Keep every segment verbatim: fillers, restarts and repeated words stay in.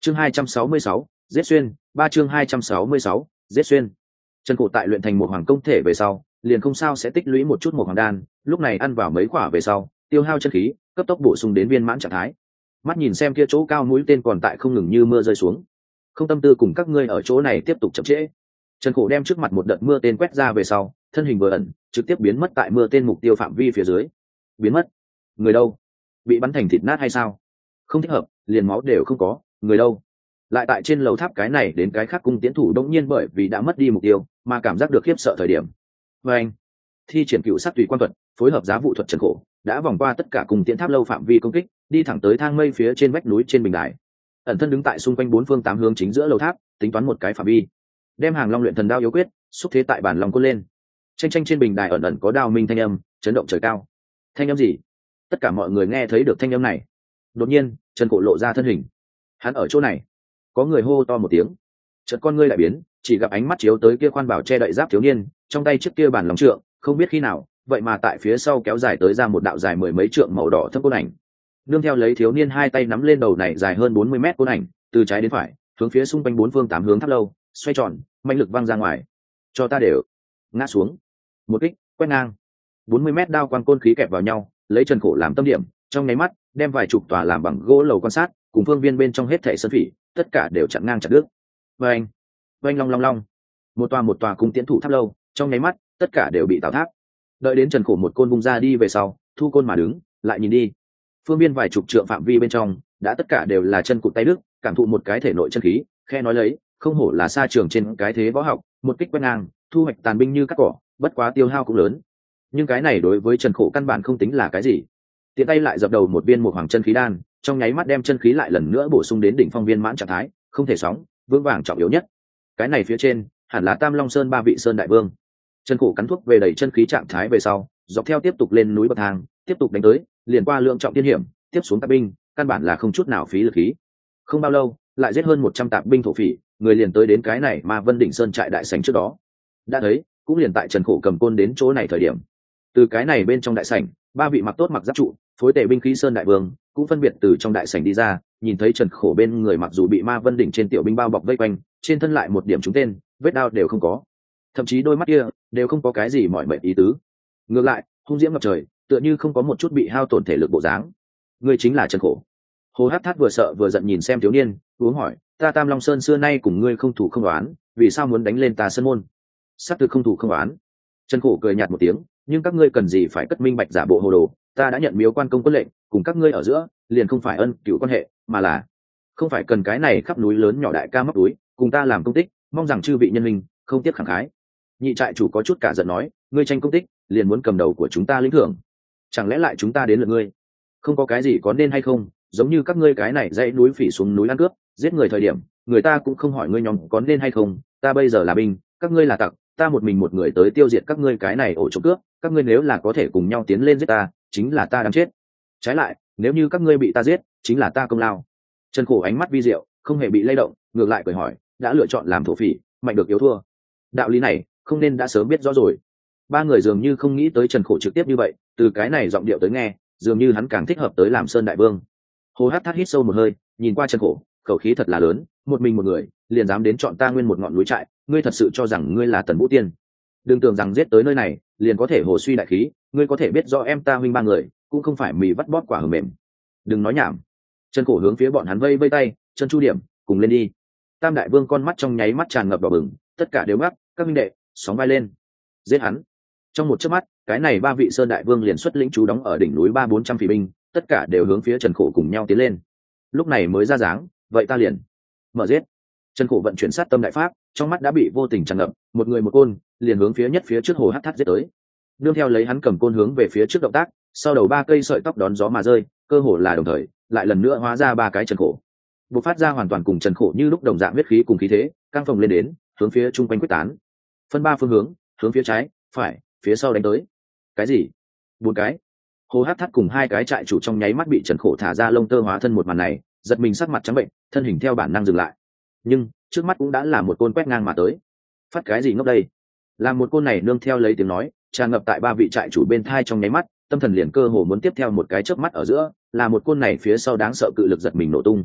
chương hai trăm sáu mươi sáu, giết xuyên ba chương hai trăm sáu mươi sáu, giết xuyên. Trần Cổ tại luyện thành một hoàng công thể về sau liền không sao sẽ tích lũy một chút một hoàng đan, lúc này ăn vào mấy quả về sau tiêu hao chân khí, cấp tốc bổ sung đến viên mãn trạng thái. Mắt nhìn xem kia chỗ cao mũi tên còn tại không ngừng như mưa rơi xuống, không tâm tư cùng các ngươi ở chỗ này tiếp tục chậm trễ. Trần Cổ đem trước mặt một đợt mưa tên quét ra về sau, thân hình vừa ẩn trực tiếp biến mất tại mưa tên mục tiêu phạm vi phía dưới. Biến mất? Người đâu? Bị bắn thành thịt nát hay sao? Không thích hợp, liền máu đều không có, người đâu? Lại tại trên lầu tháp cái này đến cái khác cung tiến thủ đống nhiên bởi vì đã mất đi mục tiêu mà cảm giác được khiếp sợ thời điểm. Và anh thi triển cựu sát tùy quan thuật, phối hợp giá vụ thuật Trần Cổ đã vòng qua tất cả cung tiễn tháp lâu phạm vi công kích, đi thẳng tới thang mây phía trên vách núi trên bình đài, ẩn thân đứng tại xung quanh bốn phương tám hướng chính giữa lầu tháp, tính toán một cái phạm vi, đem hàng long luyện thần đao yếu quyết xúc thế tại bản lòng côn lên. Tranh tranh trên bình đài ẩn ẩn có đao minh thanh âm chấn động trời cao. Thanh âm gì? Tất cả mọi người nghe thấy được thanh âm này. Đột nhiên Trần Cổ lộ ra thân hình, hắn ở chỗ này. Có người hô to một tiếng, chợt con ngươi lại biến, chỉ gặp ánh mắt chiếu tới kia khoan bảo che đậy giáp thiếu niên, trong tay chiếc kia bản lòng trượng, không biết khi nào vậy mà tại phía sau kéo dài tới ra một đạo dài mười mấy trượng màu đỏ thâm côn ảnh. Nương theo lấy thiếu niên hai tay nắm lên đầu này dài hơn bốn mươi mét côn ảnh, từ trái đến phải hướng phía xung quanh bốn phương tám hướng tháp lâu xoay tròn, mạnh lực văng ra ngoài. Cho ta đều ngã xuống. Một kích quét ngang, bốn mươi mét đao quang côn khí kẹp vào nhau, lấy Trần Cổ làm tâm điểm, trong nháy mắt đem vài chục tòa làm bằng gỗ lầu quan sát cùng phương viên bên trong hết thảy sơn phỉ tất cả đều chặn ngang chặt đứt. Vành vành long long long, một tòa một tòa cung tiễn thủ tháp lâu trong nháy mắt tất cả đều bị tào tháp. Đợi đến Trần Cổ một côn vung ra đi về sau, thu côn mà đứng lại nhìn đi, phương viên vài chục trượng phạm vi bên trong đã tất cả đều là chân cụt tay đứt, cảm thụ một cái thể nội chân khí, khe nói lấy không hổ là xa trường trên cái thế võ học, một kích quét ngang thu hoạch tàn binh như cắt cỏ, bất quá tiêu hao cũng lớn. Nhưng cái này đối với Trần Cổ căn bản không tính là cái gì. Tiện tay lại dập đầu một viên một hoàng chân khí đan, trong nháy mắt đem chân khí lại lần nữa bổ sung đến đỉnh phong viên mãn trạng thái, không thể sóng vững vàng trọng yếu nhất. Cái này phía trên hẳn là Tam Long Sơn ba vị sơn đại vương. Trần Cổ cắn thuốc về đẩy chân khí trạng thái về sau, dọc theo tiếp tục lên núi bậc thang, tiếp tục đánh tới, liền qua lượng trọng thiên hiểm, tiếp xuống tạp binh, căn bản là không chút nào phí lực khí. Không bao lâu, lại giết hơn một trăm tạp binh thổ phỉ, người liền tới đến cái này mà Vân Đỉnh Sơn trại đại sảnh trước đó. Đã thấy, cũng liền tại Trần Cổ cầm côn đến chỗ này thời điểm, từ cái này bên trong đại sảnh, ba vị mặc tốt mặc giáp trụ, phối tề binh khí sơn đại vương cũng phân biệt từ trong đại sảnh đi ra, nhìn thấy Trần Cổ bên người mặc dù bị Ma Vân Đỉnh trên tiểu binh bao bọc vây quanh, trên thân lại một điểm trúng tên, vết đao đều không có, thậm chí đôi mắt kia đều không có cái gì mỏi mệt ý tứ, ngược lại hung diễm ngập trời, tựa như không có một chút bị hao tổn thể lực bộ dáng. Ngươi chính là Trần Cổ? Hồ Hắc Thát vừa sợ vừa giận nhìn xem thiếu niên, uống hỏi, ta Tam Long Sơn xưa nay cùng ngươi không thủ không oán, vì sao muốn đánh lên ta sơn môn? Sắc thực không thủ không oán. Trần Cổ cười nhạt một tiếng, nhưng các ngươi cần gì phải cất minh bạch giả bộ hồ đồ, ta đã nhận miếu quan công quân lệnh, cùng các ngươi ở giữa liền không phải ân cửu quan hệ, mà là không phải cần cái này khắp núi lớn nhỏ đại ca móc túi cùng ta làm công tích, mong rằng chư vị nhân minh không tiếc khẳng khái. Nhị trại chủ có chút cả giận nói, ngươi tranh công tích liền muốn cầm đầu của chúng ta lĩnh thưởng, chẳng lẽ lại chúng ta đến lượt ngươi? Không có cái gì có nên hay không, giống như các ngươi cái này dãy núi phỉ xuống núi ăn cướp giết người thời điểm, người ta cũng không hỏi ngươi nhóm có nên hay không, ta bây giờ là binh, các ngươi là tặc, ta một mình một người tới tiêu diệt các ngươi cái này ổ trộm cướp, các ngươi nếu là có thể cùng nhau tiến lên giết ta, chính là ta đáng chết. Trái lại, nếu như các ngươi bị ta giết, chính là ta công lao. Trần Cổ ánh mắt vi diệu, không hề bị lay động, ngược lại cười hỏi, đã lựa chọn làm thổ phỉ, mạnh được yếu thua, đạo lý này không nên đã sớm biết rõ rồi. Ba người dường như không nghĩ tới Trần Cổ trực tiếp như vậy, từ cái này giọng điệu tới nghe, dường như hắn càng thích hợp tới làm sơn đại vương. Hồ Hắc Thát hít sâu một hơi, nhìn qua Trần Cổ, khẩu khí thật là lớn, một mình một người liền dám đến chọn ta nguyên một ngọn núi trại, ngươi thật sự cho rằng ngươi là Tần Vũ Tiên? Đừng tưởng rằng giết tới nơi này liền có thể hồ suy đại khí, ngươi có thể biết rõ em ta huynh ba người cũng không phải mì vắt bóp quả hờ mềm. Đừng nói nhảm. Trần Cổ hướng phía bọn hắn vây vây tay, chân chu điểm, cùng lên đi. Tam đại vương con mắt trong nháy mắt tràn ngập đỏ bừng, tất cả đều gắt, các minh đệ sóng vai lên, giết hắn. Trong một chớp mắt, cái này ba vị sơn đại vương liền xuất lĩnh chú đóng ở đỉnh núi ba bốn trăm phỉ binh, tất cả đều hướng phía Trần Cổ cùng nhau tiến lên. Lúc này mới ra dáng, vậy ta liền mở giết. Trần Cổ vận chuyển sát tâm đại pháp, trong mắt đã bị vô tình tràn ngập, một người một côn liền hướng phía nhất phía trước Hồ Hắc Thát giết tới. Nương theo lấy hắn cầm côn hướng về phía trước động tác, sau đầu ba cây sợi tóc đón gió mà rơi, cơ hồ là đồng thời lại lần nữa hóa ra ba cái Trần Cổ, bộc phát ra hoàn toàn cùng Trần Cổ như lúc đồng dạng huyết khí cùng khí thế, căng phồng lên đến, hướng phía trung quanh quyết tán. Phân ba phương hướng, hướng phía trái, phải, phía sau đánh tới. Cái gì? Bốn cái? Hồ Hắc Thát cùng hai cái trại chủ trong nháy mắt bị Trần Cổ thả ra lông tơ hóa thân một màn này, giật mình sắc mặt trắng bệnh, thân hình theo bản năng dừng lại. Nhưng trước mắt cũng đã là một côn quét ngang mà tới. Phát cái gì ngốc đây? Làm một côn này nương theo lấy tiếng nói tràn ngập tại ba vị trại chủ bên thai, trong nháy mắt tâm thần liền cơ hồ muốn tiếp theo một cái chớp mắt ở giữa, là một côn này phía sau đáng sợ cự lực giật mình nổ tung.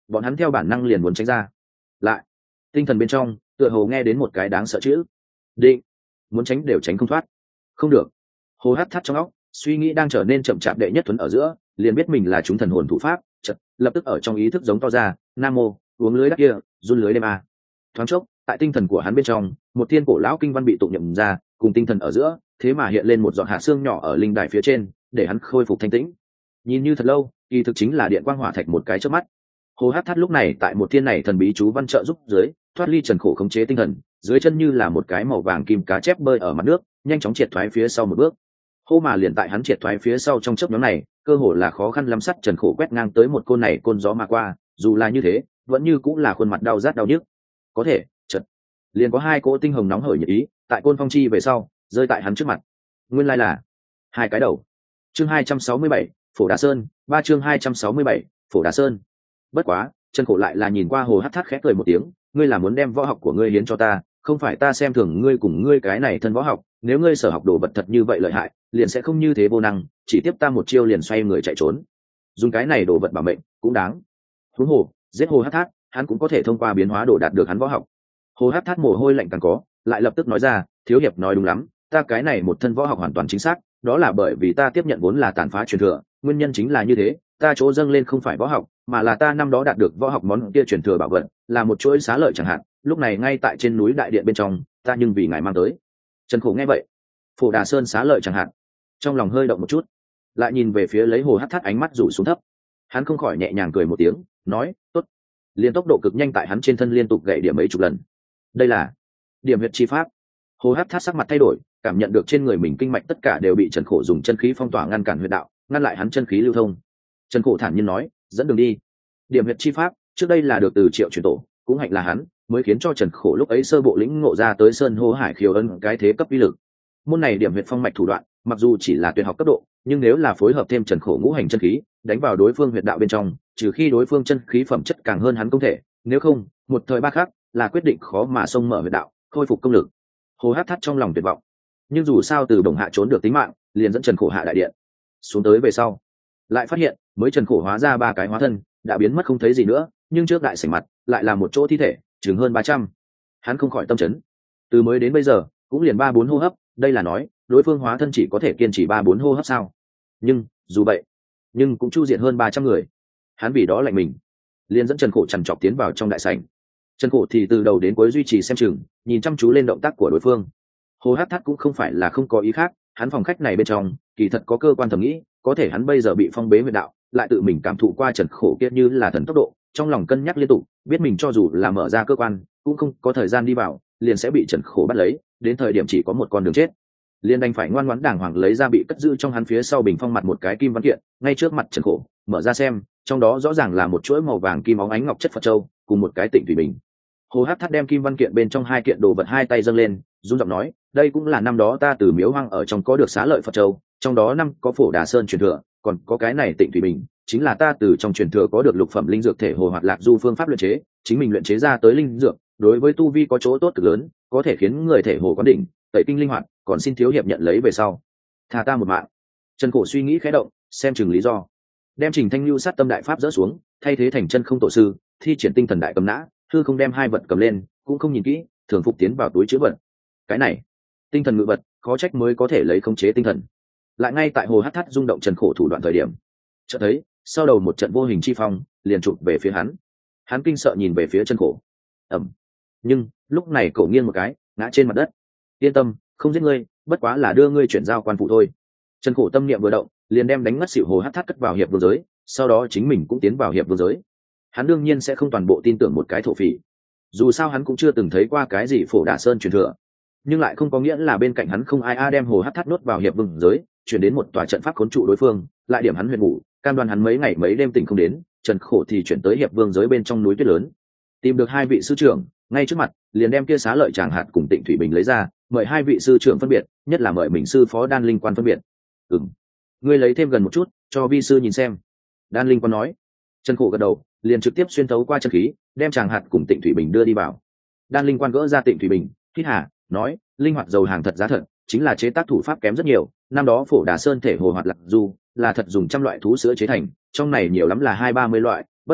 bọn hắn theo bản năng liền muốn tránh ra. Lại tinh thần bên trong tựa hồ nghe đến một cái đáng sợ chữ định, muốn tránh đều tránh không thoát. Không được. Hồ Hắc Thắt trong óc suy nghĩ đang trở nên chậm chạp, đệ nhất thuấn ở giữa liền biết mình là chúng thần hồn thủ pháp, chật lập tức ở trong ý thức giống to ra nam mô uống lưới đắc kia run lưới đêm a. Thoáng chốc tại tinh thần của hắn bên trong một thiên cổ lão kinh văn bị tụng nhậm ra, cùng tinh thần ở giữa thế mà hiện lên một giọt hạ xương nhỏ ở linh đài phía trên để hắn khôi phục thanh tĩnh. Nhìn như thật lâu, kỳ thực chính là điện quang hỏa thạch một cái chớp mắt. Hồ Hắc Thắt lúc này tại một thiên này thần bí chú văn trợ giúp dưới thoát ly trần khổ khống chế tinh thần, dưới chân như là một cái màu vàng kim cá chép bơi ở mặt nước, nhanh chóng triệt thoái phía sau một bước. Hô mà liền tại hắn triệt thoái phía sau trong chớp nhoáng này, cơ hồ là khó khăn lắm sắt trần khổ quét ngang tới một côn này côn gió mà qua, dù là như thế, vẫn như cũng là khuôn mặt đau rát đau nhức. Có thể, chợt liền có hai cỗ tinh hồng nóng hởi nhiệt ý, tại côn phong chi về sau, rơi tại hắn trước mặt. Nguyên lai là hai cái đầu. Chương hai trăm sáu mươi bảy, Phổ Đà Sơn, ba chương hai trăm sáu mươi bảy, Phổ Đà Sơn. Bất quá, Trần Khổ lại là nhìn qua Hồ Hắc Thắt khẽ cười một tiếng, ngươi là muốn đem võ học của ngươi hiến cho ta, không phải ta xem thường ngươi cùng ngươi cái này thân võ học, nếu ngươi sở học đồ vật thật như vậy lợi hại, liền sẽ không như thế vô năng, chỉ tiếp ta một chiêu liền xoay người chạy trốn. Dùng cái này đồ vật bảo mệnh cũng đáng. Huống hồ, giết Hồ Hắc Thắt, hắn cũng có thể thông qua biến hóa đồ đạt được hắn võ học. Hồ Hắc Thắt mồ hôi lạnh càng có, lại lập tức nói ra, thiếu hiệp nói đúng lắm, ta cái này một thân võ học hoàn toàn chính xác, đó là bởi vì ta tiếp nhận vốn là tàn phá truyền thừa, nguyên nhân chính là như thế, ta chỗ dâng lên không phải võ học, mà là ta năm đó đạt được võ học món kia truyền thừa bảo vật, là một chuỗi xá lợi chẳng hạn, lúc này ngay tại trên núi đại điện bên trong, ta nhưng vì ngài mang tới. Trần Khổ nghe vậy, Phổ Đà Sơn xá lợi chẳng hạn, trong lòng hơi động một chút, lại nhìn về phía lấy Hồ Hắc Thắt, ánh mắt rủ xuống thấp. Hắn không khỏi nhẹ nhàng cười một tiếng, nói, tốt. Liên tốc độ cực nhanh tại hắn trên thân liên tục gậy điểm mấy chục lần. Đây là điểm huyệt chi pháp. Hồ Hắc Thắt sắc mặt thay đổi, cảm nhận được trên người mình kinh mạch tất cả đều bị Trần Khổ dùng chân khí phong tỏa ngăn cản huyệt đạo, ngăn lại hắn chân khí lưu thông. Trần Khổ thản nhiên nói, dẫn đường đi. Điểm huyệt chi pháp trước đây là được từ Triệu truyền tổ, cũng hạnh là hắn mới khiến cho Trần Khổ lúc ấy sơ bộ lĩnh ngộ ra tới sơn hô hải khiếu ân cái thế cấp uy lực. Môn này điểm huyệt phong mạch thủ đoạn, mặc dù chỉ là tuyệt học cấp độ, nhưng nếu là phối hợp thêm Trần Khổ ngũ hành chân khí, đánh vào đối phương huyệt đạo bên trong, trừ khi đối phương chân khí phẩm chất càng hơn hắn không thể, nếu không, một thời ba khắc là quyết định khó mà xông mở huyệt đạo, khôi phục công lực. Hồ Hắc Thắt trong lòng tuyệt vọng, nhưng dù sao từ Đồng Hạ trốn được tính mạng, liền dẫn Trần Khổ hạ đại điện. Xuống tới về sau, lại phát hiện mới Trần Khổ hóa ra ba cái hóa thân đã biến mất không thấy gì nữa, nhưng trước đại sảnh mặt lại là một chỗ thi thể chừng hơn ba trăm. Hắn không khỏi tâm chấn, từ mới đến bây giờ cũng liền ba bốn hô hấp, đây là nói đối phương hóa thân chỉ có thể kiên trì ba bốn hô hấp sao? Nhưng dù vậy, nhưng cũng chu diện hơn ba trăm người. Hắn vì đó lạnh mình, liền dẫn Trần Khổ chằn chọc tiến vào trong đại sảnh. Trần Khổ thì từ đầu đến cuối duy trì xem chừng, nhìn chăm chú lên động tác của đối phương. Hồ Hắc Thắt cũng không phải là không có ý khác, hắn phòng khách này bên trong kỳ thật có cơ quan thẩm nghĩ, có thể hắn bây giờ bị phong bế huyệt đạo, lại tự mình cảm thụ qua Trần Khổ kia như là thần tốc độ, trong lòng cân nhắc liên tục, biết mình cho dù là mở ra cơ quan cũng không có thời gian đi vào, liền sẽ bị Trần Khổ bắt lấy, đến thời điểm chỉ có một con đường chết. Liền đành phải ngoan ngoãn đàng hoàng lấy ra bị cất giữ trong hắn phía sau bình phong mặt một cái kim văn kiện, ngay trước mặt Trần Khổ, mở ra xem, trong đó rõ ràng là một chuỗi màu vàng kim óng ánh ngọc chất Phật châu, cùng một cái tịnh thủy bình. Hồ Hắc Thắt đem kim văn kiện bên trong hai kiện đồ vật hai tay dâng lên, run giọng nói, đây cũng là năm đó ta từ miếu hoang ở trong có được xá lợi Phật châu, trong đó năm có Phổ Đà Sơn truyền thừa, còn có cái này tịnh thủy bình, chính là ta từ trong truyền thừa có được lục phẩm linh dược thể hồ hoạt lạc du phương pháp luyện chế, chính mình luyện chế ra tới linh dược, đối với tu vi có chỗ tốt cực lớn, có thể khiến người thể hồ quán đỉnh, tẩy kinh linh hoạt, còn xin thiếu hiệp nhận lấy về sau, tha ta một mạng. Trần Khổ suy nghĩ khẽ động, xem chừng lý do, đem Trình Thanh Lưu sát tâm đại pháp dỡ xuống, thay thế thành chân không tổ sư, thi triển tinh thần đại cầm nã, thư không đem hai vật cầm lên, cũng không nhìn kỹ, thường phục tiến vào túi chứa vật. Cái này, tinh thần ngự vật, khó trách mới có thể lấy khống chế tinh thần. Lại ngay tại Hồ Hắc Thắt rung động Trần Khổ thủ đoạn thời điểm, chợt thấy sau đầu một trận vô hình chi phong liền chụp về phía hắn. Hắn kinh sợ nhìn về phía Trần Khổ. Ầm. Nhưng lúc này cổ nghiêng một cái, ngã trên mặt đất. Yên tâm, không giết ngươi, bất quá là đưa ngươi chuyển giao quan phụ thôi. Trần Khổ tâm niệm vừa động, liền đem đánh ngất xỉu Hồ Hắc Thắt cất vào hiệp vương giới, sau đó chính mình cũng tiến vào hiệp vương giới. Hắn đương nhiên sẽ không toàn bộ tin tưởng một cái thổ phỉ, dù sao hắn cũng chưa từng thấy qua cái gì Phổ Đà Sơn truyền thừa, nhưng lại không có nghĩa là bên cạnh hắn không ai a đem Hồ Hắc Thắt nuốt vào hiệp vương giới, chuyển đến một tòa trận pháp khốn trụ đối phương, lại điểm hắn huyền ngủ, cam đoan hắn mấy ngày mấy đêm tỉnh không đến. Trần Khổ thì chuyển tới hiệp vương giới bên trong núi tuyết lớn, tìm được hai vị sư trưởng, ngay trước mặt liền đem kia xá lợi tràng hạt cùng tịnh thủy bình lấy ra, mời hai vị sư trưởng phân biệt, nhất là mời mình sư phó Đan Linh Quan phân biệt. Ừm, ngươi lấy thêm gần một chút cho vi sư nhìn xem. Đan Linh Quan nói. Trần Khổ gật đầu, liền trực tiếp xuyên thấu qua chân khí, đem tràng hạt cùng tịnh thủy bình đưa đi vào. Đan Linh Quan gỡ ra tịnh thủy bình, hít hà, nói, linh hoạt dầu hàng thật giá thật, chính là chế tác thủ pháp kém rất nhiều, năm đó Phổ Đà Sơn thể hồ hoạt lạc du là thật dùng trăm loại thú sữa chế thành, trong này nhiều lắm là hai ba mươi loại, bất quá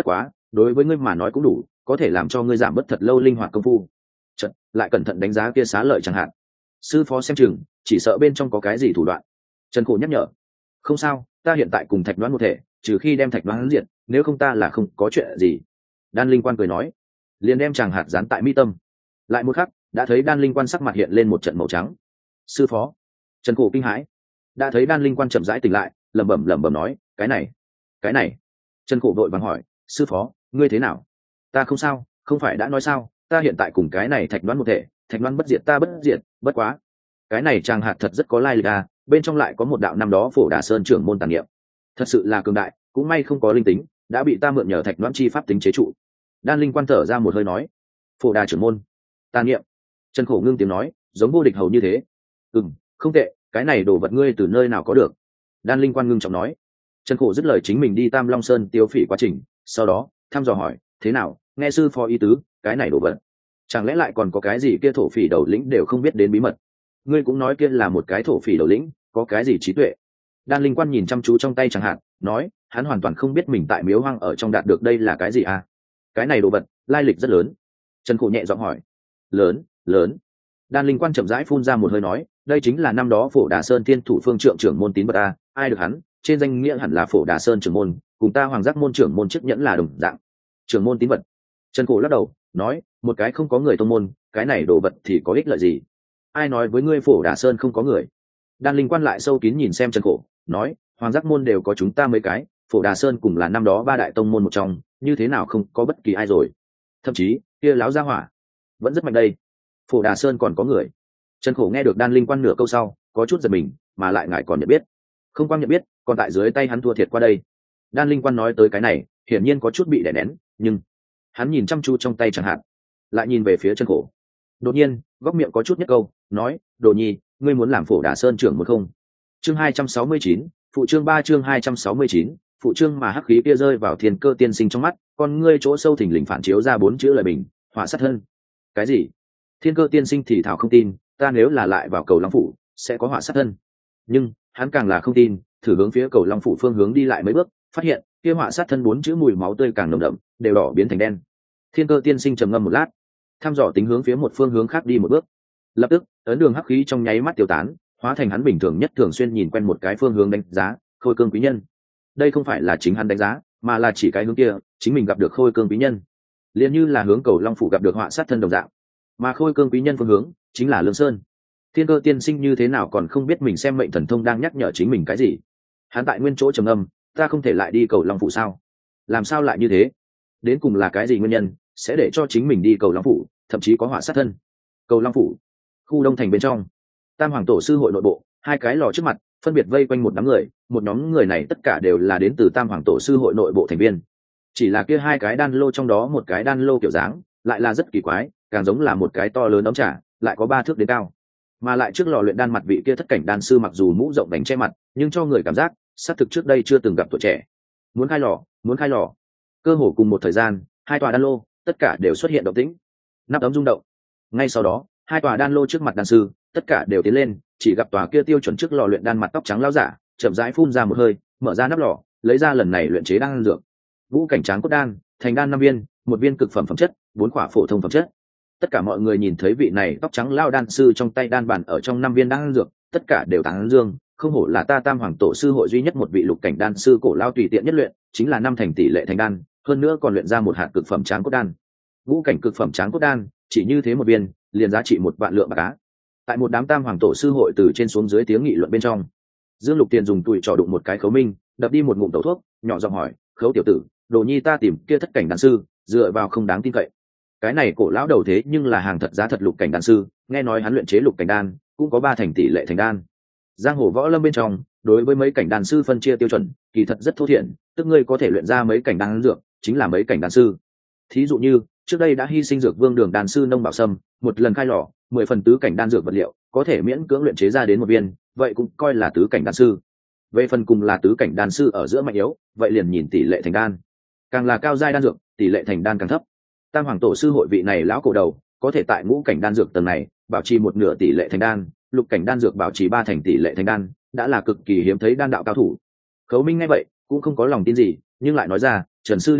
đối với ngươi mà nói cũng đủ, có thể làm cho ngươi giảm bớt thật lâu linh hoạt công phu. Chật, lại cẩn thận đánh giá kia xá lợi chẳng hạn. Sư phó xem chừng, chỉ sợ bên trong có cái gì thủ đoạn. Trần Khổ nhắc nhở. Không sao, ta hiện tại cùng Thạch Đoán một thể, trừ khi đem Thạch Đoán diệt, nếu không ta là không có chuyện gì. Đan Linh Quan cười nói, liền đem chàng hạt dán tại mi tâm. Lại một khắc, đã thấy Đan Linh Quan sắc mặt hiện lên một trận màu trắng. Sư phó. Trần Khổ kinh hãi, đã thấy Đan Linh Quan chậm rãi tỉnh lại, lẩm bẩm lẩm bẩm nói, cái này, cái này. Trần Khổ vội vàng hỏi, sư phó, ngươi thế nào? Ta không sao, không phải đã nói sao, ta hiện tại cùng cái này Thạch Đoán một thể, Thạch Đoán bất diệt ta bất diệt, bất quá. Cái này chàng hạt thật rất có lai lịch à, bên trong lại có một đạo năm đó Phổ Đà Sơn trưởng môn tàn niệm, thật sự là cường đại, cũng may không có linh tính, đã bị ta mượn nhờ Thạch Đoán chi pháp tính chế trụ. Đan Linh Quan thở ra một hơi nói, Phổ Đà trưởng môn tàn niệm. Trần Khổ ngưng tiếng nói, giống vô địch hầu như thế. Ừm, không tệ, cái này đồ vật ngươi từ nơi nào có được? Đan Linh Quan ngưng trọng nói. Trần Khổ dứt lời chính mình đi Tam Long Sơn tiêu phỉ quá trình, sau đó thăm dò hỏi, thế nào, nghe sư phó ý tứ, cái này đồ vật, chẳng lẽ lại còn có cái gì kia thổ phỉ đầu lĩnh đều không biết đến bí mật? Ngươi cũng nói kia là một cái thổ phỉ đầu lĩnh, có cái gì trí tuệ? Đan Linh Quan nhìn chăm chú trong tay chẳng hạn, nói, hắn hoàn toàn không biết mình tại miếu hoang ở trong đạt được đây là cái gì à? Cái này đồ vật, lai lịch rất lớn. Trần Khổ nhẹ giọng hỏi. Lớn, lớn. Đan Linh Quan chậm rãi phun ra một hơi nói, đây chính là năm đó Phổ Đà Sơn Thiên Thủ Phương Trượng trưởng môn tín vật a, ai được hắn, trên danh nghĩa hẳn là Phổ Đà Sơn trưởng môn, cùng ta Hoàng Giác môn trưởng môn chức nhẫn là đồng dạng. Trưởng môn tín vật. Trần Khổ lắc đầu, nói, một cái không có người tông môn, cái này đồ vật thì có ích lợi gì? Ai nói với ngươi Phổ Đà Sơn không có người? Đan Linh Quan lại sâu kín nhìn xem Trần Khổ, nói, Hoàng Giác môn đều có chúng ta mấy cái, Phổ Đà Sơn cùng là năm đó ba đại tông môn một trong, như thế nào không có bất kỳ ai rồi? Thậm chí, kia láo gia hỏa vẫn rất mạnh đây. Phổ Đà Sơn còn có người. Trần Khổ nghe được Đan Linh Quan nửa câu sau, có chút giật mình, mà lại ngại còn nhận biết. Không quan nhận biết, còn tại dưới tay hắn thua thiệt qua đây. Đan Linh Quan nói tới cái này, hiển nhiên có chút bị đè nén, nhưng hắn nhìn chăm chú trong tay chẳng hạn, lại nhìn về phía Trần Khổ. Đột nhiên, góc miệng có chút nhất câu, nói, Đồ Nhi, ngươi muốn làm Phổ Đà Sơn trưởng một không? Chương hai trăm sáu mươi chín, phụ chương ba chương hai trăm sáu mươi chín, phụ chương mà hắc khí kia rơi vào Thiên Cơ tiên sinh trong mắt, con ngươi chỗ sâu thình lình phản chiếu ra bốn chữ lời bình, hỏa sát thân. Cái gì? Thiên Cơ tiên sinh thì thảo không tin, ta nếu là lại vào cầu Long phủ, sẽ có hỏa sát thân. Nhưng, hắn càng là không tin, thử hướng phía cầu Long phủ phương hướng đi lại mấy bước, phát hiện, kia hỏa sát thân bốn chữ mùi máu tươi càng nồng đậm, đều đỏ biến thành đen. Thiên Cơ tiên sinh trầm ngâm một lát, thăm dò tính hướng phía một phương hướng khác đi một bước. Lập tức, ấn đường hắc khí trong nháy mắt tiêu tán, hóa thành hắn bình thường nhất thường xuyên nhìn quen một cái phương hướng đánh giá, Khôi Cương quý nhân. Đây không phải là chính hắn đánh giá, mà là chỉ cái hướng kia, chính mình gặp được Khôi Cương quý nhân. Liền như là hướng cầu Long phủ gặp được họa sát thân đồng dạng. Mà Khôi Cương quý nhân phương hướng chính là Lương Sơn. Thiên Cơ tiên sinh như thế nào còn không biết mình xem mệnh thần thông đang nhắc nhở chính mình cái gì? Hắn tại nguyên chỗ trầm âm, ta không thể lại đi cầu Long phủ sao? Làm sao lại như thế? Đến cùng là cái gì nguyên nhân sẽ để cho chính mình đi cầu Long phủ, thậm chí có họa sát thân? Cầu Long phủ, khu Đông thành bên trong, Tam Hoàng tổ sư hội nội bộ, hai cái lò trước mặt phân biệt vây quanh một đám người, một nhóm người này tất cả đều là đến từ Tam Hoàng tổ sư hội nội bộ thành viên. Chỉ là kia hai cái đan lô trong đó một cái đan lô kiểu dáng lại là rất kỳ quái, càng giống là một cái to lớn ống trà, lại có ba thước đến cao. Mà lại trước lò luyện đan mặt vị kia thất cảnh đan sư mặc dù mũ rộng đánh che mặt, nhưng cho người cảm giác xác thực trước đây chưa từng gặp tuổi trẻ. Muốn khai lò, muốn khai lò. Cơ hồ cùng một thời gian, hai tòa đan lô tất cả đều xuất hiện động tĩnh. Nắp ấm rung động. Ngay sau đó, hai tòa đan lô trước mặt đan sư tất cả đều tiến lên, chỉ gặp tòa kia tiêu chuẩn trước lò luyện đan mặt tóc trắng lão giả chậm rãi phun ra một hơi, mở ra nắp lò, lấy ra lần này luyện chế đan dược. Vũ cảnh tráng cốt đan, thành đan năm viên, một viên cực phẩm phẩm chất, bốn quả phổ thông phẩm chất. Tất cả mọi người nhìn thấy vị này tóc trắng lao đan sư trong tay đan bản ở trong năm viên đan dược, tất cả đều tán dương, không hổ là ta Tam Hoàng tổ sư hội duy nhất một vị lục cảnh đan sư cổ lao tùy tiện nhất luyện, chính là năm thành tỷ lệ thành đan, hơn nữa còn luyện ra một hạt cực phẩm tráng cốt đan. Vũ cảnh cực phẩm tráng cốt đan, chỉ như thế một viên, liền giá trị một vạn lượng bạc cá. Tại một đám Tam Hoàng tổ sư hội từ trên xuống dưới tiếng nghị luận bên trong, Dương Lục Tiền dùng tùi trò đụng một cái Khấu Minh, đập đi một ngụm tẩu thuốc, nhỏ giọng hỏi, Khấu tiểu tử, Đồ Nhi ta tìm kia thất cảnh đan sư, dựa vào không đáng tin cậy. Cái này cổ lão đầu thế nhưng là hàng thật giá thật lục cảnh đan sư, nghe nói hắn luyện chế lục cảnh đan cũng có ba thành tỷ lệ thành đan. Giang hồ võ lâm bên trong, đối với mấy cảnh đan sư phân chia tiêu chuẩn, kỳ thật rất thô thiển, tức ngươi có thể luyện ra mấy cảnh đan dược, chính là mấy cảnh đan sư. Thí dụ như, trước đây đã hy sinh dược vương đường đan sư Nông Bảo Sâm, một lần khai lò, mười phần tứ cảnh đan dược vật liệu, có thể miễn cưỡng luyện chế ra đến một viên, vậy cũng coi là tứ cảnh đan sư. Về phần cùng là tứ cảnh đan sư ở giữa mạnh yếu, vậy liền nhìn tỷ lệ thành đan. Càng là cao giai đan dược, tỷ lệ thành đan càng thấp. Tam Hoàng tổ sư hội vị này lão cổ đầu, có thể tại ngũ cảnh đan dược tầng này bảo trì một nửa tỷ lệ thành đan, lục cảnh đan dược bảo trì ba thành tỷ lệ thành đan, đã là cực kỳ hiếm thấy đan đạo cao thủ. Khấu Minh nghe vậy cũng không có lòng tin gì, nhưng lại nói ra, Trần sư đệ nói,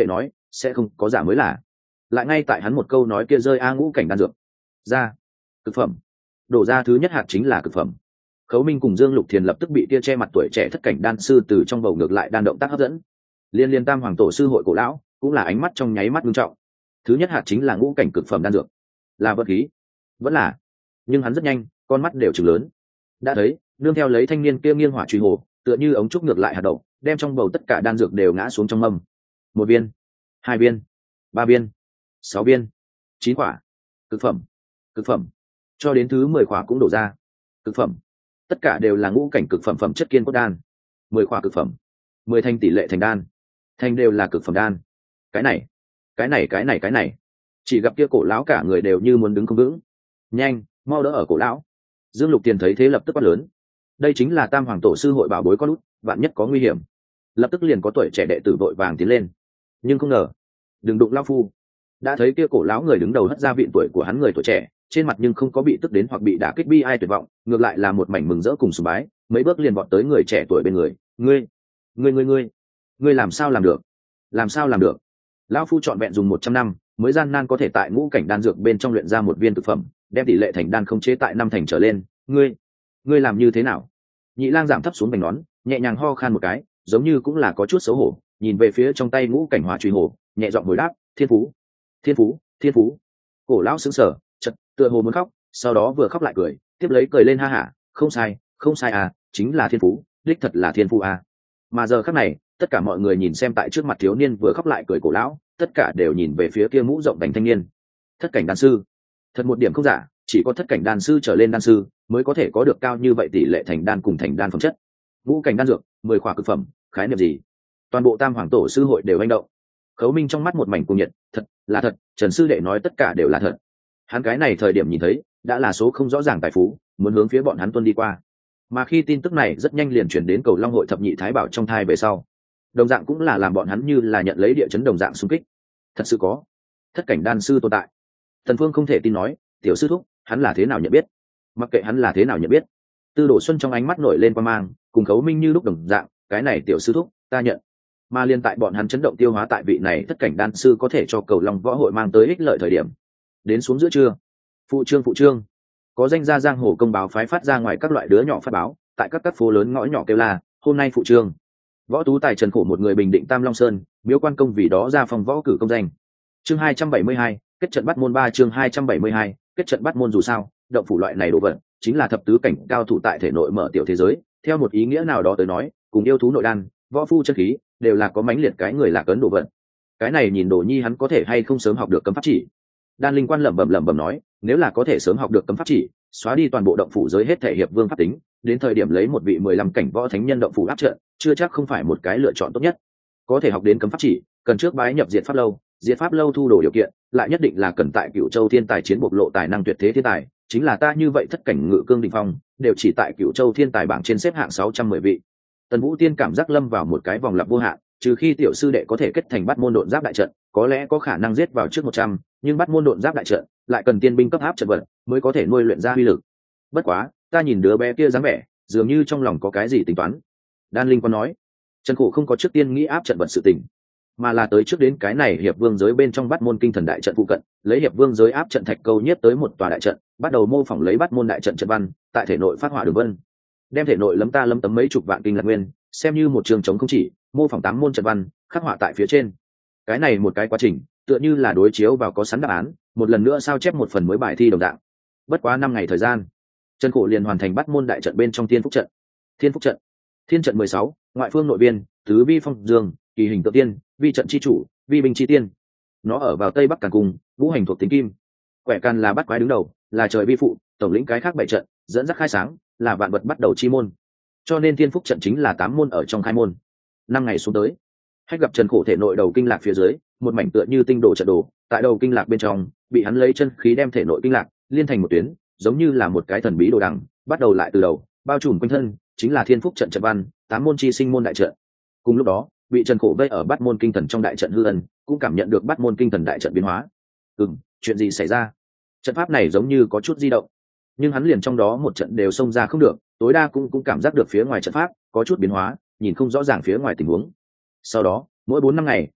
sẽ không có giả mới là. Lại ngay tại hắn một câu nói kia rơi a ngũ cảnh đan dược ra, cực phẩm, đổ ra thứ nhất hạt chính là cực phẩm. Khấu Minh cùng Dương Lục Thiền lập tức bị kia che mặt tuổi trẻ thất cảnh đan sư từ trong bầu ngược lại đan động tác hấp dẫn. Liên liên tam hoàng tổ sư hội cổ lão cũng là ánh mắt trong nháy mắt nghiêm trọng. Thứ nhất hạt chính là ngũ cảnh cực phẩm đan dược, là vật khí, vẫn là. Nhưng hắn rất nhanh, con mắt đều trừng lớn. Đã thấy, nương theo lấy thanh niên kia nghiêng hỏa truy hồ, tựa như ống trúc ngược lại hạt đậu, đem trong bầu tất cả đan dược đều ngã xuống trong mâm. Một viên, hai viên, ba viên, sáu viên, chín quả, cực phẩm, cực phẩm, cho đến thứ mười quả cũng đổ ra. Cực phẩm, tất cả đều là ngũ cảnh cực phẩm phẩm chất kiên cốt đan. Mười quả cực phẩm, mười thành tỷ lệ thành đan, thành đều là cực phẩm đan. Cái này, cái này cái này cái này, chỉ gặp kia cổ lão cả người đều như muốn đứng không vững. Nhanh, mau đỡ ở cổ lão. Dương Lục Tiền thấy thế lập tức quát lớn. Đây chính là tam hoàng tổ sư hội bảo bối con út, vạn nhất có nguy hiểm. Lập tức liền có tuổi trẻ đệ tử vội vàng tiến lên. Nhưng không ngờ, đừng đụng lão phu. Đã thấy kia cổ lão người đứng đầu hất ra vịn tuổi của hắn người tuổi trẻ, trên mặt nhưng không có bị tức đến hoặc bị đả kích bi ai tuyệt vọng, ngược lại là một mảnh mừng rỡ cùng sùng bái, mấy bước liền vọt tới người trẻ tuổi bên người. Ngươi, ngươi ngươi ngươi, ngươi làm sao làm được? Làm sao làm được? Lão phu chọn vẹn dùng một trăm năm, mới gian nan có thể tại ngũ cảnh đan dược bên trong luyện ra một viên thực phẩm, đem tỷ lệ thành đan không chế tại năm thành trở lên. Ngươi, ngươi làm như thế nào? Nhị Lang giảm thấp xuống bành nón, nhẹ nhàng ho khan một cái, giống như cũng là có chút xấu hổ, nhìn về phía trong tay ngũ cảnh hỏa truy hồ, nhẹ giọng hồi đáp, thiên phú, thiên phú, thiên phú. Cổ lão sững sờ, chợt tựa hồ muốn khóc, sau đó vừa khóc lại cười, tiếp lấy cười lên ha hả, không sai, không sai à, chính là thiên phú, đích thật là thiên phú à. Mà giờ khắc này, tất cả mọi người nhìn xem tại trước mặt thiếu niên vừa khóc lại cười cổ lão, tất cả đều nhìn về phía kia mũ rộng đành thanh niên. Thất cảnh đan sư, thật một điểm không giả, chỉ có thất cảnh đan sư trở lên đan sư mới có thể có được cao như vậy tỷ lệ thành đan cùng thành đan phẩm chất. Ngũ cảnh đan dược, mười khỏa cực phẩm, khái niệm gì? Toàn bộ tam hoàng tổ sư hội đều hành động. Khấu Minh trong mắt một mảnh cuồng nhiệt, thật là thật, Trần sư đệ nói tất cả đều là thật. Hắn cái này thời điểm nhìn thấy, đã là số không rõ ràng tài phú, muốn hướng phía bọn hắn tuân đi qua. Mà khi tin tức này rất nhanh liền truyền đến Cầu Long hội thập nhị thái bảo trong thai về sau, đồng dạng cũng là làm bọn hắn như là nhận lấy địa chấn đồng dạng xung kích. Thật sự có thất cảnh đan sư tồn tại. Thần Phương không thể tin nói, tiểu sư thúc, hắn là thế nào nhận biết? Mặc kệ hắn là thế nào nhận biết. Tư Đồ Xuân trong ánh mắt nổi lên qua mang, cùng Khấu Minh như lúc đồng dạng, cái này tiểu sư thúc, ta nhận. Mà liên tại bọn hắn chấn động tiêu hóa tại vị này thất cảnh đan sư có thể cho Cầu Long võ hội mang tới ích lợi thời điểm. Đến xuống giữa trưa, phụ trương phụ trương, có danh gia giang hồ công báo phái phát ra ngoài các loại đứa nhỏ phát báo, tại các các phố lớn ngõ nhỏ kêu la, hôm nay phụ trương võ tú tài trần khổ một người bình định Tam Long Sơn, miếu quan công vì đó ra phòng võ cử công danh. Chương hai trăm bảy mươi hai, kết trận bắt môn ba chương hai trăm bảy mươi hai, kết trận bắt môn dù sao, động phủ loại này đồ vật, chính là thập tứ cảnh cao thủ tại thể nội mở tiểu thế giới, theo một ý nghĩa nào đó tới nói, cùng yêu thú nội đan, võ phu chân khí, đều là có mãnh liệt cái người lạc ấn đồ vật. Cái này nhìn Đồ Nhi hắn có thể hay không sớm học được cấm pháp chỉ. Đan Linh Quan lẩm bẩm lẩm bẩm nói, nếu là có thể sớm học được cấm pháp chỉ, xóa đi toàn bộ động phủ giới hết thể hiệp vương pháp tính, đến thời điểm lấy một vị mười lăm cảnh võ thánh nhân động phủ áp trận, chưa chắc không phải một cái lựa chọn tốt nhất. Có thể học đến cấm pháp chỉ, cần trước bái nhập diệt pháp lâu, diệt pháp lâu thu đồ điều kiện, lại nhất định là cần tại Cửu Châu Thiên Tài chiến bộc lộ tài năng tuyệt thế thiên tài, chính là ta như vậy thất cảnh ngự cương đỉnh phong, đều chỉ tại Cửu Châu Thiên Tài bảng trên xếp hạng sáu trăm mười vị. Tần Vũ Tiên cảm giác lâm vào một cái vòng lặp vô hạn, trừ khi tiểu sư đệ có thể kết thành bắt môn độn giáp đại trận, có lẽ có khả năng giết vào trước một trăm, nhưng bắt môn độn giáp đại trận lại cần tiên binh cấp áp trận vật mới có thể nuôi luyện ra uy lực. Bất quá, ta nhìn đứa bé kia dáng vẻ, dường như trong lòng có cái gì tính toán. Đan Linh Quan nói, Trần Khổ không có trước tiên nghĩ áp trận vật sự tình, mà là tới trước đến cái này hiệp vương giới bên trong bắt môn kinh thần đại trận phụ cận, lấy hiệp vương giới áp trận thạch câu nhiếp tới một tòa đại trận, bắt đầu mô phỏng lấy bắt môn đại trận trận văn, tại thể nội phát họa đường vân, đem thể nội lấm ta lấm tấm mấy chục vạn kinh lạc nguyên, xem như một trường chống không chỉ, mô phỏng tám môn trận văn, khắc họa tại phía trên. Cái này một cái quá trình, tựa như là đối chiếu vào có sẵn đáp án, một lần nữa sao chép một phần mới bài thi đồng dạng. Bất quá năm ngày thời gian, Trần Khổ liền hoàn thành bắt môn đại trận bên trong Thiên Phúc trận. Thiên Phúc trận, Thiên trận mười sáu, ngoại phương nội viên, tứ vi phong dương, kỳ hình tự tiên, vi trận chi chủ, vi binh chi tiên. Nó ở vào tây bắc càn cung, ngũ hành thuộc tính kim. Quẻ càn là bắt quái đứng đầu, là trời vi phụ, tổng lĩnh cái khác bảy trận, dẫn dắt khai sáng, là vạn vật bắt đầu chi môn. Cho nên Thiên Phúc trận chính là tám môn ở trong khai môn. Năm ngày xuống tới, Hách gặp Trần Khổ thể nội đầu kinh lạc phía dưới, một mảnh tựa như tinh đồ trận đồ, tại đầu kinh lạc bên trong, bị hắn lấy chân khí đem thể nội kinh lạc liên thành một tuyến, giống như là một cái thần bí đồ đằng, bắt đầu lại từ đầu, bao trùm quanh thân, chính là Thiên Phúc trận trận văn, tám môn chi sinh môn đại trận. Cùng lúc đó, bị Trần Khổ vây ở Bát môn kinh thần trong đại trận hư ẩn, cũng cảm nhận được Bát môn kinh thần đại trận biến hóa. Ừm, chuyện gì xảy ra? Trận pháp này giống như có chút di động, nhưng hắn liền trong đó một trận đều xông ra không được, tối đa cũng cũng cảm giác được phía ngoài trận pháp có chút biến hóa, nhìn không rõ ràng phía ngoài tình huống. Sau đó, mỗi bốn năm ngày,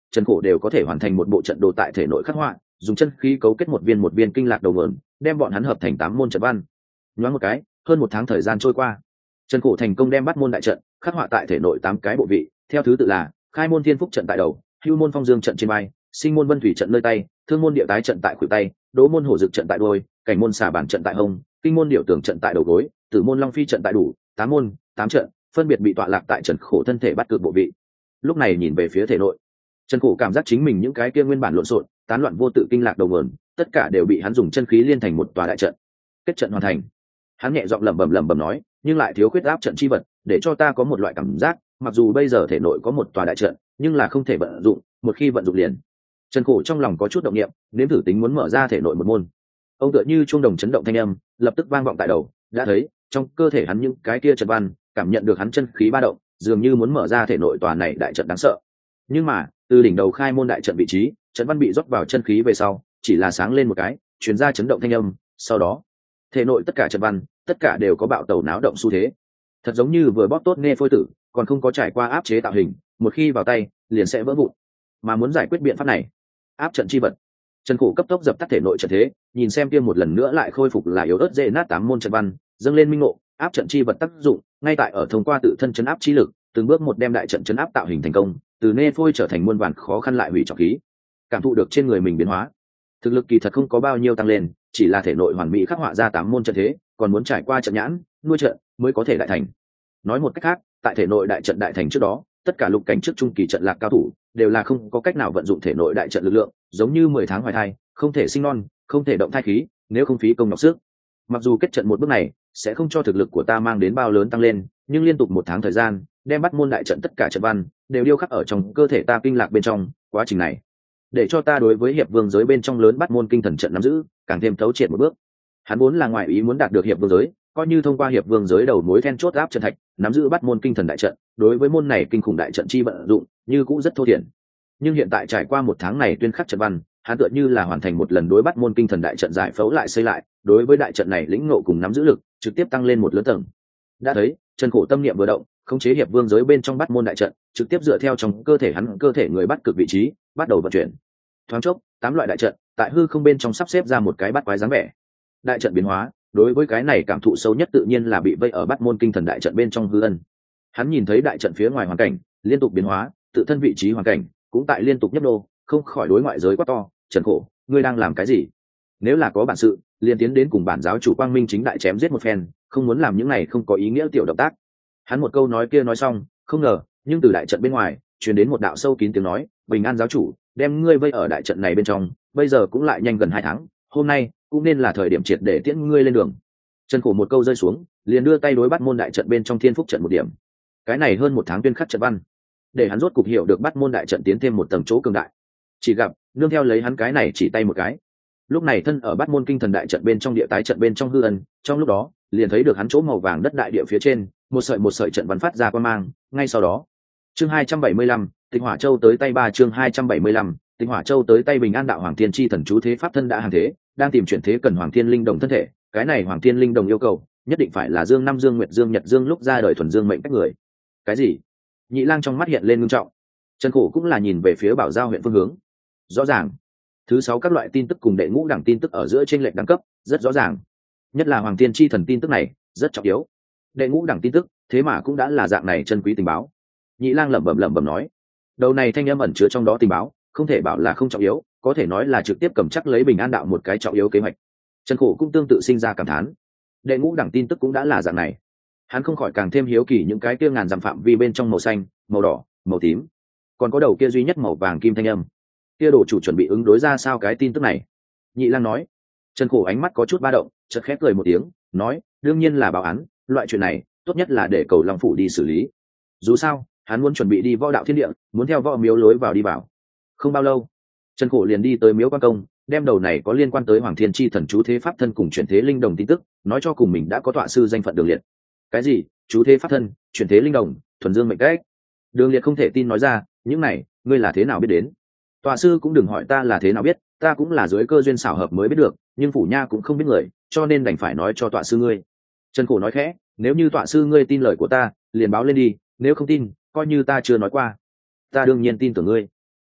Trần Khổ đều có thể hoàn thành một bộ trận đồ tại thể nội khắc họa, dùng chân khí cấu kết một viên một viên kinh lạc đầu nguồn, đem bọn hắn hợp thành tám môn trận văn. Nhoáng một cái, hơn một tháng thời gian trôi qua, Trần Khổ thành công đem bắt môn đại trận khắc họa tại thể nội tám cái bộ vị, theo thứ tự là khai môn thiên phúc trận tại đầu, hưu môn phong dương trận trên vai, sinh môn vân thủy trận nơi tay, thương môn địa tái trận tại khuỷu tay, đỗ môn hổ dực trận tại đuôi, cảnh môn xà bản trận tại hông, kinh môn điệu tường trận tại đầu gối, tử môn long phi trận tại đủ, tám môn tám trận phân biệt bị tọa lạc tại Trần Khổ thân thể bắt cực bộ vị. Lúc này nhìn về phía thể nội, Trần Khổ cảm giác chính mình những cái kia nguyên bản lộn xộn tán loạn vô tự kinh lạc đầu nguồn, tất cả đều bị hắn dùng chân khí liên thành một tòa đại trận. Kết trận hoàn thành. Hắn nhẹ giọng lẩm bẩm lẩm bẩm nói, nhưng lại thiếu khuyết áp trận chi vật, để cho ta có một loại cảm giác, mặc dù bây giờ thể nội có một tòa đại trận, nhưng là không thể vận dụng, một khi vận dụng liền. Trần Khổ trong lòng có chút động niệm, nếm thử tính muốn mở ra thể nội một môn. Ông tựa như chuông đồng chấn động thanh âm, lập tức vang vọng tại đầu, đã thấy, trong cơ thể hắn những cái kia trận văn, cảm nhận được hắn chân khí ba động, dường như muốn mở ra thể nội tòa này đại trận đáng sợ. Nhưng mà, từ đỉnh đầu khai môn đại trận vị trí, trận văn bị rót vào chân khí về sau, chỉ là sáng lên một cái, truyền ra chấn động thanh âm, sau đó, thể nội tất cả trận văn, tất cả đều có bạo tẩu náo động xu thế. Thật giống như vừa bóp tốt nghe phôi tử, còn không có trải qua áp chế tạo hình, một khi vào tay, liền sẽ vỡ vụn. Mà muốn giải quyết biện pháp này, áp trận chi vật. Trần Khổ cấp tốc dập tắt thể nội trận thế, nhìn xem kia một lần nữa lại khôi phục là yếu ớt dễ nát tám môn trận văn, dâng lên minh ngộ, áp trận chi vật tác dụng, ngay tại ở thông qua tự thân chấn áp chi lực, từng bước một đem đại trận chấn áp tạo hình thành công, từ nê phôi trở thành muôn vàn khó khăn lại hủy trọng khí. Cảm thụ được trên người mình biến hóa, thực lực kỳ thật không có bao nhiêu tăng lên, chỉ là thể nội hoàn mỹ khắc họa ra tám môn trận thế, còn muốn trải qua trận nhãn, nuôi trận mới có thể đại thành. Nói một cách khác, tại thể nội đại trận đại thành trước đó, tất cả lục cảnh trước trung kỳ trận lạc cao thủ đều là không có cách nào vận dụng thể nội đại trận lực lượng, giống như mười tháng hoài thai, không thể sinh non, không thể động thai khí, nếu không phí công nhọc sức. Mặc dù kết trận một bước này sẽ không cho thực lực của ta mang đến bao lớn tăng lên, nhưng liên tục một tháng thời gian, đem bắt môn đại trận tất cả trận văn đều điêu khắc ở trong cơ thể ta kinh lạc bên trong, quá trình này để cho ta đối với hiệp vương giới bên trong lớn bắt môn kinh thần trận nắm giữ càng thêm thấu triệt một bước. Hắn vốn là ngoại ý muốn đạt được hiệp vương giới, coi như thông qua hiệp vương giới đầu mối then chốt áp trận thạch nắm giữ bắt môn kinh thần đại trận, đối với môn này kinh khủng đại trận chi vận dụng như cũng rất thô thiển. Nhưng hiện tại trải qua một tháng này tuyên khắc trận văn, hắn tựa như là hoàn thành một lần đối bắt môn kinh thần đại trận giải phẫu lại xây lại, đối với đại trận này lĩnh ngộ cùng nắm giữ lực trực tiếp tăng lên một lớn tầng. Đã thấy, Trần Khổ tâm niệm vừa động, khống chế hiệp vương giới bên trong bắt môn đại trận, trực tiếp dựa theo trong cơ thể hắn cơ thể người bắt cực vị trí, bắt đầu vận chuyển. Thoáng chốc, tám loại đại trận tại hư không bên trong sắp xếp ra một cái bắt quái dáng vẻ. Đại trận biến hóa, đối với cái này cảm thụ sâu nhất tự nhiên là bị vây ở bắt môn kinh thần đại trận bên trong hư ân. Hắn nhìn thấy đại trận phía ngoài hoàn cảnh liên tục biến hóa, tự thân vị trí hoàn cảnh cũng tại liên tục nhấp nô, không khỏi đối ngoại giới quát to, Trần Khổ, ngươi đang làm cái gì? Nếu là có bản sự, liền tiến đến cùng bản giáo chủ Quang Minh chính đại chém giết một phen, không muốn làm những này không có ý nghĩa tiểu động tác. Hắn một câu nói kia nói xong, không ngờ, nhưng từ đại trận bên ngoài truyền đến một đạo sâu kín tiếng nói, Bình An giáo chủ, đem ngươi vây ở đại trận này bên trong, bây giờ cũng lại nhanh gần hai tháng, hôm nay cũng nên là thời điểm triệt để tiễn ngươi lên đường. Trần Khổ một câu rơi xuống, liền đưa tay đối bắt môn đại trận bên trong thiên phúc trận một điểm. Cái này hơn một tháng tuyên khắc trận văn, để hắn rốt cục hiểu được bắt môn đại trận tiến thêm một tầng chỗ cường đại. Chỉ gặp nương theo lấy hắn cái này chỉ tay một cái, lúc này thân ở bắt môn kinh thần đại trận bên trong địa tái trận bên trong hư ân, trong lúc đó liền thấy được hắn chỗ màu vàng đất đại địa phía trên một sợi một sợi trận văn phát ra quang mang. Ngay sau đó, chương hai trăm bảy mươi lăm, Tịnh Hỏa Châu tới tay ba chương hai trăm bảy mươi lăm, Tịnh Hỏa Châu tới tay Bình An đạo Hoàng Thiên chi thần chú thế pháp thân đã hàng thế, đang tìm chuyển thế cần Hoàng Thiên linh đồng thân thể. Cái này Hoàng Thiên linh đồng yêu cầu nhất định phải là dương năm dương nguyệt dương nhật dương lúc ra đời thuần dương mệnh cách người. Cái gì? Nhị Lang trong mắt hiện lên ngưng trọng. Trần Khổ cũng là nhìn về phía Bảo Giao huyện phương hướng. Rõ ràng, thứ sáu các loại tin tức cùng đệ ngũ đẳng tin tức ở giữa trên lệnh đẳng cấp rất rõ ràng, nhất là Hoàng Thiên chi thần tin tức này rất trọng yếu. Đệ ngũ đẳng tin tức thế mà cũng đã là dạng này chân quý tình báo. Nhị Lang lẩm bẩm lẩm bẩm nói, đầu này thanh âm ẩn chứa trong đó tình báo, không thể bảo là không trọng yếu, có thể nói là trực tiếp cầm chắc lấy Bình An đạo một cái trọng yếu kế hoạch. Trần Khổ cũng tương tự sinh ra cảm thán, đệ ngũ đẳng tin tức cũng đã là dạng này, hắn không khỏi càng thêm hiếu kỳ những cái kia ngàn dặm phạm vi bên trong màu xanh, màu đỏ, màu tím, còn có đầu kia duy nhất màu vàng kim thanh âm, kia đồ chủ chuẩn bị ứng đối ra sao cái tin tức này? Nhị Lang nói. Trần Khổ ánh mắt có chút ba động, chợt khép cười một tiếng, nói, đương nhiên là báo án, loại chuyện này tốt nhất là để cầu Long phủ đi xử lý. Dù sao, hắn muốn chuẩn bị đi võ đạo thiên địa, muốn theo võ miếu lối vào đi vào. Không bao lâu, Trần Khổ liền đi tới miếu quan công, đem đầu này có liên quan tới Hoàng Thiên chi thần chú thế pháp thân cùng chuyển thế linh đồng tin tức nói cho cùng mình đã có tọa sư danh phận Đường Liệt. Cái gì? Chú thế pháp thân, chuyển thế linh đồng, thuần dương mệnh cách? Đường Liệt không thể tin nói ra, những này ngươi là thế nào biết đến? Tọa sư cũng đừng hỏi ta là thế nào biết, ta cũng là dưới cơ duyên xảo hợp mới biết được, nhưng phủ nha cũng không biết người, cho nên đành phải nói cho tọa sư ngươi. Trần Khổ nói khẽ, nếu như tọa sư ngươi tin lời của ta, liền báo lên đi, nếu không tin, coi như ta chưa nói qua. Ta đương nhiên tin tưởng ngươi.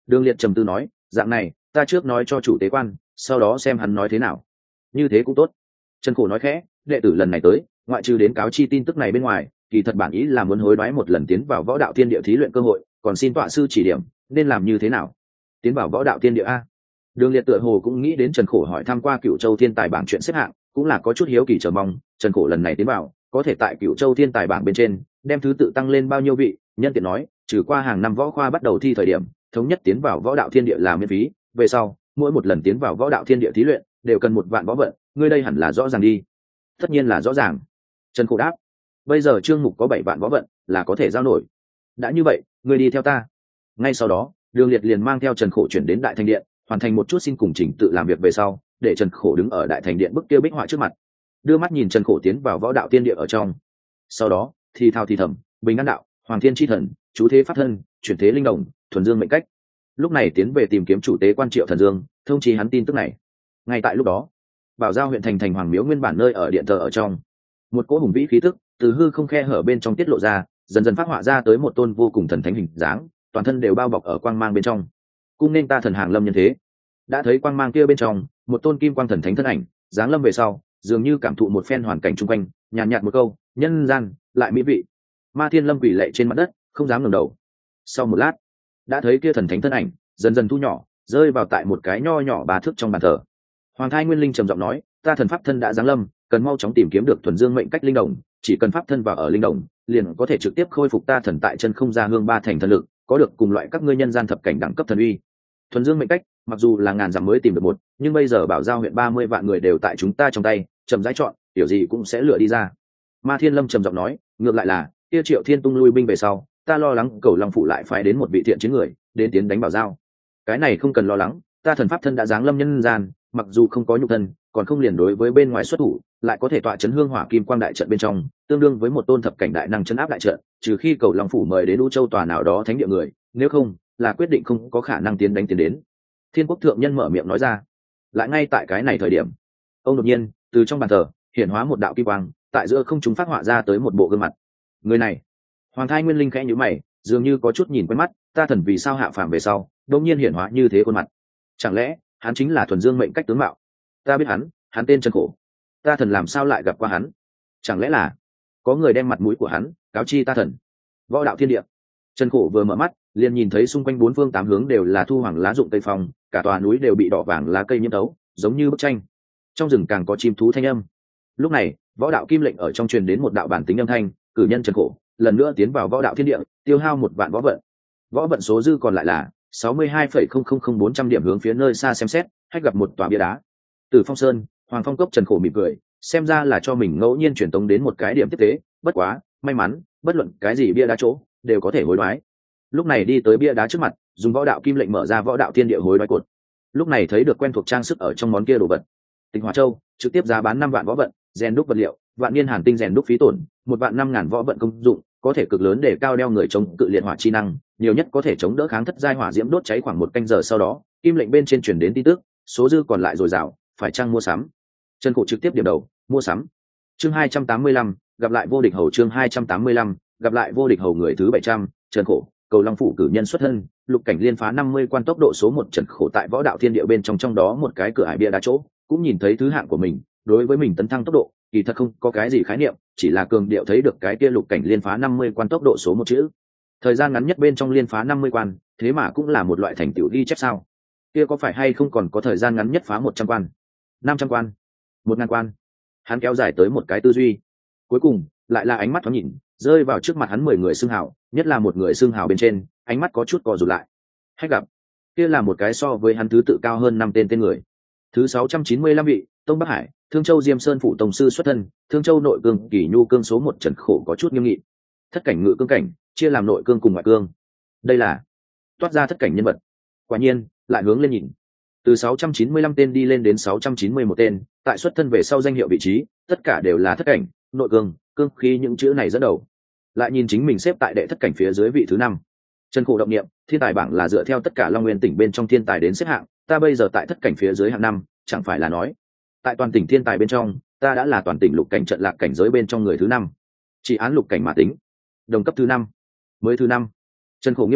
Đường Liệt trầm tư nói, dạng này ta trước nói cho chủ tế quan, sau đó xem hắn nói thế nào. Như thế cũng tốt. Trần Khổ nói khẽ, đệ tử lần này tới ngoại trừ đến cáo chi tin tức này bên ngoài, kỳ thật bản ý là muốn hối đoái một lần tiến vào võ đạo thiên địa thí luyện cơ hội, còn xin tọa sư chỉ điểm nên làm như thế nào. Tiến vào võ đạo thiên địa a? Đường Liệt tựa hồ cũng nghĩ đến Trần Khổ hỏi tham qua Cửu Châu thiên tài bảng chuyện xếp hạng, cũng là có chút hiếu kỳ chờ mong Trần Khổ lần này tiến vào có thể tại Cửu Châu thiên tài bảng bên trên đem thứ tự tăng lên bao nhiêu vị. Nhân tiện nói, trừ qua hàng năm võ khoa bắt đầu thi thời điểm thống nhất tiến vào võ đạo thiên địa là miễn phí, về sau mỗi một lần tiến vào võ đạo thiên địa thí luyện đều cần một vạn võ vận, ngươi đây hẳn là rõ ràng đi. Tất nhiên là rõ ràng. Trần Khổ đáp, bây giờ chương mục có bảy vạn võ vận là có thể giao nổi. Đã như vậy, ngươi đi theo ta. Ngay sau đó Đường Liệt liền mang theo Trần Khổ chuyển đến đại thành điện, hoàn thành một chút xin cùng trình tự làm việc về sau, để Trần Khổ đứng ở đại thành điện bức kia bích họa trước mặt, đưa mắt nhìn Trần Khổ tiến vào võ đạo tiên địa ở trong. Sau đó thì thao thì thầm, bình an đạo, hoàng thiên chi thần, chú thế pháp thân, chuyển thế linh đồng, thuần dương mệnh cách. Lúc này tiến về tìm kiếm chủ tế quan Triệu Thần Dương, thông chí hắn tin tức này. Ngay tại lúc đó, Bảo Giao huyện thành thành hoàng miếu nguyên bản nơi ở điện thờ ở trong, một cỗ hùng vĩ khí tức từ hư không khe hở bên trong tiết lộ ra, dần dần phát họa ra tới một tôn vô cùng thần thánh hình dáng, toàn thân đều bao bọc ở quang mang bên trong. Cung nên ta thần hàng lâm nhân thế. Đã thấy quang mang kia bên trong, một tôn kim quang thần thánh thân ảnh giáng lâm về sau, dường như cảm thụ một phen hoàn cảnh chung quanh, nhàn nhạt một câu, nhân gian lại mỹ vị. Ma Thiên Lâm quỳ lạy trên mặt đất, không dám ngẩng đầu. Sau một lát, đã thấy kia thần thánh thân ảnh dần dần thu nhỏ, rơi vào tại một cái nho nhỏ ba thước trong bàn thờ. Hoàng Thai Nguyên Linh trầm giọng nói, ta thần pháp thân đã giáng lâm, cần mau chóng tìm kiếm được thuần dương mệnh cách linh đồng, chỉ cần pháp thân vào ở linh đồng, liền có thể trực tiếp khôi phục ta thần tại chân không ra hương ba thành thần lực, có được cùng loại các ngươi nhân gian thập cảnh đẳng cấp thần uy. Thuần dương mệnh cách mặc dù là ngàn dặm mới tìm được một, nhưng bây giờ Bảo Giao huyện ba mươi vạn người đều tại chúng ta trong tay, chậm rãi chọn, tiểu gì cũng sẽ lựa đi ra. Ma Thiên Lâm trầm giọng nói, ngược lại là kia Triệu Thiên Tung lui binh về sau, ta lo lắng Cầu Long phủ lại phái đến một vị thiện chiến người đến tiến đánh Bảo Giao. Cái này không cần lo lắng, ta thần pháp thân đã giáng lâm nhân gian, mặc dù không có nhục thân, còn không liền đối với bên ngoài xuất thủ, lại có thể tọa chấn hương hỏa kim quang đại trận bên trong, tương đương với một tôn thập cảnh đại năng chấn áp đại trận, trừ khi Cầu Long phủ mời đến U Châu tòa nào đó thánh địa người, nếu không, là quyết định không có khả năng tiến đánh tiến đến. Thiên Quốc thượng nhân mở miệng nói ra. Lại ngay tại cái này thời điểm, ông đột nhiên từ trong bàn thờ hiện hóa một đạo kim quang, tại giữa không trung phát họa ra tới một bộ gương mặt. Người này, Hoàng Thai Nguyên Linh khẽ nhíu mày, dường như có chút nhìn quen mắt, ta thần vì sao hạ phàm về sau, đột nhiên hiện hóa như thế khuôn mặt? Chẳng lẽ hắn chính là thuần dương mệnh cách tướng mạo? Ta biết hắn, hắn tên Trần Khổ. Ta thần làm sao lại gặp qua hắn? Chẳng lẽ là có người đem mặt mũi của hắn cáo chi ta thần? Võ đạo thiên địa. Trần Khổ vừa mở mắt, liền nhìn thấy xung quanh bốn phương tám hướng đều là thu hoàng lá rụng cây phong, cả tòa núi đều bị đỏ vàng lá cây nhiễm tấu, giống như bức tranh. Trong rừng càng có chim thú thanh âm. Lúc này, võ đạo kim lệnh ở trong truyền đến một đạo bản tính âm thanh, cử nhân Trần Khổ lần nữa tiến vào võ đạo thiên địa, tiêu hao một vạn võ vận. Võ vận số dư còn lại là sáu mươi hai phẩy không không không bốn trăm điểm, hướng phía nơi xa xem xét, hay gặp một tòa bia đá. Từ Phong Sơn, Hoàng Phong Cốc. Trần Khổ mỉm cười, xem ra là cho mình ngẫu nhiên truyền tống đến một cái điểm tiếp tế, bất quá, may mắn, bất luận cái gì bia đá chỗ đều có thể hối đoái. Lúc này đi tới bia đá trước mặt, dùng võ đạo kim lệnh mở ra võ đạo thiên địa hối đoái cột. Lúc này thấy được quen thuộc trang sức ở trong món kia đồ vật. Tịnh Hỏa Châu trực tiếp giá bán năm vạn võ vận, rèn đúc vật liệu, vạn niên hàn tinh rèn đúc phí tổn, một vạn năm ngàn võ vận công dụng, có thể cực lớn để cao đeo người chống cự liệt hỏa chi năng, nhiều nhất có thể chống đỡ kháng thất giai hỏa diễm đốt cháy khoảng một canh giờ. Sau đó, kim lệnh bên trên truyền đến tin tức, số dư còn lại dồi dào, phải chăng mua sắm? Trần Khổ trực tiếp điểm đầu, mua sắm. Chương hai trăm tám mươi lăm, gặp lại vô địch hầu. Chương hai trăm tám mươi lăm, gặp lại vô địch hầu. Người thứ bảy trăm, Trần Khổ, Cầu Long phủ cử nhân xuất thân, lục cảnh liên phá năm mươi quan, tốc độ số một. Trần Khổ tại võ đạo thiên địa bên trong trong đó một cái cửa ải bia đá chỗ, cũng nhìn thấy thứ hạng của mình, đối với mình tấn thăng tốc độ, kỳ thật không có cái gì khái niệm, chỉ là cường điệu thấy được cái kia lục cảnh liên phá năm mươi quan tốc độ số một chữ. Thời gian ngắn nhất bên trong liên phá năm mươi quan, thế mà cũng là một loại thành tựu ghi chép sao? Kia có phải hay không còn có thời gian ngắn nhất phá một trăm quan, năm trăm quan, một ngàn quan? Hắn kéo dài tới một cái tư duy. Cuối cùng, lại là ánh mắt thoáng nhìn, rơi vào trước mặt hắn mười người xưng hào, nhất là một người xưng hào bên trên, ánh mắt có chút co rụt lại. Hay gặp, kia là một cái so với hắn thứ tự cao hơn năm tên tên người. Thứ sáu trăm chín mươi lăm vị, Tông Bắc Hải, Thương Châu Diêm Sơn phủ tổng sư xuất thân, Thương Châu nội cương Kỷ Nhu cương số một. Trần Khổ có chút nghiêm nghị. Thất cảnh ngự cương cảnh, chia làm nội cương cùng ngoại cương. Đây là toát ra thất cảnh nhân vật. Quả nhiên, lại hướng lên nhìn. Từ sáu trăm chín mươi lăm tên đi lên đến sáu trăm chín mươi mốt tên, tại xuất thân về sau danh hiệu vị trí, tất cả đều là thất cảnh, nội cương, cương khí những chữ này dẫn đầu. Lại nhìn chính mình xếp tại đệ thất cảnh phía dưới vị thứ năm. Trần Khổ động niệm, thiên tài bảng là dựa theo tất cả Long Nguyên tỉnh bên trong thiên tài đến xếp hạng, ta bây giờ tại thất cảnh phía dưới hạng năm, chẳng phải là nói, tại toàn tỉnh thiên tài bên trong, ta đã là toàn tỉnh lục cảnh trận lạc cảnh giới bên trong người thứ năm. Chỉ án lục cảnh mà tính, đồng cấp thứ năm, mới thứ năm. Trần Khổ nghiêm nghị,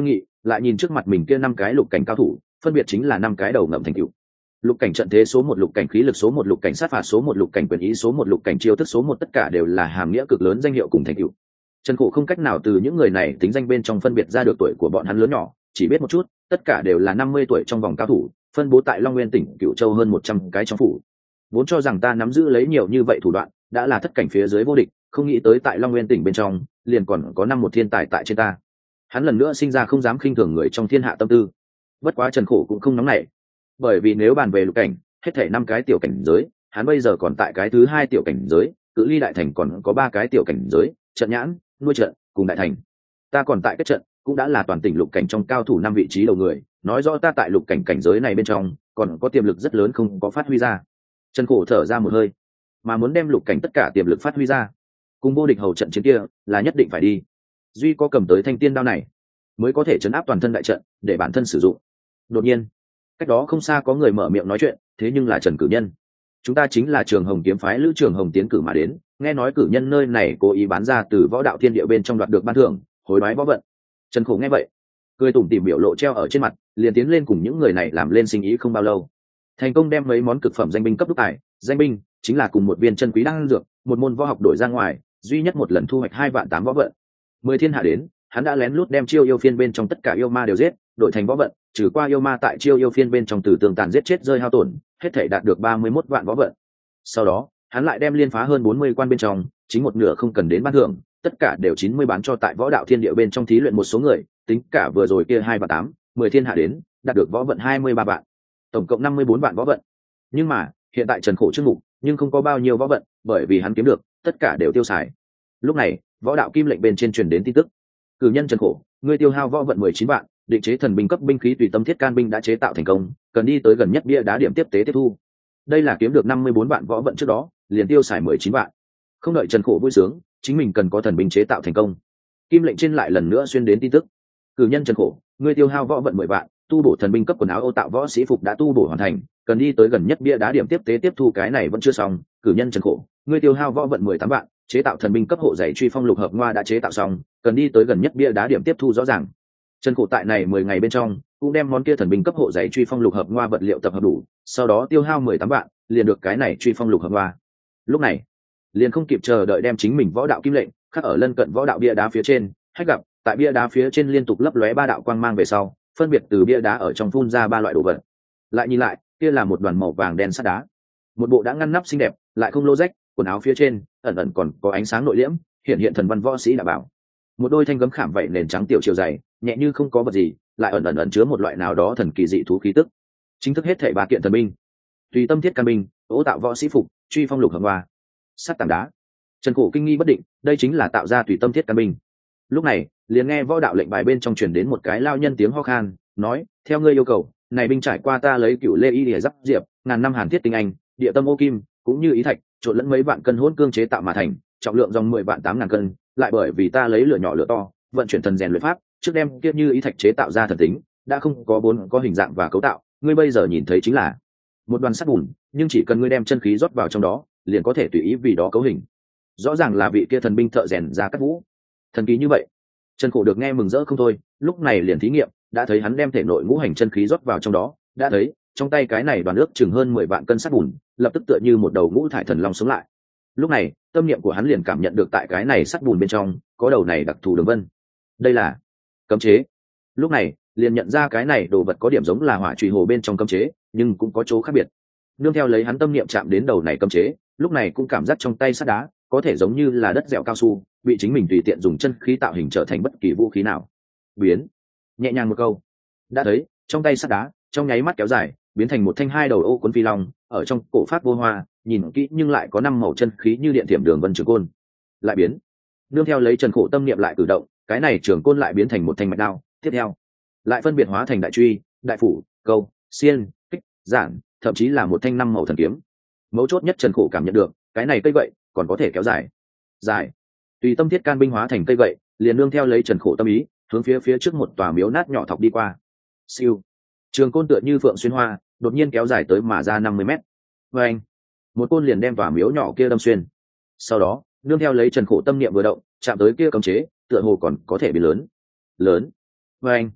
lại nhìn trước mặt mình kia năm cái lục cảnh cao thủ, phân biệt chính là năm cái đầu ngậm thành cựu. Lục cảnh trận thế số một, lục cảnh khí lực số một, lục cảnh sát phạt số một, lục cảnh quyền ý số một, lục cảnh chiêu thức số một, tất cả đều là hàm nghĩa cực lớn danh hiệu cùng thành cựu. Trần Khổ không cách nào từ những người này tính danh bên trong phân biệt ra được tuổi của bọn hắn lớn nhỏ, chỉ biết một chút, tất cả đều là năm mươi tuổi trong vòng cao thủ, phân bố tại Long Nguyên tỉnh Cửu Châu hơn một trăm cái trong phủ. Vốn cho rằng ta nắm giữ lấy nhiều như vậy thủ đoạn, đã là thất cảnh phía dưới vô địch, không nghĩ tới tại Long Nguyên tỉnh bên trong, liền còn có năm một thiên tài tại trên ta. Hắn lần nữa sinh ra không dám khinh thường người trong thiên hạ tâm tư. Bất quá Trần Khổ cũng không nóng nảy, bởi vì nếu bàn về lục cảnh, hết thảy năm cái tiểu cảnh giới, hắn bây giờ còn tại cái thứ hai tiểu cảnh giới, cự ly đại thành còn có ba cái tiểu cảnh giới, trận nhãn, nuôi trận, cùng đại thành. Ta còn tại kết trận, cũng đã là toàn tỉnh lục cảnh trong cao thủ năm vị trí đầu người, nói rõ ta tại lục cảnh cảnh giới này bên trong còn có tiềm lực rất lớn không có phát huy ra. Trần Khổ thở ra một hơi, mà muốn đem lục cảnh tất cả tiềm lực phát huy ra, cùng vô địch hầu trận chiến kia là nhất định phải đi. Duy có cầm tới thanh tiên đao này, mới có thể chấn áp toàn thân đại trận để bản thân sử dụng. Đột nhiên, cách đó không xa có người mở miệng nói chuyện, thế nhưng là Trần Cử Nhân. Chúng ta chính là Trường Hồng kiếm phái Lữ Trường Hồng tiến cử mà đến, nghe nói cử nhân nơi này cố ý bán ra từ võ đạo thiên địa bên trong đoạt được ban thưởng, hối đoái võ vận. Trần Khổ nghe vậy, cười tủm tỉm biểu lộ treo ở trên mặt, liền tiến lên cùng những người này làm lên sinh ý không bao lâu, thành công đem mấy món cực phẩm danh binh cấp đúc tài. Danh binh chính là cùng một viên chân quý đan dược, một môn võ học đổi ra ngoài, duy nhất một lần thu hoạch hai vạn tám võ vận. Mười thiên hạ đến, hắn đã lén lút đem chiêu yêu phiên bên trong tất cả yêu ma đều giết, đổi thành võ vận, trừ qua yêu ma tại chiêu yêu phiên bên trong từ tường tàn giết chết rơi hao tổn, hết thảy đạt được ba mươi mốt vạn võ vận. Sau đó, hắn lại đem liên phá hơn bốn mươi quan bên trong, chính một nửa không cần đến ban thưởng, tất cả đều chín mươi bán cho tại võ đạo thiên địa bên trong thí luyện một số người, tính cả vừa rồi kia hai và tám, mười thiên hạ đến, đạt được võ vận hai mươi ba vạn, tổng cộng năm mươi bốn vạn võ vận. Nhưng mà, hiện tại Trần Khổ trước mục, nhưng không có bao nhiêu võ vận, bởi vì hắn kiếm được, tất cả đều tiêu xài. Lúc này, võ đạo kim lệnh bên trên truyền đến tin tức, cử nhân Trần Khổ, ngươi tiêu hao võ vận mười chín vạn, định chế thần binh cấp binh khí tùy tâm thiết can binh đã chế tạo thành công, cần đi tới gần nhất bia đá điểm tiếp tế tiếp thu. Đây là kiếm được năm mươi bốn vạn võ vận trước đó, liền tiêu xài mười chín vạn. Không đợi Trần Khổ vui sướng, chính mình cần có thần binh chế tạo thành công. Kim lệnh trên lại lần nữa xuyên đến tin tức, cử nhân Trần Khổ, ngươi tiêu hao võ vận mười vạn, tu bổ thần binh cấp quần áo ô tạo võ sĩ phục đã tu bổ hoàn thành, cần đi tới gần nhất bia đá điểm tiếp tế tiếp thu. Cái này vẫn chưa xong, cử nhân Trần Khổ, ngươi tiêu hao võ vận mười tám vạn, chế tạo thần binh cấp hộ giày truy phong lục hợp ngoa đã chế tạo xong, cần đi tới gần nhất bia đá điểm tiếp thu. Rõ ràng Trần Khổ tại này mười ngày bên trong cũng đem món kia thần binh cấp hộ giày truy phong lục hợp ngoa vật liệu tập hợp đủ, sau đó tiêu hao mười tám vạn, liền được cái này truy phong lục hợp ngoa. Lúc này, liền không kịp chờ đợi đem chính mình võ đạo kim lệnh khắc ở lân cận võ đạo bia đá phía trên. Hách gặp tại bia đá phía trên liên tục lấp lóe ba đạo quang mang về sau, phân biệt từ bia đá ở trong phun ra ba loại đồ vật. Lại nhìn lại, kia là một đoàn màu vàng đen sắt đá, một bộ đã ngăn nắp xinh đẹp, lại không lô rách, quần áo phía trên ẩn ẩn còn có ánh sáng nội liễm, hiện hiện thần văn võ sĩ đã bảo. Một đôi thanh gấm khảm vậy nền trắng tiểu chiều dày, nhẹ như không có vật gì, lại ẩn ẩn ẩn chứa một loại nào đó thần kỳ dị thú khí tức. Chính thức hết thảy ba kiện thần binh, tùy tâm thiết can binh, ố tạo võ sĩ phục, truy phong lục hợp hoa, sắt tảng đá. Trần Khổ kinh nghi bất định, đây chính là tạo ra tùy tâm thiết can binh. Lúc này, liền nghe võ đạo lệnh bài bên trong truyền đến một cái lao nhân tiếng ho khan, nói: theo ngươi yêu cầu, này binh trải qua ta lấy cựu lê y để giáp diệp, ngàn năm hàn thiết tinh anh, địa tâm ô kim, cũng như ý thạch, trộn lẫn mấy vạn cân hỗn cương chế tạo mà thành, trọng lượng dòng mười vạn tám ngàn cân, lại bởi vì ta lấy lửa nhỏ lửa to, vận chuyển thần rèn luyện pháp, trước đem kia như ý thạch chế tạo ra thần tính, đã không có bốn có hình dạng và cấu tạo, ngươi bây giờ nhìn thấy chính là một đoàn sắt bùn, nhưng chỉ cần ngươi đem chân khí rót vào trong đó, liền có thể tùy ý vì đó cấu hình. Rõ ràng là vị kia thần binh thợ rèn ra cắt vũ, thần kỳ như vậy. Trần Khổ được nghe mừng rỡ không thôi, lúc này liền thí nghiệm, đã thấy hắn đem thể nội ngũ hành chân khí rót vào trong đó, đã thấy trong tay cái này đoàn nước chừng hơn mười vạn cân sắt bùn, lập tức tựa như một đầu ngũ thải thần long sống lại. Lúc này, tâm niệm của hắn liền cảm nhận được tại cái này sắt bùn bên trong có đầu này đặc thù đường vân. Đây là cấm chế. Lúc này, liền nhận ra cái này đồ vật có điểm giống là hỏa chùy hồ bên trong cấm chế, nhưng cũng có chỗ khác biệt. Nương theo lấy hắn tâm niệm chạm đến đầu này cấm chế, lúc này cũng cảm giác trong tay sắt đá có thể giống như là đất dẻo cao su, bị chính mình tùy tiện dùng chân khí tạo hình trở thành bất kỳ vũ khí nào. Biến, nhẹ nhàng một câu, đã thấy trong tay sắt đá trong nháy mắt kéo dài, biến thành một thanh hai đầu ô cuốn phi long, ở trong cổ phát vô hoa, nhìn kỹ nhưng lại có năm màu chân khí như điện thiểm đường vân trường côn. Lại biến, nương theo lấy Trần Khổ tâm niệm lại cử động, cái này trường côn lại biến thành một thanh mạch đao, tiếp theo lại phân biệt hóa thành đại truy, đại phủ, câu, xiên, kích, giản, thậm chí là một thanh năm màu thần kiếm. Mấu chốt nhất Trần Khổ cảm nhận được, cái này cây gậy còn có thể kéo dài. Dài, tùy tâm thiết can binh hóa thành cây gậy, liền nương theo lấy Trần Khổ tâm ý, hướng phía phía trước một tòa miếu nát nhỏ thọc đi qua. Siêu, trường côn tựa như phượng xuyên hoa, đột nhiên kéo dài tới mà ra năm mươi mét. Và anh, một côn liền đem tòa miếu nhỏ kia đâm xuyên. Sau đó, nương theo lấy Trần Khổ tâm niệm vừa động, chạm tới kia cấm chế, tựa hồ còn có thể bị lớn. Lớn. Và anh,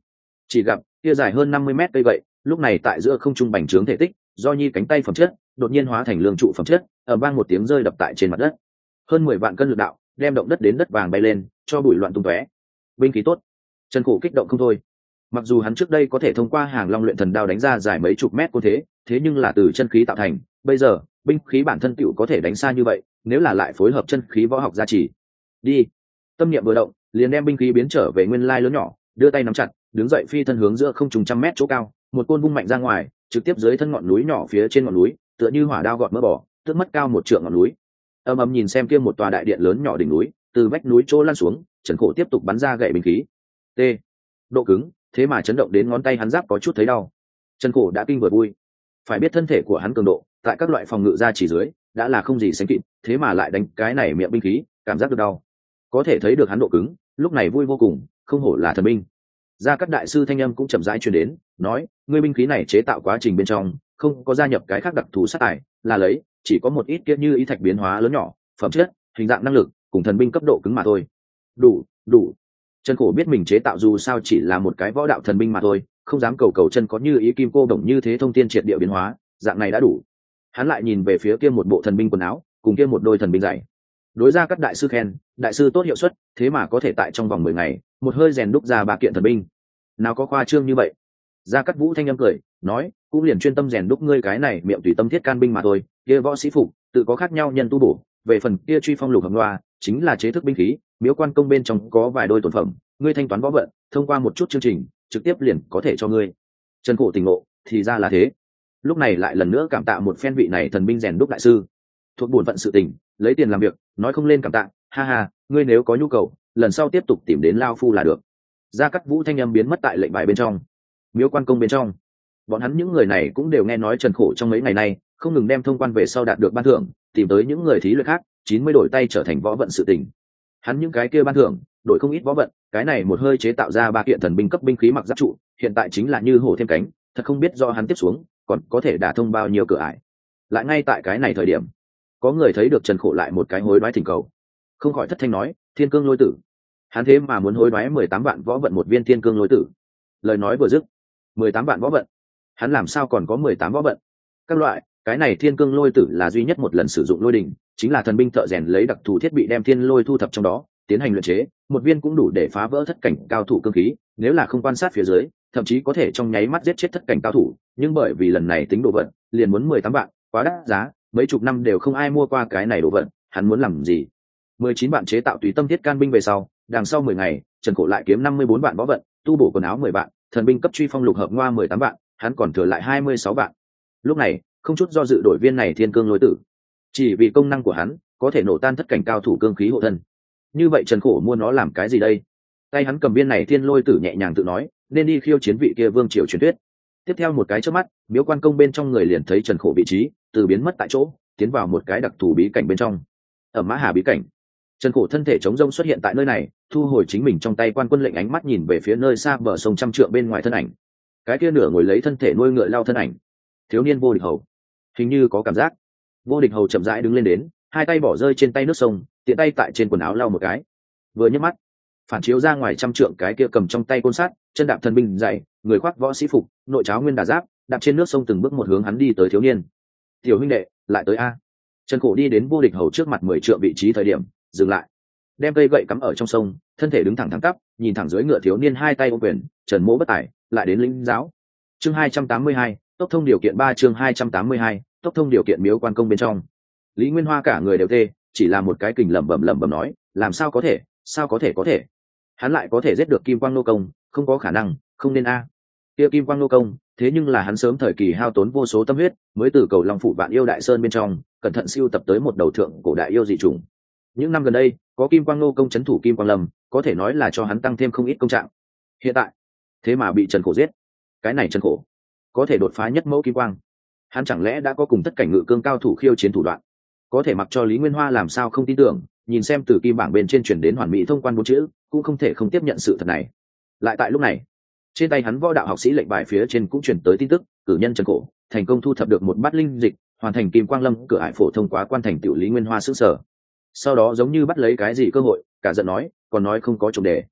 Chỉ gặp kia dài hơn năm mươi mét cây gậy lúc này tại giữa không trung bành trướng thể tích, do nhi cánh tay phẩm chất đột nhiên hóa thành lương trụ phẩm chất, ở vang một tiếng rơi đập tại trên mặt đất. Hơn mười vạn cân lực đạo đem động đất đến đất vàng bay lên, cho bụi loạn tung tóe. Binh khí tốt. Trần Cổ kích động không thôi. Mặc dù hắn trước đây có thể thông qua hàng long luyện thần đao đánh ra dài mấy chục mét côn thế, thế nhưng là từ chân khí tạo thành, bây giờ binh khí bản thân tựu có thể đánh xa như vậy, nếu là lại phối hợp chân khí võ học gia trì. Đi. Tâm niệm vừa động, liền đem binh khí biến trở về nguyên lai lớn nhỏ, đưa tay nắm chặt, đứng dậy phi thân hướng giữa không trung trăm mét chỗ cao, một côn vung mạnh ra ngoài, trực tiếp dưới thân ngọn núi nhỏ phía trên ngọn núi, tựa như hỏa đao gọt mỡ bò, tước mất cao một trượng ngọn núi. Âm ầm nhìn xem kia một tòa đại điện lớn nhỏ đỉnh núi, từ vách núi chỗ lăn xuống, Trần Cổ tiếp tục bắn ra gậy binh khí. T. Độ cứng, thế mà chấn động đến ngón tay hắn giáp có chút thấy đau. Trần Cổ đã kinh vừa vui. Phải biết thân thể của hắn cường độ, tại các loại phòng ngự gia chỉ dưới, đã là không gì sánh kịp, thế mà lại đánh cái này miệng binh khí, cảm giác được đau. Có thể thấy được hắn độ cứng, lúc này vui vô cùng, không hổ là thần binh. Gia Cát đại sư thanh âm cũng chậm rãi truyền đến, nói, ngươi binh khí này chế tạo quá trình bên trong, không có gia nhập cái khác đặc thù sát tài, là lấy, chỉ có một ít kia như ý thạch biến hóa lớn nhỏ, phẩm chất, hình dạng năng lực, cùng thần binh cấp độ cứng mà thôi. Đủ, đủ. Trần Cổ biết mình chế tạo dù sao chỉ là một cái võ đạo thần binh mà thôi, không dám cầu cầu chân có như ý kim cô đồng như thế thông tiên triệt địa biến hóa, dạng này đã đủ. Hắn lại nhìn về phía kia một bộ thần binh quần áo, cùng kia một đôi thần binh giày. Đối ra các đại sư khen, đại sư tốt hiệu suất, thế mà có thể tại trong vòng mười ngày, một hơi rèn đúc ra ba kiện thần binh. Nào có khoa trương như vậy. Gia Cát Vũ thanh âm cười, nói, cũng liền chuyên tâm rèn đúc ngươi cái này miệng tùy tâm thiết can binh mà thôi, kia võ sĩ phục, tự có khác nhau nhân tu bổ, về phần kia truy phong lục hợp loa, chính là chế thức binh khí, miếu quan công bên trong có vài đôi tổn phẩm, ngươi thanh toán võ vận, thông qua một chút chương trình, trực tiếp liền có thể cho ngươi. Trần Cổ tỉnh ngộ, thì ra là thế. Lúc này lại lần nữa cảm tạ một phen vị này thần binh rèn đúc đại sư. Thuộc bổn phận sự tình, lấy tiền làm việc, nói không lên cảm tạ, ha ha, ngươi nếu có nhu cầu, lần sau tiếp tục tìm đến lao phu là được. Gia Cát Vũ thanh âm biến mất tại lệnh bài bên trong. Miếu quan công bên trong, bọn hắn những người này cũng đều nghe nói Trần Khổ trong mấy ngày nay không ngừng đem thông quan về sau đạt được ban thưởng, tìm tới những người thí luyện khác, chín mươi đổi tay trở thành võ vận sự tình. Hắn những cái kia ban thưởng, đổi không ít võ vận, cái này một hơi chế tạo ra ba kiện thần binh cấp binh khí mặc giáp trụ, hiện tại chính là như hổ thêm cánh, thật không biết do hắn tiếp xuống, còn có thể đả thông bao nhiêu cửa ải. Lại ngay tại cái này thời điểm, có người thấy được Trần Khổ lại một cái hối đoái thỉnh cầu, không khỏi thất thanh nói, Thiên Cương Lôi Tử. Hắn thế mà muốn hối đoái mười tám vạn võ vận một viên Thiên Cương Lôi Tử. Lời nói vừa dứt, mười tám vạn võ vận, hắn làm sao còn có mười tám võ vận? Các loại, cái này Thiên Cương Lôi Tử là duy nhất một lần sử dụng lôi đỉnh, chính là thần binh thợ rèn lấy đặc thù thiết bị đem thiên lôi thu thập trong đó, tiến hành luyện chế, một viên cũng đủ để phá vỡ thất cảnh cao thủ cương khí, nếu là không quan sát phía dưới, thậm chí có thể trong nháy mắt giết chết thất cảnh cao thủ, nhưng bởi vì lần này tính độ vận, liền muốn mười tám vạn, quá đắt giá, mấy chục năm đều không ai mua qua cái này đồ vận, hắn muốn làm gì? mười chín vạn chế tạo tùy tâm thiết can binh về sau, đằng sau mười ngày, Trần Cổ lại kiếm năm mươi bốn vạn võ vận, tu bổ quần áo mười vạn, thần binh cấp truy phong lục hợp ngoa mười tám vạn, hắn còn thừa lại hai mươi sáu vạn. Lúc này, không chút do dự đổi viên này Thiên Cương Lôi Tử. Chỉ vì công năng của hắn có thể nổ tan thất cảnh cao thủ cương khí hộ thân. Như vậy Trần Khổ mua nó làm cái gì đây? Tay hắn cầm viên này Thiên Lôi Tử nhẹ nhàng tự nói, nên đi khiêu chiến vị kia vương triều truyền thuyết. Tiếp theo một cái chớp mắt, miếu quan công bên trong người liền thấy Trần Khổ vị trí, từ biến mất tại chỗ, tiến vào một cái đặc thù bí cảnh bên trong. Ở Mã Hà bí cảnh, Trần Khổ thân thể chống rông xuất hiện tại nơi này, thu hồi chính mình trong tay quan quân lệnh, ánh mắt nhìn về phía nơi xa bờ sông trăm trượng bên ngoài thân ảnh. Cái kia nửa ngồi lấy thân thể nuôi ngựa lao thân ảnh, thiếu niên Vô Địch Hầu. Hình như có cảm giác. Vô Địch Hầu chậm rãi đứng lên đến, hai tay bỏ rơi trên tay nước sông, tiện tay tại trên quần áo lau một cái. Vừa nhấc mắt, phản chiếu ra ngoài trăm trượng cái kia cầm trong tay côn sắt, chân đạp thần binh dày, người khoác võ sĩ phục, nội cháo nguyên đà giáp, đạp trên nước sông từng bước một hướng hắn đi tới thiếu niên. Tiểu huynh đệ, lại tới a. Trần Khổ đi đến Vô Địch Hầu trước mặt mười trượng vị trí thời điểm, dừng lại, đem cây gậy cắm ở trong sông, thân thể đứng thẳng thẳng tắp, nhìn thẳng dưới ngựa thiếu niên hai tay ôm quyền, Trần Mỗ bất tài, lại đến lĩnh giáo. Chương hai trăm tám mươi hai, tốc thông điều kiện ba chương hai trăm tám mươi hai, tốc thông điều kiện miếu quan công bên trong. Lý Nguyên Hoa cả người đều tê, chỉ là một cái kình lẩm bẩm lẩm bẩm nói, làm sao có thể, sao có thể có thể? Hắn lại có thể giết được Kim Quang Nô Công, không có khả năng, không nên a. Kia Kim Quang Nô Công, thế nhưng là hắn sớm thời kỳ hao tốn vô số tâm huyết, mới từ Cầu Long phủ Vạn Yêu Đại Sơn bên trong, cẩn thận siêu tập tới một đầu thượng cổ đại yêu dị chủng. Những năm gần đây, có Kim Quang Nô Công trấn thủ Kim Quang Lâm, có thể nói là cho hắn tăng thêm không ít công trạng. Hiện tại, thế mà bị Trần Khổ giết. Cái này Trần Khổ, có thể đột phá nhất mẫu kim quang. Hắn chẳng lẽ đã có cùng tất cảnh ngự cương cao thủ khiêu chiến thủ đoạn? Có thể mặc cho Lý Nguyên Hoa làm sao không tin tưởng, nhìn xem từ kim bảng bên trên truyền đến hoàn mỹ thông quan bốn chữ, cũng không thể không tiếp nhận sự thật này. Lại tại lúc này, trên tay hắn võ đạo học sĩ lệnh bài phía trên cũng truyền tới tin tức, cử nhân Trần Khổ thành công thu thập được một bát linh dịch, hoàn thành Kim Quang Lâm cửa ải phổ thông quá quan thành tiểu. Lý Nguyên Hoa sững sờ. Sau đó giống như bắt lấy cái gì cơ hội, cả giận nói, còn nói không có chủ đề.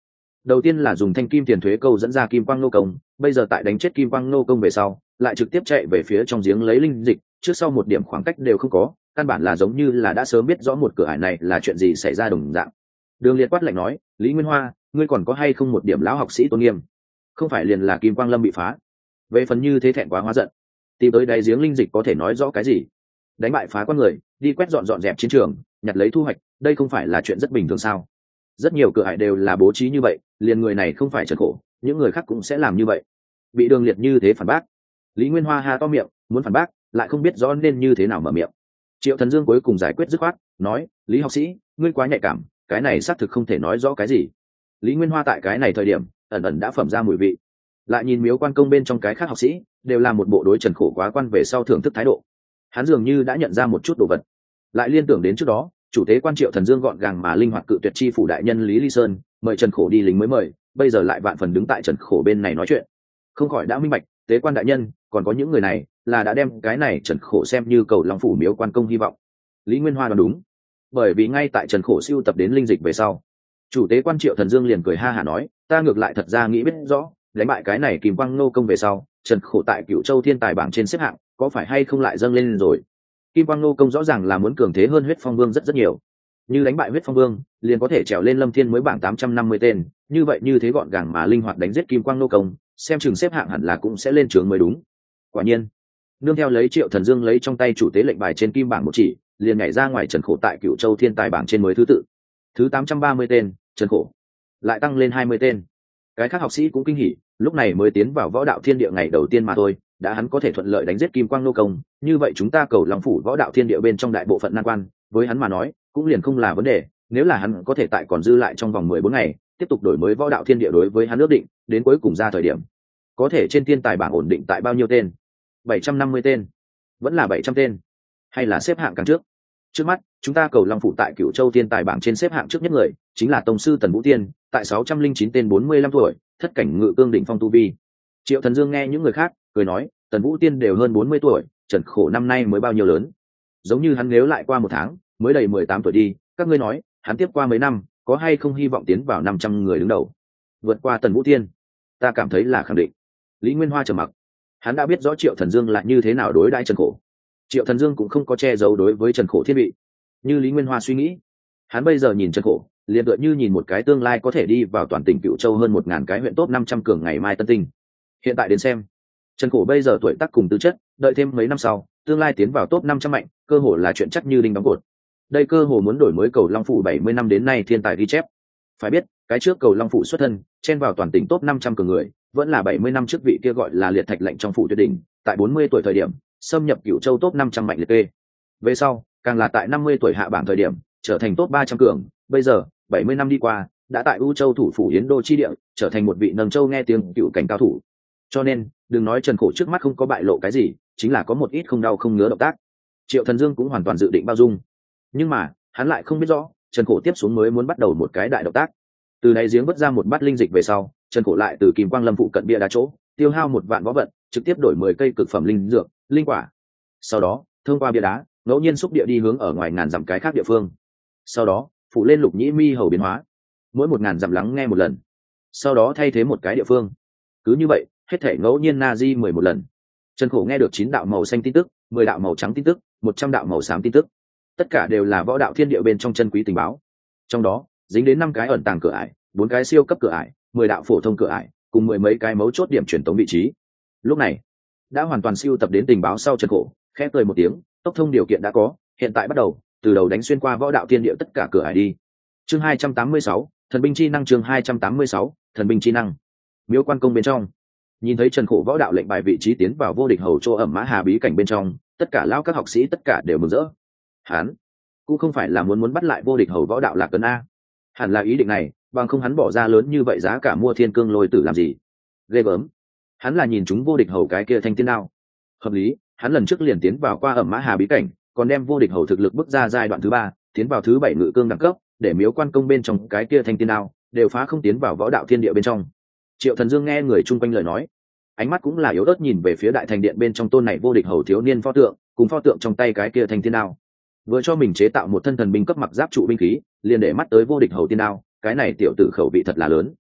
Đầu tiên là dùng thanh kim tiền thuế câu dẫn ra kim quang nô công, bây giờ tại đánh chết kim quang nô công về sau lại trực tiếp chạy về phía trong giếng lấy linh dịch, trước sau một điểm khoảng cách đều không có, căn bản là giống như là đã sớm biết rõ một cửa ải này là chuyện gì xảy ra đồng dạng. Đường Liệt quát lạnh nói, Lý Nguyên Hoa, ngươi còn có hay không một điểm lão học sĩ tôn nghiêm? Không phải liền là kim quang lâm bị phá? Về phần như thế thẹn quá hóa giận, tìm tới đáy giếng linh dịch có thể nói rõ cái gì? Đánh bại phá quan người, đi quét dọn dọn dẹp chiến trường, nhặt lấy thu hoạch, đây không phải là chuyện rất bình thường sao? Rất nhiều cửa ải đều là bố trí như vậy, liền người này không phải Trần Khổ, những người khác cũng sẽ làm như vậy. Bị Đường Liệt như thế phản bác, Lý Nguyên Hoa ha to miệng, muốn phản bác, lại không biết rõ nên như thế nào mở miệng. Triệu Thần Dương cuối cùng giải quyết dứt khoát, nói, Lý học sĩ, ngươi quá nhạy cảm, cái này xác thực không thể nói rõ cái gì. Lý Nguyên Hoa tại cái này thời điểm ẩn ẩn đã phẩm ra mùi vị, lại nhìn Miếu Quan Công bên trong cái khác học sĩ đều là một bộ đối Trần Khổ quá quan về sau thưởng thức thái độ, hắn dường như đã nhận ra một chút đồ vật. Lại liên tưởng đến trước đó chủ tế quan Triệu Thần Dương gọn gàng mà linh hoạt cự tuyệt chi phủ đại nhân Lý Ly Sơn mời Trần Khổ đi lính mới mời, bây giờ lại vạn phần đứng tại Trần Khổ bên này nói chuyện, không khỏi đã minh bạch tế quan đại nhân còn có những người này là đã đem cái này Trần Khổ xem như cầu Long phủ Miếu Quan Công hy vọng. Lý Nguyên Hoa đoán đúng, bởi vì ngay tại Trần Khổ siêu tập đến linh dịch về sau, chủ tế quan Triệu Thần Dương liền cười ha hả nói, ta ngược lại thật ra nghĩ biết rõ đánh bại cái này Kim Quang nô công về sau, Trần Khổ tại Cửu Châu thiên tài bảng trên xếp hạng có phải hay không lại dâng lên rồi. Kim Quang nô công rõ ràng là muốn cường thế hơn Huyết Phong Vương rất rất nhiều, như đánh bại Huyết Phong Vương liền có thể trèo lên Lâm Thiên mới bảng tám trăm năm mươi tên, như vậy như thế gọn gàng mà linh hoạt đánh giết Kim Quang nô công, xem chừng xếp hạng hẳn là cũng sẽ lên trường mới đúng. Quả nhiên, nương theo lấy Triệu Thần Dương lấy trong tay chủ tế lệnh bài trên kim bảng một chỉ, liền nhảy ra ngoài Trần Khổ tại Cửu Châu thiên tài bảng trên mới thứ tự, thứ tám trăm ba mươi tên, Trần Khổ lại tăng lên hai mươi tên. Cái khác học sĩ cũng kinh hỉ, lúc này mới tiến vào võ đạo thiên địa ngày đầu tiên mà thôi, đã hắn có thể thuận lợi đánh giết Kim Quang nô công, như vậy chúng ta cầu Long phủ võ đạo thiên địa bên trong đại bộ phận nan quan, với hắn mà nói cũng liền không là vấn đề, nếu là hắn có thể tại còn dư lại trong vòng mười bốn ngày tiếp tục đổi mới võ đạo thiên địa đối với hắn ước định, đến cuối cùng ra thời điểm có thể trên thiên tài bảng ổn định tại bao nhiêu tên? bảy trăm năm mươi tên, vẫn là bảy trăm tên, hay là xếp hạng càng trước? Trước mắt chúng ta cầu Long phủ tại Cửu Châu thiên tài bảng trên xếp hạng trước nhất người chính là tông sư Tần Vũ Tiên, tại sáu trăm linh chín tên, bốn mươi lăm tuổi, thất cảnh ngự cương đỉnh phong tu vi. Triệu Thần Dương nghe những người khác cười nói, Tần Vũ Tiên đều hơn bốn mươi tuổi, Trần Khổ năm nay mới bao nhiêu lớn? Giống như hắn nếu lại qua một tháng mới đầy mười tám tuổi đi, các ngươi nói hắn tiếp qua mấy năm có hay không hy vọng tiến vào năm trăm người đứng đầu, vượt qua Tần Vũ Tiên? Ta cảm thấy là khẳng định. Lý Nguyên Hoa trầm mặc, hắn đã biết rõ Triệu Thần Dương là như thế nào đối đãi Trần Khổ. Triệu Thần Dương cũng không có che giấu đối với Trần Khổ thiên vị, như Lý Nguyên Hoa suy nghĩ, hắn bây giờ nhìn Trần Khổ liền tựa như nhìn một cái tương lai có thể đi vào toàn tỉnh Cửu Châu hơn một ngàn cái huyện top năm trăm cường ngày mai tân tinh. Hiện tại đến xem, Trần Khổ bây giờ tuổi tác cùng tư chất, đợi thêm mấy năm sau tương lai tiến vào top năm trăm mạnh, cơ hồ là chuyện chắc như đinh đóng cột. Đây cơ hồ muốn đổi mới cầu Long phủ bảy mươi năm đến nay thiên tài ghi chép. Phải biết, cái trước cầu Long phủ xuất thân, chen vào toàn tỉnh top năm trăm cường người, vẫn là bảy mươi năm trước vị kia gọi là Liệt Thạch lệnh trong phủ tuyệt đỉnh, tại bốn mươi tuổi thời điểm, xâm nhập Cửu Châu top năm trăm mạnh liệt kê. Về sau, càng là tại năm mươi tuổi hạ bảng thời điểm, trở thành top ba trăm cường, bây giờ, bảy mươi năm đi qua, đã tại U Châu thủ phủ Yến Đô chi địa, trở thành một vị nâng châu nghe tiếng cựu cảnh cao thủ. Cho nên, đừng nói Trần Khổ trước mắt không có bại lộ cái gì, chính là có một ít không đau không ngứa động tác, Triệu Thần Dương cũng hoàn toàn dự định bao dung. Nhưng mà, hắn lại không biết rõ, Trần Khổ tiếp xuống mới muốn bắt đầu một cái đại động tác. Từ đáy giếng vớt ra một bát linh dịch về sau, Trần Khổ lại từ Kim Quang Lâm phụ cận bia đá chỗ, tiêu hao một vạn võ vận, trực tiếp đổi mười cây cực phẩm linh dược, linh quả. Sau đó, thông qua bia đá, ngẫu nhiên xúc địa đi hướng ở ngoài ngàn dặm cái khác địa phương. Sau đó, phụ lên lục nhĩ mi hầu biến hóa, mỗi một ngàn dặm lắng nghe một lần. Sau đó thay thế một cái địa phương. Cứ như vậy, hết thể ngẫu nhiên na di mười một lần. Trần Khổ nghe được chín đạo màu xanh tin tức, mười đạo màu trắng tin tức, một trăm đạo màu xám tin tức. Tất cả đều là võ đạo thiên địa bên trong chân quý tình báo. Trong đó, dính đến năm cái ẩn tàng cửa ải, bốn cái siêu cấp cửa ải, mười đạo phổ thông cửa ải, cùng mười mấy cái mấu chốt điểm truyền tống vị trí. Lúc này, đã hoàn toàn siêu tập đến tình báo sau, Trần Khổ khẽ cười một tiếng, tốc thông điều kiện đã có, hiện tại bắt đầu, từ đầu đánh xuyên qua võ đạo thiên địa tất cả cửa ải đi. Chương hai trăm tám mươi sáu, thần binh chi năng. Chương hai trăm tám mươi sáu, thần binh chi năng. Miếu Quan Công bên trong, nhìn thấy Trần Khổ võ đạo lệnh bài vị trí tiến vào vô địch hầu chỗ ẩm mã hà bí cảnh bên trong, tất cả lão các học sĩ tất cả đều mừng rỡ. Hắn cũng không phải là muốn muốn bắt lại vô địch hầu võ đạo Lạc Cấn a, hẳn là ý định này, bằng không hắn bỏ ra lớn như vậy giá cả mua thiên cương lôi tử làm gì? Ghê gớm, hắn là nhìn chúng vô địch hầu cái kia thanh tiên đao. Hợp lý, hắn lần trước liền tiến vào qua ẩm mã hà bí cảnh, còn đem vô địch hầu thực lực bước ra giai đoạn thứ ba, tiến vào thứ bảy ngự cương đẳng cấp, để Miếu Quan Công bên trong cái kia thanh tiên đao đều phá không tiến vào võ đạo thiên địa bên trong. Triệu Thần Dương nghe người chung quanh lời nói, ánh mắt cũng là yếu ớt nhìn về phía đại thành điện bên trong tôn này vô địch hầu thiếu niên pho tượng, cùng pho tượng trong tay cái kia thanh tiên đao. Vừa cho mình chế tạo một thân thần binh cấp mặc giáp trụ binh khí, liền để mắt tới vô địch hầu tiên đao, cái này tiểu tử khẩu vị thật là lớn.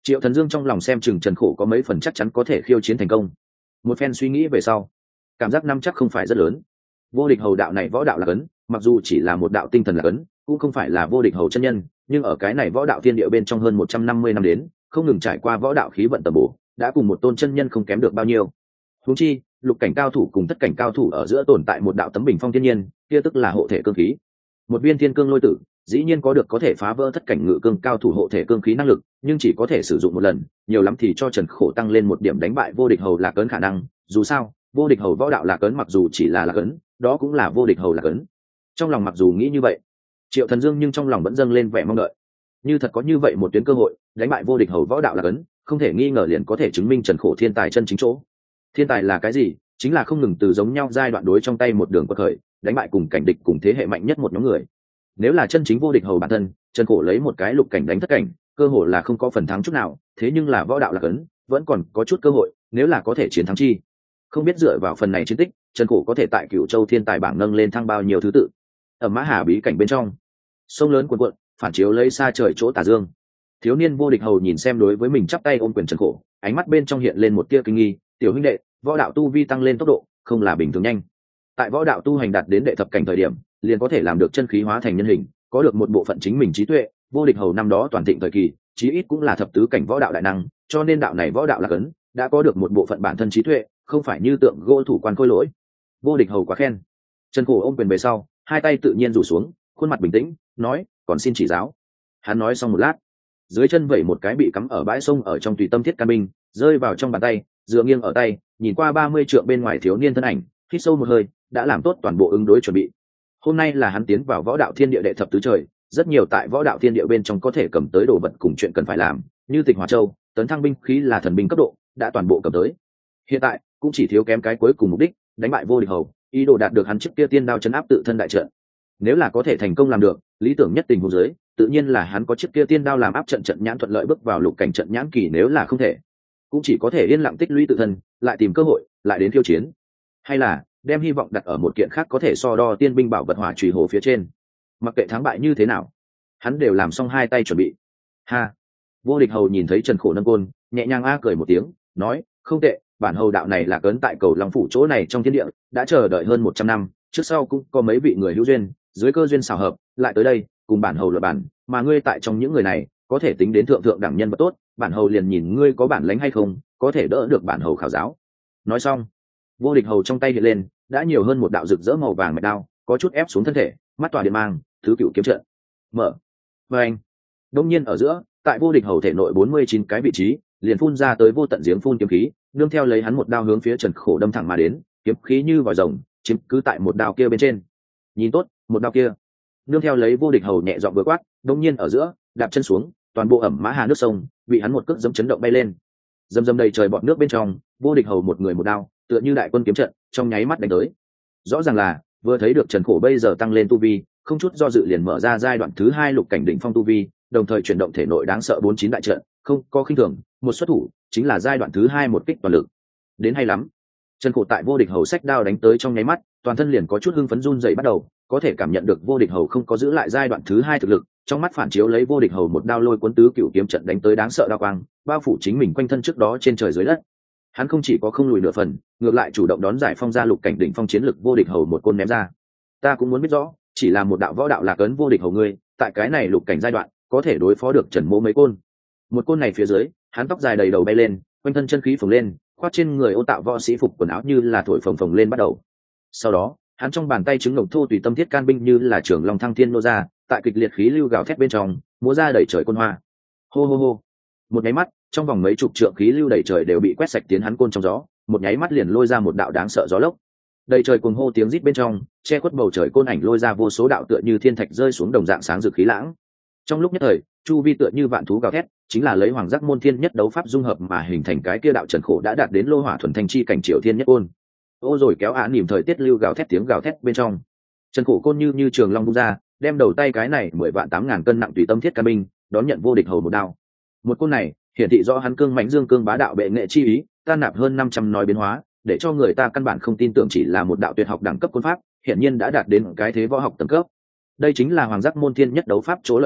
Triệu Thần Dương trong lòng xem chừng Trần Khổ có mấy phần chắc chắn có thể khiêu chiến thành công. Một phen suy nghĩ về sau, cảm giác năm chắc không phải rất lớn. Vô địch hầu đạo này võ đạo là cấn, mặc dù chỉ là một đạo tinh thần là cấn, cũng không phải là vô địch hầu chân nhân, nhưng ở cái này võ đạo thiên địa bên trong hơn một trăm năm mươi năm đến, không ngừng trải qua võ đạo khí vận tầm bổ, đã cùng một tôn chân nhân không kém được bao nhiêu. Huống chi, lục cảnh cao thủ cùng thất cảnh cao thủ ở giữa tồn tại một đạo tấm bình phong thiên nhiên, kia tức là hộ thể cương khí. Một viên thiên cương lôi tử, dĩ nhiên có được có thể phá vỡ thất cảnh ngự cương cao thủ hộ thể cương khí năng lực, nhưng chỉ có thể sử dụng một lần, nhiều lắm thì cho Trần Khổ tăng lên một điểm đánh bại vô địch hầu lạc ấn khả năng. Dù sao, vô địch hầu võ đạo lạc ấn mặc dù chỉ là lạc ấn, đó cũng là vô địch hầu lạc ấn. Trong lòng mặc dù nghĩ như vậy, Triệu Thần Dương nhưng trong lòng vẫn dâng lên vẻ mong đợi. Như thật có như vậy một tuyến cơ hội, đánh bại vô địch hầu võ đạo lạc ấn, không thể nghi ngờ liền có thể chứng minh Trần Khổ thiên tài chân chính chỗ. Thiên tài là cái gì? Chính là không ngừng từ giống nhau giai đoạn đối trong tay một đường quật khởi, đánh bại cùng cảnh địch cùng thế hệ mạnh nhất một nhóm người. Nếu là chân chính vô địch hầu bản thân, Trần Khổ lấy một cái lục cảnh đánh thất cảnh, cơ hội là không có phần thắng chút nào, thế nhưng là võ đạo lạc ấn, vẫn còn có chút cơ hội, nếu là có thể chiến thắng chi. Không biết dựa vào phần này chiến tích, Trần Khổ có thể tại Cửu Châu thiên tài bảng nâng lên thăng bao nhiêu thứ tự. Ở Mã Hà bí cảnh bên trong, sông lớn cuồn cuộn, phản chiếu lấy xa trời chỗ tà dương. Thiếu niên vô địch hầu nhìn xem đối với mình chắp tay ôm quyền Trần Khổ, ánh mắt bên trong hiện lên một tia kinh nghi, tiểu huynh đệ, võ đạo tu vi tăng lên tốc độ, không là bình thường nhanh. Tại võ đạo tu hành đạt đến đệ thập cảnh thời điểm, liền có thể làm được chân khí hóa thành nhân hình, có được một bộ phận chính mình trí tuệ. Vô địch hầu năm đó toàn thịnh thời kỳ, chí ít cũng là thập tứ cảnh võ đạo đại năng, cho nên đạo này võ đạo là cấn, đã có được một bộ phận bản thân trí tuệ, không phải như tượng gỗ thủ quan khôi lỗi. Vô địch hầu quá khen. Trần Khổ ôm quyền về sau, hai tay tự nhiên rủ xuống, khuôn mặt bình tĩnh, nói, còn xin chỉ giáo. Hắn nói xong một lát, dưới chân vẩy một cái bị cắm ở bãi sông ở trong tùy tâm thiết can binh, rơi vào trong bàn tay, dựa nghiêng ở tay, nhìn qua ba mươi trượng bên ngoài thiếu niên thân ảnh, hít sâu một hơi, đã làm tốt toàn bộ ứng đối chuẩn bị. Hôm nay là hắn tiến vào võ đạo thiên địa đệ thập tứ trời, rất nhiều tại võ đạo thiên địa bên trong có thể cầm tới đồ vật cùng chuyện cần phải làm, như Tịch Hỏa Châu, tấn thăng binh khí là thần binh cấp độ, đã toàn bộ cầm tới. Hiện tại cũng chỉ thiếu kém cái cuối cùng mục đích, đánh bại vô địch hầu, ý đồ đạt được hắn chiếc kia tiên đao chấn áp tự thân đại trận. Nếu là có thể thành công làm được, lý tưởng nhất tình huống dưới, tự nhiên là hắn có chiếc kia tiên đao làm áp trận trận nhãn thuận lợi bước vào lục cảnh trận nhãn kỳ, nếu là không thể, cũng chỉ có thể yên lặng tích lũy tự thân, lại tìm cơ hội, lại đến khiêu chiến. Hay là đem hy vọng đặt ở một kiện khác có thể so đo tiên binh bảo vật hỏa chùy hồ phía trên. Mặc kệ thắng bại như thế nào, hắn đều làm xong hai tay chuẩn bị. Ha! Vô địch hầu nhìn thấy Trần Khổ nâng côn, nhẹ nhàng a cười một tiếng, nói, không tệ, bản hầu đạo này là cấn tại cầu Long phủ chỗ này trong thiên địa, đã chờ đợi hơn một trăm năm, trước sau cũng có mấy vị người hữu duyên, dưới cơ duyên xảo hợp, lại tới đây, cùng bản hầu luận bản, mà ngươi tại trong những người này, có thể tính đến thượng thượng đẳng nhân vật tốt, bản hầu liền nhìn ngươi có bản lĩnh hay không, có thể đỡ được bản hầu khảo giáo. Nói xong, vô địch hầu trong tay hiện lên, đã nhiều hơn một đạo rực rỡ màu vàng mạch đao, có chút ép xuống thân thể, mắt tỏa điện mang, thứ cựu kiếm trận. Mở. Và anh. Đông nhiên ở giữa, tại vô địch hầu thể nội bốn mươi chín cái vị trí, liền phun ra tới vô tận giếng phun kiếm khí, nương theo lấy hắn một đao hướng phía Trần Khổ đâm thẳng mà đến, kiếm khí như vòi rồng, chiếm cứ tại một đao kia bên trên. Nhìn tốt, một đao kia. Nương theo lấy vô địch hầu nhẹ giọng vừa quát, đông nhiên ở giữa, đạp chân xuống, toàn bộ ẩm mã hà nước sông, bị hắn một cước giẫm chấn động bay lên. Dầm dầm đầy trời bọt nước bên trong, vô địch hầu một người một đao, tựa như đại quân kiếm trận, trong nháy mắt đánh tới. Rõ ràng là vừa thấy được Trần Khổ bây giờ tăng lên tu vi, không chút do dự liền mở ra giai đoạn thứ hai lục cảnh đỉnh phong tu vi, đồng thời chuyển động thể nội đáng sợ bốn chín đại trận, không có khinh thường, một xuất thủ chính là giai đoạn thứ hai một kích toàn lực. Đến hay lắm. Trần Khổ tại vô địch hầu sách đao đánh tới trong nháy mắt, toàn thân liền có chút hưng phấn run rẩy bắt đầu, có thể cảm nhận được vô địch hầu không có giữ lại giai đoạn thứ hai thực lực, trong mắt phản chiếu lấy vô địch hầu một đao lôi cuốn tứ cửu kiếm trận đánh tới đáng sợ đao quang, bao phủ chính mình quanh thân trước đó trên trời dưới đất. Hắn không chỉ có không lùi nửa phần, ngược lại chủ động đón giải phong ra lục cảnh đỉnh phong chiến lực vô địch hầu một côn ném ra. Ta cũng muốn biết rõ, chỉ là một đạo võ đạo là cấn vô địch hầu ngươi, tại cái này lục cảnh giai đoạn, có thể đối phó được Trần Mỗ mấy côn. Một côn này phía dưới, hắn tóc dài đầy đầu bay lên, quanh thân chân khí phồng lên, khoác trên người ô tạo võ sĩ phục quần áo như là thổi phồng phồng lên bắt đầu. Sau đó, hắn trong bàn tay trứng ngọc thô tùy tâm thiết can binh như là trường long thăng thiên nô ra, tại kịch liệt khí lưu gào thét bên trong, múa ra đẩy trời côn hoa. Hô hô hô. Một nháy mắt, trong vòng mấy chục trượng khí lưu đẩy trời đều bị quét sạch tiến hắn côn trong gió, một nháy mắt liền lôi ra một đạo đáng sợ gió lốc. Đầy trời cuồng hô tiếng rít bên trong, che khuất bầu trời côn ảnh lôi ra vô số đạo tựa như thiên thạch rơi xuống đồng dạng sáng rực khí lãng. Trong lúc nhất thời, chu vi tựa như vạn thú gào thét, chính là lấy hoàng giác môn thiên nhất đấu pháp dung hợp mà hình thành cái kia đạo Trần Khổ đã đạt đến lô hỏa thuần thanh chi cảnh triều thiên nhất côn. Ô rồi kéo án niềm thời tiết lưu gào thét tiếng gào thét bên trong. Trần Khổ côn như như trường long bung ra, đem đầu tay cái này mười vạn tám ngàn cân nặng tùy tâm thiết can binh, đón nhận vô địch hầu một đao. Một côn này, hiển thị rõ hắn cương mãnh dương cương bá đạo bệ nghệ chi ý, tan nạp hơn năm trăm nói biến hóa, để cho người ta căn bản không tin tưởng chỉ là một đạo tuyệt học đẳng cấp côn pháp, hiển nhiên đã đạt đến cái thế võ học tầng cấp. Đây chính là hoàng giác môn thiên nhất đấu pháp chỗ lợi hại,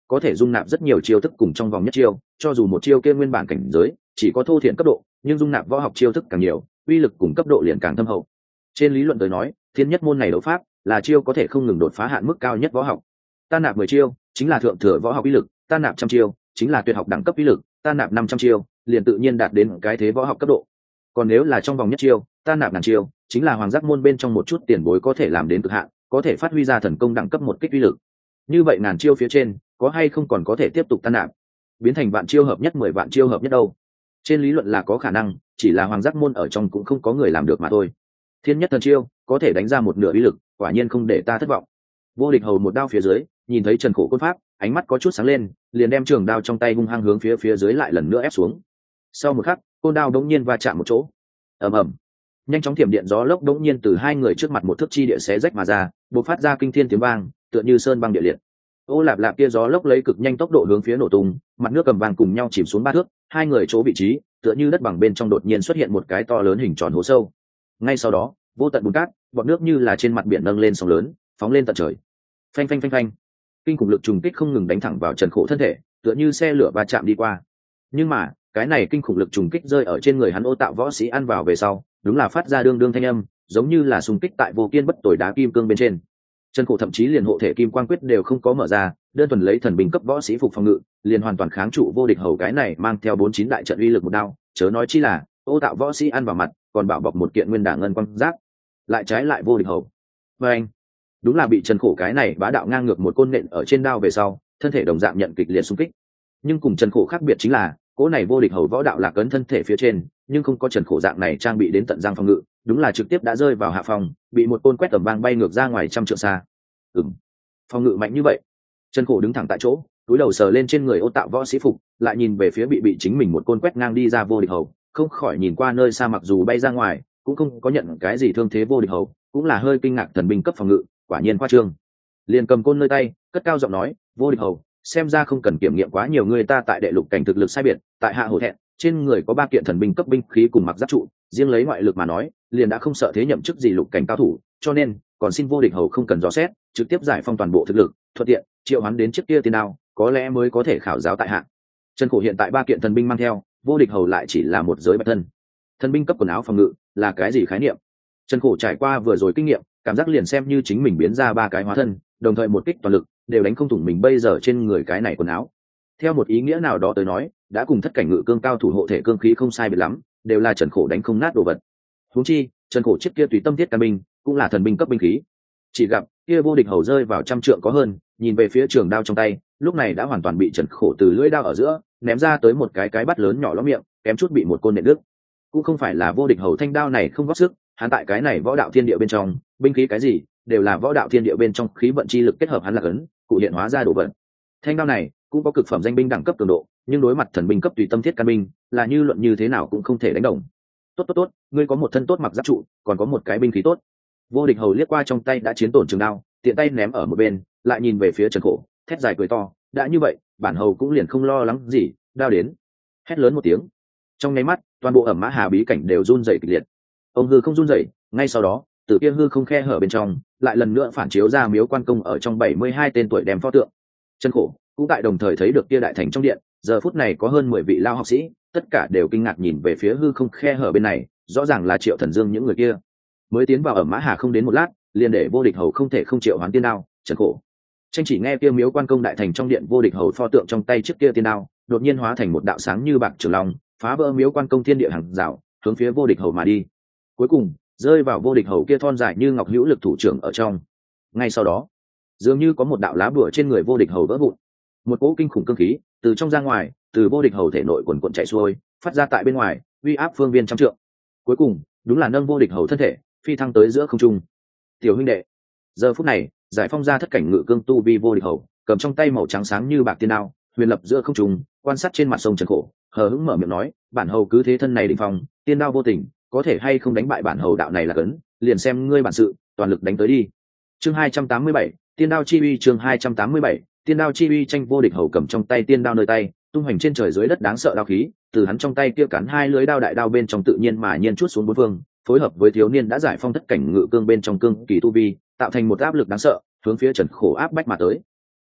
có thể dung nạp rất nhiều chiêu thức cùng trong vòng nhất chiêu, cho dù một chiêu kia nguyên bản cảnh giới chỉ có thô thiện cấp độ, nhưng dung nạp võ học chiêu thức càng nhiều, uy lực cùng cấp độ liền càng thâm hậu. Trên lý luận tới nói, thiên nhất môn này đấu pháp là chiêu có thể không ngừng đột phá hạn mức cao nhất võ học. Ta nạp mười chiêu chính là thượng thừa võ học uy lực, ta nạp trăm chiêu chính là tuyệt học đẳng cấp uy lực, ta nạp năm trăm chiêu liền tự nhiên đạt đến cái thế võ học cấp độ. Còn nếu là trong vòng nhất chiêu, ta nạp ngàn chiêu chính là hoàng giác môn bên trong một chút tiền bối có thể làm đến cực hạn, có thể phát huy ra thần công đẳng cấp một kích uy lực. Như vậy ngàn chiêu phía trên có hay không còn có thể tiếp tục tan nạp biến thành vạn chiêu hợp nhất, mười vạn chiêu hợp nhất đâu? Trên lý luận là có khả năng, chỉ là hoàng giác môn ở trong cũng không có người làm được mà thôi. Thiên nhất thần chiêu có thể đánh ra một nửa uy lực, quả nhiên không để ta thất vọng. Vô Địch Hầu một đao phía dưới, nhìn thấy Trần Khổ côn pháp, ánh mắt có chút sáng lên, liền đem trường đao trong tay hung hăng hướng phía phía dưới lại lần nữa ép xuống. Sau một khắc, côn đao đống nhiên va chạm một chỗ, ầm ầm, nhanh chóng thiểm điện gió lốc đống nhiên từ hai người trước mặt một thước chi địa xé rách mà ra, bộc phát ra kinh thiên tiếng vang, tựa như sơn băng địa liệt. Ô lạp lạp kia gió lốc lấy cực nhanh tốc độ hướng phía nổ tung, mặt nước cầm vàng cùng nhau chìm xuống ba thước, hai người chỗ vị trí tựa như đất bằng bên trong đột nhiên xuất hiện một cái to lớn hình tròn hố sâu. Ngay sau đó, vô tận bùn cát, bọt nước như là trên mặt biển nâng lên sóng lớn, phóng lên tận trời. Phanh phanh phanh phanh, kinh khủng lực trùng kích không ngừng đánh thẳng vào Trần Khổ thân thể, tựa như xe lửa va chạm đi qua. Nhưng mà, cái này kinh khủng lực trùng kích rơi ở trên người hắn Ô Tạo võ sĩ ăn vào về sau, đúng là phát ra đương đương thanh âm, giống như là xung kích tại vô kiên bất tồi đá kim cương bên trên. Trần Khổ thậm chí liền hộ thể kim quang quyết đều không có mở ra, đơn thuần lấy thần binh cấp võ sĩ phục phòng ngự, liền hoàn toàn kháng trụ Vô Địch Hầu cái này mang theo bốn chín đại trận uy lực một đao, chớ nói chi là Ô Tạo võ sĩ ăn vào mặt, còn bảo bọc một kiện nguyên đả ngân quang giáp, lại trái lại Vô Địch Hầu. Và anh, đúng là bị Trần Khổ cái này bá đạo ngang ngược một côn nện ở trên đao về sau, thân thể đồng dạng nhận kịch liệt xung kích. Nhưng cùng Trần Khổ khác biệt chính là, cỗ này Vô Địch Hầu võ đạo lạc ấn thân thể phía trên, nhưng không có Trần Khổ dạng này trang bị đến tận răng phòng ngự, đúng là trực tiếp đã rơi vào hạ phòng, bị một côn quét tầm vang bay ngược ra ngoài trăm trượng xa. Ừm, phòng ngự mạnh như vậy. Trần Khổ đứng thẳng tại chỗ, túi đầu sờ lên trên người Ô Tạo võ sĩ phục, lại nhìn về phía bị bị chính mình một côn quét ngang đi ra Vô Địch Hầu, không khỏi nhìn qua nơi xa mặc dù bay ra ngoài, cũng không có nhận cái gì thương thế Vô Địch Hầu, cũng là hơi kinh ngạc thần binh cấp phòng ngự, quả nhiên khoa trương. Liền cầm côn nơi tay, cất cao giọng nói, Vô Địch Hầu, xem ra không cần kiểm nghiệm quá nhiều, người ta tại đệ lục cảnh thực lực sai biệt, tại hạ hổ thẹn, trên người có ba kiện thần binh cấp binh khí cùng mặc giáp trụ, riêng lấy ngoại lực mà nói, liền đã không sợ thế nhậm chức gì lục cảnh cao thủ, cho nên còn xin Vô Địch Hầu không cần dò xét, trực tiếp giải phong toàn bộ thực lực, thuận tiện triệu hắn đến chiếc kia tiên đao, có lẽ mới có thể khảo giáo tại hạ. Trần Khổ hiện tại ba kiện thần binh mang theo, Vô Địch Hầu lại chỉ là một giới bạch thân. Thần binh cấp quần áo phòng ngự là cái gì khái niệm? Trần Khổ trải qua vừa rồi kinh nghiệm, cảm giác liền xem như chính mình biến ra ba cái hóa thân, đồng thời một kích toàn lực, đều đánh không thủng mình bây giờ trên người cái này quần áo. Theo một ý nghĩa nào đó tới nói, đã cùng thất cảnh ngự cương cao thủ hộ thể cương khí không sai biệt lắm, đều là Trần Khổ đánh không nát đồ vật. Huống chi, Trần Khổ chiếc kia tùy tâm thiết can binh, cũng là thần binh cấp binh khí. Chỉ gặp kia Vô Địch Hầu rơi vào trăm trượng có hơn, nhìn về phía trường đao trong tay, lúc này đã hoàn toàn bị Trần Khổ từ lưỡi đao ở giữa ném ra tới một cái cái bắt lớn nhỏ ló miệng, kém chút bị một côn nện đứt. Cũng không phải là Vô Địch Hầu thanh đao này không góp sức, hắn tại cái này võ đạo thiên địa bên trong, binh khí cái gì, đều là võ đạo thiên địa bên trong khí vận chi lực kết hợp hắn là ấn, cụ hiện hóa ra đồ vật. Thanh đao này cũng có cực phẩm danh binh đẳng cấp cường độ, nhưng đối mặt thần binh cấp tùy tâm thiết can binh, là như luận như thế nào cũng không thể đánh đồng. Tốt tốt tốt, ngươi có một thân tốt mặc giáp trụ, còn có một cái binh khí tốt. Vô Địch Hầu liếc qua trong tay đã chiến tổn trường đao, tiện tay ném ở một bên, lại nhìn về phía Trần Khổ, thét dài cười to, đã như vậy, bản hầu cũng liền không lo lắng gì, đao đến. Hét lớn một tiếng, trong nháy mắt, toàn bộ Ẩm Mã Hà bí cảnh đều run rẩy kịch liệt. Ông hư không run rẩy, ngay sau đó, từ kia hư không khe hở bên trong, lại lần nữa phản chiếu ra Miếu Quan Công ở trong bảy mươi hai tên tuổi đem pho tượng. Trần Khổ cũng tại đồng thời thấy được kia đại thành trong điện, giờ phút này có hơn mười vị lao học sĩ, tất cả đều kinh ngạc nhìn về phía hư không khe hở bên này, rõ ràng là Triệu Thần Dương những người kia. Mới tiến vào Ẩm Mã Hà không đến một lát, liền để Vô Địch Hầu không thể không triệu hoán tiên đao. Trần Khổ tranh chỉ nghe kia Miếu Quan Công đại thành trong điện Vô Địch Hầu pho tượng trong tay trước kia tiên đao, đột nhiên hóa thành một đạo sáng như bạc trường long, phá vỡ Miếu Quan Công thiên địa hàng rào, hướng phía Vô Địch Hầu mà đi. Cuối cùng rơi vào Vô Địch Hầu kia thon dài như ngọc hữu lực thủ trưởng ở trong. Ngay sau đó, dường như có một đạo lá bùa trên người Vô Địch Hầu vỡ vụn, một cỗ kinh khủng cương khí từ trong ra ngoài, từ Vô Địch Hầu thể nội quần quần chạy xuôi, phát ra tại bên ngoài, uy áp phương viên trăm trượng. Cuối cùng đúng là nâng Vô Địch Hầu thân thể phi thăng tới giữa không trung. Tiểu huynh đệ, giờ phút này giải phong ra thất cảnh ngự cương tu vi Vô Địch Hầu, cầm trong tay màu trắng sáng như bạc tiên đao, huyền lập giữa không trung, quan sát trên mặt sông Trần Khổ, hờ hững mở miệng nói, bản hầu cứ thế thân này định phong, tiên đao vô tình, có thể hay không đánh bại bản hầu đạo này là cấn, liền xem ngươi bản sự, toàn lực đánh tới đi. Chương hai trăm tám mươi bảy, tiên đao chi uy. Chương hai trăm tám mươi bảy, tiên đao chi uy. Tranh Vô Địch Hầu cầm trong tay tiên đao nơi tay, tung hoành trên trời dưới đất đáng sợ đao khí, từ hắn trong tay kia cắn hai lưỡi đao đại đao bên trong tự nhiên mà nhiên chuốt xuống bốn phương, phối hợp với thiếu niên đã giải phong thất cảnh ngự cương bên trong cương kỳ tu vi, tạo thành một áp lực đáng sợ, hướng phía Trần Khổ áp bách mà tới.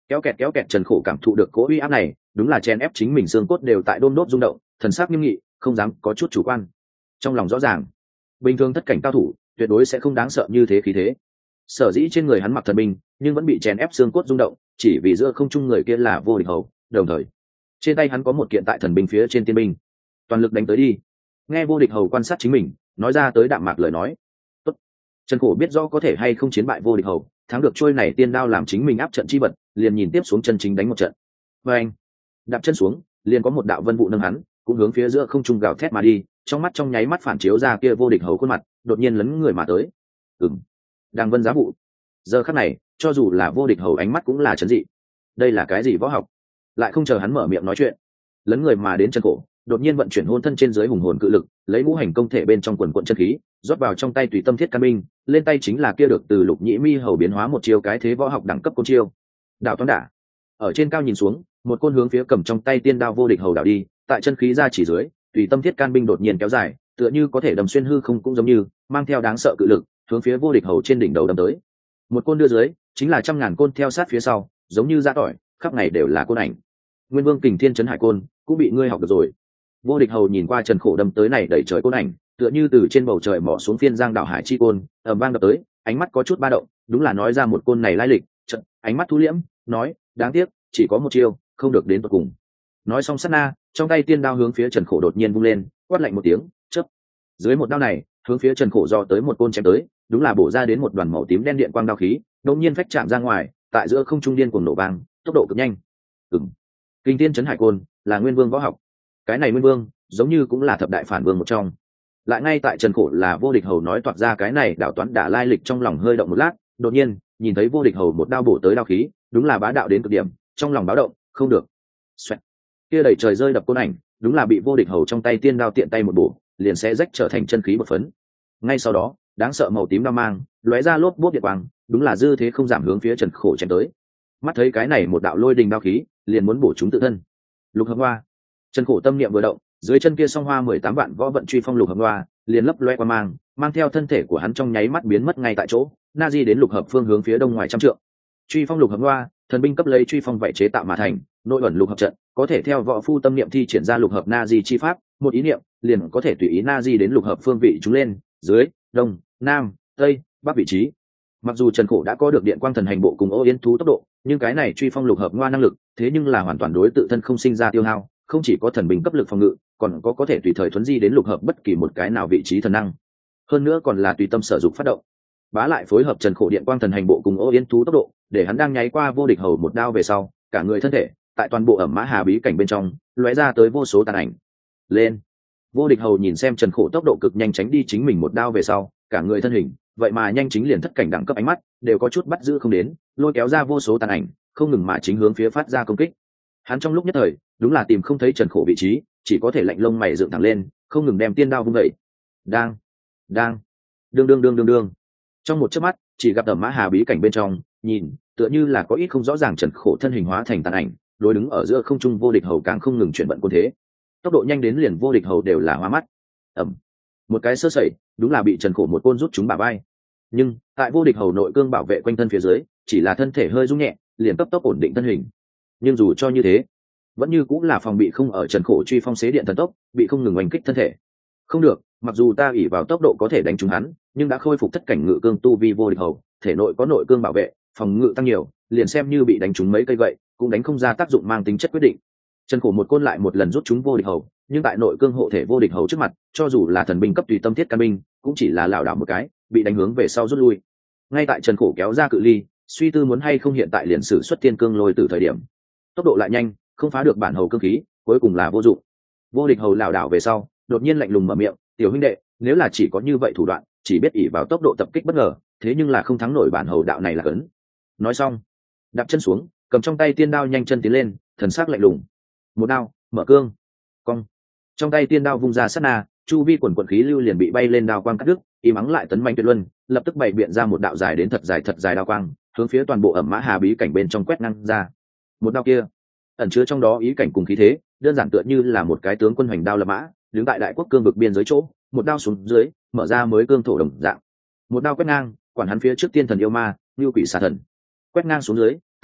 Kéo kẹt kéo kẹt, Trần Khổ cảm thụ được cỗ uy áp này, đúng là chen ép chính mình xương cốt đều tại đôn đốt rung động, thần sắc nghiêm nghị, không dám có chút chủ quan. Trong lòng rõ ràng, bình thường thất cảnh cao thủ tuyệt đối sẽ không đáng sợ như thế khí thế. Sở dĩ trên người hắn mặc thần binh, nhưng vẫn bị chèn ép xương cốt rung động, chỉ vì giữa không trung người kia là vô địch hầu, đồng thời trên tay hắn có một kiện tại thần binh phía trên tiên binh. Toàn lực đánh tới đi. Nghe vô địch hầu quan sát chính mình, nói ra tới đạm mạc lời nói. Tốt. Trần Khổ biết rõ có thể hay không chiến bại vô địch hầu, thắng được trôi này tiên đao làm chính mình áp trận chi vật, liền nhìn tiếp xuống chân chính đánh một trận. Và anh đạp chân xuống, liền có một đạo vân vụ nâng hắn, cũng hướng phía giữa không trung gào thét mà đi, trong mắt trong nháy mắt phản chiếu ra kia vô địch hầu khuôn mặt, đột nhiên lấn người mà tới. Ừm. Đang vân giá vụ. Giờ khắc này, cho dù là vô địch hầu ánh mắt cũng là chấn dị. Đây là cái gì võ học? Lại không chờ hắn mở miệng nói chuyện, lấn người mà đến Trần Khổ, đột nhiên vận chuyển hôn thân trên dưới hùng hồn cự lực, lấy ngũ hành công thể bên trong quần quận chân khí, rót vào trong tay tùy tâm thiết căn binh, lên tay chính là kia được từ Lục Nhĩ Mi hầu biến hóa một chiêu cái thế võ học đẳng cấp côn chiêu. Đạo toán đả. Ở trên cao nhìn xuống, một côn hướng phía cầm trong tay tiên đao vô địch hầu đảo đi, tại chân khí ra chỉ dưới, tùy tâm thiết can binh đột nhiên kéo dài, tựa như có thể đâm xuyên hư không, cũng giống như mang theo đáng sợ cự lực, hướng phía vô địch hầu trên đỉnh đầu đâm tới. Một côn đưa dưới, chính là trăm ngàn côn theo sát phía sau, giống như giã tỏi, khắp ngày đều là côn ảnh. Nguyên Vương Kình Thiên Chấn Hải Côn cũng bị ngươi học được rồi. Vô địch hầu nhìn qua Trần Khổ đâm tới này đẩy trời côn ảnh, tựa như từ trên bầu trời mỏ xuống phiên giang đảo hải chi côn, ầm vang đập tới, ánh mắt có chút ba động, đúng là nói ra một côn này lai lịch. Trận, ánh mắt thu liễm, nói, đáng tiếc, chỉ có một chiêu, không được đến tận cùng. Nói xong sát na, trong tay tiên đao hướng phía Trần Khổ đột nhiên vung lên, quát lạnh một tiếng, chớp. Dưới một đao này, hướng phía Trần Khổ do tới một côn chém tới, đúng là bổ ra đến một đoàn màu tím đen điện quang đao khí, đột nhiên phách chạm ra ngoài, tại giữa không trung điên cuồng nổ vang, tốc độ cực nhanh. Ừm. Kinh Thiên Chấn Hải Côn là Nguyên Vương võ học. Cái này Nguyên Vương, giống như cũng là thập đại phản vương một trong. Lại ngay tại Trần Khổ là vô địch hầu nói toạc ra cái này đảo toán đả lai lịch, trong lòng hơi động một lát, đột nhiên nhìn thấy vô địch hầu một đao bổ tới đao khí, đúng là bá đạo đến cực điểm, trong lòng báo động, không được. Xoẹt. Kia đẩy trời rơi đập côn ảnh, đúng là bị vô địch hầu trong tay tiên đao tiện tay một bổ, liền sẽ rách trở thành chân khí một phấn. Ngay sau đó, đáng sợ màu tím đao mang lóe ra lốp bốp điện quang, đúng là dư thế không giảm hướng phía Trần Khổ chém tới. Mắt thấy cái này một đạo lôi đình đao khí, liền muốn bổ chúng tự thân. Lục Hợp Hoa. Trần Khổ tâm niệm vừa động, dưới chân kia song hoa mười tám vạn võ vận truy phong lục hợp hoa, liền lấp loe qua mang, mang theo thân thể của hắn trong nháy mắt biến mất ngay tại chỗ, na di đến lục hợp phương hướng phía đông ngoài trăm trượng. Truy phong lục hợp hoa, thần binh cấp lấy truy phong vậy chế tạo mà thành, nội ẩn lục hợp trận, có thể theo võ phu tâm niệm thi triển ra lục hợp na di chi pháp, một ý niệm liền có thể tùy ý na di đến lục hợp phương vị chúng lên, dưới, đông, nam, tây, bắc vị trí. Mặc dù Trần Khổ đã có được điện quang thần hành bộ cùng ô yến thú tốc độ, nhưng cái này truy phong lục hợp ngoa năng lực, thế nhưng là hoàn toàn đối tự thân không sinh ra tiêu hao, không chỉ có thần binh cấp lực phòng ngự, còn có có thể tùy thời thuấn di đến lục hợp bất kỳ một cái nào vị trí thần năng. Hơn nữa còn là tùy tâm sở dụng phát động. Bá lại phối hợp Trần Khổ điện quang thần hành bộ cùng ô yến thú tốc độ, để hắn đang nháy qua vô địch hầu một đao về sau, cả người thân thể tại toàn bộ ẩm mã hà bí cảnh bên trong lóe ra tới vô số tàn ảnh. Lên. Vô địch hầu nhìn xem Trần Khổ tốc độ cực nhanh tránh đi chính mình một đao về sau, cả người thân hình vậy mà nhanh chính liền thất cảnh đẳng cấp, ánh mắt đều có chút bắt giữ không đến, lôi kéo ra vô số tàn ảnh, không ngừng mà chính hướng phía phát ra công kích. Hắn trong lúc nhất thời đúng là tìm không thấy Trần Khổ vị trí, chỉ có thể lạnh lông mày dựng thẳng lên, không ngừng đem tiên đao vung dậy. Đang, đang, đương đương đương đương đương. Trong một chớp mắt, chỉ gặp ẩm mã hà bí cảnh bên trong, nhìn tựa như là có ít không rõ ràng Trần Khổ thân hình hóa thành tàn ảnh, đối đứng ở giữa không trung vô địch hầu càng không ngừng chuyển vận quân thế, tốc độ nhanh đến liền vô địch hầu đều là hoa mắt. Ẩm, một cái sơ sẩy, đúng là bị Trần Khổ một côn rút trúng bả vai. Nhưng tại vô địch hầu nội cương bảo vệ quanh thân phía dưới, chỉ là thân thể hơi rung nhẹ, liền cấp tốc ổn định thân hình. Nhưng dù cho như thế, vẫn như cũng là phòng bị không ở Trần Khổ truy phong xế điện thần tốc, bị không ngừng oanh kích thân thể. Không được, mặc dù ta ỷ vào tốc độ có thể đánh trúng hắn, nhưng đã khôi phục thất cảnh ngự cương tu vi vô địch hầu, thể nội có nội cương bảo vệ, phòng ngự tăng nhiều, liền xem như bị đánh trúng mấy cây gậy, cũng đánh không ra tác dụng mang tính chất quyết định. Trần Khổ một côn lại một lần rút trúng vô địch hầu, nhưng tại nội cương hộ thể vô địch hầu trước mặt, cho dù là thần binh cấp tùy tâm thiết căn binh, cũng chỉ là lảo đảo một cái, bị đánh hướng về sau rút lui. Ngay tại Trần Khổ kéo ra cự ly, suy tư muốn hay không hiện tại liền sử xuất tiên cương lôi từ thời điểm, tốc độ lại nhanh, không phá được bản hầu cương khí, cuối cùng là vô dụng. Vô địch hầu lảo đảo về sau, đột nhiên lạnh lùng mở miệng, "Tiểu huynh đệ, nếu là chỉ có như vậy thủ đoạn, chỉ biết ỷ vào tốc độ tập kích bất ngờ, thế nhưng là không thắng nổi bản hầu đạo này là cấn." Nói xong, đạp chân xuống, cầm trong tay tiên đao nhanh chân tiến lên, thần sắc lạnh lùng. Một đao, mở cương, cong. Trong tay tiên đao vung ra sát na, chu vi quần quần khí lưu liền bị bay lên đao quang cắt đứt, im ắng lại tấn manh tuyệt luân, lập tức bày biện ra một đạo dài đến thật dài thật dài đao quang, hướng phía toàn bộ ẩm mã hà bí cảnh bên trong quét ngang ra. Một đao kia, ẩn chứa trong đó ý cảnh cùng khí thế, đơn giản tựa như là một cái tướng quân hoành đao lập mã, đứng tại đại quốc cương vực biên giới chỗ, một đao xuống dưới, mở ra mới cương thổ đồng dạng. Một đao quét ngang, quản hắn phía trước tiên thần yêu ma, như quỷ xà thần. Quét ngang xuống dưới,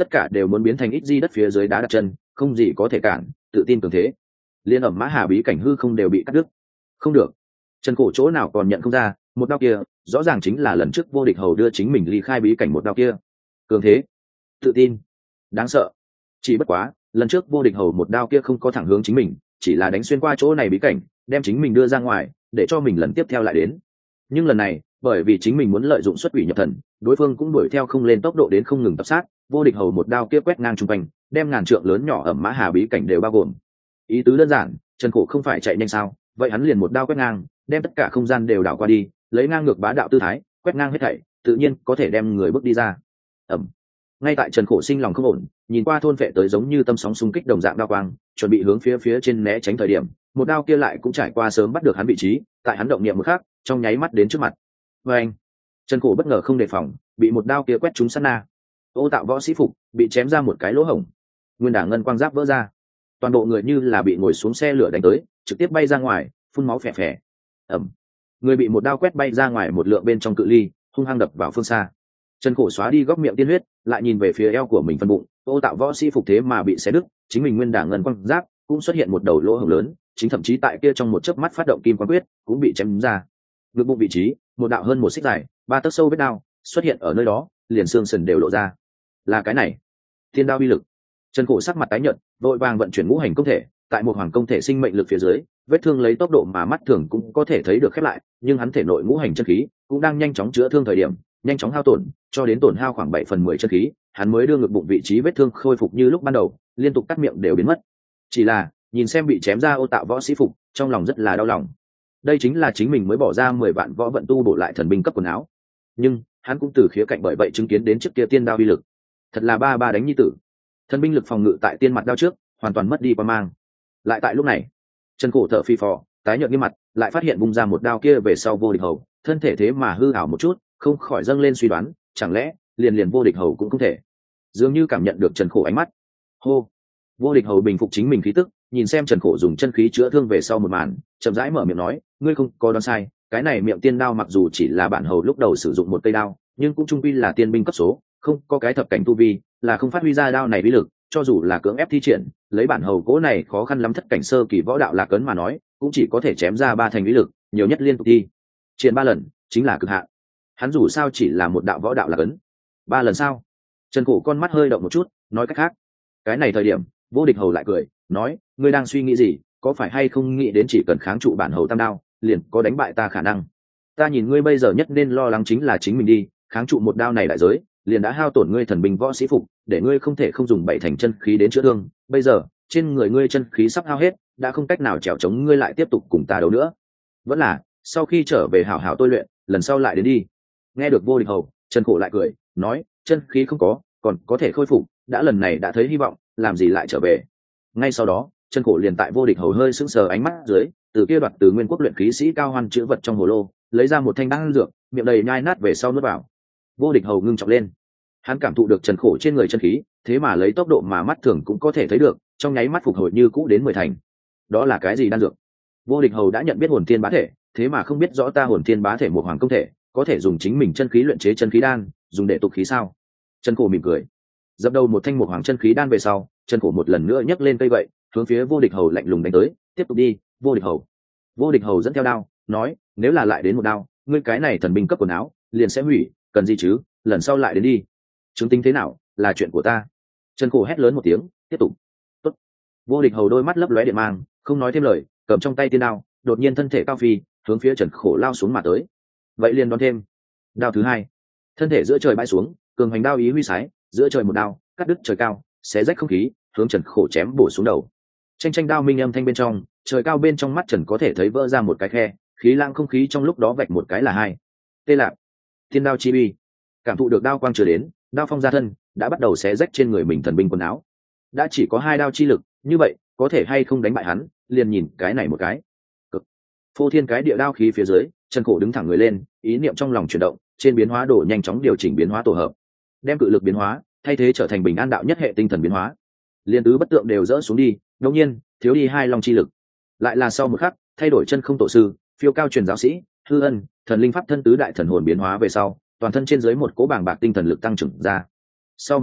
tất cả đều muốn biến thành ít di đất phía dưới đá đặt chân, không gì có thể cản, tự tin cường thế. Liên ẩm mã hà bí cảnh hư không đều bị cắt đứt. Không được, Trần Cổ chỗ nào còn nhận không ra, một đao kia rõ ràng chính là lần trước vô địch hầu đưa chính mình ly khai bí cảnh một đao kia. Cường thế, tự tin, đáng sợ. Chỉ bất quá lần trước vô địch hầu một đao kia không có thẳng hướng chính mình, chỉ là đánh xuyên qua chỗ này bí cảnh, đem chính mình đưa ra ngoài để cho mình lần tiếp theo lại đến. Nhưng lần này bởi vì chính mình muốn lợi dụng xuất quỷ nhập thần, đối phương cũng đuổi theo không lên tốc độ đến không ngừng tập sát, vô địch hầu một đao kia quét ngang trung quanh, đem ngàn trượng lớn nhỏ ẩm mã hà bí cảnh đều bao gồm. Ý tứ đơn giản, Trần Cổ không phải chạy nhanh sao, vậy hắn liền một đao quét ngang, đem tất cả không gian đều đảo qua đi, lấy ngang ngược bá đạo tư thái quét ngang hết thảy, tự nhiên có thể đem người bước đi ra. Ẩm. Ngay tại Trần Cổ sinh lòng không ổn, nhìn qua thôn vệ tới giống như tâm sóng xung kích đồng dạng đao quang, chuẩn bị hướng phía phía trên né tránh thời điểm, một đao kia lại cũng trải qua sớm bắt được hắn vị trí, tại hắn động niệm một khắc, trong nháy mắt đến trước mặt. Và anh, Trần Cổ bất ngờ không đề phòng, bị một đao kia quét trúng sát na. Ô Tạo võ sĩ phục bị chém ra một cái lỗ hổng, nguyên đả ngân quang giáp vỡ ra, toàn bộ người như là bị ngồi xuống xe lửa đánh tới, trực tiếp bay ra ngoài, phun máu phè phè. Ẩm, người bị một đao quét bay ra ngoài một lượng bên trong cự ly, hung hăng đập vào phương xa. Trần Cổ xóa đi góc miệng tiên huyết, lại nhìn về phía eo của mình phân bụng, Ô Tạo võ sĩ phục thế mà bị xé đứt, chính mình nguyên đả ngân quang giáp cũng xuất hiện một đầu lỗ hổng lớn, chính thậm chí tại kia trong một chớp mắt phát động kim quang quyết cũng bị chém ra. Ngực bụng vị trí, một đạo hơn một xích dài, ba tấc sâu vết đao xuất hiện ở nơi đó, liền xương sườn đều lộ ra. Là cái này, thiên đao uy lực. Trần Cổ sắc mặt tái nhợt, vội vàng vận chuyển ngũ hành công thể, tại một hoàng công thể sinh mệnh lực phía dưới, vết thương lấy tốc độ mà mắt thường cũng có thể thấy được khép lại, nhưng hắn thể nội ngũ hành chân khí cũng đang nhanh chóng chữa thương thời điểm, nhanh chóng hao tổn, cho đến tổn hao khoảng bảy phần mười chân khí, hắn mới đưa ngực bụng vị trí vết thương khôi phục như lúc ban đầu, liên tục cắt miệng đều biến mất. Chỉ là, nhìn xem bị chém ra Ô Tạo võ sĩ phục, trong lòng rất là đau lòng. Đây chính là chính mình mới bỏ ra mười vạn võ vận tu bổ lại thần binh cấp quần áo. Nhưng, hắn cũng từ khía cạnh bởi vậy chứng kiến đến trước kia tiên đao uy lực. Thật là ba ba đánh nhi tử. Thần binh lực phòng ngự tại tiên mặt đao trước, hoàn toàn mất đi qua mang. Lại tại lúc này, Trần Cổ thở phì phò, tái nhợt nghiêm mặt, lại phát hiện bung ra một đao kia về sau vô địch hầu, thân thể thế mà hư ảo một chút, không khỏi dâng lên suy đoán, chẳng lẽ liền liền vô địch hầu cũng không thể. Dường như cảm nhận được Trần Cổ ánh mắt. Hô. Vô địch hầu bình phục chính mình khí tức, nhìn xem Trần Cổ dùng chân khí chữa thương về sau một màn, chậm rãi mở miệng nói, ngươi không có đoán sai, cái này miệng tiên đao mặc dù chỉ là bản hầu lúc đầu sử dụng một cây đao, nhưng cũng trung quy là tiên binh cấp số, không có cái thập cảnh tu vi, là không phát huy ra đao này uy lực, cho dù là cưỡng ép thi triển, lấy bản hầu cố này khó khăn lắm thất cảnh sơ kỳ võ đạo lạc cấn mà nói, cũng chỉ có thể chém ra ba thành uy lực, nhiều nhất liên tục thi triển ba lần, chính là cực hạn. Hắn dù sao chỉ là một đạo võ đạo lạc cấn, ba lần sao? Trần Cổ con mắt hơi động một chút, nói cách khác, cái này thời điểm, vô địch hầu lại cười, nói, ngươi đang suy nghĩ gì, có phải hay không nghĩ đến chỉ cần kháng trụ bản hầu tam đao, liền có đánh bại ta khả năng? Ta nhìn ngươi bây giờ nhất nên lo lắng chính là chính mình đi, kháng trụ một đao này đại giới, liền đã hao tổn ngươi thần binh võ sĩ phục, để ngươi không thể không dùng bảy thành chân khí đến chữa thương, bây giờ, trên người ngươi chân khí sắp hao hết, đã không cách nào trèo chống ngươi lại tiếp tục cùng ta đấu nữa. Vẫn là, sau khi trở về hảo hảo tôi luyện, lần sau lại đến đi. Nghe được vô địch hầu, Trần Cổ lại cười, nói, chân khí không có, còn có thể khôi phục, đã lần này đã thấy hy vọng, làm gì lại trở về. Ngay sau đó, Trần Cổ liền tại vô địch hầu hơi sững sờ ánh mắt dưới, từ kia đoạt từ nguyên quốc luyện khí sĩ cao hoan chữ vật trong hồ lô, lấy ra một thanh đan dược, miệng đầy nhai nát về sau nuốt vào. Vô địch hầu ngưng trọng lên, hắn cảm thụ được Trần Cổ trên người chân khí, thế mà lấy tốc độ mà mắt thường cũng có thể thấy được, trong nháy mắt phục hồi như cũ đến mười thành. Đó là cái gì đan dược? Vô địch hầu đã nhận biết hồn thiên bá thể, thế mà không biết rõ ta hồn thiên bá thể một hoàng công thể, có thể dùng chính mình chân khí luyện chế chân khí đan, dùng để tục khí sao? Trần Cổ mỉm cười, dập đầu một thanh một hoàng chân khí đan về sau, Trần Cổ một lần nữa nhấc lên cây gậy, hướng phía vô địch hầu lạnh lùng đánh tới, tiếp tục đi, vô địch hầu. Vô địch hầu dẫn theo đao, nói, nếu là lại đến một đao, ngươi cái này thần binh cấp quần áo, liền sẽ hủy, cần gì chứ, lần sau lại đến đi. Chứng tính thế nào, là chuyện của ta. Trần Cổ hét lớn một tiếng, tiếp tục. Tốt. Vô địch hầu đôi mắt lấp lóe điện mang, không nói thêm lời, cầm trong tay tiên đao, đột nhiên thân thể cao phi, hướng phía Trần Cổ lao xuống mà tới. Vậy liền đón thêm. Đao thứ hai. Thân thể giữa trời bay xuống, cường hành đao ý huy sái, giữa trời một đao, cắt đứt trời cao, xé rách không khí, hướng Trần Cổ chém bổ xuống đầu. Tranh tranh đao minh âm thanh bên trong, trời cao bên trong mắt Trần có thể thấy vỡ ra một cái khe, khí lãng không khí trong lúc đó vạch một cái là hai. Tê lạc. Thiên đao chi uy. Cảm thụ được đao quang chưa đến, đao phong ra thân, đã bắt đầu xé rách trên người mình thần binh quần áo. Đã chỉ có hai đao chi lực, như vậy, có thể hay không đánh bại hắn, liền nhìn cái này một cái. Cực. Phô thiên cái địa đao khí phía dưới, Trần Cổ đứng thẳng người lên, ý niệm trong lòng chuyển động, trên biến hóa đồ nhanh chóng điều chỉnh biến hóa tổ hợp, đem cự lực biến hóa thay thế trở thành bình an đạo nhất hệ tinh thần biến hóa. Liên tứ bất tượng đều dỡ xuống đi, đương nhiên, thiếu đi hai long chi lực. Lại là sau một khắc, thay đổi chân không tổ sư, phiêu cao truyền giáo sĩ, hư ân, thần linh pháp thân tứ đại thần hồn biến hóa về sau, toàn thân trên dưới một cỗ bàng bạc tinh thần lực tăng trưởng ra. Sau một khắc,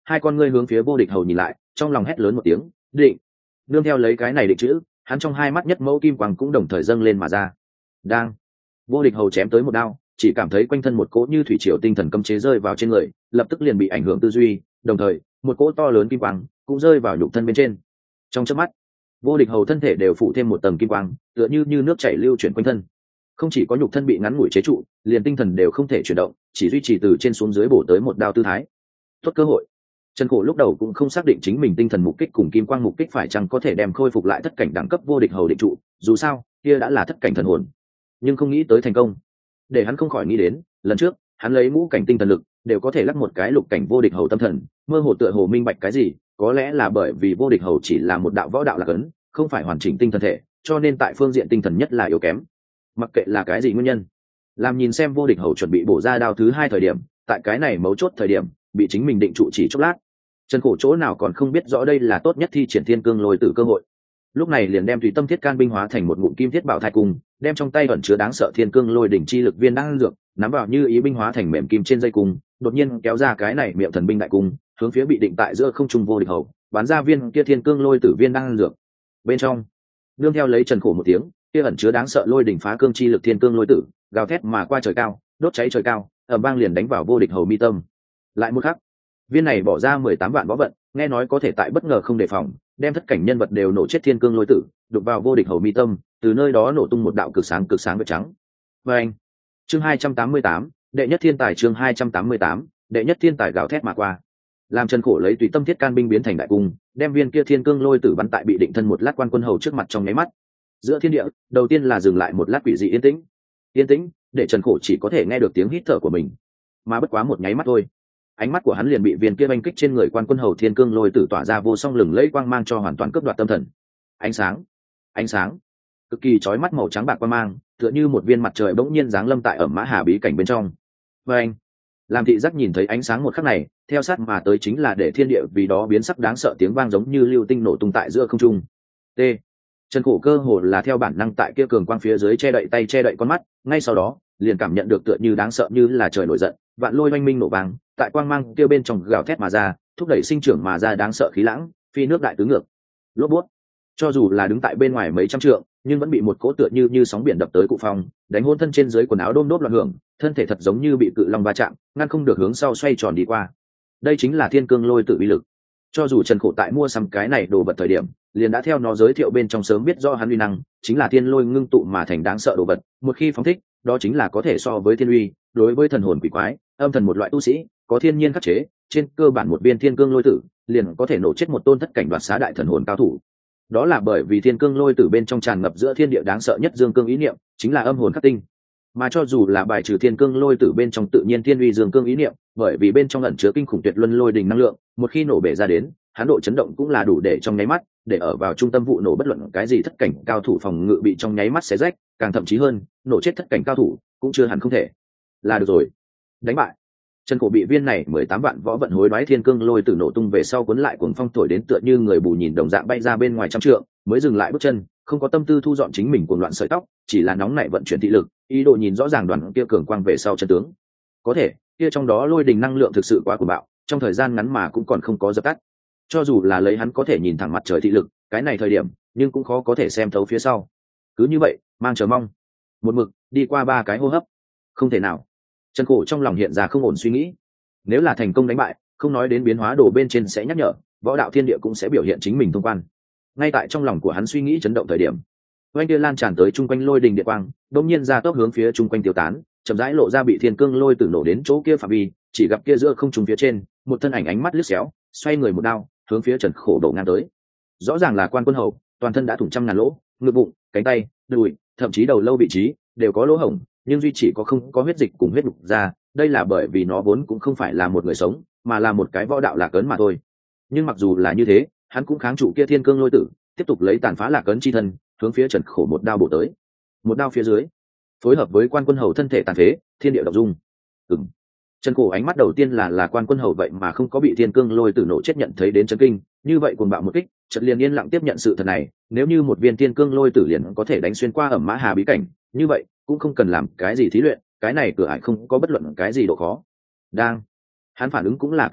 hai con ngươi hướng phía vô địch hầu nhìn lại, trong lòng hét lớn một tiếng định. Nương theo lấy cái này định chữ, hắn trong hai mắt nhất mẫu kim quang cũng đồng thời dâng lên mà ra. Đang vô địch hầu chém tới một đao, chỉ cảm thấy quanh thân một cỗ như thủy triều tinh thần cấm chế rơi vào trên người, lập tức liền bị ảnh hưởng tư duy, đồng thời một cỗ to lớn kim quang cũng rơi vào nhục thân bên trên. Trong chớp mắt, vô địch hầu thân thể đều phủ thêm một tầng kim quang, tựa như như nước chảy lưu chuyển quanh thân. Không chỉ có nhục thân bị ngắn ngủi chế trụ, liền tinh thần đều không thể chuyển động, chỉ duy trì từ trên xuống dưới bổ tới một đao tư thái. Tốt cơ hội. Trần Cổ lúc đầu cũng không xác định chính mình tinh thần mục kích cùng kim quang mục kích phải chăng có thể đem khôi phục lại thất cảnh đẳng cấp vô địch hầu định trụ, dù sao, kia đã là thất cảnh thần hồn. Nhưng không nghĩ tới thành công. Để hắn không khỏi nghĩ đến, lần trước, hắn lấy ngũ cảnh tinh thần lực, đều có thể lắc một cái lục cảnh vô địch hầu tâm thần, mơ hồ tựa hồ minh bạch cái gì, có lẽ là bởi vì vô địch hầu chỉ là một đạo võ đạo là cấn, không phải hoàn chỉnh tinh thần thể, cho nên tại phương diện tinh thần nhất là yếu kém. Mặc kệ là cái gì nguyên nhân, làm nhìn xem vô địch hầu chuẩn bị bổ ra đao thứ hai thời điểm, tại cái này mấu chốt thời điểm, bị chính mình định trụ chỉ chốc lát. Trần Cổ chỗ nào còn không biết rõ đây là tốt nhất thi triển thiên cương lôi tử cơ hội. Lúc này liền đem tùy tâm thiết can binh hóa thành một ngụm kim thiết bảo thai cung, đem trong tay ẩn chứa đáng sợ thiên cương lôi đỉnh chi lực viên đang dược, nắm vào như ý binh hóa thành mềm kim trên dây cung, đột nhiên kéo ra cái này miệng thần binh đại cung, hướng phía bị định tại giữa không trung vô địch hầu, bắn ra viên kia thiên cương lôi tử viên đang dược. Bên trong, nương theo lấy Trần Cổ một tiếng, kia ẩn chứa đáng sợ lôi đỉnh phá cương chi lực thiên cương lôi tử, gào thét mà qua trời cao, đốt cháy trời cao, ầm vang liền đánh vào vô địch hầu mi tâm. Lại một khắc, viên này bỏ ra mười tám vạn võ vận, nghe nói có thể tại bất ngờ không đề phòng, đem thất cảnh nhân vật đều nổ chết thiên cương lôi tử, đục vào vô địch hầu mi tâm, từ nơi đó nổ tung một đạo cực sáng cực sáng vệt trắng. Và anh, chương hai trăm tám mươi tám, đệ nhất thiên tài chương hai trăm tám mươi tám, đệ nhất thiên tài gào thét mà qua. Làm Trần Cổ lấy tùy tâm thiết can binh biến thành đại cung, đem viên kia thiên cương lôi tử bắn tại bị định thân một lát quan quân hầu trước mặt trong nháy mắt. Giữa thiên địa, đầu tiên là dừng lại một lát quỷ dị yên tĩnh. Yên tĩnh, để Trần Cổ chỉ có thể nghe được tiếng hít thở của mình. Mà bất quá một nháy mắt thôi, ánh mắt của hắn liền bị viên kia oanh kích trên người quan quân hầu thiên cương lôi tử tỏa ra vô song lừng lẫy quang mang cho hoàn toàn cướp đoạt tâm thần. Ánh sáng, ánh sáng, cực kỳ chói mắt màu trắng bạc quang mang, tựa như một viên mặt trời bỗng nhiên giáng lâm tại ở mã hà bí cảnh bên trong. Và anh, làm thị giác nhìn thấy ánh sáng một khắc này, theo sát mà tới chính là để thiên địa vì đó biến sắc đáng sợ tiếng vang giống như lưu tinh nổ tung tại giữa không trung. T. Trần Cổ cơ hồ là theo bản năng tại kia cường quang phía dưới che đậy tay che đậy con mắt, ngay sau đó liền cảm nhận được tựa như đáng sợ như là trời nổi giận, vạn lôi oanh minh nổ vang, tại quang mang kia bên trong gào thét mà ra, thúc đẩy sinh trưởng mà ra đáng sợ khí lãng, phi nước đại tứ ngược. Lốp bút. Cho dù là đứng tại bên ngoài mấy trăm trượng, nhưng vẫn bị một cỗ tựa như như sóng biển đập tới cụ phong, đánh hôn thân trên dưới quần áo đôm đốp loạn hưởng, thân thể thật giống như bị cự long va chạm, ngăn không được hướng sau xoay tròn đi qua. Đây chính là thiên cương lôi tự uy lực. Cho dù Trần Cổ tại mua sắm cái này đồ vật thời điểm, liền đã theo nó giới thiệu bên trong sớm biết rõ hắn uy năng, chính là thiên lôi ngưng tụ mà thành đáng sợ đồ vật, một khi phóng thích, đó chính là có thể so với thiên uy, đối với thần hồn quỷ quái, âm thần một loại tu sĩ, có thiên nhiên khắc chế, trên cơ bản một viên thiên cương lôi tử, liền có thể nổ chết một tôn thất cảnh đoạt xá đại thần hồn cao thủ. Đó là bởi vì thiên cương lôi tử bên trong tràn ngập giữa thiên địa đáng sợ nhất dương cương ý niệm, chính là âm hồn khắc tinh. Mà cho dù là bài trừ thiên cương lôi tử bên trong tự nhiên thiên uy dương cương ý niệm, bởi vì bên trong ẩn chứa kinh khủng tuyệt luân lôi đình năng lượng, một khi nổ bể ra đến, hán độ chấn động cũng là đủ để trong nháy mắt, để ở vào trung tâm vụ nổ bất luận cái gì thất cảnh cao thủ phòng ngự bị trong nháy mắt xé rách, càng thậm chí hơn, nổ chết thất cảnh cao thủ cũng chưa hẳn không thể. Là được rồi, đánh bại. Trần Cổ bị viên này mười tám vạn võ vận hối đoái thiên cương lôi tử nổ tung về sau cuốn lại cuồng phong thổi đến tựa như người bù nhìn đồng dạng bay ra bên ngoài trăm trượng, mới dừng lại bước chân, không có tâm tư thu dọn chính mình cuồng loạn sợi tóc, chỉ là nóng nảy vận chuyển thị lực, ý đồ nhìn rõ ràng đoàn kia cường quang về sau chân tướng. Có thể, kia trong đó lôi đình năng lượng thực sự quá cuồng bạo, trong thời gian ngắn mà cũng còn không có dập tắt. Cho dù là lấy hắn có thể nhìn thẳng mặt trời thị lực, cái này thời điểm, nhưng cũng khó có thể xem thấu phía sau. Cứ như vậy, mang chờ mong, một mực đi qua ba cái hô hấp, không thể nào. Trần Cổ trong lòng hiện ra không ổn suy nghĩ. Nếu là thành công đánh bại, không nói đến biến hóa đồ bên trên sẽ nhắc nhở, võ đạo thiên địa cũng sẽ biểu hiện chính mình thông quan. Ngay tại trong lòng của hắn suy nghĩ chấn động thời điểm, oanh kia lan tràn tới chung quanh lôi đình địa quang, đột nhiên ra tốc hướng phía chung quanh tiêu tán, chậm rãi lộ ra bị thiên cương lôi tử nổ đến chỗ kia phạm vi, chỉ gặp kia giữa không trung phía trên, một thân ảnh ánh mắt liếc xéo, xoay người một đao, hướng phía Trần Cổ đổ ngang tới. Rõ ràng là quan quân hầu, toàn thân đã thủng trăm ngàn lỗ, ngực bụng, cánh tay, đùi, thậm chí đầu lâu vị trí đều có lỗ hổng, nhưng duy chỉ có không có huyết dịch cùng huyết đục ra, đây là bởi vì nó vốn cũng không phải là một người sống, mà là một cái võ đạo lạc ấn mà thôi. Nhưng mặc dù là như thế, hắn cũng kháng trụ kia thiên cương lôi tử, tiếp tục lấy tàn phá lạc ấn chi thân, hướng phía Trần Cổ một đao bổ tới. Một đao phía dưới, phối hợp với quan quân hầu thân thể tàn phế, thiên địa động dung. Ừm. Trần Cổ ánh mắt đầu tiên là là quan quân hầu vậy mà không có bị thiên cương lôi tử nổ chết nhận thấy đến chấn kinh, như vậy cuồng bạo một kích, chợt liền yên lặng tiếp nhận sự thật này, nếu như một viên thiên cương lôi tử liền có thể đánh xuyên qua ẩm mã hà bí cảnh, như vậy cũng không cần làm cái gì thí luyện, cái này cửa ải không có bất luận cái gì độ khó. Đang, hắn phản ứng cũng là cực nhanh,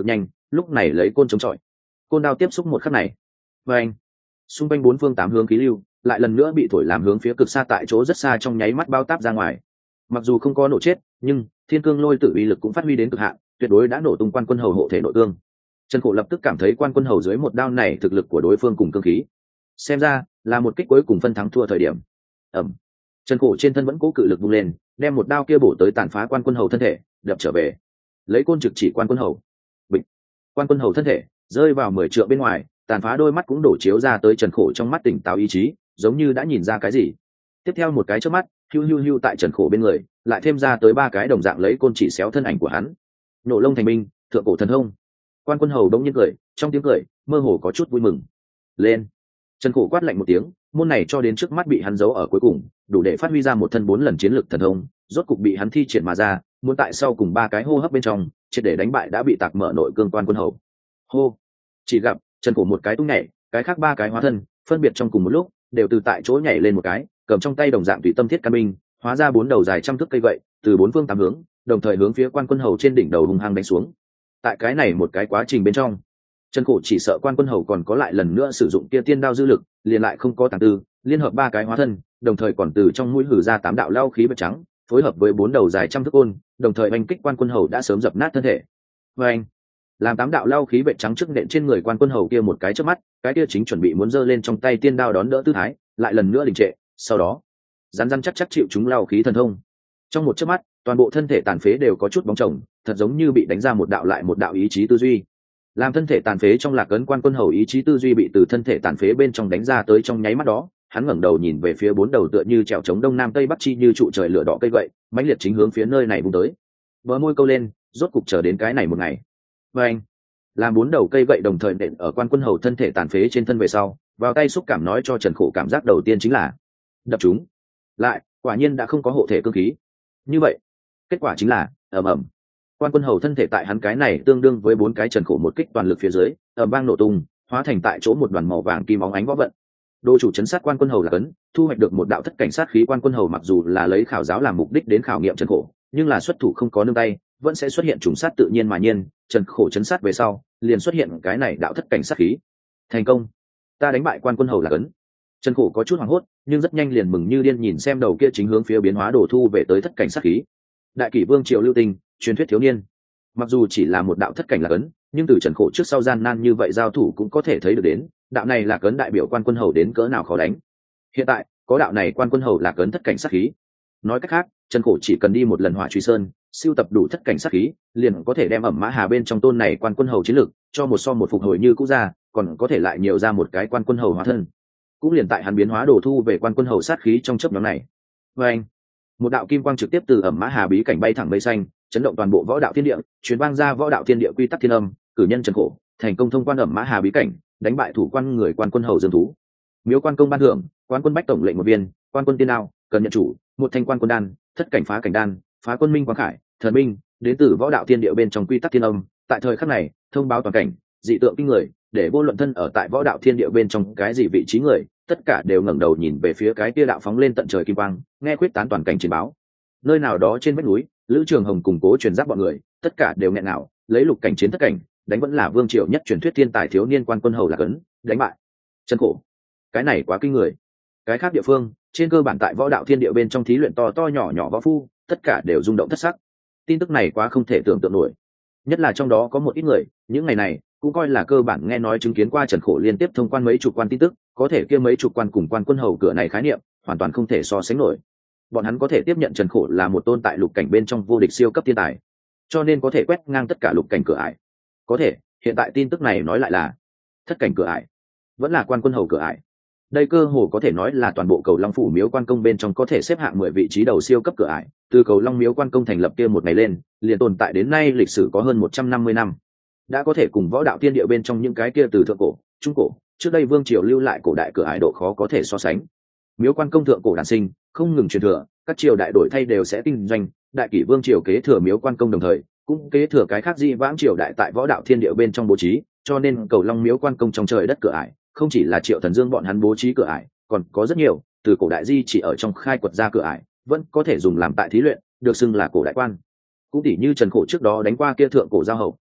lúc này lấy côn chống chọi, côn đao tiếp xúc một khắc này, và anh xung quanh bốn phương tám hướng khí lưu lại lần nữa bị thổi làm hướng phía cực xa tại chỗ rất xa trong nháy mắt bao táp ra ngoài. Mặc dù không có nổ chết, nhưng thiên cương lôi tử uy lực cũng phát huy đến cực hạn, tuyệt đối đã nổ tung quan quân hầu hộ thể nội cương. Trần Khổ lập tức cảm thấy quan quân hầu dưới một đao này thực lực của đối phương cùng cương khí, xem ra là một kích cuối cùng phân thắng thua thời điểm. ẩm Trần Khổ trên thân vẫn cố cự lực vung lên, đem một đao kia bổ tới tàn phá quan quân hầu thân thể, đập trở về, lấy côn trực chỉ quan quân hầu. Bịch! Quan quân hầu thân thể rơi vào mười trượng bên ngoài, tàn phá đôi mắt cũng đổ chiếu ra tới Trần Khổ trong mắt tỉnh táo ý chí, giống như đã nhìn ra cái gì. Tiếp theo một cái chớp mắt, hưu hưu hưu tại Trần Khổ bên người lại thêm ra tới ba cái đồng dạng lấy côn chỉ xéo thân ảnh của hắn. Nổ lông thành binh, thượng cổ thần thông. Quan quân hầu đống nhiên cười, trong tiếng cười mơ hồ có chút vui mừng. Lên! Trần Khổ quát lạnh một tiếng, môn này cho đến trước mắt bị hắn giấu ở cuối cùng, đủ để phát huy ra một thân bốn lần chiến lực thần thông, rốt cục bị hắn thi triển mà ra, muốn tại sau cùng ba cái hô hấp bên trong, triệt để đánh bại đã bị tạc mở nội cương quan quân hầu. Hô! Chỉ gặp Trần Khổ một cái tung nhảy, cái khác ba cái hóa thân, phân biệt trong cùng một lúc, đều từ tại chỗ nhảy lên một cái, cầm trong tay đồng dạng tùy tâm thiết căn binh, hóa ra bốn đầu dài trăm thước cây gậy, từ bốn phương tám hướng, đồng thời hướng phía quan quân hầu trên đỉnh đầu hung hăng đánh xuống. Tại cái này một cái quá trình bên trong, Trần Khổ chỉ sợ quan quân hầu còn có lại lần nữa sử dụng kia tiên đao dư lực, liền lại không có tàng tư, liên hợp ba cái hóa thân, đồng thời còn từ trong mũi hử ra tám đạo lao khí bạch trắng, phối hợp với bốn đầu dài trăm thước côn, đồng thời oanh kích quan quân hầu đã sớm dập nát thân thể. Và anh, làm tám đạo lao khí bạch trắng trước nện trên người quan quân hầu kia một cái chớp mắt, cái kia chính chuẩn bị muốn giơ lên trong tay tiên đao đón đỡ tư thái, lại lần nữa đình trệ, sau đó, rắn rắn chắc chắc chịu chúng lao khí thần thông. Trong một chớp mắt, toàn bộ thân thể tàn phế đều có chút bóng chồng, thật giống như bị đánh ra một đạo lại một đạo ý chí tư duy. Làm thân thể tàn phế trong lạc ấn quan quân hầu ý chí tư duy bị từ thân thể tàn phế bên trong đánh ra tới trong nháy mắt đó, hắn ngẩng đầu nhìn về phía bốn đầu tựa như trèo trống đông nam tây bắc chi như trụ trời lửa đỏ cây gậy, mãnh liệt chính hướng phía nơi này vung tới. Bờ môi câu lên, rốt cục chờ đến cái này một ngày. Và anh, làm bốn đầu cây gậy đồng thời nện ở quan quân hầu thân thể tàn phế trên thân về sau, vào tay xúc cảm nói cho Trần Khổ cảm giác đầu tiên chính là đập chúng. Lại, quả nhiên đã không có hộ thể cương khí. Như vậy, kết quả chính là ầm ầm. Quan quân hầu thân thể tại hắn cái này tương đương với bốn cái Trần Khổ một kích toàn lực phía dưới, ầm vang nổ tung, hóa thành tại chỗ một đoàn màu vàng kim óng ánh võ vận. Đô chủ chấn sát quan quân hầu là cấn, thu hoạch được một đạo thất cảnh sát khí. Quan quân hầu mặc dù là lấy khảo giáo làm mục đích đến khảo nghiệm Trần Khổ, nhưng là xuất thủ không có nương tay, vẫn sẽ xuất hiện trùng sát tự nhiên mà nhiên. Trần Khổ chấn sát về sau, liền xuất hiện cái này đạo thất cảnh sát khí. Thành công, ta đánh bại quan quân hầu là cấn. Trần Khổ có chút hoảng hốt, nhưng rất nhanh liền mừng như điên nhìn xem đầu kia chính hướng phía biến hóa đồ thu về tới thất cảnh sát khí. Đại kỷ vương Triệu Lưu Tinh, truyền thuyết thiếu niên. Mặc dù chỉ là một đạo thất cảnh là cấn, nhưng từ Trần Khổ trước sau gian nan như vậy giao thủ cũng có thể thấy được đến, đạo này là cấn đại biểu quan quân hầu đến cỡ nào khó đánh. Hiện tại, có đạo này quan quân hầu là cấn thất cảnh sát khí. Nói cách khác, Trần Khổ chỉ cần đi một lần Hỏa Truy Sơn, siêu tập đủ thất cảnh sát khí, liền có thể đem ẩm mã hà bên trong tôn này quan quân hầu chiến lực, cho một so một phục hồi như cũ ra, còn có thể lại nhiều ra một cái quan quân hầu hóa thân. Cũng liền tại hắn biến hóa đồ thu về quan quân hầu sát khí trong chớp nhoáng này. Và anh, một đạo kim quang trực tiếp từ ẩm mã hà bí cảnh bay thẳng mây xanh, chấn động toàn bộ võ đạo thiên địa, truyền vang ra võ đạo thiên địa quy tắc thiên âm, cử nhân Trần Khổ thành công thông quan ẩm mã hà bí cảnh, đánh bại thủ quan người quan quân hầu Dương Thú. Miếu quan công ban thưởng, quan quân bách tổng lệnh một viên, quan quân tiên đao cần nhận chủ, một thanh quan quân đan, thất cảnh phá cảnh đan, phá quân minh quang khải, thần minh, đến từ võ đạo thiên địa bên trong quy tắc thiên âm. Tại thời khắc này, thông báo toàn cảnh, dị tượng kinh người, để vô luận thân ở tại võ đạo thiên địa bên trong cái gì vị trí người, tất cả đều ngẩng đầu nhìn về phía cái kia đạo phóng lên tận trời kim quang, nghe quyết tán toàn cảnh chiến báo. Nơi nào đó trên vách núi, Lữ Trường Hồng cùng Cố Truyền Giáp bọn người, tất cả đều nghẹn ngào, lấy lục cảnh chiến thất cảnh, đánh vẫn là vương triều nhất truyền thuyết thiên tài thiếu niên quan quân hầu là cấn, đánh bại Trần Khổ. Cái này quá kinh người. Cái khác địa phương, trên cơ bản tại võ đạo thiên địa bên trong thí luyện to to nhỏ nhỏ võ phu, tất cả đều rung động thất sắc. Tin tức này quá không thể tưởng tượng nổi. Nhất là trong đó có một ít người, những ngày này cũng coi là cơ bản nghe nói chứng kiến qua Trần Khổ liên tiếp thông quan mấy chục quan tin tức, có thể kia mấy chục quan cùng quan quân hầu cửa này khái niệm, hoàn toàn không thể so sánh nổi. Bọn hắn có thể tiếp nhận Trần Khổ là một tôn tại lục cảnh bên trong vô địch siêu cấp thiên tài, cho nên có thể quét ngang tất cả lục cảnh cửa ải. Có thể, hiện tại tin tức này nói lại là thất cảnh cửa ải, vẫn là quan quân hầu cửa ải. Đây cơ hồ có thể nói là toàn bộ Cầu Long phủ miếu quan công bên trong có thể xếp hạng mười vị trí đầu siêu cấp cửa ải. Từ Cầu Long miếu quan công thành lập kia một ngày lên, liền tồn tại đến nay lịch sử có hơn một trăm năm mươi năm, đã có thể cùng võ đạo thiên địa bên trong những cái kia từ thượng cổ, trung cổ, trước đây vương triều lưu lại cổ đại cửa ải độ khó có thể so sánh. Miếu quan công thượng cổ đản sinh, không ngừng truyền thừa, các triều đại đổi thay đều sẽ kinh doanh, đại kỷ vương triều kế thừa miếu quan công đồng thời cũng kế thừa cái khác di vãng triều đại tại võ đạo thiên địa bên trong bố trí, cho nên Cầu Long miếu quan công trong trời đất cửa ải, không chỉ là Triệu Thần Dương bọn hắn bố trí cửa ải, còn có rất nhiều từ cổ đại di chỉ ở trong khai quật ra cửa ải, vẫn có thể dùng làm tại thí luyện, được xưng là cổ đại quan. Cũng tỉ như Trần Khổ trước đó đánh qua kia thượng cổ giao hậu,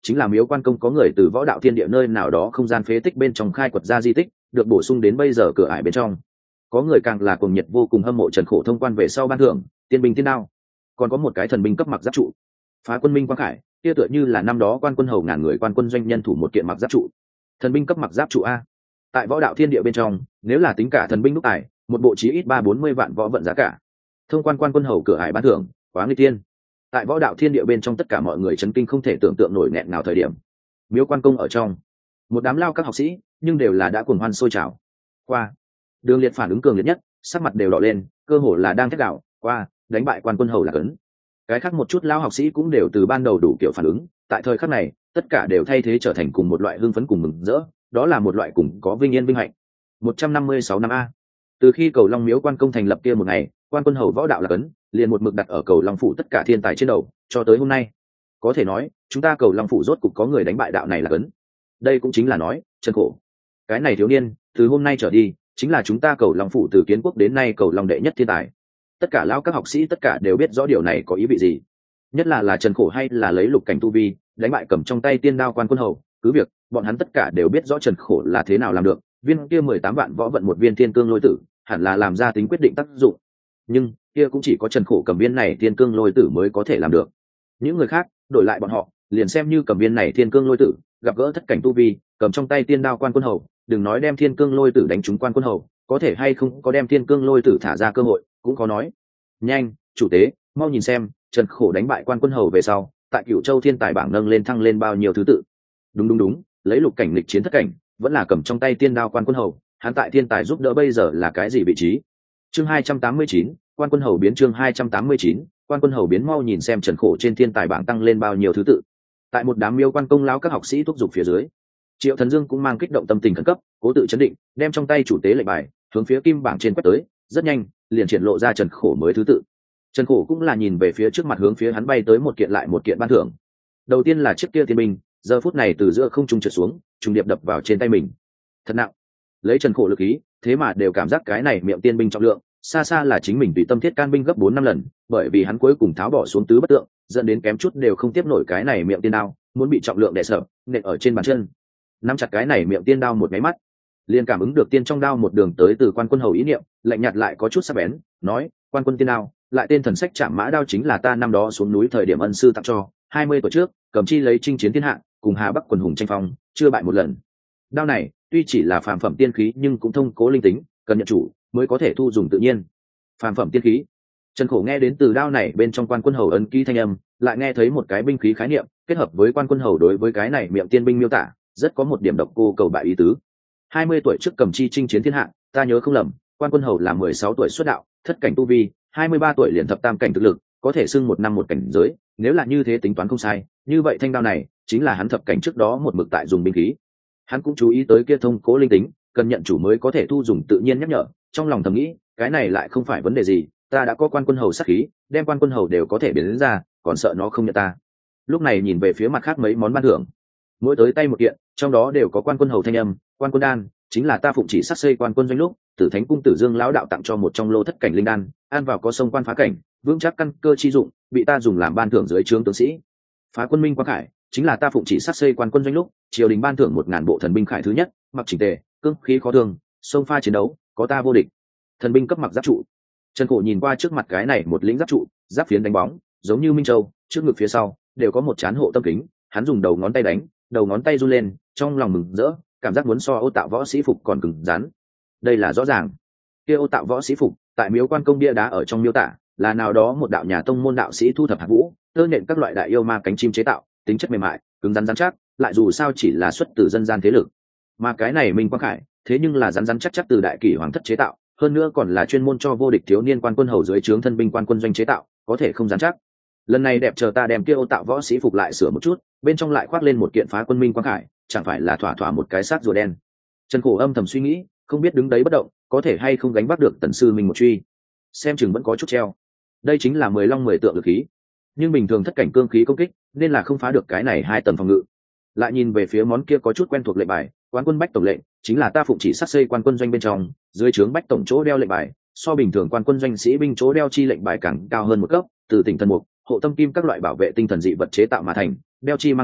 chính là miếu quan công có người từ võ đạo thiên địa nơi nào đó không gian phế tích bên trong khai quật ra di tích, được bổ sung đến bây giờ cửa ải bên trong. Có người càng là cuồng nhiệt vô cùng hâm mộ Trần Khổ thông quan về sau ban thưởng tiên binh tiên đao, còn có một cái thần binh cấp mặc giáp trụ. Phá quân minh quang khải kia tựa như là năm đó quan quân hầu ngàn người quan quân doanh nhân thủ một kiện mặc giáp trụ. Thần binh cấp mặc giáp trụ a. Tại võ đạo thiên địa bên trong, nếu là tính cả thần binh lúc tài, một bộ chí ít ba bốn mươi vạn võ vận giá cả. Thông quan quan quân hầu cửa ải ban thưởng, quá nguy tiên. Tại võ đạo thiên địa bên trong tất cả mọi người chấn kinh không thể tưởng tượng nổi nghẹn nào thời điểm. Miếu quan công ở trong, một đám lao các học sĩ, nhưng đều là đã cuồng hoan sôi trào. Qua, Đường Liệt phản ứng cường liệt nhất, sắc mặt đều đỏ lên, cơ hồ là đang thét gào, qua, đánh bại quan quân hầu là cấn. Cái khác một chút lao học sĩ cũng đều từ ban đầu đủ kiểu phản ứng, tại thời khắc này, tất cả đều thay thế trở thành cùng một loại hưng phấn cùng mừng rỡ, đó là một loại cùng có vinh yên vinh hạnh. một trăm năm mươi sáu năm a. Từ khi cầu Long Miếu quan công thành lập kia một ngày, quan quân hầu võ đạo là cấn, liền một mực đặt ở cầu Long phủ tất cả thiên tài trên đầu, cho tới hôm nay. Có thể nói, chúng ta cầu Long phủ rốt cục có người đánh bại đạo này là cấn. Đây cũng chính là nói, Trần Khổ. Cái này thiếu niên, từ hôm nay trở đi, chính là chúng ta cầu Long phủ từ kiến quốc đến nay cầu Long đệ nhất thiên tài. Tất cả lao các học sĩ tất cả đều biết rõ điều này có ý vị gì. Nhất là là Trần Khổ hay là lấy lục cảnh tu vi, đánh bại cầm trong tay tiên đao quan quân hầu, cứ việc, bọn hắn tất cả đều biết rõ Trần Khổ là thế nào làm được, viên kia mười tám vạn võ vận một viên thiên cương lôi tử, hẳn là làm ra tính quyết định tác dụng. Nhưng, kia cũng chỉ có Trần Khổ cầm viên này thiên cương lôi tử mới có thể làm được. Những người khác, đổi lại bọn họ, liền xem như cầm viên này thiên cương lôi tử, gặp gỡ thất cảnh tu vi, cầm trong tay tiên đao quan quân hầu, đừng nói đem thiên cương lôi tử đánh trúng quan quân hầu, có thể hay không có đem thiên cương lôi tử thả ra cơ hội, cũng có nói. Nhanh, chủ tế, mau nhìn xem, Trần Khổ đánh bại quan quân hầu về sau, tại Cửu Châu thiên tài bảng nâng lên thăng lên bao nhiêu thứ tự. Đúng đúng đúng, lấy lục cảnh lịch chiến thất cảnh, vẫn là cầm trong tay tiên đao quan quân hầu, hắn tại thiên tài giúp đỡ bây giờ là cái gì vị trí? Chương hai trăm tám mươi chín, quan quân hầu biến chương hai trăm tám mươi chín, quan quân hầu biến mau nhìn xem Trần Khổ trên thiên tài bảng tăng lên bao nhiêu thứ tự. Tại một đám miêu quan công lão các học sĩ thúc giục phía dưới, Triệu Thần Dương cũng mang kích động tâm tình khẩn cấp, cố tự chấn định, đem trong tay chủ tế lệnh bài hướng phía kim bảng trên quét tới, rất nhanh, liền triển lộ ra Trần Khổ mới thứ tự. Trần Khổ cũng là nhìn về phía trước mặt hướng phía hắn bay tới một kiện lại một kiện ban thưởng. Đầu tiên là chiếc kia thiên binh, giờ phút này từ giữa không trung trượt xuống, trùng điệp đập vào trên tay mình. Thật nặng. Lấy Trần Khổ lực ý, thế mà đều cảm giác cái này miệng tiên binh trọng lượng, xa xa là chính mình tùy tâm thiết can binh gấp bốn năm lần, bởi vì hắn cuối cùng tháo bỏ xuống tứ bất tượng, dẫn đến kém chút đều không tiếp nổi cái này miệng tiên đao, muốn bị trọng lượng đè sợ, nện ở trên bàn chân. Nắm chặt cái này miệng tiên đao một máy mắt, liền cảm ứng được tiên trong đao một đường tới từ quan quân hầu ý niệm, lạnh nhạt lại có chút sắc bén, nói: "Quan quân tiên đao, lại tên thần sách Trảm Mã đao chính là ta năm đó xuống núi thời điểm ân sư tặng cho, hai mươi tuổi trước, cầm chi lấy chinh chiến thiên hạ, cùng Hà Bắc quần hùng tranh phong, chưa bại một lần. Đao này, tuy chỉ là phàm phẩm tiên khí nhưng cũng thông cố linh tính, cần nhận chủ mới có thể thu dùng tự nhiên." Phàm phẩm tiên khí. Trần Khổ nghe đến từ đao này bên trong quan quân hầu ân ký thanh âm, lại nghe thấy một cái binh khí khái niệm, kết hợp với quan quân hầu đối với cái này miệng tiên binh miêu tả, rất có một điểm độc cô cầu bại ý tứ. hai mươi tuổi trước cầm chi chinh chiến thiên hạ, ta nhớ không lầm, quan quân hầu là mười sáu tuổi xuất đạo, thất cảnh tu vi, hai mươi ba tuổi liền thập tam cảnh thực lực, có thể xưng một năm một cảnh giới, nếu là như thế tính toán không sai, như vậy thanh đao này chính là hắn thập cảnh trước đó một mực tại dùng binh khí. Hắn cũng chú ý tới kia thông cố linh tính, cần nhận chủ mới có thể thu dùng tự nhiên nhắc nhở, trong lòng thầm nghĩ, cái này lại không phải vấn đề gì, ta đã có quan quân hầu sát khí, đem quan quân hầu đều có thể biến đến ra, còn sợ nó không nhận ta. Lúc này nhìn về phía mặt khác mấy món ban thưởng, mỗi tới tay một kiện, trong đó đều có quan quân hầu thanh âm, quan quân đan, chính là ta phụng chỉ sát xây quan quân doanh lúc, Tử Thánh cung Tử Dương lão đạo tặng cho một trong lô thất cảnh linh đan, ăn vào có sông quan phá cảnh, vững chắc căn cơ chi dụng, bị ta dùng làm ban thưởng dưới trướng tướng sĩ. Phá quân minh quang khải, chính là ta phụng chỉ sát xây quan quân doanh lúc, triều đình ban thưởng một ngàn bộ thần binh khải thứ nhất, mặc chỉnh tề, cương khí khó thương, sông pha chiến đấu, có ta vô địch. Thần binh cấp mặc giáp trụ. Trần Khổ nhìn qua trước mặt cái này một lĩnh giáp trụ, giáp phiến đánh bóng, giống như minh châu, trước ngực phía sau đều có một chán hộ tâm kính, hắn dùng đầu ngón tay đánh, đầu ngón tay run lên, trong lòng mừng rỡ, cảm giác muốn so Ô Tạo võ sĩ phục còn cứng rắn. Đây là rõ ràng. Kia Ô Tạo võ sĩ phục, tại miếu quan công bia đá ở trong miêu tả, là nào đó một đạo nhà tông môn đạo sĩ thu thập hạt vũ, tơ nện các loại đại yêu ma cánh chim chế tạo, tính chất mềm mại, cứng rắn rắn chắc, lại dù sao chỉ là xuất từ dân gian thế lực. Mà cái này Minh Quang Khải, thế nhưng là rắn rắn chắc chắc từ đại kỷ hoàng thất chế tạo, hơn nữa còn là chuyên môn cho vô địch thiếu niên quan quân hầu dưới trướng thân binh quan quân doanh chế tạo, có thể không rắn chắc. Lần này đẹp chờ ta đem kia Ô Tạo võ sĩ phục lại sửa một chút, bên trong lại khoác lên một kiện phá quân Minh Quang Khải, chẳng phải là thỏa thỏa một cái xác rùa đen. Trần Khổ âm thầm suy nghĩ, không biết đứng đấy bất động, có thể hay không gánh vác được tần sư mình một truy. Xem chừng vẫn có chút treo. Đây chính là mười long mười tượng lực khí, nhưng bình thường thất cảnh cương khí công kích, nên là không phá được cái này hai tầng phòng ngự. Lại nhìn về phía món kia có chút quen thuộc lệnh bài, Quán quân bách tổng lệnh, chính là ta phụng chỉ sát xây quan quân doanh bên trong, dưới trướng bách tổng chỗ đeo lệnh bài, so bình thường quan quân doanh sĩ binh chỗ đeo chi lệnh bài càng cao hơn một cấp, từ tỉnh thần mục, hộ tâm kim các loại bảo vệ tinh thần dị vật chế tạo mà thành, đeo chi mang theo,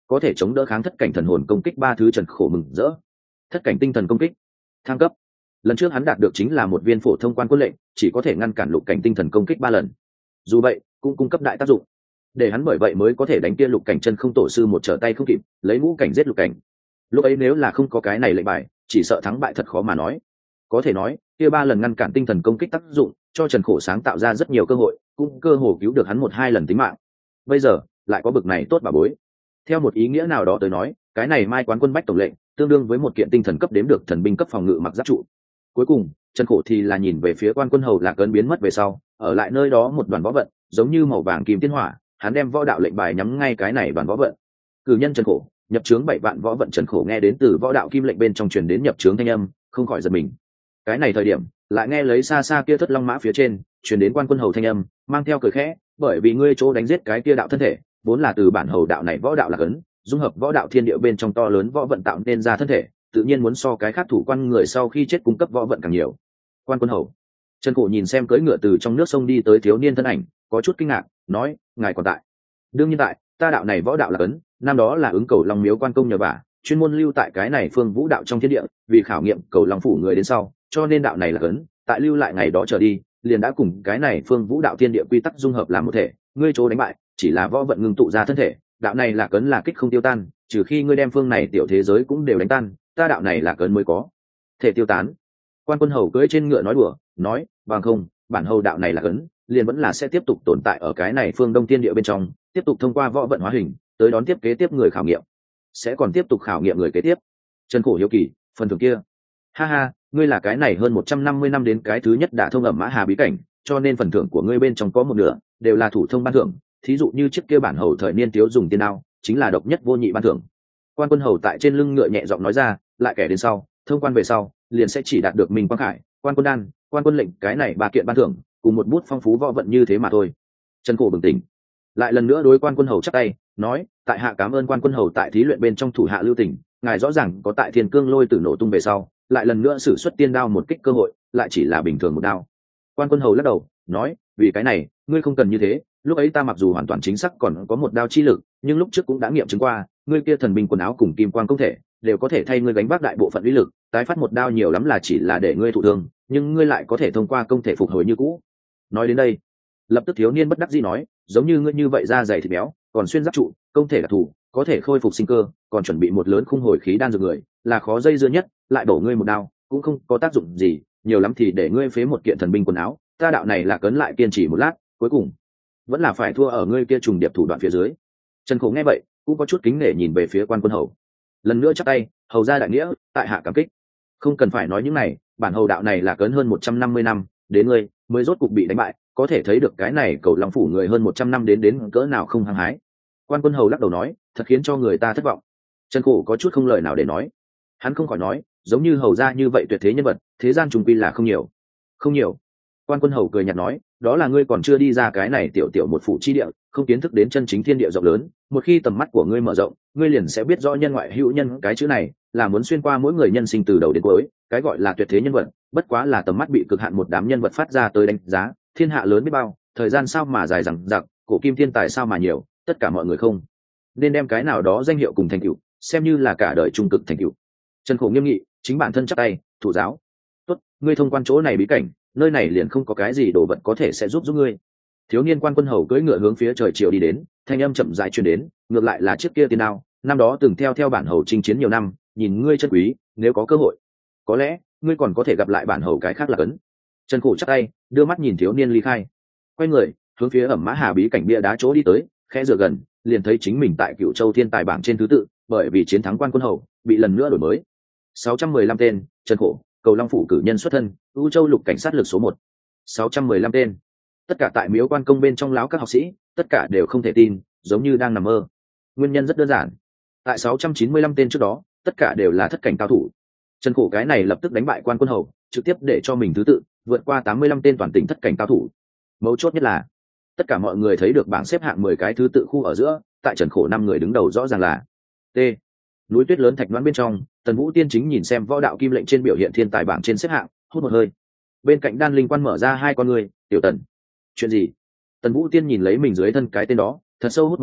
có thể chống đỡ kháng thất cảnh thần hồn công kích ba thứ. Trần Khổ mừng rỡ. Thất cảnh tinh thần công kích thăng cấp. Lần trước hắn đạt được chính là một viên phổ thông quan quân lệnh, chỉ có thể ngăn cản lục cảnh tinh thần công kích ba lần. Dù vậy cũng cung cấp đại tác dụng, để hắn bởi vậy mới có thể đánh kia lục cảnh chân không tổ sư một trở tay không kịp, lấy ngũ cảnh giết lục cảnh. Lúc ấy nếu là không có cái này lệnh bài, chỉ sợ thắng bại thật khó mà nói. Có thể nói kia ba lần ngăn cản tinh thần công kích tác dụng cho Trần Khổ sáng tạo ra rất nhiều cơ hội, cũng cơ hồ cứu được hắn một hai lần tính mạng. Bây giờ lại có bực này tốt bà bối. Theo một ý nghĩa nào đó tới nói, cái này mai quán quân bách tổng lệnh tương đương với một kiện tinh thần cấp đếm được thần binh cấp phòng ngự mặc giáp trụ. Cuối cùng Trần Khổ thì là nhìn về phía quan quân hầu Lạc Ấn biến mất về sau, ở lại nơi đó một đoàn võ vận giống như màu vàng kim tiên hỏa, hắn đem võ đạo lệnh bài nhắm ngay cái này đoàn võ vận. Cử nhân Trần Khổ nhập trướng bảy vạn võ vận. Trần Khổ nghe đến từ võ đạo kim lệnh bên trong truyền đến nhập trướng thanh âm, không khỏi giật mình. Cái này thời điểm lại nghe lấy xa xa kia thất long mã phía trên truyền đến quan quân hầu thanh âm, mang theo cười khẽ, bởi vì ngươi chỗ đánh giết cái kia đạo thân thể vốn là từ bản hầu đạo này võ đạo Lạc Ấn dung hợp võ đạo thiên địa bên trong to lớn võ vận tạo nên ra thân thể, tự nhiên muốn so cái khác thủ quan người sau khi chết cung cấp võ vận càng nhiều. Quan quân hầu. Trần Khổ nhìn xem cưỡi ngựa từ trong nước sông đi tới thiếu niên thân ảnh, có chút kinh ngạc, nói: ngài còn tại? Đương nhiên tại, ta đạo này võ đạo Lạc Ấn năm đó là ứng cầu long miếu quan công nhờ vả, chuyên môn lưu tại cái này phương vũ đạo trong thiên địa, vì khảo nghiệm cầu long phủ người đến sau, cho nên đạo này Lạc Ấn tại lưu lại ngày đó trở đi liền đã cùng cái này phương vũ đạo thiên địa quy tắc dung hợp làm một thể. Ngươi chỗ đánh bại chỉ là võ vận ngưng tụ ra thân thể, đạo này Lạc Ấn là kích không tiêu tan, trừ khi ngươi đem phương này tiểu thế giới cũng đều đánh tan, ta đạo này Lạc Ấn mới có thể tiêu tán. Quan quân hầu cưỡi trên ngựa nói đùa, nói: bằng không bản hầu đạo này Lạc Ấn liền vẫn là sẽ tiếp tục tồn tại ở cái này phương đông thiên địa bên trong, tiếp tục thông qua võ vận hóa hình tới đón tiếp kế tiếp người khảo nghiệm, sẽ còn tiếp tục khảo nghiệm người kế tiếp. Trần Khổ hiếu kỳ, phần thưởng kia? Ha ha, ngươi là cái này hơn một trăm năm mươi năm đến cái thứ nhất đã thông ẩm mã hà bí cảnh, cho nên phần thưởng của ngươi bên trong có một nửa đều là thủ thông ban thưởng, thí dụ như chiếc kia bản hầu thời niên thiếu dùng tiên đao chính là độc nhất vô nhị ban thưởng. Quan quân hầu tại trên lưng ngựa nhẹ giọng nói ra, lại kể đến sau thông quan về sau liền sẽ chỉ đạt được minh quang khải, quan quân đan, quan quân lệnh cái này ba kiện ban thưởng cùng một bút phong phú võ vận như thế mà thôi. Trần Khổ bừng tỉnh, lại lần nữa đối quan quân hầu chắp tay, nói: tại hạ cảm ơn quan quân hầu tại thí luyện bên trong thủ hạ lưu tình, ngài rõ ràng có tại thiên cương lôi tử nổ tung về sau lại lần nữa sử xuất tiên đao một kích cơ hội, lại chỉ là bình thường một đao. Quan quân hầu lắc đầu nói: vì cái này ngươi không cần như thế, lúc ấy ta mặc dù hoàn toàn chính xác còn có một đao chi lực, nhưng lúc trước cũng đã nghiệm chứng qua, ngươi kia thần binh quần áo cùng kim quang công thể đều có thể thay ngươi gánh vác đại bộ phận uy lực, tái phát một đao nhiều lắm là chỉ là để ngươi thụ thương, nhưng ngươi lại có thể thông qua công thể phục hồi như cũ. Nói đến đây lập tức thiếu niên bất đắc dĩ nói: giống như ngươi như vậy da dày thịt béo, còn xuyên giáp trụ, công thể đặc thù, có thể khôi phục sinh cơ, còn chuẩn bị một lớn khung hồi khí đan dược người, là khó dây dưa nhất, lại đổ ngươi một đao cũng không có tác dụng gì, nhiều lắm thì để ngươi phế một kiện thần binh quần áo, ta đạo này là cấn lại kiên trì một lát, cuối cùng vẫn là phải thua ở ngươi kia trùng điệp thủ đoạn phía dưới. Trần Khổ nghe vậy cũng có chút kính nể nhìn về phía quan quân hầu, lần nữa chắp tay: hầu ra đại nghĩa, tại hạ cảm kích. Không cần phải nói những này, bản hầu đạo này là cấn hơn một trăm năm mươi năm đến ngươi mới rốt cục bị đánh bại, có thể thấy được cái này cầu long phủ người hơn một trăm năm đến đến cỡ nào không hăng hái. Quan quân hầu lắc đầu nói: thật khiến cho người ta thất vọng. Trần Khổ có chút không lời nào để nói, hắn không khỏi nói: giống như hầu ra như vậy tuyệt thế nhân vật, thế gian trùng quy là không nhiều. Không nhiều. Quan quân hầu cười nhạt nói: đó là ngươi còn chưa đi ra cái này tiểu tiểu một phủ chi địa, không kiến thức đến chân chính thiên địa rộng lớn, một khi tầm mắt của ngươi mở rộng, ngươi liền sẽ biết rõ nhân ngoại hữu nhân cái chữ này là muốn xuyên qua mỗi người nhân sinh từ đầu đến cuối, cái gọi là tuyệt thế nhân vật bất quá là tầm mắt bị cực hạn một đám nhân vật phát ra tới đánh giá, thiên hạ lớn biết bao, thời gian sao mà dài dằng dặc, cổ kim thiên tài sao mà nhiều, tất cả mọi người không nên đem cái nào đó danh hiệu cùng thành tựu xem như là cả đời trung cực thành tựu. Trần Khổ nghiêm nghị, chính bản thân chắp tay, thủ giáo: tốt, ngươi thông quan chỗ này bí cảnh, nơi này liền không có cái gì đồ vật có thể sẽ giúp giúp ngươi. Thiếu niên quan quân hầu cưỡi ngựa hướng phía trời chiều đi đến, thanh âm chậm rãi truyền đến, ngược lại là chiếc kia tiên đao, năm đó từng theo theo bản hầu chinh chiến nhiều năm, nhìn ngươi chân quý, nếu có cơ hội, có lẽ ngươi còn có thể gặp lại bản hầu cái khác là cấn. Trần Khổ chắp tay, đưa mắt nhìn thiếu niên ly khai, quay người hướng phía ẩm mã hà bí cảnh bia đá chỗ đi tới, khẽ dựa gần liền thấy chính mình tại Cựu Châu thiên tài bảng trên thứ tự, bởi vì chiến thắng quan quân hầu bị lần nữa đổi mới. sáu trăm mười lăm tên, Trần Khổ, cầu long phủ cử nhân xuất thân, U Châu lục cảnh sát lực số một. sáu trăm mười lăm tên. Tất cả tại miếu quan công bên trong láo các học sĩ, tất cả đều không thể tin, giống như đang nằm mơ. Nguyên nhân rất đơn giản, tại sáu trăm chín mươi lăm tên trước đó, tất cả đều là thất cảnh cao thủ. Trần Khổ cái này lập tức đánh bại quan quân hầu, trực tiếp để cho mình thứ tự vượt qua tám mươi lăm tên toàn tỉnh thất cảnh cao thủ. Mấu chốt nhất là tất cả mọi người thấy được bảng xếp hạng mười cái thứ tự khu ở giữa, tại Trần Khổ năm người đứng đầu rõ ràng là T. Núi tuyết lớn thạch đoán bên trong, Tần Vũ Tiên chính nhìn xem võ đạo kim lệnh trên biểu hiện thiên tài bảng trên xếp hạng, hút một hơi. Bên cạnh Đan Linh Quan mở ra hai con người, tiểu Tần, chuyện gì? Tần Vũ Tiên nhìn lấy mình dưới thân cái tên đó, thật sâu hút một hơi,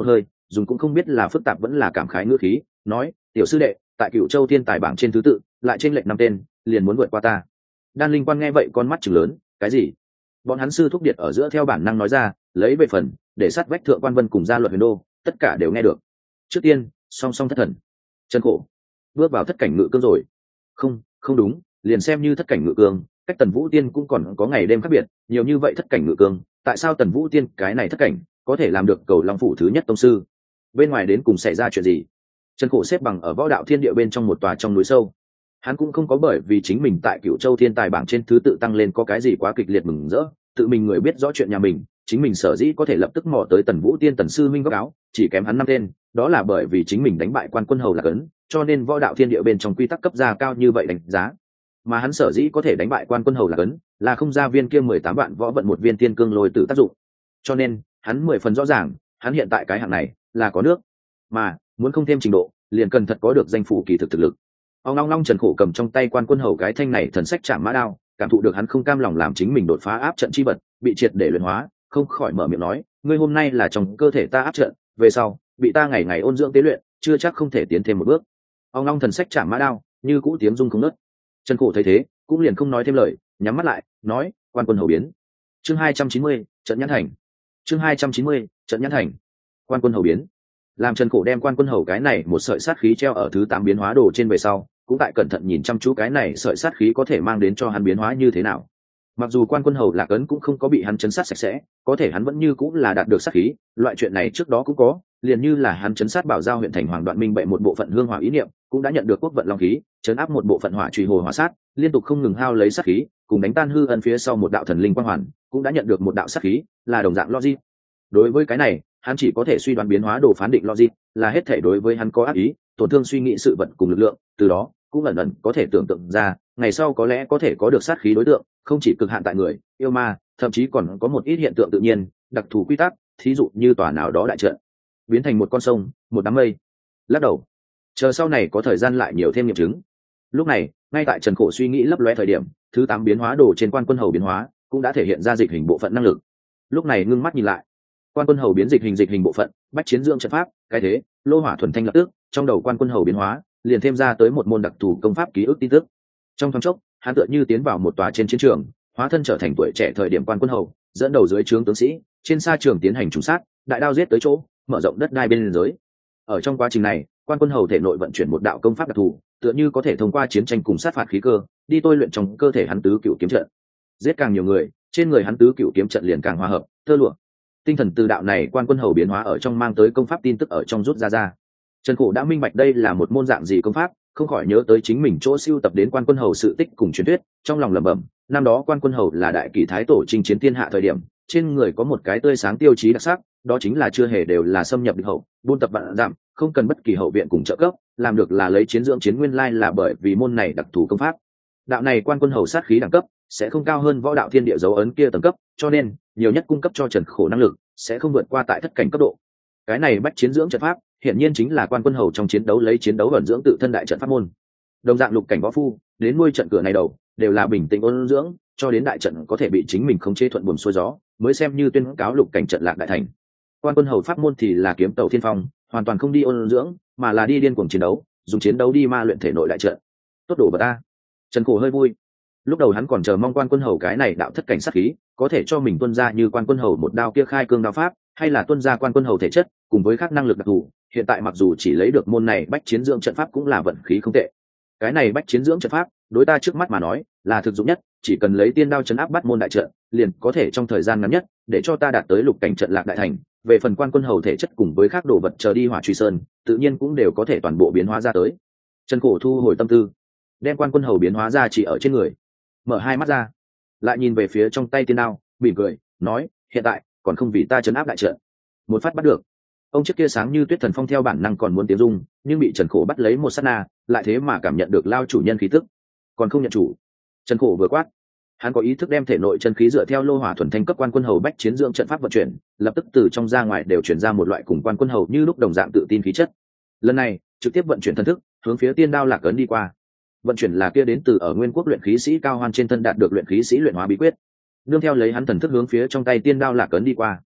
dùng cũng không biết là phức tạp vẫn là cảm khái ngữ khí nói: tiểu sư đệ, tại Cửu Châu thiên tài bảng trên thứ tự lại trên lệnh năm tên, liền muốn vượt qua ta. Đan Linh Quan nghe vậy con mắt trừng lớn: cái gì? Bọn hắn sư thúc điện ở giữa theo bản năng nói ra, lấy về phần để sát vách thượng quan vân cùng gia luật huyền đô, tất cả đều nghe được. Trước tiên song song thất thần. Chân khổ bước vào thất cảnh ngự cương rồi. Không, không đúng, liền xem như thất cảnh ngự cương, cách Tần Vũ Tiên cũng còn có ngày đêm khác biệt, nhiều như vậy thất cảnh ngự cương, tại sao Tần Vũ Tiên cái này thất cảnh có thể làm được cầu long phủ thứ nhất tông sư? Bên ngoài đến cùng xảy ra chuyện gì? Trần Khổ xếp bằng ở võ đạo thiên địa bên trong một tòa trong núi sâu. Hắn cũng không có bởi vì chính mình tại Cửu Châu thiên tài bảng trên thứ tự tăng lên có cái gì quá kịch liệt mừng rỡ, tự mình người biết rõ chuyện nhà mình, chính mình sở dĩ có thể lập tức mò tới Tần Vũ Tiên Tần sư minh góc áo, chỉ kém hắn năm tên, đó là bởi vì chính mình đánh bại Quan Quân Hầu Lạc Ấn, cho nên võ đạo thiên địa bên trong quy tắc cấp ra cao như vậy đánh giá. Mà hắn sở dĩ có thể đánh bại Quan Quân Hầu Lạc Ấn, là không ra viên kia mười tám vạn võ vận một viên tiên cương lôi tử tác dụng. Cho nên, hắn mười phần rõ ràng, hắn hiện tại cái hạng này là có nước, mà muốn không thêm trình độ, liền cần thật có được danh phủ kỳ thực thực lực. Ông long long Trần Khổ cầm trong tay Quan Quân Hầu cái thanh này thần sách chạm mã đao, cảm thụ được hắn không cam lòng làm chính mình đột phá áp trận chi vật, bị triệt để luyện hóa, không khỏi mở miệng nói: ngươi hôm nay là trong cơ thể ta áp trận, về sau bị ta ngày ngày ôn dưỡng tế luyện, chưa chắc không thể tiến thêm một bước. Ông long thần sách chạm mã đao như cũ tiếng rung không nứt. Trần Khổ thấy thế cũng liền không nói thêm lời, nhắm mắt lại nói: Quan Quân Hầu biến. Chương hai trăm chín mươi, trận nhãn thành. Chương hai trăm chín mươi, trận nhãn thành. Quan Quân Hầu biến. Làm Trần Khổ đem Quan Quân Hầu cái này một sợi sát khí treo ở thứ tám biến hóa đồ trên về sau, cũng tại cẩn thận nhìn chăm chú cái này sợi sát khí có thể mang đến cho hắn biến hóa như thế nào. Mặc dù Quan Quân Hầu Lạc Ấn cũng không có bị hắn chấn sát sạch sẽ, có thể hắn vẫn như cũng là đạt được sát khí, loại chuyện này trước đó cũng có, liền như là hắn chấn sát Bảo Giao huyện thành Hoàng Đoạn Minh bệ một bộ phận hương hỏa ý niệm, cũng đã nhận được quốc vận long khí, chấn áp một bộ phận hỏa truy hồ hỏa sát, liên tục không ngừng hao lấy sát khí, cùng đánh tan hư ân phía sau một đạo thần linh quang hoàn, cũng đã nhận được một đạo sát khí, là đồng dạng logic. Đối với cái này, hắn chỉ có thể suy đoán biến hóa đồ phán định logic, là hết thể đối với hắn có ác ý, tổn thương suy nghĩ sự vật cùng lực lượng, từ đó cũng ẩn ẩn có thể tưởng tượng ra, ngày sau có lẽ có thể có được sát khí đối tượng, không chỉ cực hạn tại người, yêu ma, thậm chí còn có một ít hiện tượng tự nhiên, đặc thù quy tắc, thí dụ như tòa nào đó đại trận biến thành một con sông, một đám mây. Lắc đầu, chờ sau này có thời gian lại nhiều thêm nghiệm chứng. Lúc này, ngay tại Trần Khổ suy nghĩ lấp lóe thời điểm, thứ tám biến hóa đồ trên Quan Quân Hầu biến hóa cũng đã thể hiện ra dịch hình bộ phận năng lực. Lúc này ngưng mắt nhìn lại, Quan Quân Hầu biến dịch hình dịch hình bộ phận, bách chiến dưỡng trận pháp, cái thế, lô hỏa thuần thanh lập tức, trong đầu Quan Quân Hầu biến hóa liền thêm ra tới một môn đặc thù công pháp ký ức tin tức. Trong thoáng chốc, hắn tựa như tiến vào một tòa trên chiến trường, hóa thân trở thành tuổi trẻ thời điểm Quan Quân Hầu, dẫn đầu dưới trướng tướng sĩ, trên sa trường tiến hành trùng sát, đại đao giết tới chỗ, mở rộng đất đai bên dưới. Ở trong quá trình này, Quan Quân Hầu thể nội vận chuyển một đạo công pháp đặc thù, tựa như có thể thông qua chiến tranh cùng sát phạt khí cơ, đi tôi luyện trong cơ thể hắn tứ cựu kiếm trận. Giết càng nhiều người, trên người hắn tứ cựu kiếm trận liền càng hòa hợp, tơ lụa. Tinh thần từ đạo này Quan Quân Hầu biến hóa ở trong mang tới công pháp tin tức ở trong rút ra ra. Trần Khổ đã minh bạch đây là một môn dạng gì công pháp, không khỏi nhớ tới chính mình chỗ siêu tập đến Quan Quân Hầu sự tích cùng truyền thuyết, trong lòng lẩm bẩm, năm đó Quan Quân Hầu là đại kỳ thái tổ chinh chiến thiên hạ thời điểm, trên người có một cái tươi sáng tiêu chí đặc sắc, đó chính là chưa hề đều là xâm nhập địch hậu, buôn tập vạn giảm, không cần bất kỳ hậu viện cùng trợ cấp, làm được là lấy chiến dưỡng chiến, nguyên lai là bởi vì môn này đặc thù công pháp. Đạo này Quan Quân Hầu sát khí đẳng cấp sẽ không cao hơn võ đạo thiên địa dấu ấn kia tầng cấp, cho nên nhiều nhất cung cấp cho Trần Khổ năng lực sẽ không vượt qua tại thất cảnh cấp độ. Cái này bách chiến dưỡng trận pháp hiển nhiên chính là Quan Quân Hầu trong chiến đấu lấy chiến đấu ẩn dưỡng tự thân đại trận pháp môn. Đồng dạng lục cảnh võ phu đến nuôi trận cửa này đầu đều là bình tĩnh ôn dưỡng, cho đến đại trận có thể bị chính mình khống chế thuận buồm xuôi gió, mới xem như tuyên cáo lục cảnh trận lạc đại thành. Quan Quân Hầu pháp môn thì là kiếm tàu thiên phong, hoàn toàn không đi ôn dưỡng, mà là đi điên cuồng chiến đấu, dùng chiến đấu đi ma luyện thể nội đại trận. Tốt đồ vật ta. Trần Khổ hơi vui. Lúc đầu hắn còn chờ mong Quan Quân Hầu cái này đạo thất cảnh sát khí có thể cho mình tuân ra như Quan Quân Hầu một đao kia khai cương đao pháp, hay là tuân ra Quan Quân Hầu thể chất cùng với các năng lực đặc thù. Hiện tại mặc dù chỉ lấy được môn này bách chiến dưỡng trận pháp cũng là vận khí không tệ. Cái này bách chiến dưỡng trận pháp đối ta trước mắt mà nói là thực dụng nhất, chỉ cần lấy tiên đao chấn áp bắt môn đại trận, liền có thể trong thời gian ngắn nhất để cho ta đạt tới lục cảnh trận lạc đại thành. Về phần Quan Quân Hầu thể chất cùng với các đồ vật chờ đi hỏa truy sơn, tự nhiên cũng đều có thể toàn bộ biến hóa ra tới. Trần Khổ thu hồi tâm tư, đem Quan Quân Hầu biến hóa ra chỉ ở trên người, mở hai mắt ra, lại nhìn về phía trong tay tiên đao, mỉm cười nói: hiện tại còn không vì ta chấn áp đại trận, một phát bắt được. Ông trước kia sáng như tuyết thần phong theo bản năng còn muốn tiếng dung, nhưng bị Trần Khổ bắt lấy một sát na, lại thế mà cảm nhận được lao chủ nhân khí tức, còn không nhận chủ. Trần Khổ vừa quát, hắn có ý thức đem thể nội chân khí dựa theo lô hỏa thuần thanh cấp Quan Quân Hầu bách chiến dưỡng trận pháp vận chuyển, lập tức từ trong ra ngoài đều chuyển ra một loại cùng Quan Quân Hầu như lúc đồng dạng tự tin khí chất. Lần này trực tiếp vận chuyển thần thức hướng phía tiên đao lạc ấn đi qua. Vận chuyển là kia đến từ ở Nguyên Quốc luyện khí sĩ Cao Hoan trên thân đạt được luyện khí sĩ luyện hóa bí quyết, nương theo lấy hắn thần thức hướng phía trong tay tiên đao lạc ấn đi qua.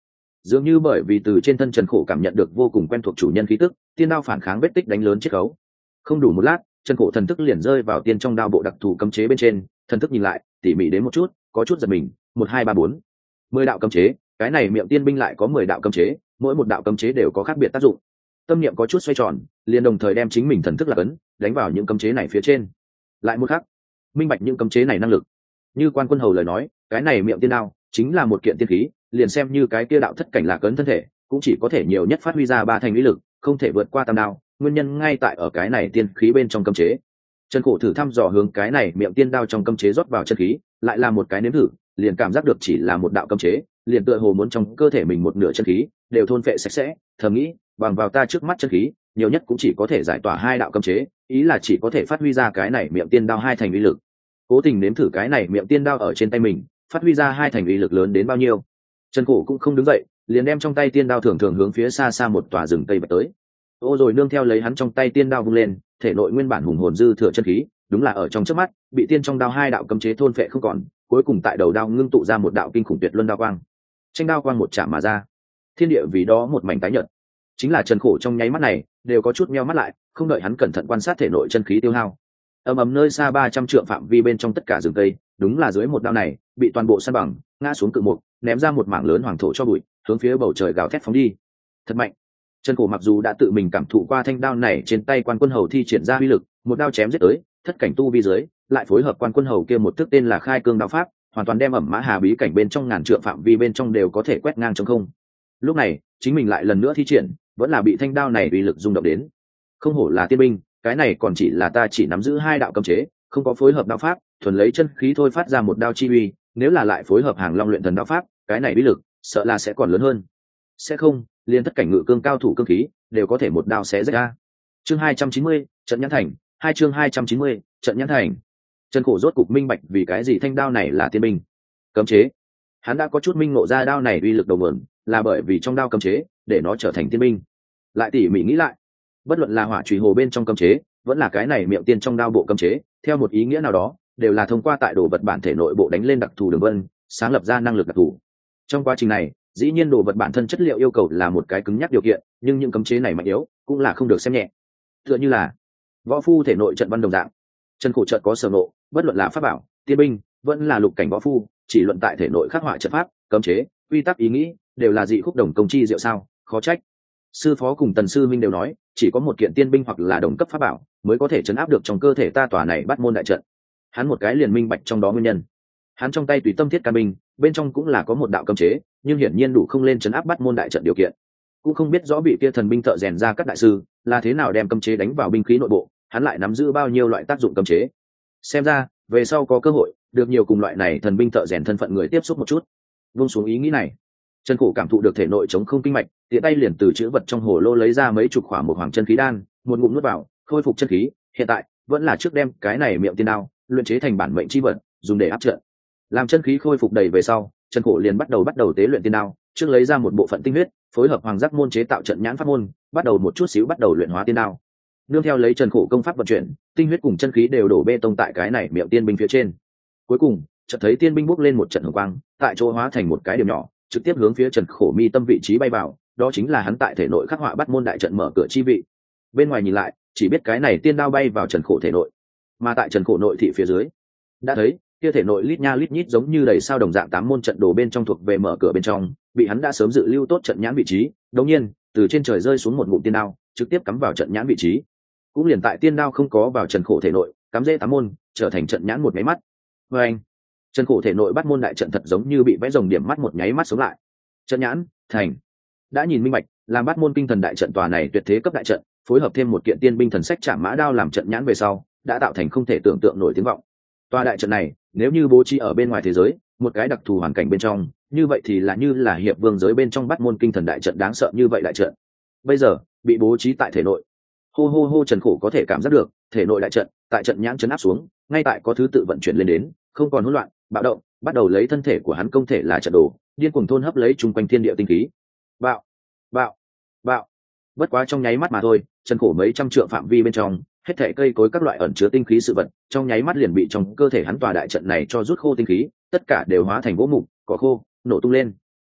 dường như bởi vì từ trên thân Trần Khổ cảm nhận được vô cùng quen thuộc chủ nhân khí tức, tiên đao phản kháng vết tích đánh lớn chiết khấu. Không đủ một lát, Trần Khổ thần thức liền rơi vào tiên trong đao bộ đặc thù cấm chế bên trên, thần thức nhìn lại, tỉ mỉ đến một chút, có chút giật mình, một hai ba bốn, mười đạo cấm chế, cái này miệng tiên binh lại có mười đạo cấm chế, mỗi một đạo cấm chế đều có khác biệt tác dụng. Tâm niệm có chút xoay tròn, liền đồng thời đem chính mình thần thức lạc ấn, đánh vào những cấm chế này phía trên. Lại một khắc, minh bạch những cấm chế này năng lực. Như Quan Quân Hầu lời nói, cái này miệng tiên đao chính là một kiện tiên khí, liền xem như cái kia đạo thất cảnh lạc ấn thân thể, cũng chỉ có thể nhiều nhất phát huy ra ba thành uy lực, không thể vượt qua tam đao, nguyên nhân ngay tại ở cái này tiên khí bên trong cấm chế. Trần Khổ thử thăm dò hướng cái này miệng tiên đao trong cấm chế rót vào chân khí, lại là một cái nếm thử, liền cảm giác được chỉ là một đạo cấm chế, liền tựa hồ muốn trong cơ thể mình một nửa chân khí đều thôn phệ sạch sẽ, thầm nghĩ, bằng vào ta trước mắt chân khí, nhiều nhất cũng chỉ có thể giải tỏa hai đạo cấm chế, ý là chỉ có thể phát huy ra cái này miệng tiên đao hai thành uy lực. Cố tình nếm thử cái này miệng tiên đao ở trên tay mình, phát huy ra hai thành uy lực lớn đến bao nhiêu. Trần Khổ cũng không đứng dậy, liền đem trong tay tiên đao thường thường hướng phía xa xa một tòa rừng tây bạch tới. Ô rồi nương theo lấy hắn trong tay tiên đao vung lên, thể nội nguyên bản hùng hồn dư thừa chân khí, đúng là ở trong chớp mắt, bị tiên trong đao hai đạo cấm chế thôn phệ không còn, cuối cùng tại đầu đao ngưng tụ ra một đạo kinh khủng tuyệt luân đao quang. Tranh đao quang một chạm mà ra, thiên địa vì đó một mảnh tái nhợt. Chính là Trần Khổ trong nháy mắt này, đều có chút meo mắt lại, không đợi hắn cẩn thận quan sát thể nội chân khí tiêu hao. Ầm ầm nơi xa ba trăm trượng phạm vi bên trong tất cả rừng cây, đúng là dưới một đao này, bị toàn bộ san bằng, ngã xuống cự mục, ném ra một mảng lớn hoàng thổ cho bụi, hướng phía bầu trời gào thét phóng đi. Thật mạnh. Trần Khổ mặc dù đã tự mình cảm thụ qua thanh đao này trên tay Quan Quân Hầu thi triển ra uy lực, một đao chém giết tới, thất cảnh tu vi dưới, lại phối hợp Quan Quân Hầu kia một thức tên là Khai Cương đao pháp, hoàn toàn đem ẩm mã hà bí cảnh bên trong ngàn trượng phạm vi bên trong đều có thể quét ngang trong không. Lúc này, chính mình lại lần nữa thi triển, vẫn là bị thanh đao này uy lực rung động đến. Không hổ là tiên binh, cái này còn chỉ là ta chỉ nắm giữ hai đạo cấm chế, không có phối hợp đao pháp, thuần lấy chân khí thôi phát ra một đao chi uy, nếu là lại phối hợp hàng long luyện thần đao pháp, cái này uy lực, sợ là sẽ còn lớn hơn. Sẽ không, liên thất cảnh ngự cương cao thủ cương khí, đều có thể một đao xé rách ra. Chương hai trăm chín mươi, trận nhãn thành, hai chương hai trăm chín mươi, trận nhãn thành. Trần Khổ rốt cục minh bạch vì cái gì thanh đao này là tiên binh. Cấm chế. Hắn đã có chút minh ngộ ra đao này uy lực đầu nguồn, là bởi vì trong đao cấm chế, để nó trở thành tiên binh. Lại tỉ mỉ nghĩ lại, bất luận là hỏa chùy hồ bên trong cấm chế, vẫn là cái này miệng tiên trong đao bộ cấm chế, theo một ý nghĩa nào đó, đều là thông qua tại đồ vật bản thể nội bộ đánh lên đặc thù đường vân, sáng lập ra năng lực đặc thù. Trong quá trình này, dĩ nhiên đồ vật bản thân chất liệu yêu cầu là một cái cứng nhắc điều kiện, nhưng những cấm chế này mạnh yếu cũng là không được xem nhẹ. Tựa như là võ phu thể nội trận văn đồng dạng. Trần Khổ trận có sở nộ, bất luận là pháp bảo, tiên binh, vẫn là lục cảnh võ phu, chỉ luận tại thể nội khắc họa trận pháp, cấm chế, quy tắc ý nghĩ, đều là dị khúc đồng công chi diệu sao, khó trách. Sư phó cùng Tần sư minh đều nói, chỉ có một kiện tiên binh hoặc là đồng cấp pháp bảo mới có thể chấn áp được trong cơ thể ta tòa này Bát Môn đại trận. Hắn một cái liền minh bạch trong đó nguyên nhân. Hắn trong tay tùy tâm thiết can binh, bên trong cũng là có một đạo cấm chế, nhưng hiển nhiên đủ không lên chấn áp Bát Môn đại trận điều kiện. Cũng không biết rõ bị kia thần binh thợ rèn ra các đại sư là thế nào đem cấm chế đánh vào binh khí nội bộ, hắn lại nắm giữ bao nhiêu loại tác dụng cấm chế. Xem ra, về sau có cơ hội, được nhiều cùng loại này thần binh thợ rèn thân phận người tiếp xúc một chút. Vung xuống ý nghĩ này, Trần Khổ cảm thụ được thể nội chống không kinh mạch, tiện tay liền từ chữ vật trong hồ lô lấy ra mấy chục khỏa một hoàng chân khí đan, một ngụm nuốt vào, khôi phục chân khí. Hiện tại, vẫn là trước đem cái này miệng tiên đao luyện chế thành bản mệnh chi vật, dùng để áp trận. Làm chân khí khôi phục đầy về sau, Trần Khổ liền bắt đầu bắt đầu tế luyện tiên đao, trước lấy ra một bộ phận tinh huyết, phối hợp hoàng giác môn chế tạo trận nhãn pháp môn, bắt đầu một chút xíu bắt đầu luyện hóa tiên đao. Nương theo lấy Trần Khổ công pháp vận chuyển, tinh huyết cùng chân khí đều đổ bê tông tại cái này miệng tiên binh phía trên. Cuối cùng, chợt thấy tiên binh bốc lên một trận hồng quang, tại chỗ hóa thành một cái điểm nhỏ, trực tiếp hướng phía Trần Khổ mi tâm vị trí bay vào, đó chính là hắn tại thể nội khắc họa Bát Môn đại trận mở cửa chi vị. Bên ngoài nhìn lại, chỉ biết cái này tiên đao bay vào Trần Khổ thể nội, mà tại Trần Khổ nội thị phía dưới, đã thấy kia thể nội lít nha lít nhít giống như đầy sao đồng dạng tám môn trận đồ bên trong thuộc về mở cửa bên trong, bị hắn đã sớm dự lưu tốt trận nhãn vị trí. Đột nhiên, từ trên trời rơi xuống một ngụm tiên đao, trực tiếp cắm vào trận nhãn vị trí. Cũng liền tại tiên đao không có vào Trần Khổ thể nội, cắm rễ tám môn, trở thành trận nhãn một máy mắt. Và anh, Trần Khổ thể nội Bát Môn đại trận thật giống như bị vẽ rồng điểm mắt một nháy mắt sống lại. Trận nhãn thành. Đã nhìn minh bạch, làm Bát Môn kinh thần đại trận tòa này tuyệt thế cấp đại trận, phối hợp thêm một kiện tiên binh thần sách Trảm Mã đao làm trận nhãn về sau, đã tạo thành không thể tưởng tượng nổi tiếng vọng. Tòa đại trận này, nếu như bố trí ở bên ngoài thế giới, một cái đặc thù hoàn cảnh bên trong, như vậy thì là như là hiệp vương giới bên trong Bát Môn kinh thần đại trận đáng sợ như vậy đại trận. Bây giờ, bị bố trí tại thể nội. Hô hô hô, Trần Khổ có thể cảm giác được, thể nội đại trận, tại trận nhãn chấn áp xuống, ngay tại có thứ tự vận chuyển lên đến, không còn hỗn loạn, bạo động, bắt đầu lấy thân thể của hắn công thể là trận đồ, điên cuồng thôn hấp lấy chung quanh thiên địa tinh khí. Bạo, bạo, bạo. Bất quá trong nháy mắt mà thôi, Trần Khổ mấy trăm trượng phạm vi bên trong, hết thảy cây cối các loại ẩn chứa tinh khí sự vật, trong nháy mắt liền bị trong cơ thể hắn tòa đại trận này cho rút khô tinh khí, tất cả đều hóa thành gỗ mục, cỏ khô, nổ tung lên.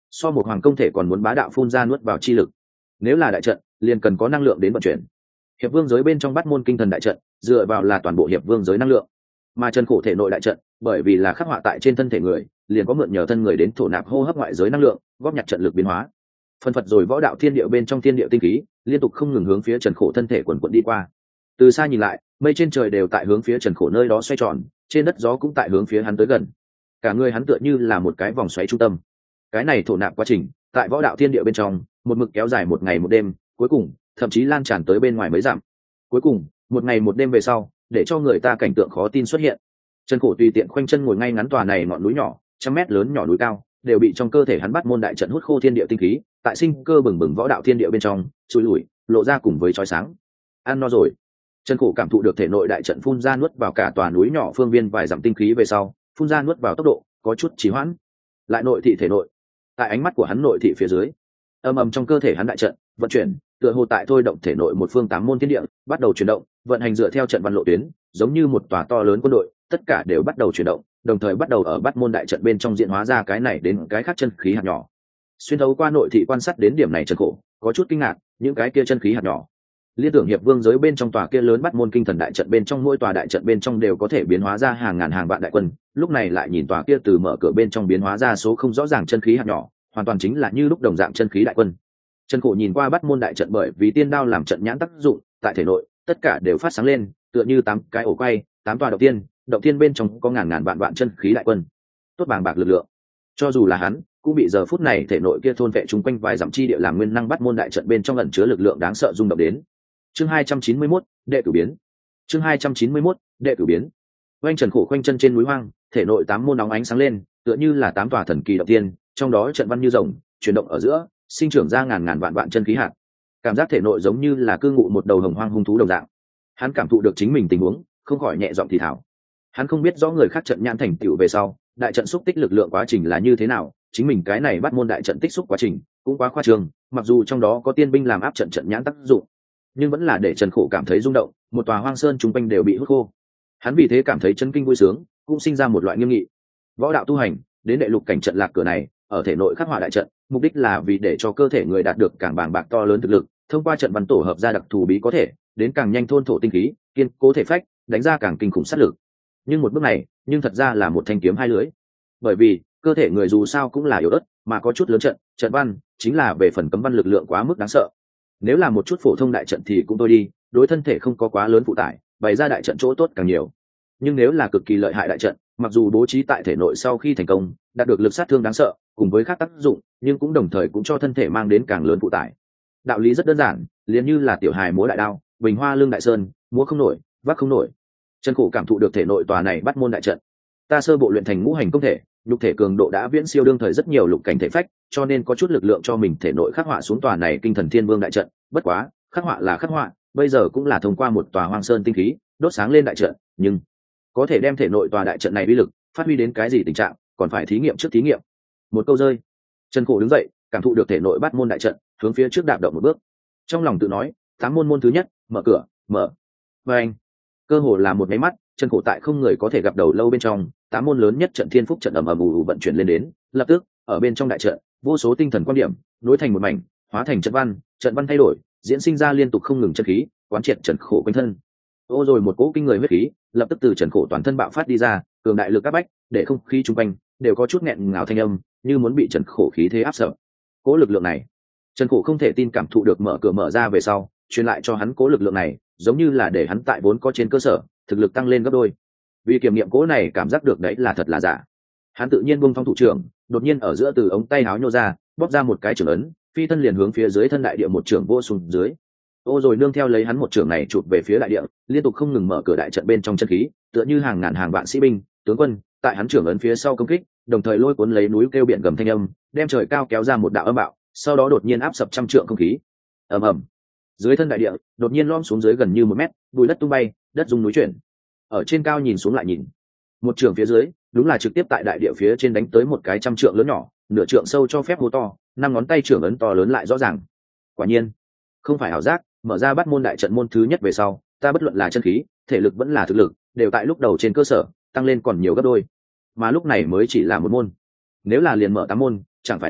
so một hoàng công thể còn muốn bá đạo phun ra nuốt vào chi lực. Nếu là đại trận liền cần có năng lượng đến vận chuyển. Hiệp vương giới bên trong bắt môn kinh thần đại trận dựa vào là toàn bộ hiệp vương giới năng lượng, mà Trần Khổ thể nội đại trận bởi vì là khắc họa tại trên thân thể người, liền có mượn nhờ thân người đến thổ nạp hô hấp ngoại giới năng lượng, góp nhặt trận lực biến hóa. Phân phật rồi võ đạo thiên địa bên trong thiên địa tinh khí liên tục không ngừng hướng phía Trần Khổ thân thể quần quần đi qua. Từ xa nhìn lại, mây trên trời đều tại hướng phía Trần Khổ nơi đó xoay tròn, trên đất gió cũng tại hướng phía hắn tới gần. Cả người hắn tựa như là một cái vòng xoáy trung tâm. Cái này thổ nạp quá trình, tại võ đạo thiên địa bên trong, một mực kéo dài một ngày một đêm, cuối cùng thậm chí lan tràn tới bên ngoài mấy dặm. Cuối cùng, một ngày một đêm về sau, để cho người ta cảnh tượng khó tin xuất hiện. Trần Khổ tùy tiện khoanh chân ngồi ngay ngắn tòa này ngọn núi nhỏ, trăm mét lớn nhỏ núi cao, đều bị trong cơ thể hắn bắt môn đại trận hút khô thiên địa tinh khí, tại sinh cơ bừng bừng võ đạo thiên địa bên trong, chui lủi, lộ ra cùng với chói sáng. Ăn no rồi. Trần Khổ cảm thụ được thể nội đại trận phun ra nuốt vào cả tòa núi nhỏ phương viên vài dặm tinh khí về sau, phun ra nuốt vào tốc độ có chút trì hoãn. Lại nội thị thể nội. Tại ánh mắt của hắn nội thị phía dưới, ầm ầm trong cơ thể hắn đại trận vận chuyển, tựa hồ tại thôi động thể nội một phương tám môn thiên địa, bắt đầu chuyển động, vận hành dựa theo trận văn lộ tuyến, giống như một tòa to lớn quân đội, tất cả đều bắt đầu chuyển động, đồng thời bắt đầu ở bắt môn đại trận bên trong diễn hóa ra cái này đến cái khác chân khí hạt nhỏ. Xuyên thấu qua nội thị quan sát đến điểm này Trần Khổ có chút kinh ngạc, những cái kia chân khí hạt nhỏ liên tưởng hiệp vương giới bên trong tòa kia lớn bắt môn kinh thần đại trận bên trong, mỗi tòa đại trận bên trong đều có thể biến hóa ra hàng ngàn hàng vạn đại quân, lúc này lại nhìn tòa kia từ mở cửa bên trong biến hóa ra số không rõ ràng chân khí hạt nhỏ, hoàn toàn chính là như lúc đồng dạng chân khí đại quân. Trần Khổ nhìn qua bắt môn đại trận, bởi vì tiên đao làm trận nhãn tác dụng, tại thể nội tất cả đều phát sáng lên, tựa như tám cái ổ quay, tám tòa động tiên, động tiên bên trong có ngàn ngàn vạn vạn chân khí đại quân, tốt bàng bạc lực lượng. Cho dù là hắn cũng bị giờ phút này thể nội kia thôn vệ chung quanh vài dặm chi địa làm nguyên năng bắt môn đại trận bên trong ẩn chứa lực lượng đáng sợ rung động đến. Chương hai trăm chín mươi mốt, đệ cửu biến. Chương hai trăm chín mươi mốt, đệ cửu biến. Oanh Trần Khổ khoanh chân trên núi hoang, thể nội tám môn nóng ánh sáng lên, tựa như là tám tòa thần kỳ động tiên, trong đó trận văn như rồng, chuyển động ở giữa, sinh trưởng ra ngàn ngàn vạn vạn chân khí hạt. Cảm giác thể nội giống như là cư ngụ một đầu hồng hoang hung thú đồng dạng. Hắn cảm thụ được chính mình tình huống, không khỏi nhẹ giọng thì thào. Hắn không biết rõ người khác trận nhãn thành tựu về sau, đại trận xúc tích lực lượng quá trình là như thế nào, chính mình cái này bắt môn đại trận tích xúc quá trình cũng quá khoa trương, mặc dù trong đó có tiên binh làm áp trận trận nhãn tác dụng, nhưng vẫn là để Trần Khổ cảm thấy rung động, một tòa hoang sơn chung quanh đều bị hút khô. Hắn vì thế cảm thấy chấn kinh vui sướng, cũng sinh ra một loại nghiêm nghị. Võ đạo tu hành, đến đệ lục cảnh trận lạc cửa này, ở thể nội khắc họa đại trận, mục đích là vì để cho cơ thể người đạt được càng bàng bạc to lớn thực lực, thông qua trận văn tổ hợp ra đặc thù bí có thể, đến càng nhanh thôn thổ tinh khí, kiên cố thể phách, đánh ra càng kinh khủng sát lực. Nhưng một bước này, nhưng thật ra là một thanh kiếm hai lưỡi. Bởi vì, cơ thể người dù sao cũng là yếu ớt, mà có chút lớn trận, trận văn chính là về phần cấm văn lực lượng quá mức đáng sợ. Nếu là một chút phổ thông đại trận thì cũng thôi đi, đối thân thể không có quá lớn phụ tải, bày ra đại trận chỗ tốt càng nhiều. Nhưng nếu là cực kỳ lợi hại đại trận, mặc dù bố trí tại thể nội sau khi thành công, đạt được lực sát thương đáng sợ, cùng với các tác dụng, nhưng cũng đồng thời cũng cho thân thể mang đến càng lớn phụ tải. Đạo lý rất đơn giản, liền như là tiểu hài múa đại đao, bình hoa lương đại sơn, múa không nổi, vác không nổi. Trần Khổ cảm thụ được thể nội tòa này bắt môn đại trận. Ta sơ bộ luyện thành ngũ hành công thể, nhục thể cường độ đã viễn siêu đương thời rất nhiều lục cảnh thể phách, cho nên có chút lực lượng cho mình thể nội khắc họa xuống tòa này kinh thần thiên vương đại trận. Bất quá, khắc họa là khắc họa, bây giờ cũng là thông qua một tòa hoang sơn tinh khí đốt sáng lên đại trận, nhưng có thể đem thể nội tòa đại trận này uy lực phát huy đến cái gì tình trạng, còn phải thí nghiệm trước thí nghiệm. Một câu rơi, Trần Khổ đứng dậy, cảm thụ được thể nội bắt môn đại trận, hướng phía trước đạp động một bước. Trong lòng tự nói, tám môn môn thứ nhất, mở cửa, mở. Và anh, cơ hồ là một máy mắt, Trần Khổ tại không người có thể gặp đầu lâu bên trong, tám môn lớn nhất trận thiên phúc trận ầm ầm ù ù vận chuyển lên đến, lập tức, ở bên trong đại trận, vô số tinh thần quan điểm nối thành một mảnh, hóa thành trận văn, trận văn thay đổi, diễn sinh ra liên tục không ngừng chân khí, quán triệt Trần Khổ quanh thân. Ô rồi một cỗ kinh người huyết khí, lập tức từ Trần Khổ toàn thân bạo phát đi ra, cường đại lực áp bách, để không khí chung quanh đều có chút nghẹn ngào thanh âm, như muốn bị Trần Khổ khí thế áp sợ. Cỗ lực lượng này, Trần Khổ không thể tin cảm thụ được mở cửa mở ra về sau, truyền lại cho hắn cỗ lực lượng này, giống như là để hắn tại vốn có trên cơ sở, thực lực tăng lên gấp đôi. Vì kiểm nghiệm cỗ này cảm giác được đấy là thật là giả. Hắn tự nhiên buông phong thủ trưởng, đột nhiên ở giữa từ ống tay áo nhô ra, bóp ra một cái trưởng ấn, phi thân liền hướng phía dưới thân đại địa một trưởng vô xuống dưới. Ô rồi nương theo lấy hắn một trưởng này chụp về phía đại địa, liên tục không ngừng mở cửa đại trận bên trong chân khí, tựa như hàng ngàn hàng vạn sĩ binh, tướng quân, tại hắn trưởng ấn phía sau công kích, đồng thời lôi cuốn lấy núi kêu biển gầm thanh âm, đem trời cao kéo ra một đạo âm bạo, sau đó đột nhiên áp sập trăm trượng không khí. Ầm ầm. Dưới thân đại địa, đột nhiên lom xuống dưới gần như một mét, bụi đất tung bay, đất rung núi chuyển. Ở trên cao nhìn xuống lại nhìn, một trường phía dưới, đúng là trực tiếp tại đại địa phía trên đánh tới một cái trăm trượng lớn nhỏ, nửa trượng sâu cho phép hố to, năm ngón tay trưởng ấn to lớn lại rõ ràng. Quả nhiên, không phải ảo giác, mở ra bắt môn đại trận môn thứ nhất về sau, ta bất luận là chân khí, thể lực vẫn là thực lực, đều tại lúc đầu trên cơ sở tăng lên còn nhiều gấp đôi, mà lúc này mới chỉ là một môn. Nếu là liền mở tám môn, chẳng phải là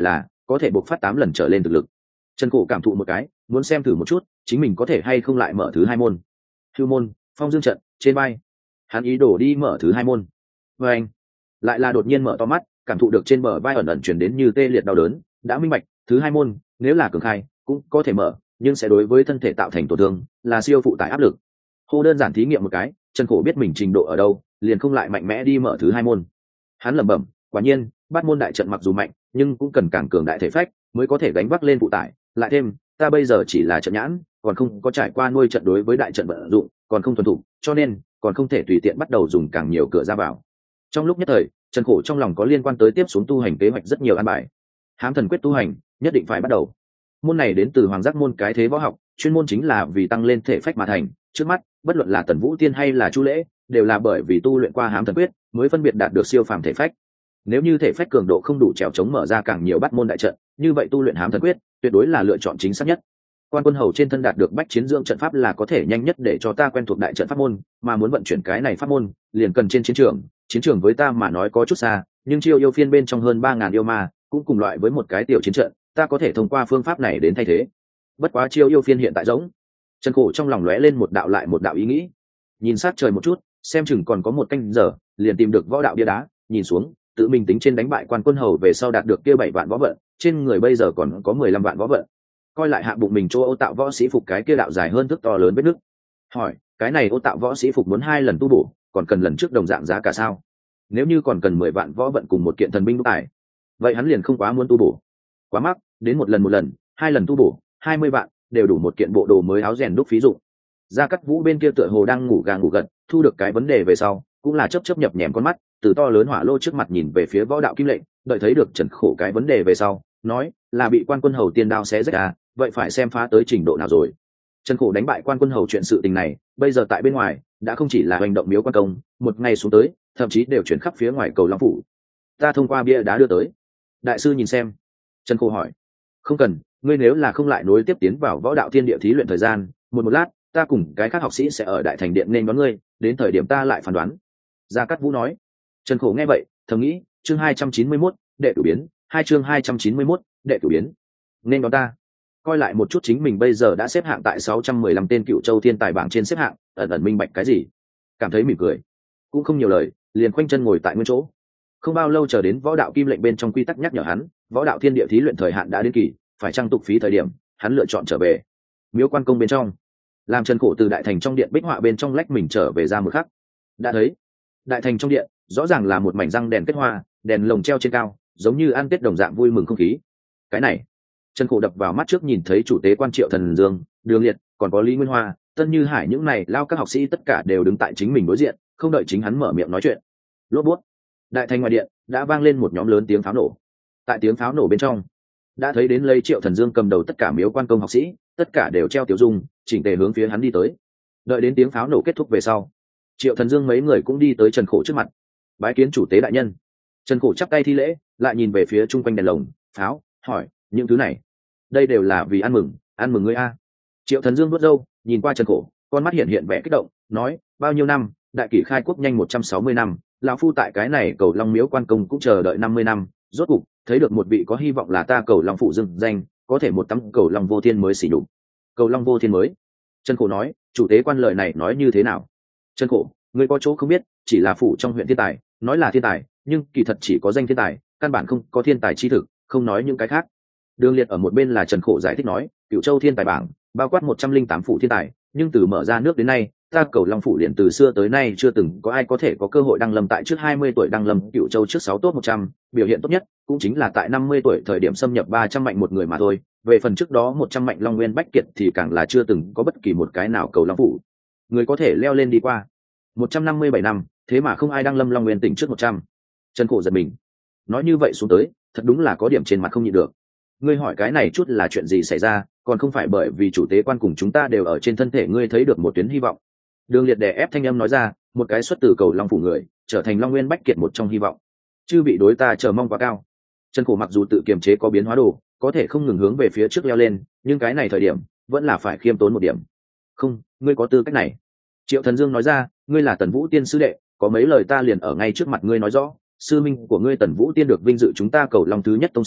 có thể bộc phát tám lần trở lên thực lực. Trần Cổ cảm thụ một cái, muốn xem thử một chút chính mình có thể hay không lại mở thứ hai môn. Hưu môn, phong dương trận, trên vai. Hắn ý đổ đi mở thứ hai môn. Và anh lại là đột nhiên mở to mắt, cảm thụ được trên bờ vai ẩn ẩn truyền đến như tê liệt đau đớn, đã minh bạch, thứ hai môn, nếu là cường khai, cũng có thể mở, nhưng sẽ đối với thân thể tạo thành tổn thương, là siêu phụ tải áp lực. Hô đơn giản thí nghiệm một cái, Trần Cổ biết mình trình độ ở đâu, liền không lại mạnh mẽ đi mở thứ hai môn. Hắn lẩm bẩm, quả nhiên, bát môn đại trận mặc dù mạnh, nhưng cũng cần càng cường đại thể phách mới có thể gánh vác lên phụ tải, lại thêm, ta bây giờ chỉ là trận nhãn, còn không có trải qua nuôi trận đối với đại trận vận dụng, còn không thuần thục, cho nên còn không thể tùy tiện bắt đầu dùng càng nhiều cửa ra vào. Trong lúc nhất thời, Trần Cổ trong lòng có liên quan tới tiếp xuống tu hành kế hoạch rất nhiều an bài. Hám thần quyết tu hành, nhất định phải bắt đầu. Môn này đến từ Hoàng Giác môn cái thế võ học, chuyên môn chính là vì tăng lên thể phách mà thành. Trước mắt, bất luận là Tần Vũ Tiên hay là Chu Lễ, đều là bởi vì tu luyện qua Hám thần quyết, mới phân biệt đạt được siêu phàm thể phách. Nếu như thể phách cường độ không đủ trèo chống mở ra càng nhiều bắt môn đại trận, như vậy tu luyện Hám thần quyết tuyệt đối là lựa chọn chính xác nhất. Quan Quân Hầu trên thân đạt được bách chiến dưỡng trận pháp là có thể nhanh nhất để cho ta quen thuộc đại trận pháp môn, mà muốn vận chuyển cái này pháp môn, liền cần trên chiến trường. Chiến trường với ta mà nói có chút xa, nhưng chiêu yêu phiên bên trong hơn ba ngàn yêu ma, cũng cùng loại với một cái tiểu chiến trận, ta có thể thông qua phương pháp này đến thay thế. Bất quá chiêu yêu phiên hiện tại giống. Trần Cổ trong lòng lóe lên một đạo lại một đạo ý nghĩ. Nhìn sát trời một chút, xem chừng còn có một canh giờ, liền tìm được võ đạo bia đá, nhìn xuống, tự mình tính trên đánh bại Quan Quân Hầu về sau đạt được kia bảy vạn võ vận, trên người bây giờ còn có mười lăm vạn võ vận. Coi lại hạ bụng mình chỗ ô tạo võ sĩ phục cái kia đạo dài hơn thước to lớn vết nước. Hỏi, cái này ô tạo võ sĩ phục muốn hai lần tu bổ, còn cần lần trước đồng dạng giá cả sao? Nếu như còn cần mười vạn võ vận cùng một kiện thần binh đúc tài, vậy hắn liền không quá muốn tu bổ. Quá mắc, đến một lần một lần, hai lần tu bổ, hai mươi vạn, đều đủ một kiện bộ đồ mới áo rèn đúc phí dụng. Gia Cát Vũ bên kia tựa hồ đang ngủ gà ngủ gật, thu được cái vấn đề về sau, cũng là chớp chớp nhập nhèm con mắt, từ to lớn hỏa lô trước mặt nhìn về phía võ đạo kim lệnh, đợi thấy được Trần Khổ cái vấn đề về sau, nói là bị Quan Quân Hầu tiên đao xé rách à, vậy phải xem phá tới trình độ nào rồi. Trần Khổ đánh bại Quan Quân Hầu chuyện sự tình này, bây giờ tại bên ngoài đã không chỉ là hành động miếu quan công, một ngày xuống tới, thậm chí đều chuyển khắp phía ngoài cầu Long phủ. Ta thông qua bia đá đưa tới. Đại sư nhìn xem. Trần Khổ hỏi. Không cần, ngươi nếu là không lại nối tiếp tiến vào võ đạo thiên địa thí luyện thời gian, một một lát, ta cùng cái khác học sĩ sẽ ở đại thành điện nên đón ngươi, đến thời điểm ta lại phán đoán. Gia Cát Vũ nói. Trần Khổ nghe vậy, thầm nghĩ, chương hai trăm chín mươi mốt, đệ tử biến, hai chương hai trăm chín mươi mốt, đệ tử biến. Nên đón ta. Coi lại một chút chính mình bây giờ đã xếp hạng tại sáu trăm mười lăm tên Cựu Châu thiên tài bảng trên xếp hạng, ẩn ẩn minh bạch cái gì. Cảm thấy mỉm cười, cũng không nhiều lời, liền khoanh chân ngồi tại nguyên chỗ. Không bao lâu chờ đến võ đạo kim lệnh bên trong quy tắc nhắc nhở hắn, võ đạo thiên địa thí luyện thời hạn đã đến kỳ, phải trang tục phí thời điểm, hắn lựa chọn trở về. Miếu quan công bên trong, làm Trần Khổ từ đại thành trong điện bích họa bên trong lách mình trở về ra một khắc. Đã thấy, đại thành trong điện, rõ ràng là một mảnh răng đèn kết hoa, đèn lồng treo trên cao, giống như ăn tết đồng dạng vui mừng không khí. Cái này, Trần Khổ đập vào mắt trước nhìn thấy chủ tế quan Triệu Thần Dương, Đường Liệt, còn có Lý Nguyên Hoa, Tân Như Hải, những này lao các học sĩ tất cả đều đứng tại chính mình đối diện, không đợi chính hắn mở miệng nói chuyện. Lốp bút, đại thành ngoài điện đã vang lên một nhóm lớn tiếng pháo nổ. Tại tiếng pháo nổ bên trong, đã thấy đến lấy Triệu Thần Dương cầm đầu tất cả miếu quan công học sĩ, tất cả đều treo tiểu dung, chỉnh tề hướng phía hắn đi tới. Đợi đến tiếng pháo nổ kết thúc về sau, Triệu Thần Dương mấy người cũng đi tới Trần Khổ trước mặt, bái kiến chủ tế đại nhân. Trần Khổ chắp tay thi lễ, lại nhìn về phía chung quanh đèn lồng, pháo, hỏi, những thứ này, đây đều là vì ăn mừng, ăn mừng ngươi a. Triệu Thần Dương vuốt râu, nhìn qua Trần Khổ, con mắt hiện hiện vẻ kích động, nói, bao nhiêu năm, đại kỷ khai quốc nhanh một trăm sáu mươi năm, lão phu tại cái này cầu Long miếu quan công cũng chờ đợi năm mươi năm, rốt cục thấy được một vị có hy vọng là ta cầu Long phụ dưng danh, có thể một tấm cầu Long vô thiên mới xỉ nhục. Cầu Long vô thiên mới. Trần Khổ nói, chủ tế quan lời này nói như thế nào? Trần Khổ, ngươi có chỗ không biết, chỉ là phủ trong huyện thiên tài, nói là thiên tài, nhưng kỳ thật chỉ có danh thiên tài, căn bản không có thiên tài chi thực, không nói những cái khác. Đường Liệt ở một bên là Trần Khổ giải thích nói, Cựu Châu thiên tài bảng bao quát một trăm linh tám phủ thiên tài, nhưng từ mở ra nước đến nay, ta cầu Long phủ liền từ xưa tới nay chưa từng có ai có thể có cơ hội đăng lâm tại trước hai mươi tuổi đăng lâm Cựu Châu trước sáu top một trăm, biểu hiện tốt nhất cũng chính là tại năm mươi tuổi thời điểm xâm nhập ba trăm mạnh một người mà thôi. Về phần trước đó một trăm mạnh Long Nguyên Bách Kiệt thì càng là chưa từng có bất kỳ một cái nào cầu Long phủ người có thể leo lên đi qua. một trăm năm mươi bảy năm, thế mà không ai đăng lâm Long Nguyên tỉnh trước một trăm. Trần Khổ giật mình. Nói như vậy xuống tới, thật đúng là có điểm trên mặt không nhịn được. Ngươi hỏi cái này chút là chuyện gì xảy ra, còn không phải bởi vì chủ tế quan cùng chúng ta đều ở trên thân thể ngươi thấy được một tuyến hy vọng. Đường Liệt đè ép thanh âm nói ra, một cái xuất từ cầu Long phủ người, trở thành Long Nguyên Bách Kiệt một trong hy vọng. Chư vị đối ta chờ mong quá cao. Trần Khổ mặc dù tự kiềm chế có biến hóa đồ, có thể không ngừng hướng về phía trước leo lên, nhưng cái này thời điểm vẫn là phải khiêm tốn một điểm. Không, ngươi có tư cách này. Triệu Thần Dương nói ra, ngươi là Tần Vũ Tiên sư đệ, có mấy lời ta liền ở ngay trước mặt ngươi nói rõ. Sư minh của ngươi Tần Vũ Tiên được vinh dự chúng ta cầu Long thứ nhất tông sư,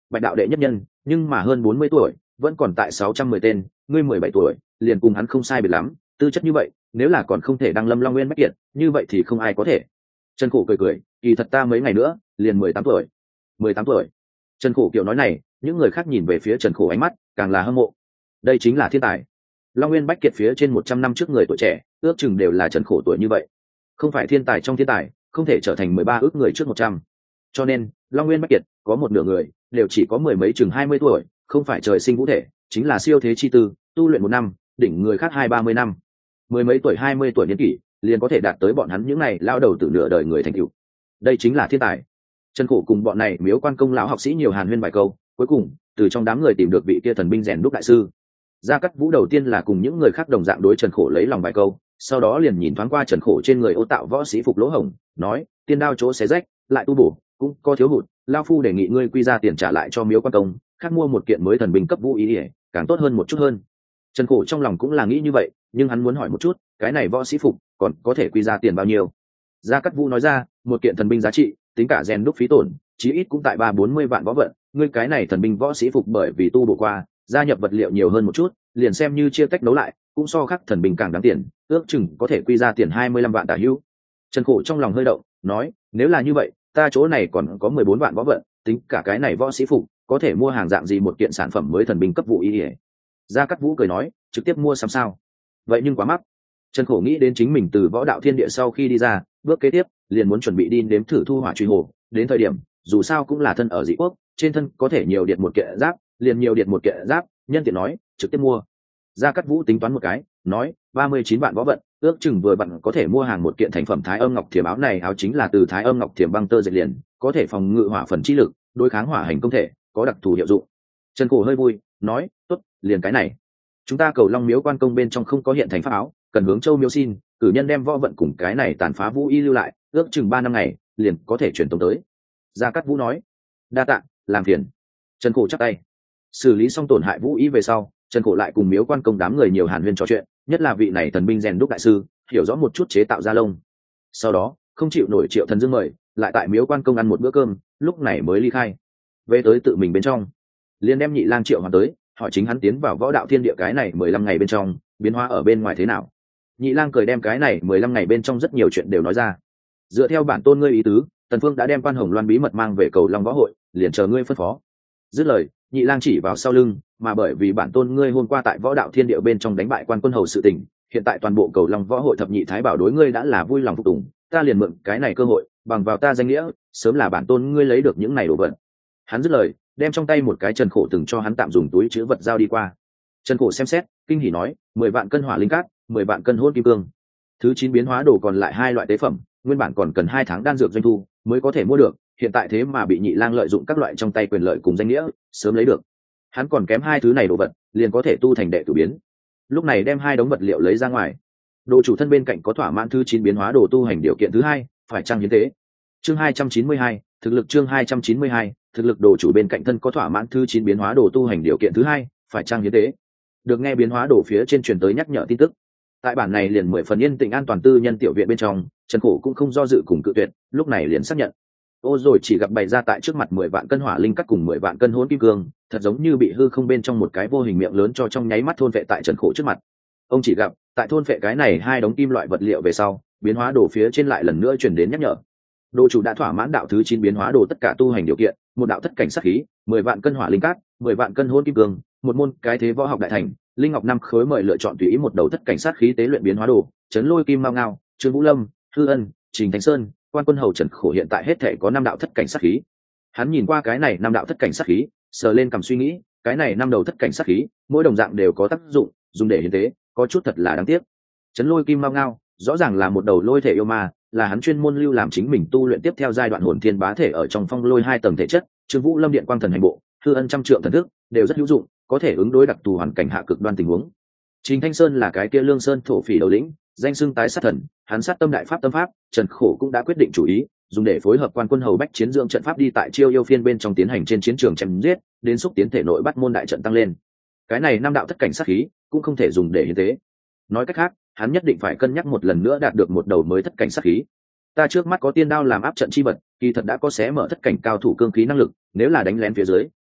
bạch đạo đệ nhất nhân nhưng mà hơn bốn mươi tuổi vẫn còn tại sáu trăm mười tên, ngươi mười bảy tuổi liền cùng hắn không sai biệt lắm, tư chất như vậy nếu là còn không thể đăng lâm Long Nguyên Bách Kiệt như vậy thì không ai có thể. Trần Khổ cười cười, kỳ thật ta mấy ngày nữa liền mười tám tuổi. Mười tám tuổi. Trần Khổ kiểu nói này, những người khác nhìn về phía Trần Khổ ánh mắt càng là hâm mộ. Đây chính là thiên tài. Long Nguyên Bách Kiệt phía trên một trăm năm trước người tuổi trẻ ước chừng đều là Trần Khổ tuổi như vậy, không phải thiên tài trong thiên tài không thể trở thành mười ba ước người trước một trăm. Cho nên Long Nguyên Bách Kiệt có một nửa người đều chỉ có mười mấy chừng hai mươi tuổi, không phải trời sinh vũ thể, chính là siêu thế chi tư, tu luyện một năm đỉnh người khác hai ba mươi năm. Mười mấy tuổi hai mươi tuổi niên kỷ liền có thể đạt tới bọn hắn những này lao đầu từ nửa đời người thành tựu. Đây chính là thiên tài. Trần Khổ cùng bọn này Miếu Quan Công lão học sĩ nhiều hàn huyên vài câu, cuối cùng từ trong đám người tìm được vị kia thần binh rèn đúc đại sư. Gia Cát Vũ đầu tiên là cùng những người khác đồng dạng đối Trần Khổ lấy lòng vài câu, sau đó liền nhìn thoáng qua Trần Khổ trên người ô tạo võ sĩ phục lỗ hổng, nói: tiên đao chỗ xé rách lại tu bổ cũng có thiếu hụt, lao phu đề nghị ngươi quy ra tiền trả lại cho Miếu Quan Công, khác mua một kiện mới thần binh cấp vũ ý ỉa càng tốt hơn một chút hơn. Trần Khổ trong lòng cũng là nghĩ như vậy, nhưng hắn muốn hỏi một chút, cái này võ sĩ phục còn có thể quy ra tiền bao nhiêu? Gia Cát Vũ nói ra, một kiện thần binh giá trị tính cả rèn đúc phí tổn chí ít cũng tại ba bốn mươi vạn võ vận, ngươi cái này thần binh võ sĩ phục bởi vì tu bổ qua gia nhập vật liệu nhiều hơn một chút, liền xem như chia tách đấu lại cũng so khác thần binh càng đáng tiền, ước chừng có thể quy ra tiền hai mươi lăm vạn tả hữu. Trần Khổ trong lòng hơi động, nói: nếu là như vậy ta chỗ này còn có mười bốn vạn võ vận, tính cả cái này võ sĩ phục có thể mua hàng dạng gì một kiện sản phẩm mới thần binh cấp vũ ý ỉa? Gia Cát Vũ cười nói: trực tiếp mua sắm sao? Vậy nhưng quá mắc. Trần Khổ nghĩ đến chính mình từ Võ Đạo Thiên Địa sau khi đi ra, bước kế tiếp liền muốn chuẩn bị đi nếm thử thu hỏa truy hồ, đến thời điểm dù sao cũng là thân ở dị quốc, trên thân có thể nhiều điện một kiện giáp, liền nhiều điện một kiện giáp, nhân tiện nói trực tiếp mua. Gia Cát Vũ tính toán một cái, nói: ba mươi chín vạn võ vận, ước chừng vừa vặn có thể mua hàng một kiện thành phẩm Thái Âm Ngọc Thiểm áo, này áo chính là từ Thái Âm Ngọc Thiểm băng tơ dệt liền, có thể phòng ngự hỏa phần chi lực, đối kháng hỏa hành công thể, có đặc thù hiệu dụng. Trần Khổ hơi vui, nói: tốt, liền cái này. Chúng ta Cầu Long Miếu Quan Công bên trong không có hiện thành pháp áo, cần hướng Châu Miếu xin, cử nhân đem võ vận cùng cái này tàn phá vũ y lưu lại, ước chừng ba năm ngày liền có thể chuyển tống tới. Gia Cát Vũ nói: đa tạ, làm phiền. Trần Khổ chắp tay. Xử lý xong tổn hại vũ y về sau, Trần Khổ lại cùng Miếu Quan Công đám người nhiều hàn huyên trò chuyện, nhất là vị này thần binh rèn đúc đại sư hiểu rõ một chút chế tạo da lông. Sau đó không chịu nổi Triệu Thần Dương mời, lại tại Miếu Quan Công ăn một bữa cơm, lúc này mới ly khai. Về tới tự mình bên trong, liền đem Nhị Lang triệu hoàn tới, hỏi chính hắn tiến vào Võ Đạo Thiên Địa cái này mười lăm ngày bên trong biến hóa ở bên ngoài thế nào. Nhị Lang cười đem cái này mười lăm ngày bên trong rất nhiều chuyện đều nói ra. Dựa theo bản tôn ngươi ý tứ, Tần Phương đã đem Quan Hồng Loan bí mật mang về Cầu Long Võ hội, liền chờ ngươi phân phó. Dứt lời, Nhị Lang chỉ vào sau lưng, mà bởi vì bản tôn ngươi hôm qua tại Võ Đạo Thiên Địa bên trong đánh bại Quan Quân Hầu sự tình, hiện tại toàn bộ Cầu Long Võ hội thập nhị thái bảo đối ngươi đã là vui lòng phục tùng, ta liền mượn cái này cơ hội, bằng vào ta danh nghĩa, sớm là bản tôn ngươi lấy được những này đồ vật. Hắn dứt lời, đem trong tay một cái Trần Khổ từng cho hắn tạm dùng túi chứa vật giao đi qua. Trần Khổ xem xét, kinh hỉ nói: mười vạn cân hỏa linh cát, mười vạn cân hỗn kim cương. Thứ chín biến hóa đồ còn lại hai loại tế phẩm, nguyên bản còn cần hai tháng đan dược doanh thu mới có thể mua được, hiện tại thế mà bị Nhị Lang lợi dụng các loại trong tay quyền lợi cùng danh nghĩa, sớm lấy được. Hắn còn kém hai thứ này đồ vật, liền có thể tu thành đệ tử biến. Lúc này đem hai đống vật liệu lấy ra ngoài. Đồ chủ thân bên cạnh có thỏa mãn thứ chín biến hóa đồ tu hành điều kiện thứ hai, phải trang hiến tế. Chương hai trăm chín mươi hai, thực lực chương hai trăm chín mươi hai, thực lực đồ chủ bên cạnh thân có thỏa mãn thứ chín biến hóa đồ tu hành điều kiện thứ hai, phải trang hiến tế. Được nghe biến hóa đồ phía trên truyền tới nhắc nhở tin tức. Tại bản này liền mười phần yên tĩnh an toàn tư nhân tiểu viện bên trong, Trần Khổ cũng không do dự cùng cự tuyệt, lúc này liền xác nhận. Ô rồi chỉ gặp bày ra tại trước mặt mười vạn cân hỏa linh cắt cùng mười vạn cân hỗn kim cương, thật giống như bị hư không bên trong một cái vô hình miệng lớn cho trong nháy mắt thôn vệ tại Trần Khổ trước mặt. Ông chỉ gặp, tại thôn vệ cái này hai đống kim loại vật liệu về sau, biến hóa đồ phía trên lại lần nữa truyền đến nhắc nhở. Đồ chủ đã thỏa mãn đạo thứ chín biến hóa đồ tất cả tu hành điều kiện, một đạo thất cảnh sát khí, mười vạn cân hỏa linh cát, mười vạn cân hỗn kim cương, một môn cái thế võ học đại thành, linh ngọc năm khối, mời lựa chọn tùy ý một đầu thất cảnh sát khí tế luyện biến hóa đồ, Trấn Lôi Kim Mao Ngao, Trương Vũ Lâm, Hư Ân, Trình Thành Sơn, Quan Quân Hầu Trần Khổ hiện tại hết thể có năm đạo thất cảnh sát khí. Hắn nhìn qua cái này năm đạo thất cảnh sát khí, sờ lên cầm suy nghĩ, cái này năm đầu thất cảnh sát khí, mỗi đồng dạng đều có tác dụng, dùng để hiến tế, có chút thật là đáng tiếc. Trấn Lôi Kim Mao Ngao, rõ ràng là một đầu lôi thể yêu ma, là hắn chuyên môn lưu làm chính mình tu luyện tiếp theo giai đoạn hồn thiên bá thể ở trong phong lôi hai tầng thể chất. Trương Vũ Lâm điện quang thần hành bộ, Hư Ân trăm trượng thần thức, đều rất hữu dụng, có thể ứng đối đặc thù hoàn cảnh hạ cực đoan tình huống. Trình Thanh Sơn là cái kia Lương Sơn thổ phỉ đầu lĩnh, danh xưng tái sát thần, hắn sát tâm đại pháp tâm pháp, Trần Khổ cũng đã quyết định chủ ý, dùng để phối hợp Quan Quân Hầu bách chiến dưỡng trận pháp đi tại chiêu yêu phiên bên trong tiến hành trên chiến trường chém giết, đến xúc tiến thể nội bắt môn đại trận tăng lên. Cái này năm đạo thất cảnh sát khí cũng không thể dùng để hiến tế. Nói cách khác, hắn nhất định phải cân nhắc một lần nữa đạt được một đầu mới thất cảnh sát khí. Ta trước mắt có tiên đao làm áp trận chi vật, kỳ thật đã có xé mở thất cảnh cao thủ cương khí năng lực, nếu là đánh lén phía dưới,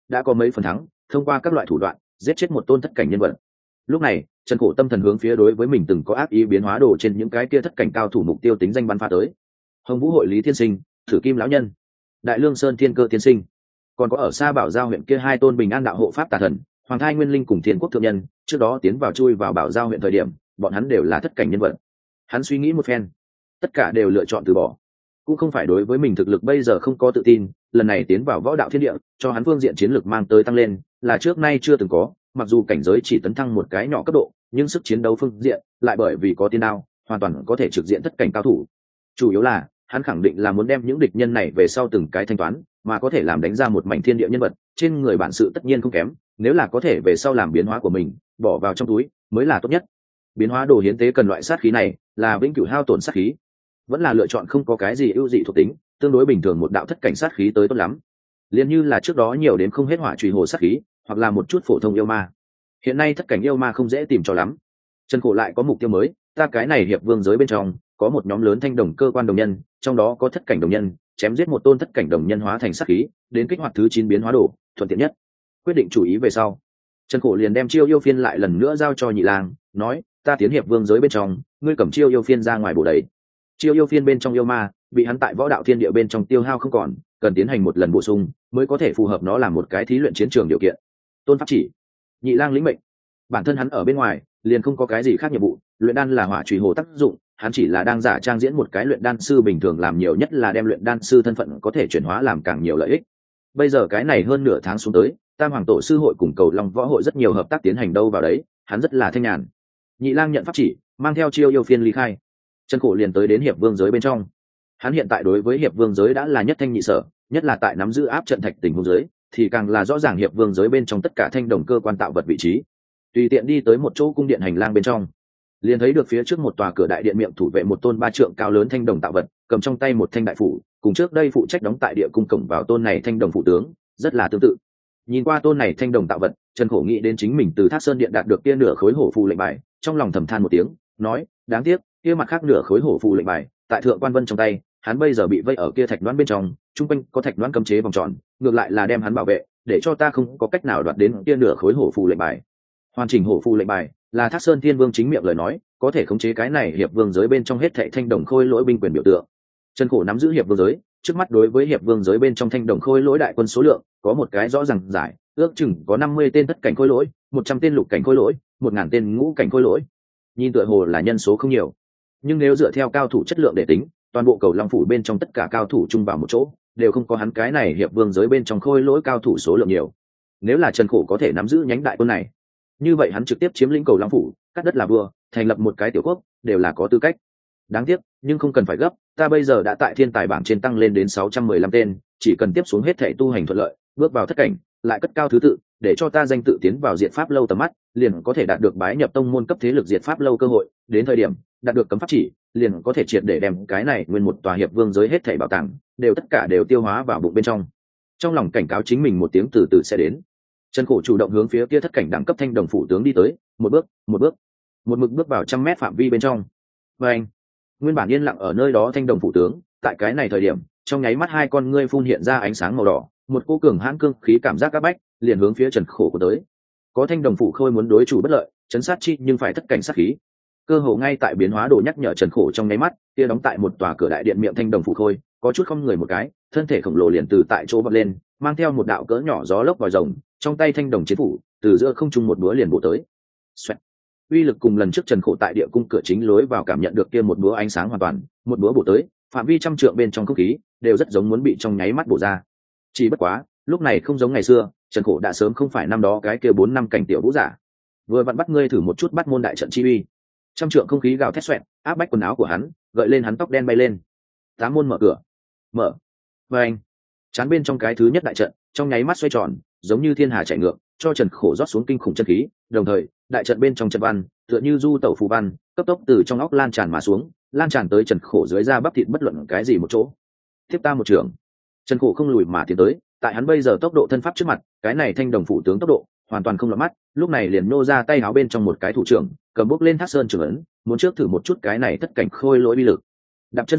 đã có mấy phần thắng, thông qua các loại thủ đoạn giết chết một tôn thất cảnh nhân vật. Lúc này Trần Khổ tâm thần hướng phía đối với mình từng có ác ý biến hóa đồ trên những cái kia thất cảnh cao thủ mục tiêu tính danh bắn pha tới. Hồng Vũ hội Lý Thiên Sinh, Thử Kim lão nhân, Đại Lương Sơn Thiên Cơ tiên sinh, còn có ở xa Bảo Giao huyện kia hai tôn bình an đạo hộ pháp tà thần, Hoàng Thai Nguyên Linh cùng Thiên Quốc thượng nhân, trước đó tiến vào chui vào Bảo Giao huyện thời điểm, bọn hắn đều là thất cảnh nhân vật. Hắn suy nghĩ một phen, tất cả đều lựa chọn từ bỏ. Cũng không phải đối với mình thực lực bây giờ không có tự tin, lần này tiến vào võ đạo thiên địa, cho hắn phương diện chiến lược mang tới tăng lên, là trước nay chưa từng có, mặc dù cảnh giới chỉ tấn thăng một cái nhỏ cấp độ, nhưng sức chiến đấu phương diện lại bởi vì có tiên đao, hoàn toàn có thể trực diện thất cảnh cao thủ. Chủ yếu là hắn khẳng định là muốn đem những địch nhân này về sau từng cái thanh toán, mà có thể làm đánh ra một mảnh thiên địa nhân vật, trên người bản sự tất nhiên không kém, nếu là có thể về sau làm biến hóa của mình, bỏ vào trong túi mới là tốt nhất. Biến hóa đồ hiến tế cần loại sát khí này, là vĩnh cửu hao tổn sát khí, vẫn là lựa chọn không có cái gì ưu dị thuộc tính, tương đối bình thường một đạo thất cảnh sát khí tới tốt lắm. Liên như là trước đó nhiều đến không hết hỏa chùy hồ sát khí, hoặc là một chút phổ thông yêu ma. Hiện nay thất cảnh yêu ma không dễ tìm cho lắm. Trần Khổ lại có mục tiêu mới, ta cái này hiệp vương giới bên trong có một nhóm lớn thanh đồng cơ quan đồng nhân, trong đó có thất cảnh đồng nhân, chém giết một tôn thất cảnh đồng nhân hóa thành sát khí, đến kích hoạt thứ chín biến hóa đồ, thuận tiện nhất. Quyết định chủ ý về sau, Trần Khổ liền đem chiêu yêu phiên lại lần nữa giao cho Nhị Lang, nói, ta tiến hiệp vương giới bên trong, ngươi cầm chiêu yêu phiên ra ngoài bổ đầy. Chiêu yêu phiên bên trong yêu ma bị hắn tại võ đạo thiên địa bên trong tiêu hao không còn, cần tiến hành một lần bổ sung mới có thể phù hợp nó làm một cái thí luyện chiến trường điều kiện. Tôn pháp chỉ. Nhị Lang lĩnh mệnh. Bản thân hắn ở bên ngoài liền không có cái gì khác nhiệm vụ, luyện đan là hỏa chùy hồ tác dụng, hắn chỉ là đang giả trang diễn một cái luyện đan sư bình thường, làm nhiều nhất là đem luyện đan sư thân phận có thể chuyển hóa làm càng nhiều lợi ích. Bây giờ cái này hơn nửa tháng xuống tới, Tam Hoàng Tổ sư hội cùng Cầu Long võ hội rất nhiều hợp tác tiến hành đâu vào đấy, hắn rất là thanh nhàn. Nhị Lang nhận pháp chỉ, mang theo chiêu yêu phiên ly khai. Trần Khổ liền tới đến hiệp vương giới bên trong. Hắn hiện tại đối với hiệp vương giới đã là nhất thanh nhị sở, nhất là tại nắm giữ áp trận thạch tình huống giới, thì càng là rõ ràng hiệp vương giới bên trong tất cả thanh đồng cơ quan tạo vật vị trí. Tùy tiện đi tới một chỗ cung điện hành lang bên trong, liền thấy được phía trước một tòa cửa đại điện miệng thủ vệ một tôn ba trượng cao lớn thanh đồng tạo vật, cầm trong tay một thanh đại phủ, cùng trước đây phụ trách đóng tại địa cung cổng vào tôn này thanh đồng phụ tướng rất là tương tự. Nhìn qua tôn này thanh đồng tạo vật, Trần Khổ nghĩ đến chính mình từ Thác Sơn điện đạt được kia nửa khối hổ phù lệnh bài, trong lòng thầm than một tiếng, nói, đáng tiếc, kia mặt khác nửa khối hổ phù lệnh bài tại Thượng Quan Vân trong tay, hắn bây giờ bị vây ở kia thạch đoán bên trong, trung quanh có thạch đoán cấm chế vòng tròn, ngược lại là đem hắn bảo vệ, để cho ta không có cách nào đoạt đến kia nửa khối hổ phù lệnh bài. Hoàn chỉnh hổ phù lệnh bài là Thác Sơn Thiên Vương chính miệng lời nói, có thể khống chế cái này hiệp vương giới bên trong hết thảy thanh đồng khôi lỗi binh quyền biểu tượng. Trần Khổ nắm giữ hiệp vương giới, trước mắt đối với hiệp vương giới bên trong thanh đồng khôi lỗi đại quân số lượng có một cái rõ ràng giải, ước chừng có năm mươi tên thất cảnh khôi lỗi, một trăm tên lục cảnh khôi lỗi, một ngàn tên ngũ cảnh khôi lỗi. Nhìn tựa hồ là nhân số không nhiều, nhưng nếu dựa theo cao thủ chất lượng để tính, toàn bộ Cầu Long phủ bên trong tất cả cao thủ chung vào một chỗ, đều không có hắn cái này hiệp vương giới bên trong khôi lỗi cao thủ số lượng nhiều. Nếu là Trần Khổ có thể nắm giữ nhánh đại quân này, như vậy hắn trực tiếp chiếm lĩnh Cầu Long phủ, cắt đất là vua, thành lập một cái tiểu quốc, đều là có tư cách. Đáng tiếc, nhưng không cần phải gấp, ta bây giờ đã tại thiên tài bảng trên tăng lên đến sáu trăm mười lăm tên, chỉ cần tiếp xuống hết thảy tu hành thuận lợi, bước vào thất cảnh, lại cất cao thứ tự, để cho ta danh tự tiến vào Diệt Pháp lâu tầm mắt, liền có thể đạt được bái nhập tông môn cấp thế lực Diệt Pháp lâu cơ hội, đến thời điểm đạt được cấm pháp chỉ, liền có thể triệt để đem cái này nguyên một tòa hiệp vương giới hết thảy bảo tàng, đều tất cả đều tiêu hóa vào bụng bên trong. Trong lòng cảnh cáo chính mình một tiếng từ từ sẽ đến. Trần Khổ chủ động hướng phía kia thất cảnh đẳng cấp thanh đồng phủ tướng đi tới, một bước, một bước, một mực bước vào trăm mét phạm vi bên trong. Và anh, nguyên bản yên lặng ở nơi đó thanh đồng phủ tướng, tại cái này thời điểm, trong nháy mắt hai con ngươi phun hiện ra ánh sáng màu đỏ, một cô cường hãn cương khí cảm giác các bách, liền hướng phía Trần Khổ của tới. Có thanh đồng phủ khôi muốn đối chủ bất lợi, chấn sát chi nhưng phải thất cảnh sát khí. Cơ hồ ngay tại biến hóa đồ nhắc nhở Trần Khổ trong nháy mắt, kia đóng tại một tòa cửa đại điện miệng thanh đồng phủ khôi, có chút không người một cái, thân thể khổng lồ liền từ tại chỗ bật lên, mang theo một đạo cỡ nhỏ gió lốc vòi rồng, trong tay thanh đồng chiến phủ, từ giữa không trung một búa liền bổ tới. Xoẹt. Uy lực cùng lần trước Trần Khổ tại địa cung cửa chính lối vào cảm nhận được kia một búa ánh sáng hoàn toàn, một búa bổ tới, phạm vi trăm trượng bên trong không khí đều rất giống muốn bị trong nháy mắt bổ ra. Chỉ bất quá, lúc này không giống ngày xưa, Trần Khổ đã sớm không phải năm đó cái kia bốn năm cảnh tiểu vũ giả. Vừa vặn bắt ngươi thử một chút bắt môn đại trận chi uy. Trăm trượng không khí gào thét xoẹt, áp bách quần áo của hắn, gợi lên hắn tóc đen bay lên. Tám môn mở cửa. Mở. Và anh. Chán bên trong cái thứ nhất đại trận, trong nháy mắt xoay tròn, giống như thiên hà chạy ngược, cho Trần Khổ rót xuống kinh khủng chân khí, đồng thời, đại trận bên trong trận văn, tựa như du tẩu phù văn, cấp tốc từ trong óc lan tràn mà xuống, lan tràn tới Trần Khổ dưới da bắp thịt bất luận cái gì một chỗ. Tiếp ta một trường. Trần Khổ không lùi mà tiến tới, tại hắn bây giờ tốc độ thân pháp trước mặt, cái này thanh đồng phủ tướng tốc độ hoàn toàn không lọt mắt, lúc này liền nô ra tay áo bên trong một cái thủ trưởng, cầm bốc lên Thác Sơn trường ấn, muốn trước thử một chút cái này thất cảnh khôi lỗi uy lực. Đạp chân xuống,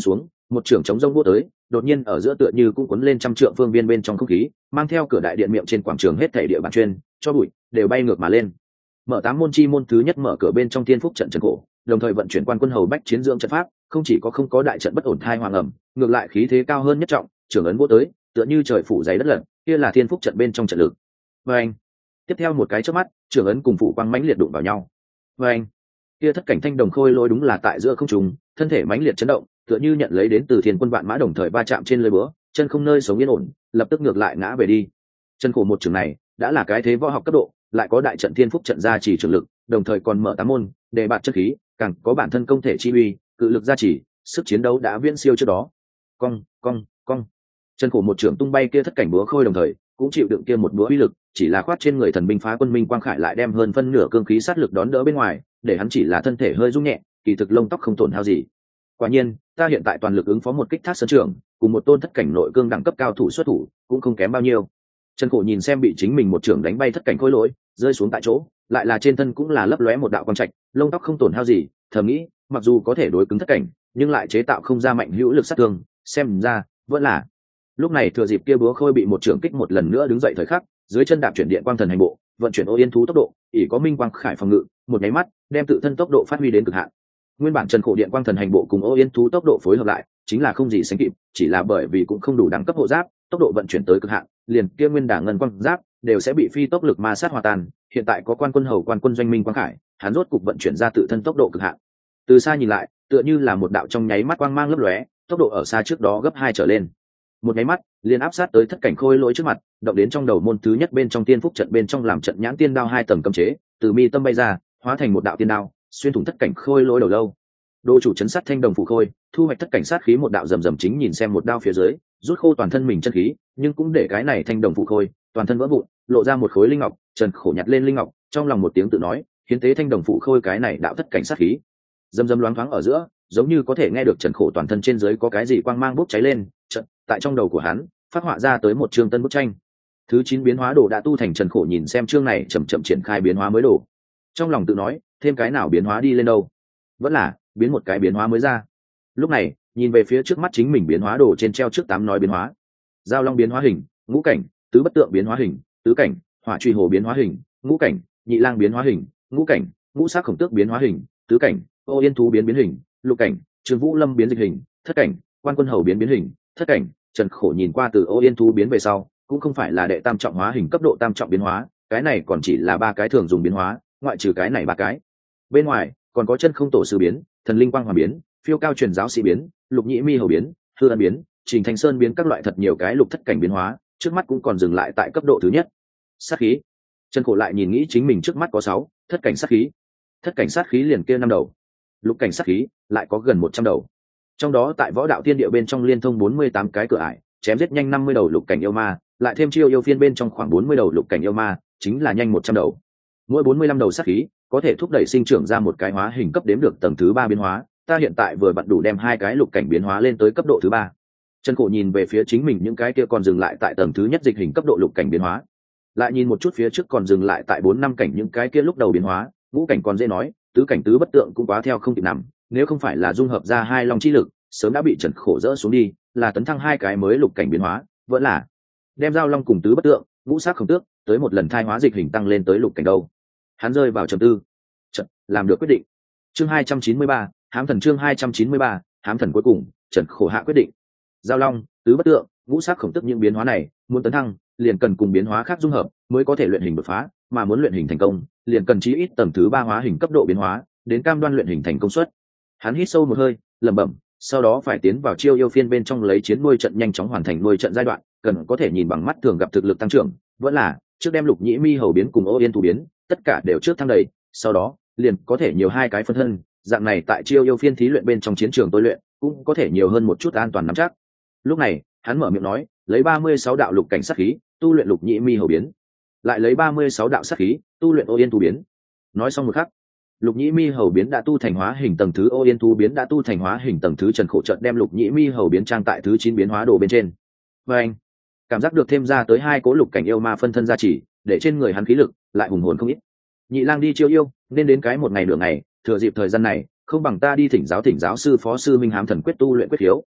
một trưởng chống rông vô tới, đột nhiên ở giữa tựa như cũng cuốn lên trăm trượng phương viên bên trong không khí, mang theo cửa đại điện miệng trên quảng trường hết thảy địa bàn chuyên cho bụi đều bay ngược mà lên. Mở tám môn chi môn thứ nhất mở cửa bên trong thiên phúc trận trần cổ, đồng thời vận chuyển quan quân hầu bách chiến dưỡng trận pháp, không chỉ có không có đại trận bất ổn thai hoàng ẩm, ngược lại khí thế cao hơn nhất trọng, trưởng ấn vô tới, tựa như trời phủ dày đất lật, kia là thiên phúc trận bên trong trận lực. Và anh, tiếp theo một cái chớp mắt, trưởng ấn cùng phủ quang mãnh liệt đụng vào nhau. Và anh, kia thất cảnh thanh đồng khôi lôi đúng là tại giữa không trung, thân thể mãnh liệt chấn động, tựa như nhận lấy đến từ thiên quân vạn mã đồng thời va chạm trên lưới búa, chân không nơi sống yên ổn, lập tức ngược lại ngã về đi. Chân khổ một trường này đã là cái thế võ học cấp độ, lại có đại trận thiên phúc trận gia trì trường lực, đồng thời còn mở tám môn để bạt chất khí, càng có bản thân công thể chi uy, cự lực gia trì, sức chiến đấu đã viễn siêu trước đó. Cong, cong, cong. Chân khổ một trường tung bay kia thất cảnh búa khôi đồng thời cũng chịu đựng kia một búa uy lực, chỉ là khoát trên người thần binh phá quân minh quang khải lại đem hơn phân nửa cương khí sát lực đón đỡ bên ngoài, để hắn chỉ là thân thể hơi rung nhẹ, kỳ thực lông tóc không tổn hao gì. Quả nhiên, ta hiện tại toàn lực ứng phó một kích thác sơn trưởng, cùng một tôn thất cảnh nội cương đẳng cấp cao thủ xuất thủ, cũng không kém bao nhiêu. Trần Khổ nhìn xem bị chính mình một trưởng đánh bay thất cảnh khối lỗi, rơi xuống tại chỗ, lại là trên thân cũng là lấp lóe một đạo quang trạch, lông tóc không tổn hao gì, thầm nghĩ, mặc dù có thể đối cứng thất cảnh, nhưng lại chế tạo không ra mạnh hữu lực sát thương, xem ra vẫn là. Lúc này thừa dịp kia búa khôi bị một trưởng kích một lần nữa đứng dậy thời khắc, dưới chân đạp chuyển điện quang thần hành bộ, vận chuyển ô yên thú tốc độ, ỷ có minh quang khải phòng ngự, một nháy mắt, đem tự thân tốc độ phát huy đến cực hạn. Nguyên bản Trần Khổ điện quang thần hành bộ cùng ô yên thú tốc độ phối hợp lại, chính là không gì sánh kịp, chỉ là bởi vì cũng không đủ đẳng cấp hộ giáp, tốc độ vận chuyển tới cực hạn, liền kia nguyên đả ngân quang giáp đều sẽ bị phi tốc lực ma sát hòa tan. Hiện tại có quan quân hầu quan quân doanh minh quang khải, hắn rốt cục vận chuyển ra tự thân tốc độ cực hạn. Từ xa nhìn lại, tựa như là một đạo trong nháy mắt quang mang lấp lóe, tốc độ ở xa trước đó gấp hai trở lên. Một nháy mắt, liền áp sát tới thất cảnh khôi lỗi trước mặt, động đến trong đầu môn thứ nhất bên trong tiên phúc trận bên trong làm trận nhãn tiên đao hai tầng cấm chế, từ mi tâm bay ra, hóa thành một đạo tiên đao, xuyên thủng thất cảnh khôi lỗi đầu lâu. Đô chủ chấn sát thanh đồng phụ khôi, thu hoạch thất cảnh sát khí một đạo rầm rầm chính nhìn xem một đao phía dưới, rút khô toàn thân mình chân khí, nhưng cũng để cái này thanh đồng phụ khôi toàn thân vỡ vụn, lộ ra một khối linh ngọc. Trần Khổ nhặt lên linh ngọc, trong lòng một tiếng tự nói, hiến tế thanh đồng phụ khôi cái này đạo thất cảnh sát khí. Rầm rầm loáng thoáng ở giữa, giống như có thể nghe được Trần Khổ toàn thân trên dưới có cái gì quang mang bốc cháy lên, trận tại trong đầu của hắn phát họa ra tới một chương tân bức tranh. Thứ chín biến hóa đồ đã tu thành. Trần Khổ nhìn xem chương này chậm chậm triển khai biến hóa mới đồ, trong lòng tự nói, thêm cái nào biến hóa đi lên đâu, vẫn là biến một cái biến hóa mới ra. Lúc này nhìn về phía trước mắt chính mình biến hóa đồ trên treo trước tám nói biến hóa: giao long biến hóa hình, ngũ cảnh; tứ bất tượng biến hóa hình, tứ cảnh; hỏa truy hồ biến hóa hình, ngũ cảnh; nhị lang biến hóa hình, ngũ cảnh; ngũ sắc khổng tước biến hóa hình, tứ cảnh; ô yên thú biến biến hình, lục cảnh; trương vũ lâm biến dịch hình, thất cảnh; quan quân hầu biến biến hình, thất cảnh. Trần Khổ nhìn qua từ ô yên thú biến về sau, cũng không phải là đệ tam trọng hóa hình cấp độ tam trọng biến hóa, cái này còn chỉ là ba cái thường dùng biến hóa, ngoại trừ cái này ba cái bên ngoài còn có chân không tổ sư biến, thần linh quang hòa biến, phiêu cao truyền giáo sĩ biến, lục nhĩ mi hầu biến, hư ân biến, trình thanh sơn biến, các loại thật nhiều cái lục thất cảnh biến hóa, trước mắt cũng còn dừng lại tại cấp độ thứ nhất. Sát khí. Trần Khổ lại nhìn nghĩ chính mình trước mắt có sáu thất cảnh sát khí, thất cảnh sát khí liền kia năm đầu, lục cảnh sát khí lại có gần một trăm đầu, trong đó tại võ đạo thiên địa bên trong liên thông bốn mươi tám cái cửa ải, chém giết nhanh năm mươi đầu lục cảnh yêu ma, lại thêm chiêu yêu phiên bên trong khoảng bốn mươi đầu lục cảnh yêu ma, chính là nhanh một trăm đầu. Mỗi bốn mươi lăm đầu sát khí có thể thúc đẩy sinh trưởng ra một cái hóa hình cấp đếm được tầng thứ ba biến hóa, ta hiện tại vừa vặn đủ đem hai cái lục cảnh biến hóa lên tới cấp độ thứ ba. Trần Khổ nhìn về phía chính mình những cái kia còn dừng lại tại tầng thứ nhất dịch hình cấp độ lục cảnh biến hóa, lại nhìn một chút phía trước còn dừng lại tại bốn năm cảnh những cái kia lúc đầu biến hóa, ngũ cảnh còn dễ nói, tứ cảnh tứ bất tượng cũng quá theo không kịp nằm, nếu không phải là dung hợp ra hai long chi lực, sớm đã bị Trần Khổ dỡ xuống đi, là tấn thăng hai cái mới lục cảnh biến hóa, vẫn là đem giao long cùng tứ bất tượng, ngũ sắc khổng tước tới một lần thai hóa dịch hình tăng lên tới lục cảnh đâu. Hắn rơi vào trầm tư, Trần làm được quyết định. Chương hai trăm chín mươi ba, hám thần. Chương hai trăm chín mươi ba, hám thần. Cuối cùng Trần Khổ hạ quyết định, giao long, tứ bất tượng, ngũ sắc khổng tước những biến hóa này muốn tấn thăng liền cần cùng biến hóa khác dung hợp mới có thể luyện hình đột phá, mà muốn luyện hình thành công liền cần chí ít tầng thứ ba hóa hình cấp độ biến hóa đến cam đoan luyện hình thành công suất. Hắn hít sâu một hơi, lẩm bẩm, sau đó phải tiến vào chiêu yêu phiên bên trong lấy chiến nuôi trận nhanh chóng hoàn thành nuôi trận giai đoạn, cần có thể nhìn bằng mắt thường gặp thực lực tăng trưởng, vẫn là trước đem lục nhĩ mi hầu biến cùng ô yên thú biến tất cả đều trước thăng đầy, sau đó liền có thể nhiều hai cái phân thân, dạng này tại chiêu yêu phiên thí luyện bên trong chiến trường tôi luyện cũng có thể nhiều hơn một chút an toàn nắm chắc. Lúc này hắn mở miệng nói, lấy ba mươi sáu đạo lục cảnh sát khí tu luyện lục nhĩ mi hầu biến, lại lấy ba mươi sáu đạo sát khí tu luyện ô yên thú biến. Nói xong một khắc, lục nhĩ mi hầu biến đã tu thành hóa hình tầng thứ, ô yên thú biến đã tu thành hóa hình tầng thứ. Trần Khổ trận đem lục nhĩ mi hầu biến trang tại thứ chín biến hóa đồ bên trên, và anh cảm giác được thêm ra tới hai cố lục cảnh yêu ma phân thân gia trì, để trên người hắn khí lực lại hùng hồn không ít. Nhị lang đi chiêu yêu nên đến cái một ngày nửa ngày, thừa dịp thời gian này không bằng ta đi thỉnh giáo thỉnh giáo sư phó sư minh hám thần quyết tu luyện quyết khiếu.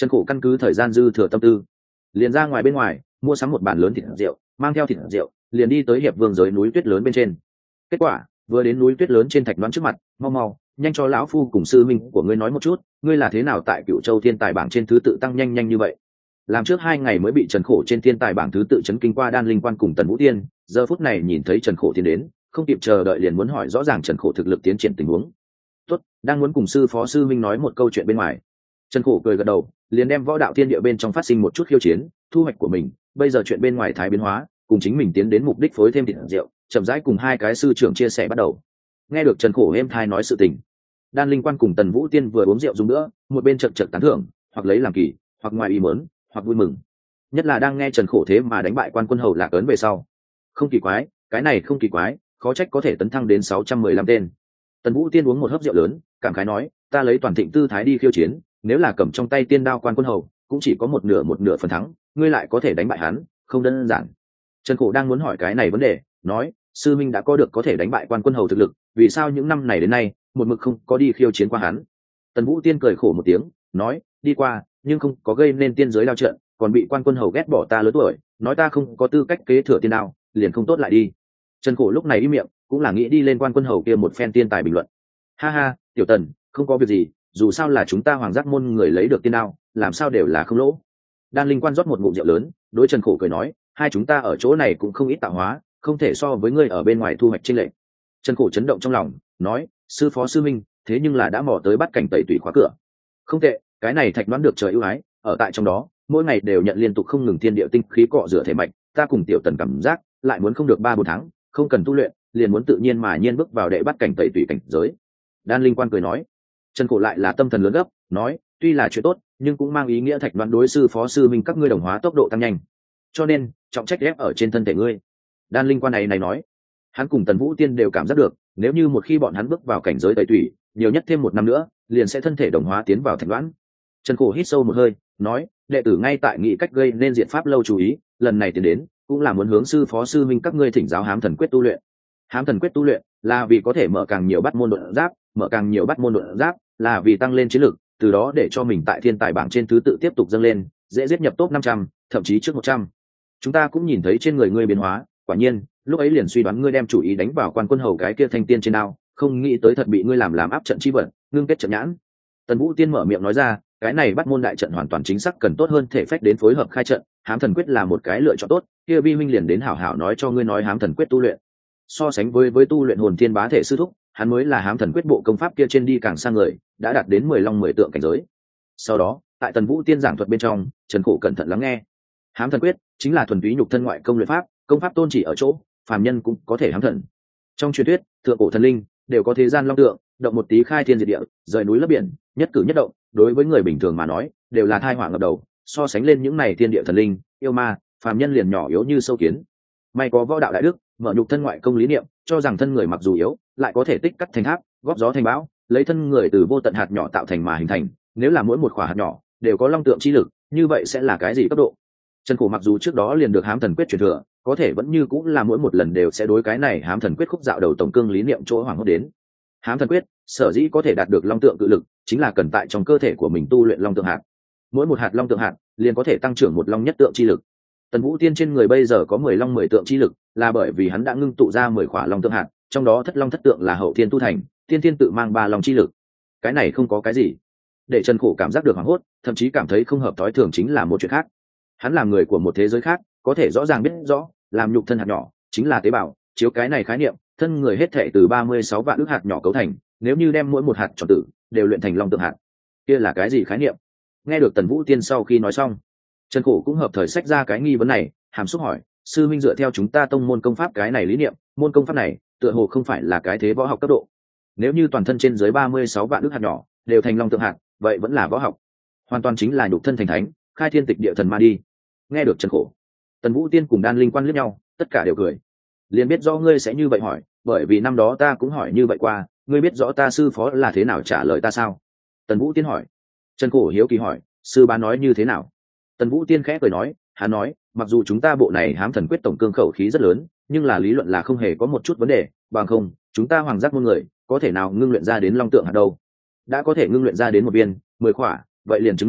Trần Khổ căn cứ thời gian dư thừa tâm tư, liền ra ngoài bên ngoài mua sắm một bàn lớn thịt rượu, mang theo thịt rượu liền đi tới hiệp vương giới núi tuyết lớn bên trên. Kết quả vừa đến núi tuyết lớn trên thạch đoán trước mặt, mau mau nhanh cho lão phu cùng sư minh của ngươi nói một chút, ngươi là thế nào tại Cựu Châu thiên tài bảng trên thứ tự tăng nhanh nhanh như vậy? Làm trước hai ngày mới bị Trần Khổ trên thiên tài bảng thứ tự chấn kinh qua Đan Linh Quan cùng Tần Vũ Tiên, giờ phút này nhìn thấy Trần Khổ tiến đến, không kịp chờ đợi liền muốn hỏi rõ ràng Trần Khổ thực lực tiến triển tình huống. Tốt, đang muốn cùng sư phó sư minh nói một câu chuyện bên ngoài. Trần Khổ cười gật đầu, liền đem võ đạo thiên địa bên trong phát sinh một chút khiêu chiến, thu hoạch của mình, bây giờ chuyện bên ngoài thái biến hóa, cùng chính mình tiến đến mục đích phối thêm thịt rượu, chậm rãi cùng hai cái sư trưởng chia sẻ bắt đầu. Nghe được Trần Khổ êm thai nói sự tình, Đan Linh Quan cùng Tần Vũ Tiên vừa uống rượu dùng nữa, một bên chợt chợt tán thưởng, hoặc lấy làm kỳ, hoặc ngoài ý muốn, hoặc vui mừng. Nhất là đang nghe Trần Khổ thế mà đánh bại Quan Quân Hầu Lạc Ấn về sau, không kỳ quái, cái này không kỳ quái, khó trách có thể tấn thăng đến sáu trăm mười lăm tên. Tần Vũ Tiên uống một hớp rượu lớn, cảm khái nói, ta lấy toàn thịnh tư thái đi khiêu chiến, nếu là cầm trong tay tiên đao Quan Quân Hầu, cũng chỉ có một nửa một nửa phần thắng, ngươi lại có thể đánh bại hắn, không đơn giản. Trần Khổ đang muốn hỏi cái này vấn đề, nói, sư minh đã có được có thể đánh bại Quan Quân Hầu thực lực, vì sao những năm này đến nay một mực không có đi khiêu chiến qua hắn? Tần Vũ Tiên cười khổ một tiếng, nói, đi qua, nhưng không có gây nên tiên giới lao trận, còn bị Quan Quân Hầu ghét bỏ ta lớn tuổi, nói ta không có tư cách kế thừa tiên đao, liền không tốt lại đi. Trần Khổ lúc này im miệng, cũng là nghĩ đi lên Quan Quân Hầu kia một phen tiên tài bình luận. Ha ha, tiểu Tần, không có việc gì, dù sao là chúng ta Hoàng Giác môn người lấy được tiên đao, làm sao đều là không lỗ. Đan Linh Quan rót một ngụm rượu lớn, đối Trần Khổ cười nói, hai chúng ta ở chỗ này cũng không ít tạo hóa, không thể so với ngươi ở bên ngoài thu hoạch chênh lệch. Trần Khổ chấn động trong lòng, nói, sư phó sư minh, thế nhưng là đã mò tới bắt cảnh tẩy tủy khóa cửa. Không tệ, cái này thạch đoán được trời ưu ái, ở tại trong đó, mỗi ngày đều nhận liên tục không ngừng thiên địa tinh khí cọ rửa thể mạch, ta cùng tiểu Tần cảm giác, lại muốn không được ba bốn tháng, không cần tu luyện, liền muốn tự nhiên mà nhiên bước vào đệ bắt cảnh tẩy tủy cảnh giới. Đan Linh Quan cười nói. Trần Khổ lại là tâm thần lớn gấp, nói, tuy là chuyện tốt, nhưng cũng mang ý nghĩa thạch đoán đối sư phó sư minh các ngươi đồng hóa tốc độ tăng nhanh, cho nên trọng trách ép ở trên thân thể ngươi. Đan Linh Quan này này nói, hắn cùng Tần Vũ Tiên đều cảm giác được, nếu như một khi bọn hắn bước vào cảnh giới tẩy tủy, nhiều nhất thêm một năm nữa, liền sẽ thân thể đồng hóa tiến vào thạch đoán. Trần Khổ hít sâu một hơi, nói, đệ tử ngay tại nghị cách gây nên diện pháp lâu chú ý, lần này tiến đến, cũng là muốn hướng sư phó sư minh các ngươi thỉnh giáo Hám Thần Quyết tu luyện. Hám Thần Quyết tu luyện là vì có thể mở càng nhiều bắt môn đột giáp, mở càng nhiều bắt môn đột giáp là vì tăng lên chiến lực, từ đó để cho mình tại thiên tài bảng trên thứ tự tiếp tục dâng lên, dễ giết nhập top năm trăm, thậm chí trước một trăm. Chúng ta cũng nhìn thấy trên người ngươi biến hóa, quả nhiên, lúc ấy liền suy đoán ngươi đem chủ ý đánh vào Quan Quân Hầu cái kia thanh tiên trên đao, không nghĩ tới thật bị ngươi làm làm áp trận chi vận, ngưng kết trận nhãn. Tần Vũ Tiên mở miệng nói ra, cái này bắt môn đại trận hoàn toàn chính xác cần tốt hơn thể phách đến phối hợp khai trận, Hám Thần Quyết là một cái lựa chọn tốt, kia vi huynh liền đến hảo hảo nói cho ngươi nói Hám Thần Quyết tu luyện. So sánh với với tu luyện hồn thiên bá thể sư thúc, hắn mới là Hám Thần Quyết bộ công pháp kia trên đi càng sang người, đã đạt đến mười long mười tượng cảnh giới. Sau đó, tại Tần Vũ Tiên giảng thuật bên trong, Trần Khổ cẩn thận lắng nghe. Hám Thần Quyết chính là thuần túy nhục thân ngoại công luyện pháp, công pháp tôn chỉ ở chỗ, phàm nhân cũng có thể hám thần. Trong truyền thuyết, thượng cổ thần linh đều có thế gian long tượng, động một tí khai thiên diệt địa, rời núi lấp biển, nhất cử nhất động, đối với người bình thường mà nói, đều là tai họa ngập đầu, so sánh lên những này thiên địa thần linh, yêu ma, phàm nhân liền nhỏ yếu như sâu kiến. May có võ đạo đại đức, mở nhục thân ngoại công lý niệm, cho rằng thân người mặc dù yếu, lại có thể tích cắt thành tháp, góp gió thành bão, lấy thân người từ vô tận hạt nhỏ tạo thành mà hình thành, nếu là mỗi một quả hạt nhỏ đều có long tượng chi lực, như vậy sẽ là cái gì cấp độ? Trần Khổ mặc dù trước đó liền được Hám Thần Quyết truyền thừa, có thể vẫn như cũng là mỗi một lần đều sẽ đối cái này Hám Thần Quyết khúc dạo đầu tổng cương lý niệm chỗ hoàng hốt đến. Hám Thần Quyết sở dĩ có thể đạt được long tượng cự lực, chính là cần tại trong cơ thể của mình tu luyện long tượng hạt. Mỗi một hạt long tượng hạt liền có thể tăng trưởng một long nhất tượng chi lực. Tần Vũ Tiên trên người bây giờ có mười long mười tượng chi lực, là bởi vì hắn đã ngưng tụ ra mười khỏa long tượng hạt, trong đó thất long thất tượng là hậu thiên tu thành, tiên thiên tự mang ba long chi lực. Cái này không có cái gì. Để Trần Khổ cảm giác được hoảng hốt, thậm chí cảm thấy không hợp thói thường chính là một chuyện khác. Hắn làm người của một thế giới khác, có thể rõ ràng biết rõ, làm nhục thân hạt nhỏ chính là tế bào, chiếu cái này khái niệm, thân người hết thảy từ ba mươi sáu vạn ức hạt nhỏ cấu thành, nếu như đem mỗi một hạt tròn tử đều luyện thành long tượng hạt, kia là cái gì khái niệm? Nghe được Tần Vũ Tiên sau khi nói xong, Trần Khổ cũng hợp thời xách ra cái nghi vấn này, hàm xúc hỏi, sư minh dựa theo chúng ta tông môn công pháp cái này lý niệm, môn công pháp này tựa hồ không phải là cái thế võ học cấp độ. Nếu như toàn thân trên dưới ba mươi sáu vạn ức hạt nhỏ đều thành long tượng hạt, vậy vẫn là võ học, hoàn toàn chính là nhục thân thành thánh, khai thiên tịch địa thần ma đi. Nghe được Trần Khổ, Tần Vũ Tiên cùng Đan Linh Quan liếc nhau, tất cả đều cười. Liền biết rõ ngươi sẽ như vậy hỏi, bởi vì năm đó ta cũng hỏi như vậy qua, ngươi biết rõ ta sư phó là thế nào trả lời ta sao? Tần Vũ Tiên hỏi. Trần Khổ hiếu kỳ hỏi, sư bá nói như thế nào? Tần Vũ Tiên khẽ cười nói, hắn nói, mặc dù chúng ta bộ này Hám Thần Quyết tổng cương khẩu khí rất lớn, nhưng là lý luận là không hề có một chút vấn đề, bằng không, chúng ta Hoàng Giác môn người, có thể nào ngưng luyện ra đến long tượng hạt đâu? Đã có thể ngưng luyện ra đến một viên, mười khỏa, vậy liền chứng minh,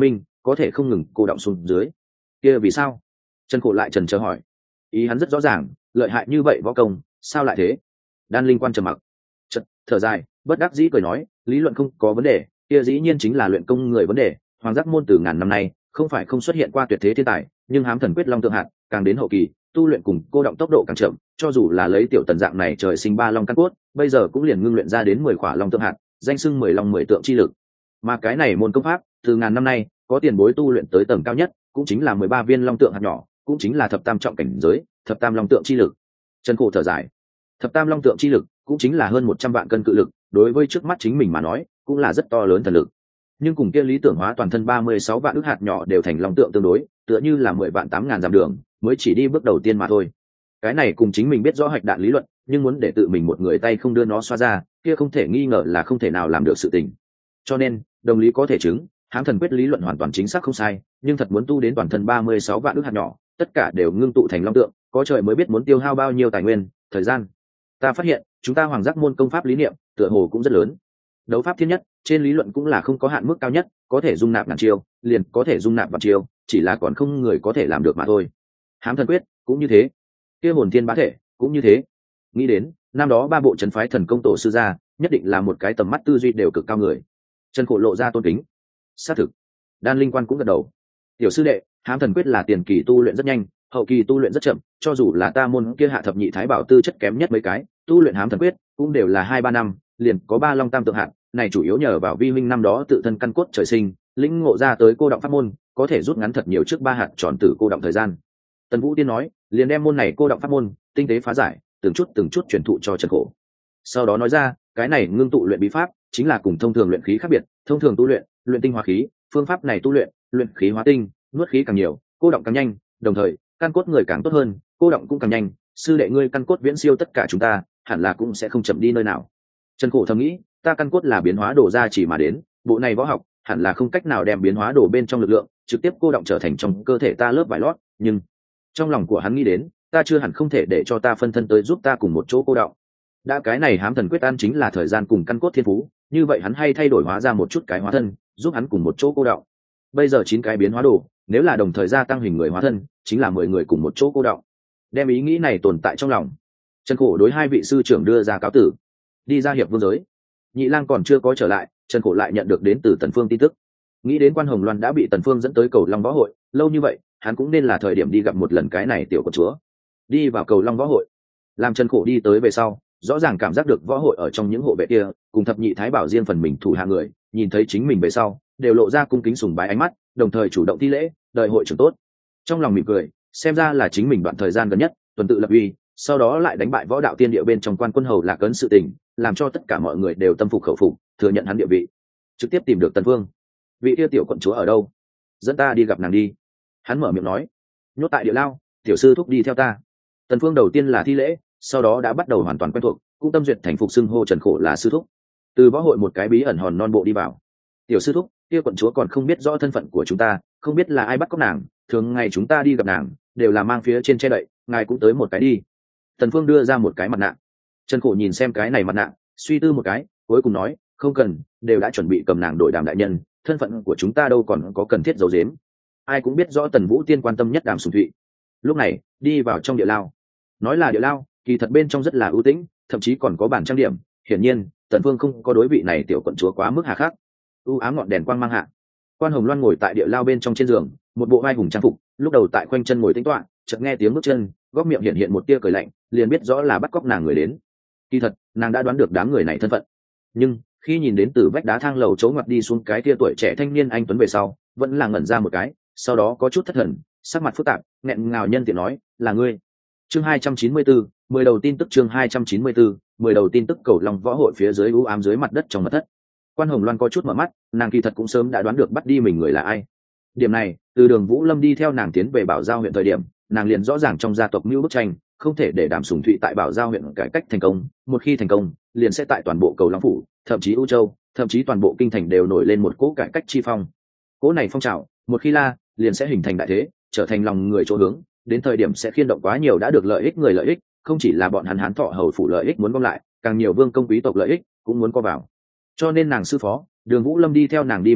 có thể không ngừng cô động xuống dưới. Kia vì sao? Trần Khổ lại trần chờ hỏi. Ý hắn rất rõ ràng, lợi hại như vậy võ công, sao lại thế? Đan Linh Quan trầm mặc, chợt thở dài, bất đắc dĩ cười nói, lý luận không có vấn đề, kia dĩ nhiên chính là luyện công người vấn đề. Hoàng giác môn từ ngàn năm nay không phải không xuất hiện qua tuyệt thế thiên tài, nhưng hám thần quyết long tượng hạt càng đến hậu kỳ, tu luyện cùng cô động tốc độ càng chậm, cho dù là lấy tiểu tần dạng này trời sinh ba long căn cốt, bây giờ cũng liền ngưng luyện ra đến mười khỏa long tượng hạt, danh xưng mười long mười tượng chi lực. Mà cái này môn công pháp, từ ngàn năm nay, có tiền bối tu luyện tới tầng cao nhất, cũng chính là mười ba viên long tượng hạt nhỏ, cũng chính là thập tam trọng cảnh giới, thập tam long tượng chi lực. Trần Khổ thở dài, thập tam long tượng chi lực cũng chính là hơn một trăm vạn cân cự lực, đối với trước mắt chính mình mà nói, cũng là rất to lớn thần lực. Nhưng cùng kia lý tưởng hóa toàn thân ba mươi sáu vạn ức hạt nhỏ đều thành long tượng tương đối, tựa như là mười vạn tám ngàn dặm đường, mới chỉ đi bước đầu tiên mà thôi. Cái này cùng chính mình biết rõ hạch đạn lý luận, nhưng muốn để tự mình một người tay không đưa nó xoa ra, kia không thể nghi ngờ là không thể nào làm được sự tình. Cho nên, đồng lý có thể chứng, hám thần quyết lý luận hoàn toàn chính xác không sai, nhưng thật muốn tu đến toàn thân ba mươi sáu vạn ức hạt nhỏ, tất cả đều ngưng tụ thành long tượng, có trời mới biết muốn tiêu hao bao nhiêu tài nguyên, thời gian. Ta phát hiện, chúng ta Hoàng Giác môn công pháp lý niệm, tựa hồ cũng rất lớn. Đấu pháp thiên nhất, trên lý luận cũng là không có hạn mức cao nhất, có thể dung nạp ngàn chiêu, liền có thể dung nạp vạn chiêu, chỉ là còn không người có thể làm được mà thôi. Hám thần quyết cũng như thế, kia hồn thiên bá thể cũng như thế. Nghĩ đến năm đó ba bộ trấn phái thần công tổ sư gia, nhất định là một cái tầm mắt tư duy đều cực cao người. Trần Khổ lộ ra tôn kính. Xác thực. Đan Linh Quan cũng gật đầu. Tiểu sư đệ, hám thần quyết là tiền kỳ tu luyện rất nhanh, hậu kỳ tu luyện rất chậm, cho dù là ta môn kia hạ thập nhị thái bảo tư chất kém nhất mấy cái, tu luyện hám thần quyết cũng đều là hai ba năm, liền có ba long tam tượng hạn, này chủ yếu nhờ vào vi huynh năm đó tự thân căn cốt trời sinh, lĩnh ngộ ra tới cô động pháp môn, có thể rút ngắn thật nhiều trước ba hạt tròn tử cô động thời gian. Tần Vũ Tiên nói, liền đem môn này cô động pháp môn, tinh tế phá giải, từng chút từng chút truyền thụ cho Trần Khổ. Sau đó nói ra, cái này ngưng tụ luyện bí pháp, chính là cùng thông thường luyện khí khác biệt, thông thường tu luyện, luyện tinh hóa khí, phương pháp này tu luyện, luyện khí hóa tinh, nuốt khí càng nhiều, cô động càng nhanh, đồng thời, căn cốt người càng tốt hơn, cô động cũng càng nhanh, sư đệ ngươi căn cốt viễn siêu tất cả chúng ta, hẳn là cũng sẽ không chậm đi nơi nào. Trần Khổ thầm nghĩ, ta căn cốt là biến hóa đồ ra chỉ mà đến, bộ này võ học hẳn là không cách nào đem biến hóa đồ bên trong lực lượng trực tiếp cô động trở thành trong cơ thể ta lớp vải lót, nhưng trong lòng của hắn nghĩ đến, ta chưa hẳn không thể để cho ta phân thân tới giúp ta cùng một chỗ cô động. Đã cái này hám thần quyết an chính là thời gian cùng căn cốt thiên phú, như vậy hắn hay thay đổi hóa ra một chút cái hóa thân, giúp hắn cùng một chỗ cô động. Bây giờ chín cái biến hóa đồ, nếu là đồng thời gia tăng hình người hóa thân, chính là mười người cùng một chỗ cô động. Đem ý nghĩ này tồn tại trong lòng, Trần Khổ đối hai vị sư trưởng đưa ra cáo tử, đi ra hiệp vương giới. Nhị Lang còn chưa có trở lại, Trần Khổ lại nhận được đến từ Tần Phương tin tức. Nghĩ đến Quan Hồng Loan đã bị Tần Phương dẫn tới Cầu Long Võ Hội, lâu như vậy, hắn cũng nên là thời điểm đi gặp một lần cái này tiểu công chúa. Đi vào Cầu Long Võ Hội, làm Trần Khổ đi tới về sau, rõ ràng cảm giác được võ hội ở trong những hộ vệ kia, cùng thập nhị thái bảo riêng phần mình thủ hạ người, nhìn thấy chính mình về sau, đều lộ ra cung kính sùng bái ánh mắt, đồng thời chủ động thi lễ, đợi hội trưởng tốt. Trong lòng mỉm cười, xem ra là chính mình đoạn thời gian gần nhất, tuần tự lập uy, sau đó lại đánh bại võ đạo tiên địa bên trong Quan Quân Hầu Lạc Ấn sự tình, làm cho tất cả mọi người đều tâm phục khẩu phục, thừa nhận hắn địa vị. Trực tiếp tìm được Tần Phương. Vị kia tiểu quận chúa ở đâu? Dẫn ta đi gặp nàng đi. Hắn mở miệng nói. Nhốt tại địa lao, tiểu sư thúc đi theo ta. Tần Phương đầu tiên là thi lễ, sau đó đã bắt đầu hoàn toàn quen thuộc, cũng tâm duyệt thành phục xưng hô Trần Khổ là sư thúc. Từ võ hội một cái bí ẩn hòn non bộ đi vào. Tiểu sư thúc, kia quận chúa còn không biết rõ thân phận của chúng ta, không biết là ai bắt cóc nàng, thường ngày chúng ta đi gặp nàng, đều là mang phía trên che đậy, ngài cũng tới một cái đi. Tần Phương đưa ra một cái mặt nạ. Trần Khổ nhìn xem cái này mặt nạ, suy tư một cái, cuối cùng nói, không cần, đều đã chuẩn bị cầm nàng đổi Đàm đại nhân, thân phận của chúng ta đâu còn có cần thiết giấu giếm. Ai cũng biết rõ Tần Vũ Tiên quan tâm nhất Đàm Sùng Thụy. Lúc này, đi vào trong địa lao. Nói là địa lao, kỳ thật bên trong rất là ưu tĩnh, thậm chí còn có bàn trang điểm. Hiển nhiên, Tần Phương không có đối vị này tiểu quận chúa quá mức hà khắc. U ám ngọn đèn quang mang hạ, Quan Hồng Loan ngồi tại địa lao bên trong trên giường, một bộ vai hùng trang phục, lúc đầu tại khoanh chân ngồi tĩnh tọa, chợt nghe tiếng bước chân, góc miệng hiện hiện một tia cười lạnh, liền biết rõ là bắt cóc nàng người đến. Kỳ thật, nàng đã đoán được đám người này thân phận, nhưng khi nhìn đến từ vách đá thang lầu chỗ ngoặt đi xuống cái tia tuổi trẻ thanh niên anh tuấn về sau, vẫn là ngẩn ra một cái, sau đó có chút thất thần, sắc mặt phức tạp, nghẹn ngào nhân tiện nói, là ngươi. Chương hai trăm chín mươi tư, mười đầu tin tức chương hai trăm chín mươi tư, mười đầu tin tức Cầu Long Võ Hội phía dưới u ám dưới mặt đất trong mật thất. Quan Hồng Loan có chút mở mắt, nàng kỳ thật cũng sớm đã đoán được bắt đi mình người là ai. Điểm này, từ Đường Vũ Lâm đi theo nàng tiến về Bảo Giao huyện thời điểm, nàng liền rõ ràng trong gia tộc mưu bức tranh, không thể để Đàm Sùng Thụy tại Bảo Giao huyện cải cách thành công, một khi thành công, liền sẽ tại toàn bộ Cầu Long phủ, thậm chí U Châu, thậm chí toàn bộ kinh thành đều nổi lên một cỗ cải cách chi phong. Cỗ này phong trào, một khi la, liền sẽ hình thành đại thế, trở thành lòng người chỗ hướng, đến thời điểm sẽ khiên động quá nhiều đã được lợi ích người lợi ích, không chỉ là bọn hắn Hán Thọ hầu phủ lợi ích muốn gom lại, càng nhiều vương công quý tộc lợi ích cũng muốn co vào. Cho nên nàng sư phó Đường Vũ Lâm đi theo nàng đi mục đích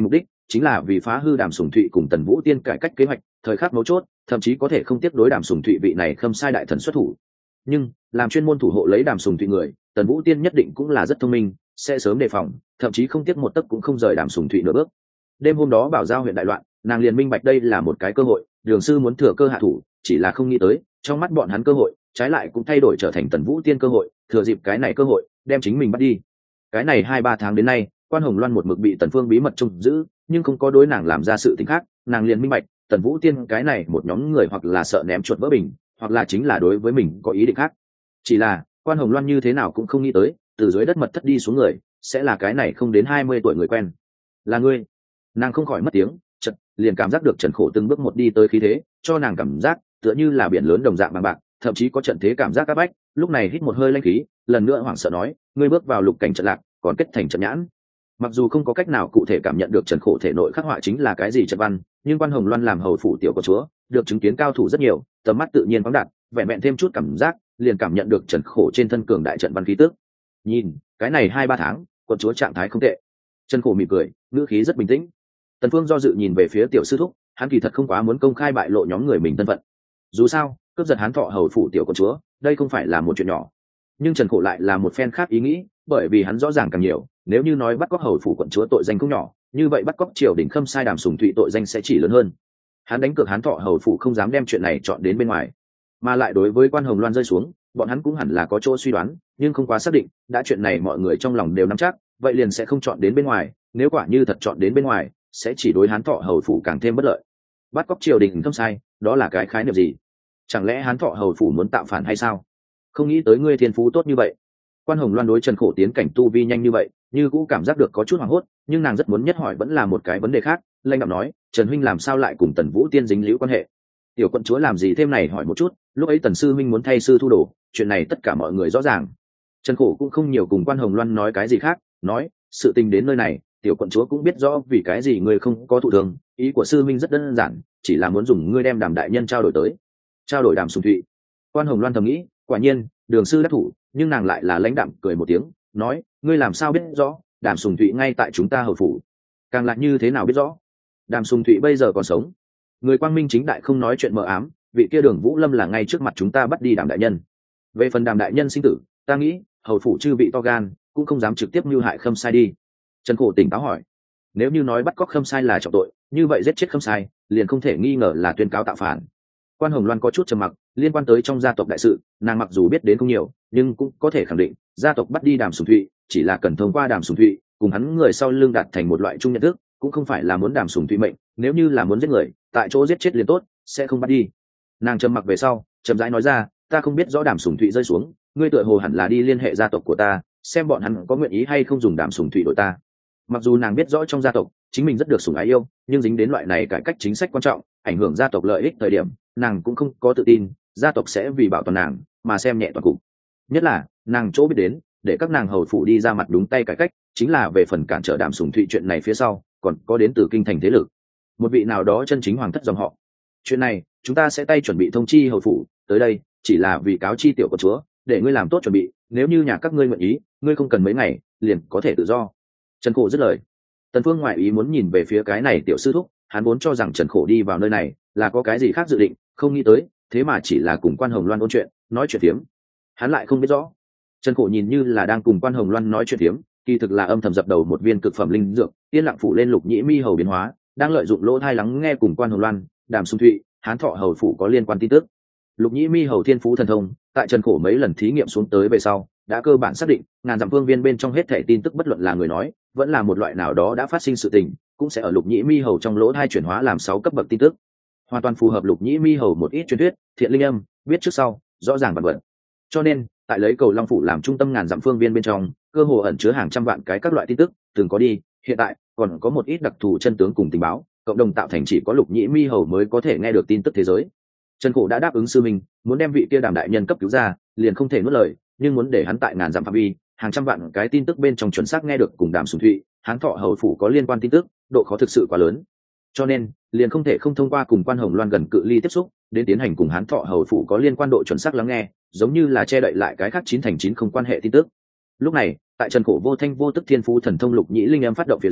chính là vì phá hư Đàm Sùng Thụy cùng Tần Vũ Tiên cải cách kế hoạch, thời khắc mấu chốt thậm chí có thể không tiếc đối Đàm Sùng Thụy vị này khâm sai đại thần xuất thủ. Nhưng làm chuyên môn thủ hộ lấy Đàm Sùng Thụy người, Tần Vũ Tiên nhất định cũng là rất thông minh, sẽ sớm đề phòng, thậm chí không tiếc một tấc cũng không rời Đàm Sùng Thụy nửa bước. Đêm hôm đó Bảo Giao huyện đại loạn, nàng liền minh bạch đây là một cái cơ hội, Đường sư muốn thừa cơ hạ thủ, chỉ là không nghĩ tới trong mắt bọn hắn cơ hội trái lại cũng thay đổi trở thành Tần Vũ Tiên cơ hội, thừa dịp cái này cơ hội đem chính mình bắt đi. Cái này hai ba tháng đến nay, Quan Hồng Loan một mực bị Tần Phương bí mật trông giữ, nhưng không có đối nàng làm ra sự tình khác, nàng liền minh bạch Tần Vũ Tiên cái này một nhóm người hoặc là sợ ném chuột vỡ bình, hoặc là chính là đối với mình có ý định khác. Chỉ là Quan Hồng Loan như thế nào cũng không nghĩ tới, từ dưới đất mật thất đi xuống người sẽ là cái này không đến hai mươi tuổi người quen. Là ngươi. Nàng không khỏi mất tiếng, chợt liền cảm giác được Trần Khổ từng bước một đi tới khí thế, cho nàng cảm giác tựa như là biển lớn đồng dạng bằng bạc, thậm chí có trận thế cảm giác áp bách. Lúc này hít một hơi linh khí, lần nữa hoảng sợ nói, ngươi bước vào lục cảnh trận lạc, còn kết thành trận nhãn. Mặc dù không có cách nào cụ thể cảm nhận được Trần Khổ thể nội khắc họa chính là cái gì trận văn, nhưng Quan Hồng Loan làm hầu phủ tiểu của chúa, được chứng kiến cao thủ rất nhiều, tầm mắt tự nhiên phóng đạt, vẹn vẹn thêm chút cảm giác, liền cảm nhận được Trần Khổ trên thân cường đại trận văn khí tức. Nhìn, cái này hai ba tháng, quận chúa trạng thái không tệ. Trần Khổ mỉm cười, ngữ khí rất bình tĩnh. Tần Phương do dự nhìn về phía tiểu sư thúc, hắn kỳ thật không quá muốn công khai bại lộ nhóm người mình thân phận. Dù sao, cướp giật Hán Thọ hầu phủ tiểu quận chúa, đây không phải là một chuyện nhỏ. Nhưng Trần Khổ lại là một phen khác ý nghĩ, bởi vì hắn rõ ràng càng nhiều, nếu như nói bắt cóc hầu phủ quận chúa tội danh cũng nhỏ, như vậy bắt cóc triều đình khâm sai Đàm Sùng Thụy tội danh sẽ chỉ lớn hơn. Hắn đánh cược Hán Thọ hầu phủ không dám đem chuyện này chọn đến bên ngoài, mà lại đối với Quan Hồng Loan rơi xuống, bọn hắn cũng hẳn là có chỗ suy đoán, nhưng không quá xác định, đã chuyện này mọi người trong lòng đều nắm chắc, vậy liền sẽ không chọn đến bên ngoài, nếu quả như thật chọn đến bên ngoài, sẽ chỉ đối Hán Thọ hầu phủ càng thêm bất lợi. Bắt cóc triều đình khâm sai, đó là cái khái niệm gì? Chẳng lẽ Hán Thọ hầu phủ muốn tạo phản hay sao? Không nghĩ tới ngươi thiên phú tốt như vậy. Quan Hồng Loan đối Trần Khổ tiến cảnh tu vi nhanh như vậy, như cũng cảm giác được có chút hoảng hốt, nhưng nàng rất muốn nhất hỏi vẫn là một cái vấn đề khác. Lanh đạm nói, Trần huynh làm sao lại cùng Tần Vũ Tiên dính liễu quan hệ? Tiểu quận chúa làm gì thêm này hỏi một chút, lúc ấy Tần sư huynh muốn thay sư thu đồ, chuyện này tất cả mọi người rõ ràng. Trần Khổ cũng không nhiều cùng Quan Hồng Loan nói cái gì khác, nói, sự tình đến nơi này, tiểu quận chúa cũng biết rõ vì cái gì ngươi không có thụ thường, ý của sư huynh rất đơn giản, chỉ là muốn dùng ngươi đem Đàm đại nhân trao đổi tới. Trao đổi Đàm Sùng Thụy. Quan Hồng Loan thầm nghĩ, quả nhiên, Đường sư đắc thủ, nhưng nàng lại là lãnh đạm cười một tiếng, nói, ngươi làm sao biết rõ, Đàm Sùng Thụy ngay tại chúng ta hầu phủ. Càng lại như thế nào biết rõ? Đàm Sùng Thụy bây giờ còn sống. Người quang minh chính đại không nói chuyện mờ ám, vị kia Đường Vũ Lâm là ngay trước mặt chúng ta bắt đi Đàm đại nhân. Về phần Đàm đại nhân sinh tử, ta nghĩ, hầu phủ chư vị to gan, cũng không dám trực tiếp mưu hại khâm sai đi. Trần Khổ tỉnh táo hỏi, nếu như nói bắt cóc khâm sai là trọng tội, như vậy giết chết khâm sai liền không thể nghi ngờ là tuyên cáo tạo phản. Quan Hồng Loan có chút trầm mặc, liên quan tới trong gia tộc đại sự, nàng mặc dù biết đến không nhiều, nhưng cũng có thể khẳng định, gia tộc bắt đi Đàm Sùng Thụy, chỉ là cần thông qua Đàm Sùng Thụy, cùng hắn người sau lưng đạt thành một loại chung nhận thức, cũng không phải là muốn Đàm Sùng Thụy mệnh, nếu như là muốn giết người, tại chỗ giết chết liền tốt, sẽ không bắt đi. Nàng trầm mặc về sau, chậm rãi nói ra, ta không biết rõ Đàm Sùng Thụy rơi xuống, ngươi tựa hồ hẳn là đi liên hệ gia tộc của ta, xem bọn hắn có nguyện ý hay không dùng Đàm Sùng Thụy đổi ta. Mặc dù nàng biết rõ trong gia tộc chính mình rất được sủng ái yêu, nhưng dính đến loại này cải cách chính sách quan trọng, ảnh hưởng gia tộc lợi ích thời điểm, nàng cũng không có tự tin gia tộc sẽ vì bảo toàn nàng mà xem nhẹ toàn cục. Nhất là nàng chỗ biết đến, để các nàng hầu phụ đi ra mặt đúng tay cải cách, chính là về phần cản trở Đàm Sùng Thụy chuyện này phía sau còn có đến từ kinh thành thế lực, một vị nào đó chân chính hoàng thất dòng họ. Chuyện này chúng ta sẽ tay chuẩn bị thông chi hầu phụ tới đây, chỉ là vì cáo chi tiểu của chúa, để ngươi làm tốt chuẩn bị, nếu như nhà các ngươi nguyện ý, ngươi không cần mấy ngày liền có thể tự do. Trần Khổ dứt lời. Tần Phương ngoại ý muốn nhìn về phía cái này tiểu sư thúc, hắn vốn cho rằng Trần Khổ đi vào nơi này là có cái gì khác dự định, không nghĩ tới thế mà chỉ là cùng Quan Hồng Loan ôn chuyện, nói chuyện phiếm. Hắn lại không biết rõ, Trần Khổ nhìn như là đang cùng Quan Hồng Loan nói chuyện phiếm, kỳ thực là âm thầm dập đầu một viên cực phẩm linh dược, yên lặng phủ lên Lục Nhĩ Mi hầu biến hóa, đang lợi dụng lỗ tai lắng nghe cùng Quan Hồng Loan, Đàm Sùng Thụy, Hán Thọ hầu phủ có liên quan tin tức. Lục Nhĩ Mi hầu thiên phú thần thông, tại Trần Khổ mấy lần thí nghiệm xuống tới về sau, đã cơ bản xác định, ngàn dặm phương viên bên trong hết thảy tin tức bất luận là người nói, vẫn là một loại nào đó đã phát sinh sự tình, cũng sẽ ở Lục Nhĩ Mi hầu trong lỗ tai chuyển hóa làm sáu cấp bậc tin tức. Hoàn toàn phù hợp Lục Nhĩ Mi hầu một ít truyền thuyết, thiện linh âm, biết trước sau, rõ ràng vạn vật. Cho nên, tại lấy cầu Long phủ làm trung tâm ngàn dặm phương viên bên trong, cơ hồ ẩn chứa hàng trăm vạn cái các loại tin tức, từng có đi, hiện tại còn có một ít đặc thù chân tướng cùng tình báo, cộng đồng tạo thành chỉ có Lục Nhĩ Mi hầu mới có thể nghe được tin tức thế giới. Trần Khổ đã đáp ứng sư mình, muốn đem vị kia Đàm đại nhân cấp cứu ra, liền không thể nuốt lời, nhưng muốn để hắn tại ngàn dặm phạm vi, hàng trăm vạn cái tin tức bên trong chuẩn xác nghe được cùng Đàm Sùng Thụy, Hán Thọ hầu phủ có liên quan tin tức, độ khó thực sự quá lớn. Cho nên, liền không thể không thông qua cùng Quan Hồng Loan gần cự ly tiếp xúc, đến tiến hành cùng Hán Thọ hầu phủ có liên quan độ chuẩn xác lắng nghe, giống như là che đậy lại cái khác chín thành chín không quan hệ tin tức. Lúc này, tại Trần Khổ vô thanh vô tức thiên phú thần thông Lục Nhĩ linh âm phát động phía dưới,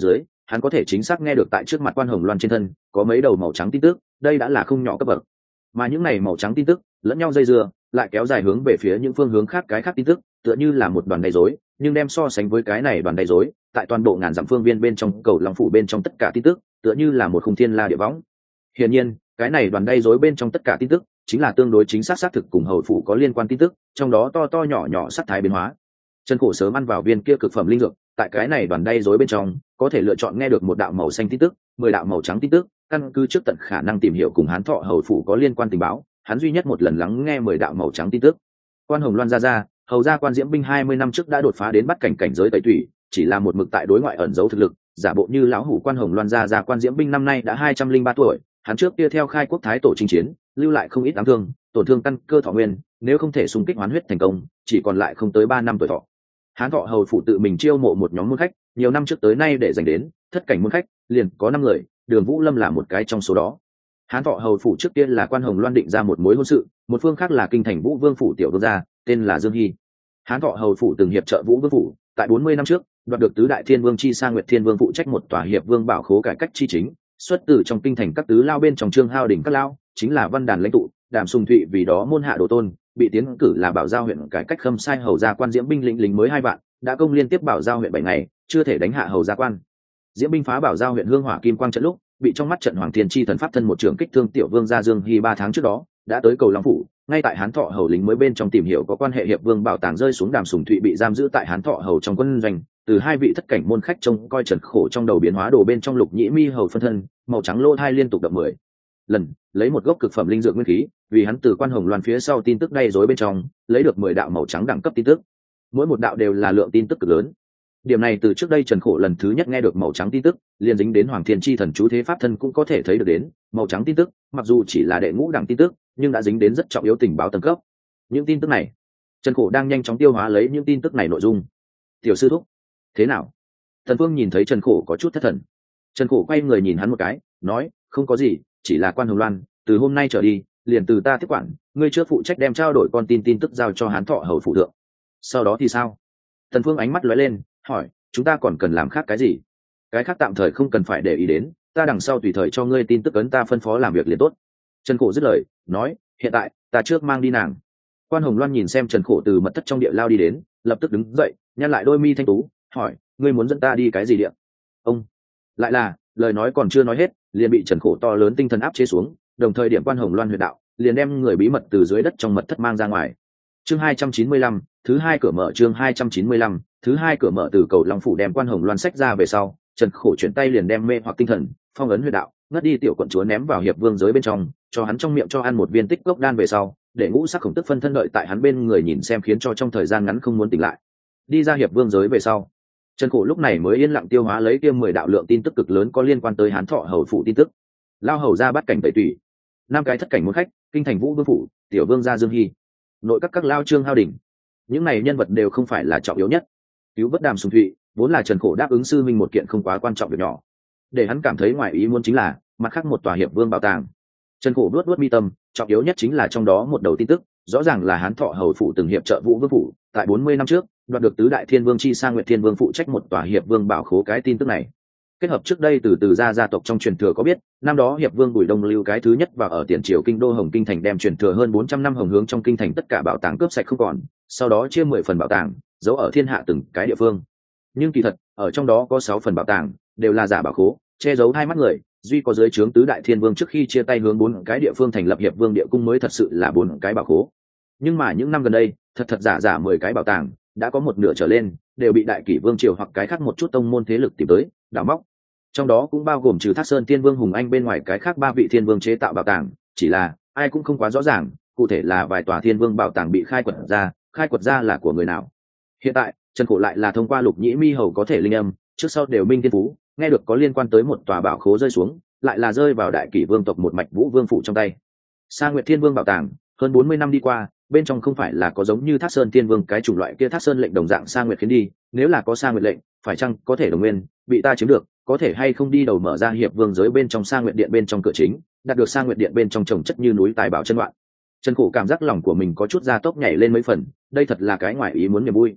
hắn có thể chính xác nghe được tại trước mặt quan hồng loan trên thân có mấy đầu màu trắng tin tức, đây đã là không nhỏ cấp bậc. Mà những này màu trắng tin tức lẫn nhau dây dưa, lại kéo dài hướng về phía những phương hướng khác cái khác tin tức, tựa như là một đoàn đầy rối, nhưng đem so sánh với cái này đoàn đầy rối, tại toàn bộ ngàn dặm phương viên bên trong cầu long phủ bên trong tất cả tin tức, tựa như là một khung thiên la địa võng. Hiển nhiên, cái này đoàn đầy rối bên trong tất cả tin tức, chính là tương đối chính xác xác thực cùng hầu phủ có liên quan tin tức, trong đó to to nhỏ nhỏ sắc thái biến hóa. Trần Cổ sớm ăn vào viên kia cực phẩm linh dược, tại cái này đoàn đầy rối bên trong, có thể lựa chọn nghe được một đạo màu xanh tin tức, mười đạo màu trắng tin tức, căn cứ trước tận khả năng tìm hiểu cùng Hán Thọ hầu phủ có liên quan tình báo, hắn duy nhất một lần lắng nghe mười đạo màu trắng tin tức. Quan Hồng Loan ra ra, hầu gia Quan Diễm Binh hai mươi năm trước đã đột phá đến bắt cảnh cảnh giới tẩy thủy, chỉ là một mực tại đối ngoại ẩn giấu thực lực, giả bộ như lão hủ Quan Hồng Loan ra ra Quan Diễm Binh năm nay đã hai trăm linh ba tuổi, hắn trước kia theo khai quốc thái tổ chinh chiến, lưu lại không ít ám thương, tổn thương căn cơ thọ nguyên, nếu không thể xung kích hoán huyết thành công, chỉ còn lại không tới ba năm tuổi thọ. Hán Thọ hầu phủ tự mình chiêu mộ một nhóm môn khách, nhiều năm trước tới nay để dành đến thất cảnh môn khách, liền có năm người, Đường Vũ Lâm là một cái trong số đó. Hán Thọ hầu phủ trước kia là Quan Hồng Loan định ra một mối hôn sự, một phương khác là kinh thành Vũ Vương phủ tiểu vương gia, tên là Dương Hy. Hán Thọ hầu phủ từng hiệp trợ Vũ Vương phủ, tại bốn mươi năm trước, đoạt được tứ đại thiên vương chi Sa Nguyệt Thiên Vương phụ trách một tòa hiệp vương bảo khố cải cách chi chính, xuất từ trong kinh thành các tứ lao bên trong Trương Hao đỉnh các lao, chính là văn đàn lãnh tụ, Đàm Sùng Thụy vì đó môn hạ đồ tôn, bị tiến cử là Bảo Giao huyện cải cách khâm sai hầu gia Quan Diễm Binh lĩnh lính mới hai vạn, đã công liên tiếp Bảo Giao huyện bảy ngày, chưa thể đánh hạ hầu gia quan. Diễm Binh phá Bảo Giao huyện hương hỏa kim quang trận lúc, bị trong mắt trận Hoàng Thiên Chi thần pháp thân một trường kích thương tiểu vương gia Dương Hy ba tháng trước đó, đã tới cầu Long phủ, ngay tại Hán Thọ hầu lính mới bên trong tìm hiểu có quan hệ hiệp vương bảo tàng rơi xuống. Đàm Sùng Thụy bị giam giữ tại Hán Thọ hầu trong quân doanh, từ hai vị thất cảnh môn khách trông coi Trần Khổ trong đầu biến hóa đồ bên trong Lục Nhĩ Mi hầu phân thân, màu trắng lô thai liên tục đập mười lần, lấy một gốc cực phẩm linh dược nguyên khí, vì hắn từ Quan Hồng Loan phía sau tin tức đay rối bên trong, lấy được mười đạo màu trắng đẳng cấp tin tức. Mỗi một đạo đều là lượng tin tức cực lớn. Điểm này từ trước đây Trần Khổ lần thứ nhất nghe được màu trắng tin tức, liền dính đến Hoàng Thiên Chi thần chú thế pháp thân cũng có thể thấy được đến, màu trắng tin tức, mặc dù chỉ là đệ ngũ đẳng tin tức, nhưng đã dính đến rất trọng yếu tình báo tầng cấp. Những tin tức này, Trần Khổ đang nhanh chóng tiêu hóa lấy những tin tức này nội dung. Tiểu sư thúc, thế nào? Thần Phương nhìn thấy Trần Khổ có chút thất thần. Trần Khổ quay người nhìn hắn một cái, nói, không có gì, chỉ là Quan Hồng Loan, từ hôm nay trở đi, liền từ ta tiếp quản, ngươi chưa phụ trách đem trao đổi con tin tin tức giao cho Hán Thọ hầu phủ thượng. Sau đó thì sao? Thần Phương ánh mắt lóe lên, hỏi, chúng ta còn cần làm khác cái gì? Cái khác tạm thời không cần phải để ý đến, ta đằng sau tùy thời cho ngươi tin tức ấn ta phân phó làm việc liền tốt. Trần Khổ dứt lời, nói, hiện tại ta trước mang đi nàng. Quan Hồng Loan nhìn xem Trần Khổ từ mật thất trong địa lao đi đến, lập tức đứng dậy, nhăn lại đôi mi thanh tú, hỏi, ngươi muốn dẫn ta đi cái gì địa? Ông lại là lời nói còn chưa nói hết, liền bị Trần Khổ to lớn tinh thần áp chế xuống, đồng thời điểm Quan Hồng Loan huyệt đạo, liền đem người bí mật từ dưới đất trong mật thất mang ra ngoài. Chương hai trăm chín mươi lăm, thứ hai cửa mở. Chương hai trăm chín mươi lăm, thứ hai cửa mở. Từ cầu Long phủ đem Quan Hồng Loan sách ra về sau, Trần Khổ chuyển tay liền đem mê hoặc tinh thần, phong ấn huyệt đạo, ngất đi tiểu quận chúa ném vào hiệp vương giới bên trong, cho hắn trong miệng cho ăn một viên tích cốc đan về sau, để ngũ sắc khổng tức phân thân đợi tại hắn bên người nhìn xem, khiến cho trong thời gian ngắn không muốn tỉnh lại. Đi ra hiệp vương giới về sau, Trần Khổ lúc này mới yên lặng tiêu hóa lấy kia mười đạo lượng tin tức cực lớn có liên quan tới Hán Thọ hầu phủ tin tức. Lao hầu ra bắt cảnh tẩy tủy, năm cái thất cảnh môn khách, kinh thành Vũ Vương phủ, tiểu vương gia Dương Hy, nội các các lao Trương Hao đỉnh, những này nhân vật đều không phải là trọng yếu nhất. Cứu vớt Đàm Sùng Thụy vốn là Trần Khổ đáp ứng sư minh một kiện không quá quan trọng việc nhỏ, để hắn cảm thấy ngoài ý muốn chính là mặt khác một tòa hiệp vương bảo tàng. Trần Khổ nuốt nuốt mi tâm, trọng yếu nhất chính là trong đó một đầu tin tức, rõ ràng là Hán Thọ hầu phủ từng hiệp trợ Vũ Vương phủ, tại bốn mươi năm trước đoạt được tứ đại thiên vương chi Sa Nguyệt Thiên Vương phụ trách một tòa hiệp vương bảo khố. Cái tin tức này kết hợp trước đây từ từ gia gia tộc trong truyền thừa có biết, năm đó hiệp vương Bùi Đông Lưu cái thứ nhất và ở tiền triều kinh đô Hồng Kinh thành đem truyền thừa hơn bốn trăm năm hồng hướng trong kinh thành tất cả bảo tàng cướp sạch không còn, sau đó chia mười phần bảo tàng giấu ở thiên hạ từng cái địa phương. Nhưng kỳ thật ở trong đó có sáu phần bảo tàng đều là giả bảo khố, che giấu hai mắt người, duy có dưới trướng tứ đại thiên vương trước khi chia tay hướng bốn cái địa phương thành lập hiệp vương địa cung mới thật sự là bốn cái bảo khố. Nhưng mà những năm gần đây, thật thật giả giả mười cái bảo tàng đã có một nửa trở lên đều bị đại kỷ vương triều hoặc cái khác một chút tông môn thế lực tìm tới đào móc, trong đó cũng bao gồm trừ Thác Sơn Thiên Vương Hùng Anh bên ngoài cái khác ba vị thiên vương chế tạo bảo tàng, chỉ là ai cũng không quá rõ ràng cụ thể là vài tòa thiên vương bảo tàng bị khai quật ra, khai quật ra là của người nào. Hiện tại Trần Khổ lại là thông qua Lục Nhĩ Mi hầu có thể linh âm, trước sau đều minh thiên phú, nghe được có liên quan tới một tòa bảo khố rơi xuống, lại là rơi vào đại kỷ vương tộc một mạch Vũ Vương phủ trong tay. Sa Nguyệt Thiên Vương bảo tàng hơn bốn mươi năm đi qua, bên trong không phải là có giống như Thác Sơn Thiên Vương cái chủng loại kia Thác Sơn lệnh đồng dạng Sa Nguyệt khiến đi, nếu là có Sa Nguyệt lệnh, phải chăng có thể đồng nguyên bị ta chiếm được, có thể hay không đi đầu mở ra hiệp vương giới bên trong Sa Nguyệt điện bên trong cửa chính, đạt được Sa Nguyệt điện bên trong trồng chất như núi tài bảo chân loạn. Trần Khổ cảm giác lòng của mình có chút gia tốc nhảy lên mấy phần, đây thật là cái ngoài ý muốn niềm vui.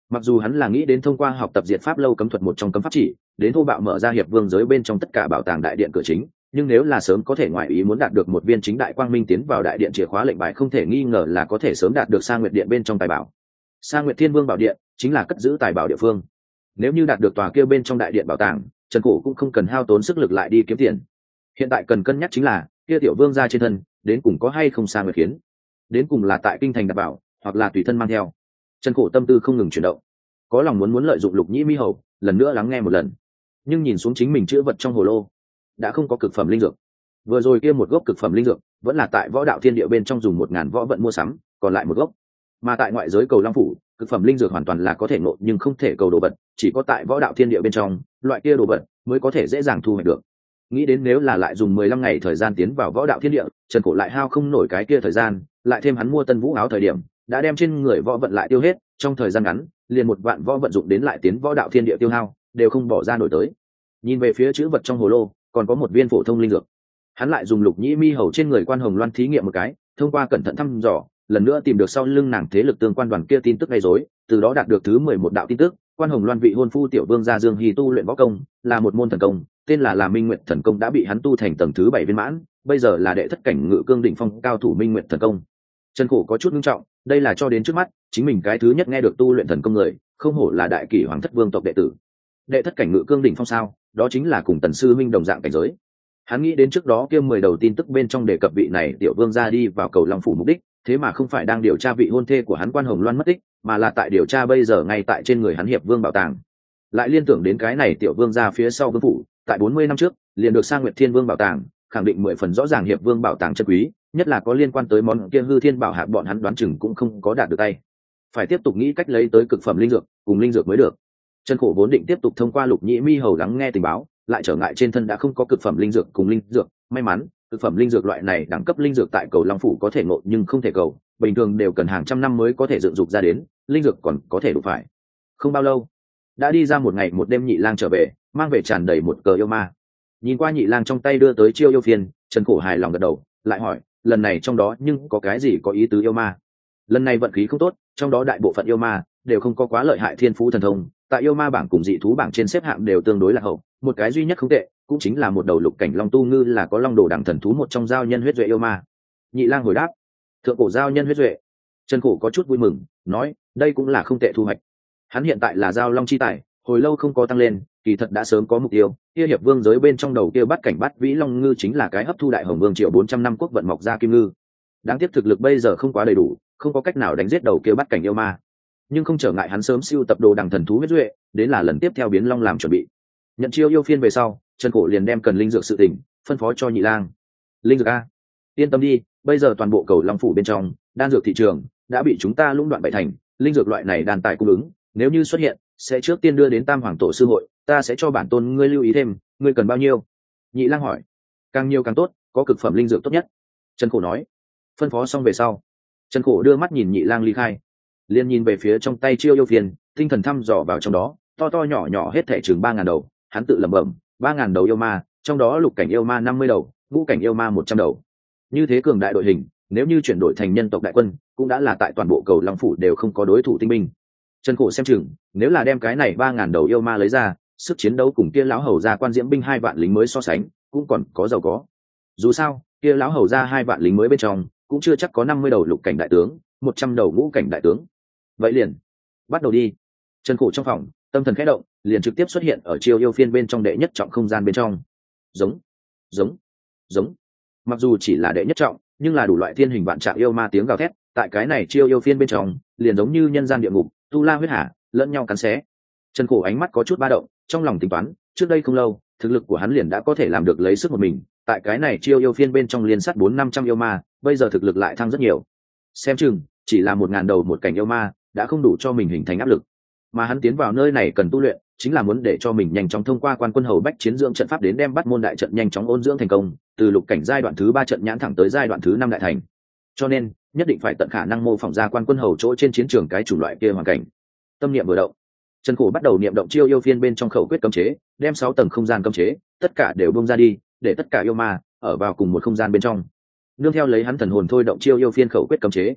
Mặc dù hắn là nghĩ đến thông qua học tập diệt pháp lâu cấm thuật một trong cấm pháp chỉ đến thô bạo mở ra hiệp vương giới bên trong tất cả bảo tàng đại điện cửa chính, nhưng nếu là sớm có thể ngoại ý muốn đạt được một viên chính đại quang minh tiến vào đại điện chìa khóa lệnh bài, không thể nghi ngờ là có thể sớm đạt được Sa Nguyệt điện bên trong tài bảo. Sa Nguyệt Thiên Vương bảo điện chính là cất giữ tài bảo địa phương. Nếu như đạt được tòa kia bên trong đại điện bảo tàng, Trần Cổ cũng không cần hao tốn sức lực lại đi kiếm tiền. Hiện tại cần cân nhắc chính là kia tiểu vương gia trên thân đến cùng có hay không Sa Nguyệt khiến, đến cùng là tại kinh thành đặt bảo hoặc là tùy thân mang theo. Trần Cổ tâm tư không ngừng chuyển động, có lòng muốn muốn lợi dụng Lục Nhĩ Mi Hầu lần nữa lắng nghe một lần, nhưng nhìn xuống chính mình chữ vật trong hồ lô đã không có cực phẩm linh dược. Vừa rồi kia một gốc cực phẩm linh dược vẫn là tại Võ Đạo Thiên Địa bên trong dùng một ngàn võ vận mua sắm, còn lại một gốc mà tại ngoại giới Cầu Long phủ cực phẩm linh dược hoàn toàn là có thể ngộ nhưng không thể cầu đồ vật, chỉ có tại Võ Đạo Thiên Địa bên trong loại kia đồ vật mới có thể dễ dàng thu hoạch được. Nghĩ đến nếu là lại dùng mười lăm ngày thời gian tiến vào Võ Đạo Thiên Địa, Trần Cổ lại hao không nổi cái kia thời gian, lại thêm hắn mua tân vũ áo thời điểm đã đem trên người võ vận lại tiêu hết, trong thời gian ngắn liền một vạn võ vận dụng đến lại tiến Võ Đạo Thiên Địa tiêu hao đều không bỏ ra nổi tới. Nhìn về phía chữ vật trong hồ lô còn có một viên phổ thông linh dược, hắn lại dùng Lục Nhĩ Mi Hầu trên người Quan Hồng Loan thí nghiệm một cái, thông qua cẩn thận thăm dò lần nữa tìm được sau lưng nàng thế lực tương quan đoàn kia tin tức gây rối, từ đó đạt được thứ mười một đạo tin tức. Quan Hồng Loan vị hôn phu tiểu vương gia Dương Hy tu luyện võ công là một môn thần công, tên là là Minh Nguyệt thần công, đã bị hắn tu thành tầng thứ bảy viên mãn, bây giờ là đệ thất cảnh ngự cương đỉnh phong cao thủ Minh Nguyệt thần công. Trần Cổ có chút nghiêm trọng, đây là cho đến trước mắt chính mình cái thứ nhất nghe được tu luyện thần công người, không hổ là đại kỷ hoàng thất vương tộc đệ tử. Đệ thất cảnh ngự cương đỉnh phong sao? Đó chính là cùng Tần sư minh đồng dạng cảnh giới. Hắn nghĩ đến trước đó kia mười đầu tin tức bên trong đề cập vị này tiểu vương gia đi vào Cầu Long phủ mục đích, thế mà không phải đang điều tra vị hôn thê của hắn Quan Hồng Loan mất tích, mà là tại điều tra bây giờ ngay tại trên người hắn hiệp vương bảo tàng. Lại liên tưởng đến cái này tiểu vương gia phía sau vương phủ tại bốn mươi năm trước liền được Sa Nguyệt Thiên Vương bảo tàng, khẳng định mười phần rõ ràng hiệp vương bảo tàng chân quý, nhất là có liên quan tới món kia hư thiên bảo hạc, bọn hắn đoán chừng cũng không có đạt được tay. Phải tiếp tục nghĩ cách lấy tới cực phẩm linh dược cùng linh dược mới được. Trần Cổ vốn định tiếp tục thông qua Lục Nhĩ Mi Hầu lắng nghe tình báo, lại trở ngại trên thân đã không có cực phẩm linh dược cùng linh dược. May mắn cực phẩm linh dược loại này đẳng cấp linh dược tại Cầu Long phủ có thể ngộ nhưng không thể cầu, bình thường đều cần hàng trăm năm mới có thể dựng dục ra đến, linh dược còn có thể đủ phải. Không bao lâu đã đi ra một ngày một đêm, Nhị Lang trở về mang về tràn đầy một cờ yêu ma. Nhìn qua Nhị Lang trong tay đưa tới chiêu yêu phiên, Trần Cổ hài lòng gật đầu, lại hỏi lần này trong đó nhưng có cái gì có ý tứ yêu ma? Lần này vận khí không tốt, trong đó đại bộ phận yêu ma đều không có quá lợi hại thiên phú thần thông, tại yêu ma bảng cùng dị thú bảng trên xếp hạng đều tương đối là hậu, một cái duy nhất không tệ cũng chính là một đầu lục cảnh long tu ngư là có long đồ đẳng thần thú một trong giao nhân huyết duệ yêu ma. Nhị Lang hồi đáp thượng cổ giao nhân huyết duệ. Trần Cổ có chút vui mừng, nói đây cũng là không tệ thu hoạch. Hắn hiện tại là giao long chi tài, hồi lâu không có tăng lên, kỳ thật đã sớm có mục tiêu, kia hiệp vương giới bên trong đầu kia bắt cảnh bắt vĩ long ngư chính là cái hấp thu đại hồng vương triệu bốn trăm năm quốc vận mọc ra kim ngư. Đáng tiếc thực lực bây giờ không quá đầy đủ, không có cách nào đánh giết đầu kia bắt cảnh yêu ma, nhưng không trở ngại hắn sớm siêu tập đồ đằng thần thú huyết duệ, đến là lần tiếp theo biến long làm chuẩn bị. Nhận chiêu yêu phiên về sau, Trần Cổ liền đem cần linh dược sự tình phân phó cho Nhị Lang. Linh dược a, yên tâm đi, bây giờ toàn bộ Cầu Long phủ bên trong đan dược thị trường đã bị chúng ta lũng đoạn bảy thành, linh dược loại này đan tài cung ứng, nếu như xuất hiện sẽ trước tiên đưa đến Tam Hoàng tổ sư hội, ta sẽ cho bản tôn ngươi lưu ý thêm. Ngươi cần bao nhiêu? Nhị Lang hỏi. Càng nhiều càng tốt, có cực phẩm linh dược tốt nhất. Trần Cổ nói. Phân phó xong về sau, Trần Cổ đưa mắt nhìn Nhị Lang ly khai, liền nhìn về phía trong tay chiêu yêu phiên, tinh thần thăm dò vào trong đó, to to nhỏ nhỏ hết thảy chừng ba ngàn đầu. Hắn tự lẩm bẩm, ba ngàn đầu yêu ma, trong đó lục cảnh yêu ma năm mươi đầu, ngũ cảnh yêu ma một trăm đầu. Như thế cường đại đội hình, nếu như chuyển đổi thành nhân tộc đại quân, cũng đã là tại toàn bộ Cầu Long phủ đều không có đối thủ tinh binh. Trần Cổ xem chừng, nếu là đem cái này ba ngàn đầu yêu ma lấy ra, sức chiến đấu cùng kia lão hầu gia Quan Diễm binh hai vạn lính mới so sánh, cũng còn có giàu có. Dù sao, kia lão hầu gia hai vạn lính mới bên trong, cũng chưa chắc có năm mươi đầu lục cảnh đại tướng, một trăm đầu ngũ cảnh đại tướng. Vậy liền, bắt đầu đi. Trần Cổ trong phòng, tâm thần khẽ động, liền trực tiếp xuất hiện ở chiêu yêu phiên bên trong đệ nhất trọng không gian bên trong. Giống, giống, giống. Mặc dù chỉ là đệ nhất trọng, nhưng là đủ loại thiên hình vạn trạng yêu ma tiếng gào thét, tại cái này chiêu yêu phiên bên trong, liền giống như nhân gian địa ngục, tu la huyết hà, lẫn nhau cắn xé. Trần Cổ ánh mắt có chút ba động, trong lòng tính toán, trước đây không lâu, thực lực của hắn liền đã có thể làm được lấy sức một mình, tại cái này chiêu yêu phiên bên trong liên sát bốn năm trăm yêu ma, bây giờ thực lực lại thăng rất nhiều. Xem chừng, chỉ là một ngàn đầu một cảnh yêu ma, đã không đủ cho mình hình thành áp lực. Mà hắn tiến vào nơi này cần tu luyện, chính là muốn để cho mình nhanh chóng thông qua Quan Quân Hầu bách chiến dưỡng trận pháp đến đem bắt môn đại trận nhanh chóng ôn dưỡng thành công, từ lục cảnh giai đoạn thứ ba trận nhãn thẳng tới giai đoạn thứ năm đại thành. Cho nên, nhất định phải tận khả năng mô phỏng ra Quan Quân Hầu chỗ trên chiến trường cái chủng loại kia hoàn cảnh. Tâm niệm vừa động, Trần Cổ bắt đầu niệm động chiêu yêu phiên bên trong khẩu quyết cấm chế, đem sáu tầng không gian cấm chế, tất cả đều bung ra đi, để tất cả yêu ma ở vào cùng một không gian bên trong. Nương theo lấy hắn thần hồn thôi động chiêu yêu phiên khẩu quyết cấm chế,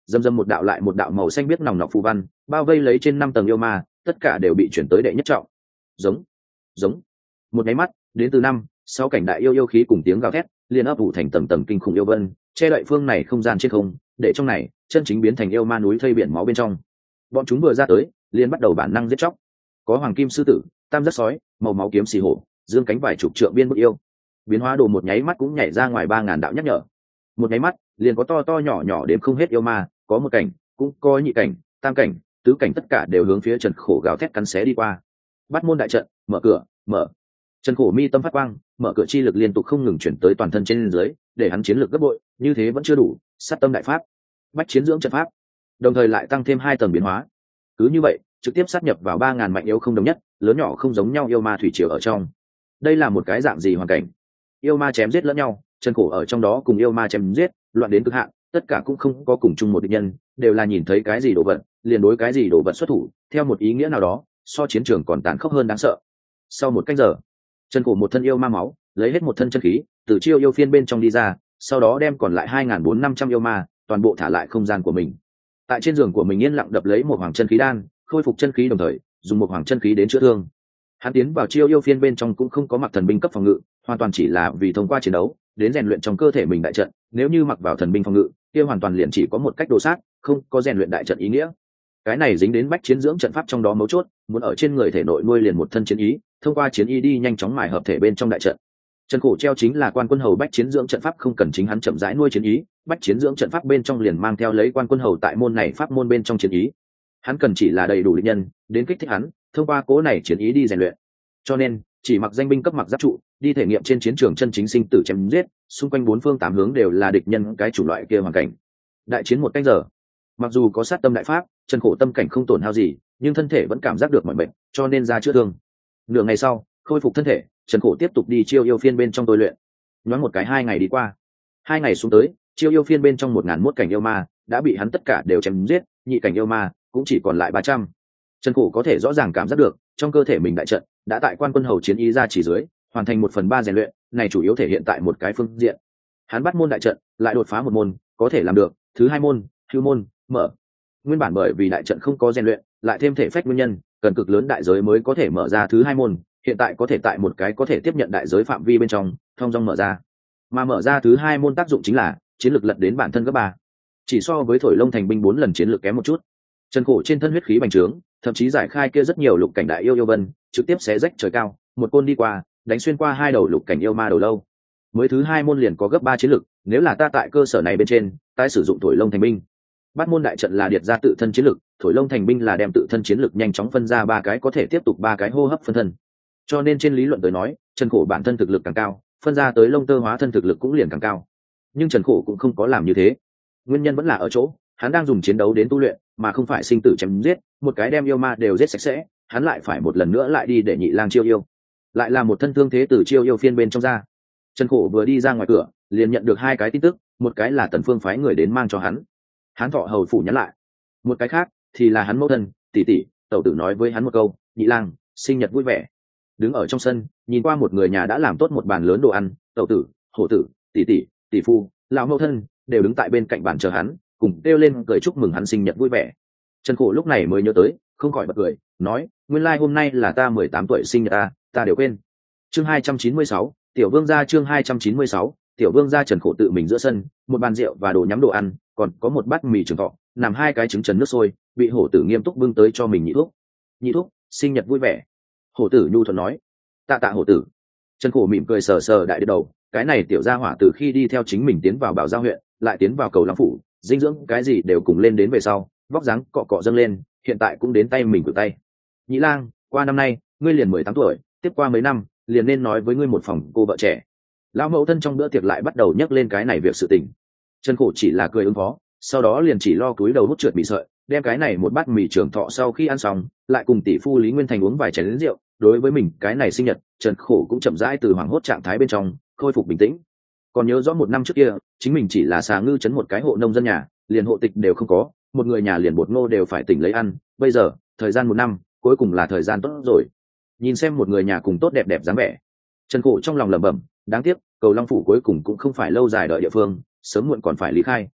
dầm dầm một đạo lại một đạo màu xanh biếc nòng nọc phù văn bao vây lấy trên năm tầng yêu ma, tất cả đều bị chuyển tới đệ nhất trọng. Giống, giống. Một nháy mắt, đến từ năm sáu cảnh đại yêu yêu khí cùng tiếng gào thét liền ấp ủ thành tầng tầng kinh khủng yêu vân, che đậy phương này không gian trên không, để trong này chân chính biến thành yêu ma núi thây biển máu bên trong. Bọn chúng vừa ra tới liền bắt đầu bản năng giết chóc. Có hoàng kim sư tử, tam giác sói, màu máu kiếm xì hổ, dương cánh vài chục trượng biên bức yêu. Biến hóa đồ một nháy mắt cũng nhảy ra ngoài ba ngàn đạo nhắc nhở. Một nháy mắt liền có to to nhỏ nhỏ đến không hết yêu ma, có một cảnh, cũng có nhị cảnh, tam cảnh, tứ cảnh, tất cả đều hướng phía Trần Khổ gào thét cắn xé đi qua. Bắt môn đại trận, mở cửa, mở. Trần Khổ mi tâm phát quang, mở cửa chi lực liên tục không ngừng chuyển tới toàn thân trên dưới, để hắn chiến lực gấp bội, như thế vẫn chưa đủ, sát tâm đại pháp, bách chiến dưỡng trận pháp, đồng thời lại tăng thêm hai tầng biến hóa. Cứ như vậy, trực tiếp sát nhập vào ba ngàn mạnh yếu không đồng nhất, lớn nhỏ không giống nhau yêu ma thủy triều ở trong. Đây là một cái dạng gì hoàn cảnh? Yêu ma chém giết lẫn nhau, Trần Khổ ở trong đó cùng yêu ma chém giết, loạn đến cực hạn, tất cả cũng không có cùng chung một địch nhân, đều là nhìn thấy cái gì đồ vật, liền đối cái gì đồ vật xuất thủ, theo một ý nghĩa nào đó, so chiến trường còn tàn khốc hơn đáng sợ. Sau một canh giờ, Trần Khổ một thân yêu ma máu, lấy hết một thân chân khí, từ chiêu yêu phiên bên trong đi ra, sau đó đem còn lại hai nghìn bốn trăm năm trăm yêu ma, toàn bộ thả lại không gian của mình. Tại trên giường của mình yên lặng đập lấy một hoàng chân khí đan, khôi phục chân khí đồng thời, dùng một hoàng chân khí đến chữa thương. Hắn tiến vào chiêu yêu phiên bên trong cũng không có mặc thần binh cấp phòng ngự, hoàn toàn chỉ là vì thông qua chiến đấu, đến rèn luyện trong cơ thể mình đại trận, nếu như mặc vào thần binh phòng ngự, kia hoàn toàn liền chỉ có một cách đồ sát, không có rèn luyện đại trận ý nghĩa. Cái này dính đến bách chiến dưỡng trận pháp trong đó mấu chốt, muốn ở trên người thể nội nuôi liền một thân chiến ý, thông qua chiến ý đi nhanh chóng mài hợp thể bên trong đại trận. Trần Khổ treo chính là quan quân hầu bách chiến dưỡng trận pháp, không cần chính hắn chậm rãi nuôi chiến ý, bách chiến dưỡng trận pháp bên trong liền mang theo lấy quan quân hầu tại môn này pháp môn bên trong chiến ý. Hắn cần chỉ là đầy đủ địch nhân, đến kích thích hắn, thông qua cố này chiến ý đi rèn luyện. Cho nên, chỉ mặc danh binh cấp mặc giáp trụ, đi thể nghiệm trên chiến trường chân chính sinh tử chém giết, xung quanh bốn phương tám hướng đều là địch nhân cái chủng loại kia hoàn cảnh. Đại chiến một canh giờ, mặc dù có sát tâm đại pháp, Trần Khổ tâm cảnh không tổn hao gì, nhưng thân thể vẫn cảm giác được mọi bệnh, cho nên ra chữa thương. Nửa ngày sau, khôi phục thân thể, Trần Khổ tiếp tục đi chiêu yêu phiên bên trong tôi luyện. Nhoáng một cái hai ngày đi qua, hai ngày xuống tới, chiêu yêu phiên bên trong một ngàn mốt cảnh yêu ma đã bị hắn tất cả đều chém giết, nhị cảnh yêu ma cũng chỉ còn lại ba trăm. Trần Khổ có thể rõ ràng cảm giác được, trong cơ thể mình đại trận đã tại quan quân hầu chiến ý ra chỉ dưới, hoàn thành một phần ba rèn luyện, này chủ yếu thể hiện tại một cái phương diện. Hắn bắt môn đại trận, lại đột phá một môn, có thể làm được, thứ hai môn, hưu môn, mở. Nguyên bản bởi vì đại trận không có rèn luyện, lại thêm thể phách nguyên nhân, cần cực lớn đại giới mới có thể mở ra thứ hai môn, hiện tại có thể tại một cái có thể tiếp nhận đại giới phạm vi bên trong, thông dong mở ra. Mà mở ra thứ hai môn tác dụng chính là chiến lược lật đến bản thân cấp ba. Chỉ so với Thổi Lông Thành binh bốn lần chiến lược kém một chút. Trần Khổ trên thân huyết khí bành trướng, thậm chí giải khai kia rất nhiều lục cảnh đại yêu yêu vân, trực tiếp xé rách trời cao, một côn đi qua, đánh xuyên qua hai đầu lục cảnh yêu ma đầu lâu. Mới thứ hai môn liền có gấp ba chiến lực, nếu là ta tại cơ sở này bên trên, tái sử dụng Thổi Lông Thành binh. Bát môn đại trận là điệt ra tự thân chiến lực, Thổi Lông Thành binh là đem tự thân chiến lực nhanh chóng phân ra ba cái có thể tiếp tục ba cái hô hấp phân thân. Cho nên trên lý luận tới nói, Trần Khổ bản thân thực lực càng cao, phân ra tới lông tơ hóa thân thực lực cũng liền càng cao. Nhưng Trần Khổ cũng không có làm như thế. Nguyên nhân vẫn là ở chỗ, hắn đang dùng chiến đấu đến tu luyện, mà không phải sinh tử chém giết, một cái đem yêu ma đều giết sạch sẽ, hắn lại phải một lần nữa lại đi để nhị lang chiêu yêu. Lại là một thân thương thế từ chiêu yêu phiên bên trong ra. Trần Khổ vừa đi ra ngoài cửa, liền nhận được hai cái tin tức, một cái là Tần Phương phái người đến mang cho hắn. Hắn Thọ hầu phủ nhắn lại. Một cái khác thì là hắn mẫu thân, tỷ tỷ, tẩu tử nói với hắn một câu, nhị lang, sinh nhật vui vẻ. Đứng ở trong sân, nhìn qua một người nhà đã làm tốt một bàn lớn đồ ăn, tẩu tử, hổ tử, tỷ tỷ, tỷ phu, lão mẫu thân đều đứng tại bên cạnh bàn chờ hắn, cùng kêu lên cười chúc mừng hắn sinh nhật vui vẻ. Trần Khổ lúc này mới nhớ tới, không khỏi bật cười, nói, nguyên lai like hôm nay là ta mười tám tuổi sinh nhật ta, ta đều quên. Chương hai trăm chín mươi sáu, tiểu vương gia. Chương hai trăm chín mươi sáu, tiểu vương gia. Trần Khổ tự mình giữa sân, một bàn rượu và đồ nhắm đồ ăn, còn có một bát mì trường thọ, nằm hai cái trứng trần nước sôi, bị hổ tử nghiêm túc bưng tới cho mình nhị thuốc. Nhị thuốc, sinh nhật vui vẻ. Hổ tử nhu thuận nói. Tạ tạ hổ tử. Trần Khổ mỉm cười sờ sờ đại đứa đầu, cái này tiểu gia hỏa từ khi đi theo chính mình tiến vào Bảo Giao huyện, lại tiến vào Cầu Long phủ, dinh dưỡng cái gì đều cùng lên đến về sau, vóc dáng cọ cọ dâng lên, hiện tại cũng đến tay mình cử tay. Nhị lang, qua năm nay ngươi liền mười tám tuổi, tiếp qua mấy năm liền nên nói với ngươi một phòng cô vợ trẻ. Lão mẫu thân trong bữa tiệc lại bắt đầu nhắc lên cái này việc sự tình. Trần Khổ chỉ là cười ứng phó, sau đó liền chỉ lo cúi đầu hút trượt mì sợi, đem cái này một bát mì trường thọ sau khi ăn xong, lại cùng tỷ phu Lý Nguyên Thành uống vài chén rượu. Đối với mình cái này sinh nhật, Trần Khổ cũng chậm rãi từ hoảng hốt trạng thái bên trong khôi phục bình tĩnh. Còn nhớ rõ một năm trước kia, chính mình chỉ là xà ngư chấn một cái hộ nông dân nhà, liền hộ tịch đều không có, một người nhà liền bột ngô đều phải tỉnh lấy ăn. Bây giờ thời gian một năm, cuối cùng là thời gian tốt rồi. Nhìn xem một người nhà cùng tốt đẹp đẹp dáng vẻ, Trần Khổ trong lòng lẩm bẩm, đáng tiếc Cầu Long phủ cuối cùng cũng không phải lâu dài đợi địa phương, sớm muộn còn phải lý khai.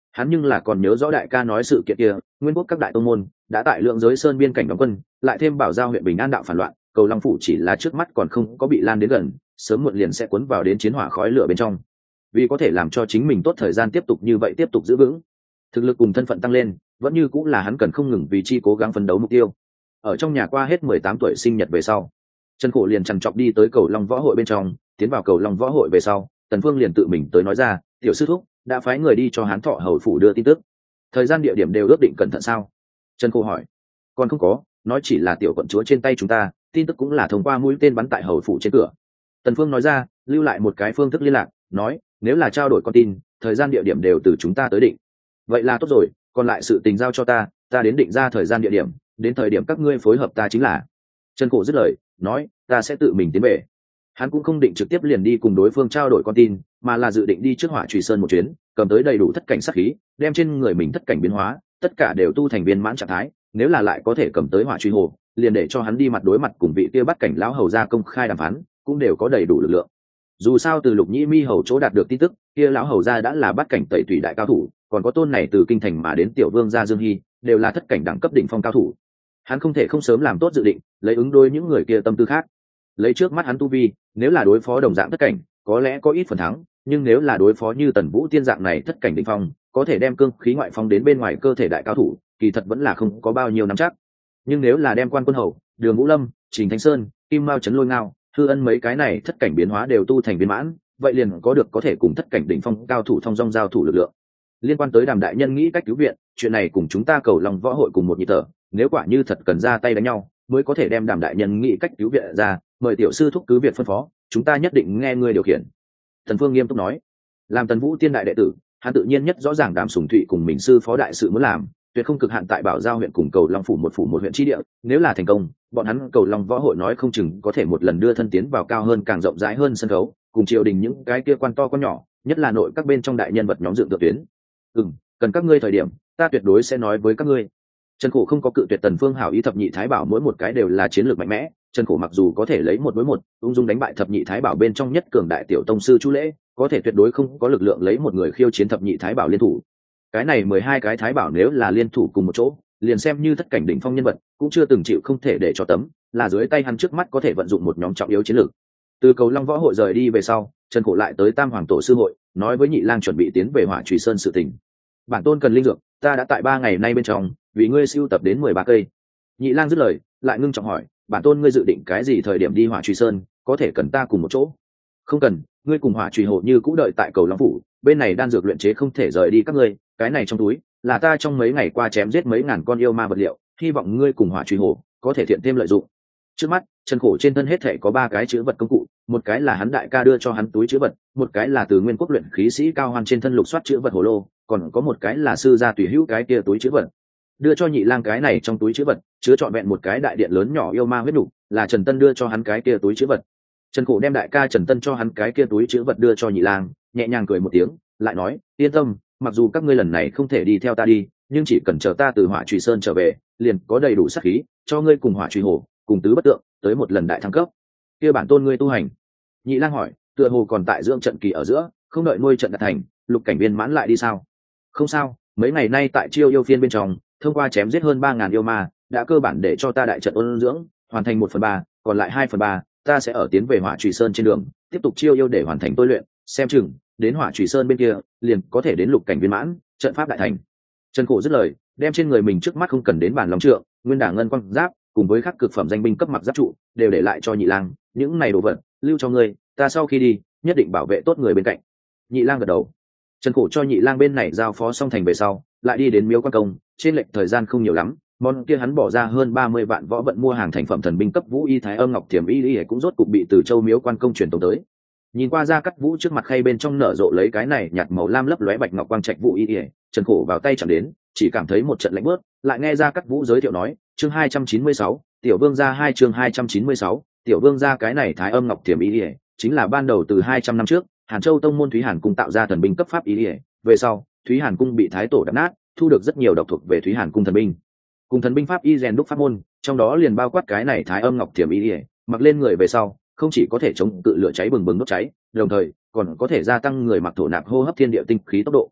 Hắn nhưng là còn nhớ rõ đại ca nói sự kiện kia, nguyên quốc các đại tông môn đã tại lượng giới sơn biên cảnh đóng quân, lại thêm bảo giao huyện bình an đạo phản loạn, cầu long phủ chỉ là trước mắt còn không có bị lan đến gần, sớm muộn liền sẽ cuốn vào đến chiến hỏa khói lửa bên trong. Vì có thể làm cho chính mình tốt thời gian tiếp tục như vậy tiếp tục giữ vững thực lực cùng thân phận tăng lên, vẫn như cũng là hắn cần không ngừng vì chi cố gắng phấn đấu mục tiêu. Ở trong nhà qua hết mười tám tuổi sinh nhật về sau, Trần Khổ liền trằn trọc đi tới cầu long võ hội bên trong. Tiến vào cầu long võ hội về sau, Tần Phương liền tự mình tới nói ra, tiểu sư thúc đã phái người đi cho Hán Thọ hầu phủ đưa tin tức. Thời gian địa điểm đều ước định cẩn thận sao? Trần Khổ hỏi. Còn không có, nói chỉ là tiểu quận chúa trên tay chúng ta, tin tức cũng là thông qua mũi tên bắn tại hầu phủ trên cửa. Tần Phương nói ra, lưu lại một cái phương thức liên lạc, nói nếu là trao đổi con tin, thời gian địa điểm đều từ chúng ta tới định. Vậy là tốt rồi, còn lại sự tình giao cho ta, ta đến định ra thời gian địa điểm, đến thời điểm các ngươi phối hợp ta chính là. Trần Cổ dứt lời, nói ta sẽ tự mình tiến về. Hắn cũng không định trực tiếp liền đi cùng đối phương trao đổi con tin, mà là dự định đi trước Hỏa Trùy Sơn một chuyến, cầm tới đầy đủ thất cảnh sát khí, đem trên người mình thất cảnh biến hóa, tất cả đều tu thành viên mãn trạng thái. Nếu là lại có thể cầm tới Hỏa Truy Hồ, liền để cho hắn đi mặt đối mặt cùng vị kia bắt cảnh lão hầu ra công khai đàm phán, cũng đều có đầy đủ lực lượng. Dù sao từ Lục Nhĩ Mi hầu chỗ đạt được tin tức, kia lão hầu gia đã là bắt cảnh tẩy tùy đại cao thủ, còn có tôn này từ kinh thành mà đến tiểu vương gia Dương Hy, đều là thất cảnh đẳng cấp đỉnh phong cao thủ. Hắn không thể không sớm làm tốt dự định, lấy ứng đối những người kia tâm tư khác. Lấy trước mắt hắn tu vi, nếu là đối phó đồng dạng thất cảnh, có lẽ có ít phần thắng, nhưng nếu là đối phó như Tần Vũ tiên dạng này thất cảnh đỉnh phong, có thể đem cương khí ngoại phong đến bên ngoài cơ thể đại cao thủ, kỳ thật vẫn là không có bao nhiêu nắm chắc. Nhưng nếu là đem Quan Quân Hầu, Đường Vũ Lâm, Trình Thanh Sơn, Kim Mao Chấn Lôi Ngao, Hư Ân mấy cái này thất cảnh biến hóa đều tu thành viên mãn, vậy liền có được có thể cùng thất cảnh đỉnh phong cao thủ thông dong giao thủ lực lượng. Liên quan tới Đàm đại nhân nghĩ cách cứu viện, chuyện này cùng chúng ta cầu lòng võ hội cùng một nhịp thở, nếu quả như thật cần ra tay đánh nhau, mới có thể đem Đàm đại nhân nghĩ cách cứu viện ra, mời tiểu sư thúc cứ việc phân phó, chúng ta nhất định nghe ngươi điều khiển. Thần Phương nghiêm túc nói. Làm Tần Vũ tiên đại đệ tử, hắn tự nhiên nhất rõ ràng Đàm Sùng Thụy cùng mình sư phó đại sự muốn làm, tuyệt không cực hạn tại Bảo Giao huyện cùng cầu Long phủ một phủ một huyện chi địa, nếu là thành công, bọn hắn cầu Long võ hội nói không chừng có thể một lần đưa thân tiến vào cao hơn càng rộng rãi hơn sân khấu, cùng triều đình những cái kia quan to quan nhỏ, nhất là nội các bên trong đại nhân vật nhóm dựng tượng tuyến. Ừm, cần các ngươi thời điểm, ta tuyệt đối sẽ nói với các ngươi. Trần Khổ không có cự tuyệt Tần Phương hảo ý, thập nhị thái bảo mỗi một cái đều là chiến lược mạnh mẽ, Trần Khổ mặc dù có thể lấy một đối một, ung dung đánh bại thập nhị thái bảo bên trong nhất cường đại tiểu tông sư Chu Lễ, có thể tuyệt đối không có lực lượng lấy một người khiêu chiến thập nhị thái bảo liên thủ. Cái này mười hai cái thái bảo nếu là liên thủ cùng một chỗ, liền xem như thất cảnh đỉnh phong nhân vật, cũng chưa từng chịu không thể để cho tấm, là dưới tay hắn trước mắt có thể vận dụng một nhóm trọng yếu chiến lược. Từ cầu Long võ hội rời đi về sau, Trần Khổ lại tới Tam Hoàng tổ sư hội, nói với Nhị Lang chuẩn bị tiến về Hỏa Trùy Sơn sự tình. Bản tôn cần linh dược, ta đã tại ba ngày nay bên trong, vì ngươi siêu tập đến mười ba cây. Nhị Lang dứt lời, lại ngưng trọng hỏi, bản tôn ngươi dự định cái gì thời điểm đi Hỏa Trùy Sơn, có thể cần ta cùng một chỗ? Không cần, ngươi cùng Hỏa Trùy Hồ như cũ đợi tại cầu Long phủ, bên này đan dược luyện chế không thể rời đi các ngươi, cái này trong túi là ta trong mấy ngày qua chém giết mấy ngàn con yêu ma vật liệu, hy vọng ngươi cùng Hỏa Trùy Hồ có thể thiện thêm lợi dụng. Trước mắt Trần Khổ trên thân hết thể có ba cái chữ vật công cụ, một cái là hắn đại ca đưa cho hắn túi chữ vật, một cái là từ nguyên quốc luyện khí sĩ Cao Hoan trên thân lục soát chữ vật hồ lô, còn có một cái là sư gia tùy hữu cái kia túi chữ vật. Đưa cho Nhị Lang cái này trong túi chữ vật chứa trọn vẹn một cái đại điện lớn nhỏ yêu ma huyết nục, là Trần Tân đưa cho hắn cái kia túi chữ vật. Trần Khổ đem đại ca Trần Tân cho hắn cái kia túi chữ vật đưa cho Nhị Lang, nhẹ nhàng cười một tiếng, lại nói, yên tâm, mặc dù các ngươi lần này không thể đi theo ta đi, nhưng chỉ cần chờ ta từ Hỏa Trùy Sơn trở về, liền có đầy đủ sát khí cho ngươi cùng Hỏa Trùy Hồ, cùng tứ bất tượng tới một lần đại thăng cấp. Kia bản tôn ngươi tu hành? Nhị Lang hỏi, tựa hồ còn tại dưỡng trận kỳ ở giữa, không đợi nuôi trận đạt thành, lục cảnh viên mãn lại đi sao? Không sao, mấy ngày nay tại chiêu yêu phiên bên trong, thông qua chém giết hơn ba ngàn yêu ma, đã cơ bản để cho ta đại trận ôn dưỡng hoàn thành một phần ba, còn lại hai phần ba, ta sẽ ở tiến về Hỏa Trùy Sơn trên đường tiếp tục chiêu yêu để hoàn thành tôi luyện, xem chừng đến Hỏa Trùy Sơn bên kia liền có thể đến lục cảnh viên mãn, trận pháp đại thành. Trần Khổ dứt lời, đem trên người mình trước mắt không cần đến bản long trượng, nguyên đả ngân quang giáp cùng với khắc cực phẩm danh binh cấp mặc giáp trụ đều để lại cho Nhị Lang, những này đồ vật lưu cho ngươi, ta sau khi đi nhất định bảo vệ tốt người bên cạnh. Nhị Lang gật đầu. Trần Khổ cho Nhị Lang bên này giao phó xong thành về sau, lại đi đến Miếu Quan Công, trên lệch thời gian không nhiều lắm, món kia hắn bỏ ra hơn ba mươi vạn võ vận mua hàng thành phẩm thần binh cấp vũ y thái âm ngọc thiểm y y cũng rốt cục bị từ Châu Miếu Quan Công truyền tống tới. Nhìn qua ra cắt vũ trước mặt khay bên trong nở rộ lấy cái này nhạt màu lam lấp lóe bạch ngọc quang trạch vũ y y, Trần Khổ vào tay chẳng đến, chỉ cảm thấy một trận lạnh bớt, lại nghe ra cắt vũ giới thiệu nói, chương hai trăm chín mươi sáu, tiểu vương gia hai chương hai trăm chín mươi sáu, tiểu vương gia cái này thái âm ngọc thiểm y y, chính là ban đầu từ hai trăm năm trước, Hàn Châu tông môn Thúy Hàn cung tạo ra thần binh cấp pháp y y, về sau, Thúy Hàn cung bị thái tổ đập nát, thu được rất nhiều độc thuộc về Thúy Hàn cung thần binh. Cùng thần binh pháp y rèn đúc pháp môn, trong đó liền bao quát cái này thái âm ngọc thiểm y, mặc lên người về sau, không chỉ có thể chống cự lửa cháy bừng bừng đốt cháy, đồng thời còn có thể gia tăng người mặc thổ nạp hô hấp thiên địa tinh khí tốc độ.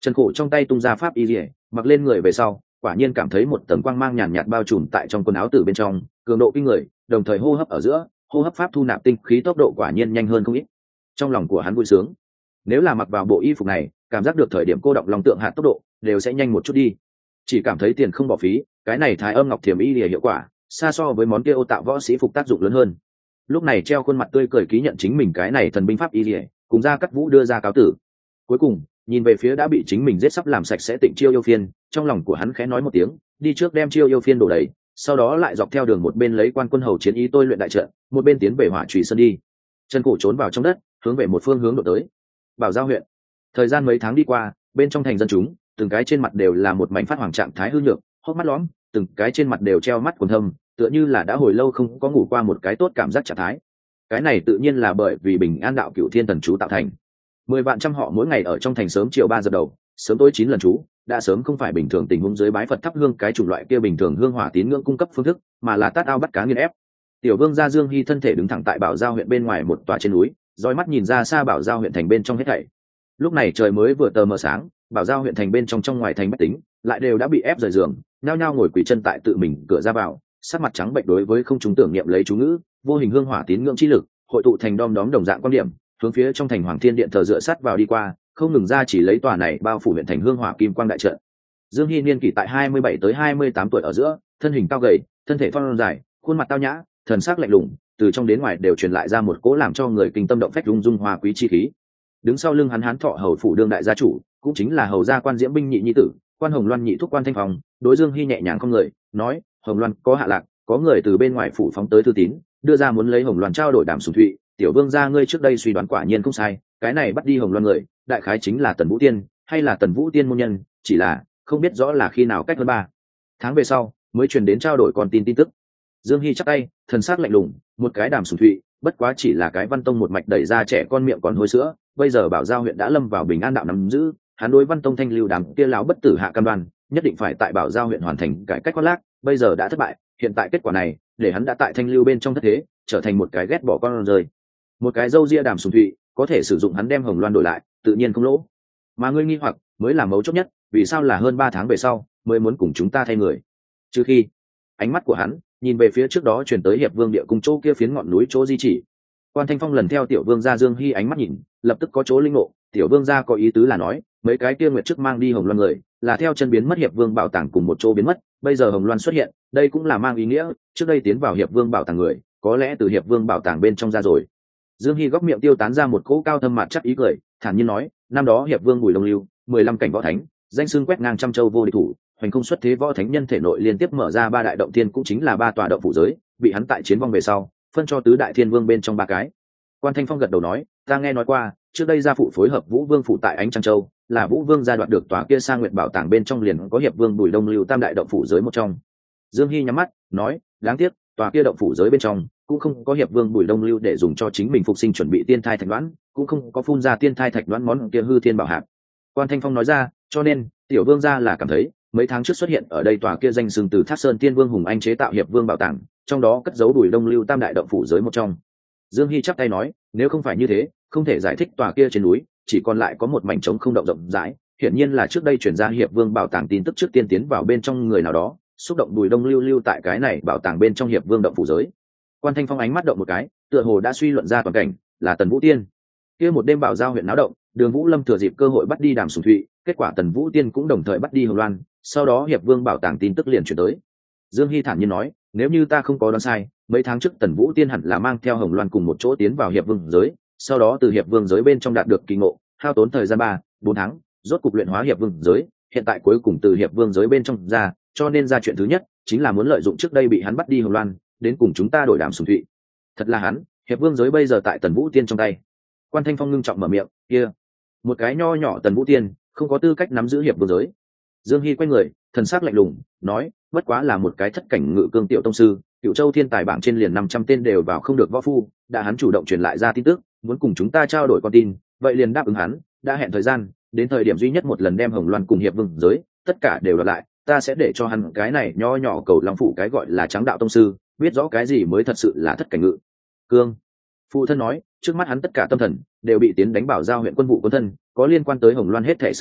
Trần Khổ trong tay tung ra pháp y liễu, mặc lên người về sau, quả nhiên cảm thấy một tầng quang mang nhàn nhạt bao trùm tại trong quần áo từ bên trong, cường độ kinh người, đồng thời hô hấp ở giữa, hô hấp pháp thu nạp tinh khí tốc độ quả nhiên nhanh hơn không ít. Trong lòng của hắn vui sướng. Nếu là mặc vào bộ y phục này, cảm giác được thời điểm cô động long tượng hạt tốc độ đều sẽ nhanh một chút đi. Chỉ cảm thấy tiền không bỏ phí, cái này Thái Âm Ngọc Thiểm y liễu hiệu quả, xa so với món kia ô tạo võ sĩ phục tác dụng lớn hơn. Lúc này treo khuôn mặt tươi cười ký nhận chính mình cái này thần binh pháp y liễu, cùng ra cắt vũ đưa ra cáo tử. Cuối cùng nhìn về phía đã bị chính mình giết sắp làm sạch sẽ Tịnh Chiêu yêu phiên, trong lòng của hắn khẽ nói một tiếng, đi trước đem Chiêu yêu phiên đổ đầy, sau đó lại dọc theo đường một bên lấy quan quân hầu chiến ý tôi luyện đại trận, một bên tiến về Hỏa Trùy Sơn đi. Trần Cổ trốn vào trong đất, hướng về một phương hướng đổ tới. Bảo Giao huyện. Thời gian mấy tháng đi qua, bên trong thành dân chúng, từng cái trên mặt đều là một mảnh phát hoàng trạng thái hư nhược, hốc mắt lõm, từng cái trên mặt đều treo mắt quầng thâm, tựa như là đã hồi lâu không có ngủ qua một cái tốt cảm giác trạng thái. Cái này tự nhiên là bởi vì Bình An đạo Cửu Thiên Thần chú tạo thành. Mười vạn trăm họ mỗi ngày ở trong thành sớm chiều ba giờ đầu, sớm tối chín lần chú, đã sớm không phải bình thường tình huống dưới bái Phật thắp hương cái chủng loại kia bình thường hương hỏa tín ngưỡng cung cấp phương thức, mà là tát ao bắt cá nghiền ép. Tiểu Vương gia Dương Hy thân thể đứng thẳng tại Bảo Giao huyện bên ngoài một tòa trên núi, dõi mắt nhìn ra xa Bảo Giao huyện thành bên trong hết thảy. Lúc này trời mới vừa tờ mờ sáng, Bảo Giao huyện thành bên trong trong ngoài thành bách tính lại đều đã bị ép rời giường, nhao nhao ngồi quỳ chân tại tự mình cửa ra vào, sắc mặt trắng bệch đối với không chúng tưởng niệm lấy chú ngữ, vô hình hương hỏa tín ngưỡng chi lực, hội tụ thành đom đóm đồng dạng quan điểm, hướng phía trong thành Hoàng Thiên Điện thờ dựa sát vào đi qua, không ngừng ra chỉ lấy tòa này bao phủ huyện thành hương hỏa kim quang đại trận. Dương Hy niên kỷ tại hai mươi bảy tới hai mươi tám tuổi ở giữa, thân hình cao gầy, thân thể thon dài, khuôn mặt tao nhã, thần sắc lạnh lùng, từ trong đến ngoài đều truyền lại ra một cỗ làm cho người kinh tâm động phách rung rung hoa quý chi khí. Đứng sau lưng hắn Hán Thọ hầu phủ đương đại gia chủ, cũng chính là hầu gia quan Diễm Binh nhị nhi tử, quan Hồng Loan nhị thúc quan Thanh Phong, đối Dương Hy nhẹ nhàng không người, nói: "Hồng Loan có hạ lạc, có người từ bên ngoài phủ phóng tới thư tín, đưa ra muốn lấy Hồng Loan trao đổi Đàm Sùng Thụy, tiểu vương gia ngươi trước đây suy đoán quả nhiên không sai, cái này bắt đi Hồng Loan người, đại khái chính là Tần Vũ Tiên, hay là Tần Vũ Tiên môn nhân, chỉ là không biết rõ là khi nào, cách hơn ba tháng về sau mới truyền đến trao đổi con tin tin tức." Dương Hy chắp tay, thần sắc lạnh lùng, một cái Đàm Sùng Thụy, bất quá chỉ là cái Văn Tông một mạch đẩy ra trẻ con miệng còn hôi sữa, bây giờ Bảo Giao huyện đã lâm vào Bình An đạo nắm giữ, hắn đối Văn Tông thanh lưu đám kia láo bất tử hạ cam đoan, nhất định phải tại Bảo Giao huyện hoàn thành cải cách khoác lác, bây giờ đã thất bại, hiện tại kết quả này, để hắn đã tại thanh lưu bên trong thất thế, trở thành một cái ghét bỏ con rơi. Một cái dâu ria Đàm Sùng Thụy, có thể sử dụng hắn đem Hồng Loan đổi lại, tự nhiên không lỗ. Mà ngươi nghi hoặc, mới là mấu chốt nhất, vì sao là hơn ba tháng về sau mới muốn cùng chúng ta thay người? Trừ khi, ánh mắt của hắn nhìn về phía trước đó chuyển tới Hiệp Vương địa cung chỗ kia phiến ngọn núi chỗ di chỉ. Quan Thanh Phong lần theo Tiểu Vương gia Dương Hy ánh mắt nhìn, lập tức có chỗ linh ngộ, Tiểu Vương gia có ý tứ là nói, mấy cái kia nguyệt trước mang đi Hồng Loan người, là theo chân biến mất Hiệp Vương bảo tàng cùng một chỗ biến mất, bây giờ Hồng Loan xuất hiện, đây cũng là mang ý nghĩa, trước đây tiến vào Hiệp Vương bảo tàng người, có lẽ từ Hiệp Vương bảo tàng bên trong ra rồi. Dương Hy góc miệng tiêu tán ra một cỗ cao thâm mặt chắc ý cười, thản nhiên nói, năm đó Hiệp Vương Bùi Đông Lưu, mười lăm cảnh võ thánh, danh xưng quét ngang trăm châu vô địch thủ, hoành không xuất thế võ thánh nhân thể nội liên tiếp mở ra ba đại động thiên, cũng chính là ba tòa động phủ giới, bị hắn tại chiến vong về sau, phân cho tứ đại thiên vương bên trong ba cái. Quan Thanh Phong gật đầu nói, ta nghe nói qua, trước đây gia phụ phối hợp Vũ Vương phủ tại Ánh Trăng Châu, là Vũ Vương gia đoạt được tòa kia Sa Nguyệt bảo tàng bên trong liền có Hiệp Vương Bùi Đông Lưu tam đại động phủ giới một trong. Dương Hy nhắm mắt, nói, đáng tiếc, tòa kia động phủ giới bên trong cũng không có Hiệp Vương Bùi Đông Lưu để dùng cho chính mình phục sinh chuẩn bị tiên thai thạch đoán, cũng không có phun ra tiên thai thạch đoán món kia hư thiên bảo hạp. Quan Thanh Phong nói ra, cho nên tiểu vương gia là cảm thấy mấy tháng trước xuất hiện ở đây tòa kia danh xưng từ Thác Sơn Tiên Vương Hùng Anh chế tạo Hiệp Vương bảo tàng, trong đó cất giấu Bùi Đông Lưu tam đại động phủ giới một trong. Dương Hy chắp tay nói, nếu không phải như thế, không thể giải thích tòa kia trên núi chỉ còn lại có một mảnh trống không động rộng rãi, hiển nhiên là trước đây chuyển ra Hiệp Vương bảo tàng tin tức trước tiên tiến vào bên trong người nào đó, xúc động Bùi Đông Lưu lưu tại cái này bảo tàng bên trong Hiệp Vương động phủ giới. Quan Thanh Phong ánh mắt động một cái, tựa hồ đã suy luận ra toàn cảnh, là Tần Vũ Tiên. Kia một đêm Bảo Giao huyện náo động, Đường Vũ Lâm thừa dịp cơ hội bắt đi Đàm Sùng Thụy, kết quả Tần Vũ Tiên cũng đồng thời bắt đi Hồng Loan, sau đó Hiệp Vương bảo tàng tin tức liền chuyển tới. Dương Hy thản nhiên nói, nếu như ta không có đoán sai, mấy tháng trước Tần Vũ Tiên hẳn là mang theo Hồng Loan cùng một chỗ tiến vào Hiệp Vương giới, sau đó từ Hiệp Vương giới bên trong đạt được kỳ ngộ, hao tốn thời gian ba, bốn tháng, rốt cục luyện hóa Hiệp Vương giới, hiện tại cuối cùng từ Hiệp Vương giới bên trong ra, cho nên ra chuyện thứ nhất chính là muốn lợi dụng trước đây bị hắn bắt đi Hồng Loan, đến cùng chúng ta đổi Đàm Sùng Thụy. Thật là hắn, Hiệp Vương giới bây giờ tại Tần Vũ Tiên trong tay. Quan Thanh Phong ngưng trọng mở miệng, kia, một cái nho nhỏ Tần Vũ Tiên, không có tư cách nắm giữ Hiệp Vương giới. Dương Hy quay người, thần sắc lạnh lùng, nói, bất quá là một cái thất cảnh ngự cương tiểu tông sư, Cựu Châu thiên tài bảng trên liền năm trăm tên đều vào không được võ phu, đã hắn chủ động truyền lại ra tin tức, muốn cùng chúng ta trao đổi con tin, vậy liền đáp ứng hắn, đã hẹn thời gian, đến thời điểm duy nhất một lần đem Hồng Loan cùng Hiệp Vương giới, tất cả đều đoạt lại, ta sẽ để cho hắn cái này nho nhỏ cầu long phụ cái gọi là trắng đạo tông sư, biết rõ cái gì mới thật sự là thất cảnh ngự cương. Phụ thân nói, trước mắt hắn tất cả tâm thần đều bị tiến đánh Bảo Giao huyện quân vụ quân thân, có liên quan tới Hồng Loan hết thảy sự tình,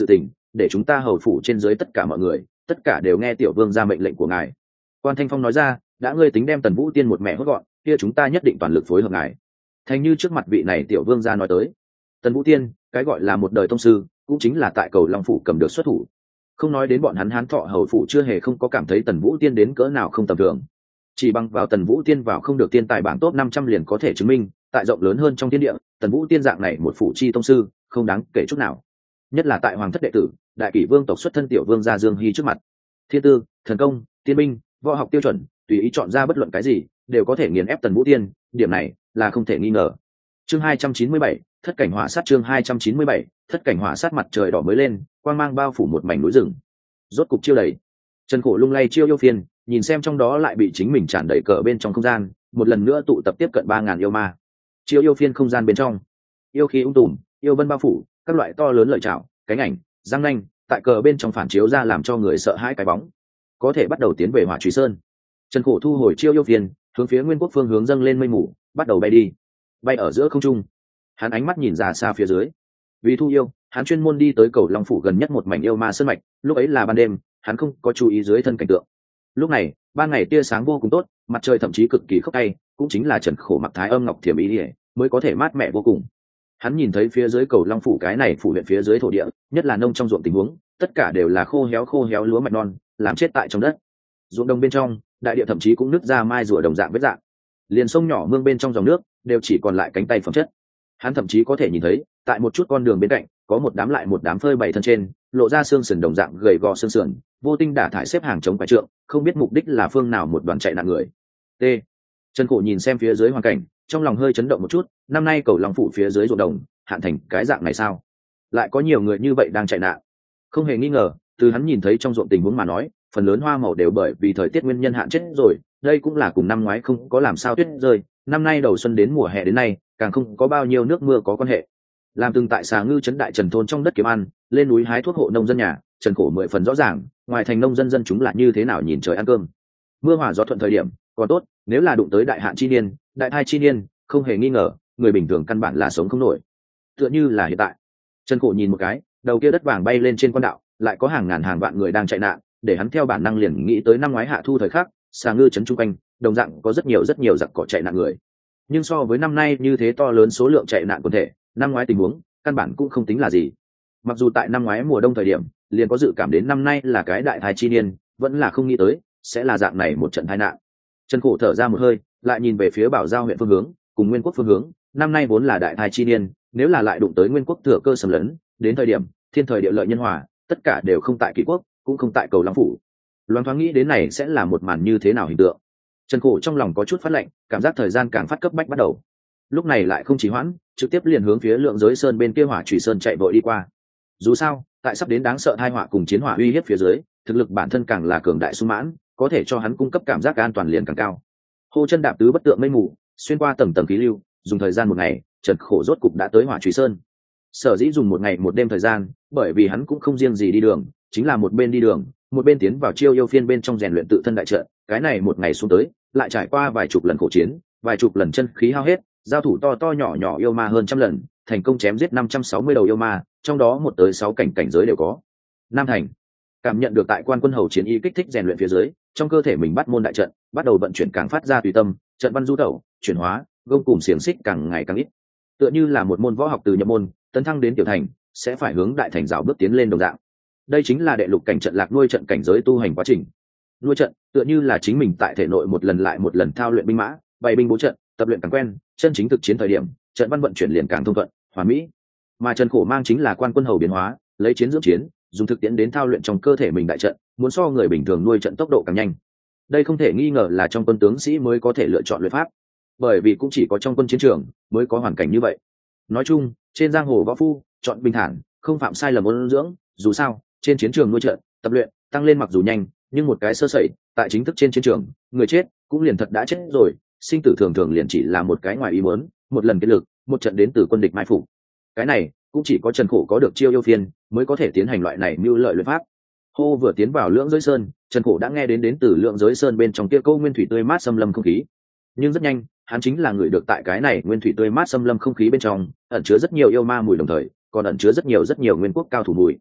để chúng ta hầu phủ trên dưới tất cả mọi người tất cả đều nghe tiểu vương ra mệnh lệnh của ngài. Quan Thanh Phong nói ra, đã ngươi tính đem Tần Vũ Tiên một mẹ hốt gọn, kia chúng ta nhất định toàn lực phối hợp ngài. Thành như trước mặt vị này tiểu vương ra nói tới, Tần Vũ Tiên cái gọi là một đời tông sư cũng chính là tại cầu Long phủ cầm được xuất thủ, không nói đến bọn hắn Hán Thọ hầu phủ chưa hề không có cảm thấy Tần Vũ Tiên đến cỡ nào không tầm thường, chỉ bằng vào Tần Vũ Tiên vào không được tiên tài bảng top năm trăm liền có thể chứng minh tại rộng lớn hơn trong thiên địa, Tần Vũ Tiên dạng này một phủ chi tông sư không đáng kể chút nào, nhất là tại hoàng thất đệ tử đại kỷ vương tộc xuất thân tiểu vương gia Dương Hy trước mặt, thiên tư, thần công, tiên binh, võ học tiêu chuẩn tùy ý chọn ra bất luận cái gì đều có thể nghiền ép Tần Vũ Tiên, điểm này là không thể nghi ngờ. Chương hai trăm chín mươi bảy, thất cảnh hỏa sát. Chương hai trăm chín mươi bảy, thất cảnh hỏa sát. Mặt trời đỏ mới lên, quang mang bao phủ một mảnh núi rừng, rốt cục chiêu đầy. Trần Cổ lung lay chiêu yêu phiên, nhìn xem trong đó lại bị chính mình tràn đầy cờ bên trong không gian, một lần nữa tụ tập tiếp cận ba ngàn yêu ma. Chiêu yêu phiên không gian bên trong, yêu khí ung tùm, yêu vân bao phủ, các loại to lớn lợi chảo, cánh ảnh, răng nanh tại cờ bên trong phản chiếu ra làm cho người sợ hãi cái bóng. Có thể bắt đầu tiến về Hỏa Trùy Sơn. Trần Cổ thu hồi chiêu yêu phiên, hướng phía Nguyên Quốc phương hướng dâng lên mây mù, bắt đầu bay đi. Bay ở giữa không trung, hắn ánh mắt nhìn ra xa phía dưới. Vì thu yêu, hắn chuyên môn đi tới cầu Long phủ gần nhất một mảnh yêu ma sơn mạch, lúc ấy là ban đêm, hắn không có chú ý dưới thân cảnh tượng. Lúc này, ban ngày tia sáng vô cùng tốt, mặt trời thậm chí cực kỳ khốc tay, cũng chính là Trần Khổ mặc Thái Âm Ngọc Thiểm ý liễu, mới có thể mát mẻ vô cùng. Hắn nhìn thấy phía dưới cầu Long phủ cái này phủ huyện phía dưới thổ địa, nhất là nông trong ruộng tình huống, tất cả đều là khô héo khô héo lúa mạch non, làm chết tại trong đất. Ruộng đồng bên trong, đại địa thậm chí cũng nứt ra mai rùa đồng dạng vết dạng. Liền sông nhỏ mương bên trong dòng nước đều chỉ còn lại cánh tay phẩm chất. Hắn thậm chí có thể nhìn thấy, tại một chút con đường bên cạnh, có một đám lại một đám phơi bày thân trên, lộ ra xương sườn đồng dạng gầy gò xương sườn, vô tinh đả thải xếp hàng chống quải trượng, không biết mục đích là phương nào một đoàn chạy nạn người. T. Trần Cổ nhìn xem phía dưới hoàn cảnh, trong lòng hơi chấn động một chút, năm nay cầu Long phủ phía dưới ruộng đồng, hạn thành cái dạng này sao? Lại có nhiều người như vậy đang chạy nạn. Không hề nghi ngờ, từ hắn nhìn thấy trong ruộng tình huống mà nói, phần lớn hoa màu đều bởi vì thời tiết nguyên nhân hạn chết rồi, đây cũng là cùng năm ngoái không có làm sao tuyết rơi, năm nay đầu xuân đến mùa hè đến nay, càng không có bao nhiêu nước mưa có quan hệ. Làm từng tại Xà Ngư trấn đại Trần thôn trong đất kiếm ăn, lên núi hái thuốc hộ nông dân nhà, Trần Cổ mười phần rõ ràng, ngoài thành nông dân dân chúng là như thế nào nhìn trời ăn cơm. Mưa hòa gió thuận thời điểm, còn tốt, nếu là đụng tới đại hạn chi niên, đại thai chi niên, không hề nghi ngờ, người bình thường căn bản là sống không nổi. Tựa như là hiện tại. Trần Cổ nhìn một cái, đầu kia đất vàng bay lên trên quan đạo, lại có hàng ngàn hàng vạn người đang chạy nạn, để hắn theo bản năng liền nghĩ tới năm ngoái hạ thu thời khắc, Xà Ngư trấn trung quanh, đồng dạng có rất nhiều rất nhiều giặc cỏ chạy nạn người. Nhưng so với năm nay như thế to lớn số lượng chạy nạn quần thể, năm ngoái tình huống căn bản cũng không tính là gì. Mặc dù tại năm ngoái mùa đông thời điểm, liền có dự cảm đến năm nay là cái đại thai chi niên, vẫn là không nghĩ tới sẽ là dạng này một trận tai nạn. Trần Cổ thở ra một hơi, lại nhìn về phía Bảo Giao huyện phương hướng, cùng Nguyên Quốc phương hướng, năm nay vốn là đại thai chi niên, nếu là lại đụng tới Nguyên Quốc thừa cơ xâm lấn, đến thời điểm thiên thời địa lợi nhân hòa, tất cả đều không tại Kỷ Quốc, cũng không tại cầu Long phủ. Loan thoáng nghĩ đến này sẽ là một màn như thế nào hình tượng. Trần Cổ trong lòng có chút phát lạnh, cảm giác thời gian càng phát cấp bách bắt đầu. Lúc này lại không trì hoãn, trực tiếp liền hướng phía Lượng Giới Sơn bên kia Hỏa Trùy Sơn chạy vội đi qua. Dù sao, tại sắp đến đáng sợ tai họa cùng chiến hỏa uy hiếp phía dưới, thực lực bản thân càng là cường đại sung mãn, có thể cho hắn cung cấp cảm giác an toàn liền càng cao. Hô chân đạp tứ bất tượng mây mù, xuyên qua tầng tầng khí lưu, dùng thời gian một ngày, Trần Cổ rốt cục đã tới Hỏa Trùy Sơn. Sở dĩ dùng một ngày một đêm thời gian, bởi vì hắn cũng không riêng gì đi đường, chính là một bên đi đường, một bên tiến vào chiêu yêu phiên bên trong rèn luyện tự thân đại trận. Cái này một ngày xuống tới, lại trải qua vài chục lần khổ chiến, vài chục lần chân khí hao hết, giao thủ to to nhỏ nhỏ yêu ma hơn trăm lần, thành công chém giết năm trăm sáu mươi đầu yêu ma, trong đó một tới sáu cảnh cảnh giới đều có. Nam thành, cảm nhận được tại Quan Quân Hầu chiến y kích thích rèn luyện phía dưới, trong cơ thể mình bắt môn đại trận, bắt đầu vận chuyển càng phát ra tùy tâm, trận văn du tẩu, chuyển hóa, gông cùm xiềng xích càng ngày càng ít. Tựa như là một môn võ học từ nhập môn, tấn thăng đến tiểu thành, sẽ phải hướng đại thành rào bước tiến lên đồng dạng. Đây chính là đệ lục cảnh trận lạc nuôi trận cảnh giới tu hành quá trình. Nuôi trận tựa như là chính mình tại thể nội một lần lại một lần thao luyện binh mã, bày binh bố trận, tập luyện càng quen, chân chính thực chiến thời điểm, trận văn vận chuyển liền càng thông thuận, hoàn mỹ. Mà Trần Cổ mang chính là Quan Quân Hầu biến hóa, lấy chiến dưỡng chiến, dùng thực tiễn đến thao luyện trong cơ thể mình đại trận, muốn so người bình thường nuôi trận tốc độ càng nhanh. Đây không thể nghi ngờ là trong quân tướng sĩ mới có thể lựa chọn luyện pháp, bởi vì cũng chỉ có trong quân chiến trường mới có hoàn cảnh như vậy. Nói chung, trên giang hồ võ phu, chọn bình thản, không phạm sai lầm ôn dưỡng, dù sao, trên chiến trường nuôi trận, tập luyện, tăng lên mặc dù nhanh, nhưng một cái sơ sẩy, tại chính thức trên chiến trường, người chết cũng liền thật đã chết rồi, sinh tử thường thường liền chỉ là một cái ngoài ý muốn, một lần kết lực, một trận đến từ quân địch mai phục. Cái này cũng chỉ có Trần Cổ có được chiêu yêu phiên mới có thể tiến hành loại này mưu lợi luyện pháp. Hô vừa tiến vào Lưỡng Giới Sơn, Trần Cổ đã nghe đến đến từ Lưỡng Giới Sơn bên trong kia câu nguyên thủy tươi mát xâm lâm không khí. Nhưng rất nhanh, hắn chính là người được tại cái này nguyên thủy tươi mát xâm lâm không khí bên trong, ẩn chứa rất nhiều yêu ma mùi đồng thời, còn ẩn chứa rất nhiều rất nhiều nguyên quốc cao thủ mùi.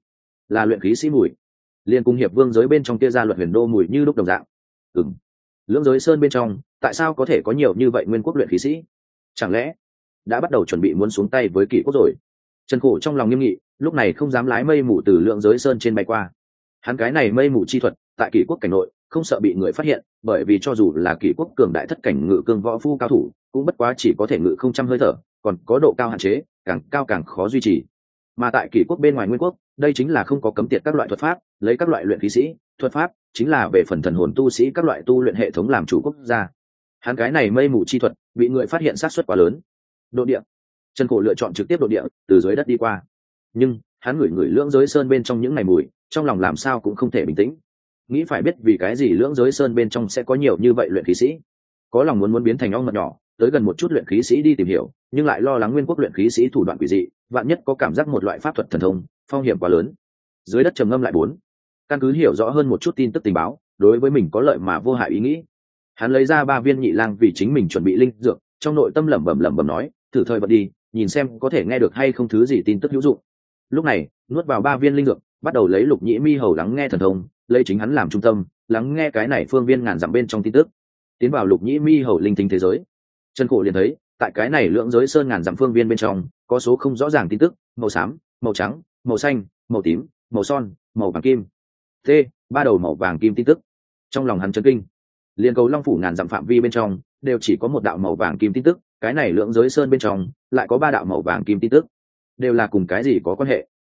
là luyện khí sĩ mùi, liên cùng hiệp vương giới bên trong kia ra luật huyền đô mùi như lúc đồng dạng. Ừm, lưỡng giới sơn bên trong tại sao có thể có nhiều như vậy nguyên quốc luyện khí sĩ? Chẳng lẽ đã bắt đầu chuẩn bị muốn xuống tay với kỷ quốc rồi? Trần Khổ trong lòng nghiêm nghị, lúc này không dám lái mây mù từ lượng giới sơn trên bay qua. Hắn cái này mây mù chi thuật tại kỷ quốc cảnh nội không sợ bị người phát hiện, bởi vì cho dù là kỷ quốc cường đại thất cảnh ngự cương võ phu cao thủ cũng bất quá chỉ có thể ngự không trăm hơi thở, còn có độ cao hạn chế, càng cao càng khó duy trì. Mà tại kỷ quốc bên ngoài nguyên quốc, đây chính là không có cấm tiệt các loại thuật pháp, lấy các loại luyện khí sĩ thuật pháp chính là về phần thần hồn tu sĩ các loại tu luyện hệ thống làm chủ quốc gia. Hắn cái này mây mù chi thuật bị người phát hiện sát suất quá lớn. Độ địa, Trần Cổ lựa chọn trực tiếp độ địa từ dưới đất đi qua, nhưng hắn ngửi ngửi lưỡng giới sơn bên trong những ngày mùi, trong lòng làm sao cũng không thể bình tĩnh. Nghĩ phải biết vì cái gì lưỡng giới sơn bên trong sẽ có nhiều như vậy luyện khí sĩ, có lòng muốn muốn biến thành ong mật nhỏ tới gần một chút luyện khí sĩ đi tìm hiểu, nhưng lại lo lắng nguyên quốc luyện khí sĩ thủ đoạn quỷ dị, vạn nhất có cảm giác một loại pháp thuật thần thông, phong hiểm quá lớn. Dưới đất trầm ngâm lại bốn, căn cứ hiểu rõ hơn một chút tin tức tình báo, đối với mình có lợi mà vô hại ý nghĩ, hắn lấy ra ba viên nhị lang vì chính mình chuẩn bị linh dược, trong nội tâm lẩm bẩm lẩm bẩm nói, thử thời vận đi, nhìn xem có thể nghe được hay không thứ gì tin tức hữu dụng. Lúc này nuốt vào ba viên linh dược, bắt đầu lấy lục nhĩ mi hầu lắng nghe thần thông, lấy chính hắn làm trung tâm, lắng nghe cái này phương viên ngàn dặm bên trong tin tức, tiến vào lục nhĩ mi hầu linh tính thế giới. Trần Cổ liền thấy tại cái này lưỡng giới sơn ngàn dặm phương viên bên trong có số không rõ ràng tin tức, màu xám, màu trắng, màu xanh, màu tím, màu son, màu vàng kim, t ba đầu màu vàng kim tin tức. Trong lòng hắn chấn kinh, liên cầu long phủ ngàn dặm phạm vi bên trong đều chỉ có một đạo màu vàng kim tin tức, cái này lưỡng giới sơn bên trong lại có ba đạo màu vàng kim tin tức, đều là cùng cái gì có quan hệ?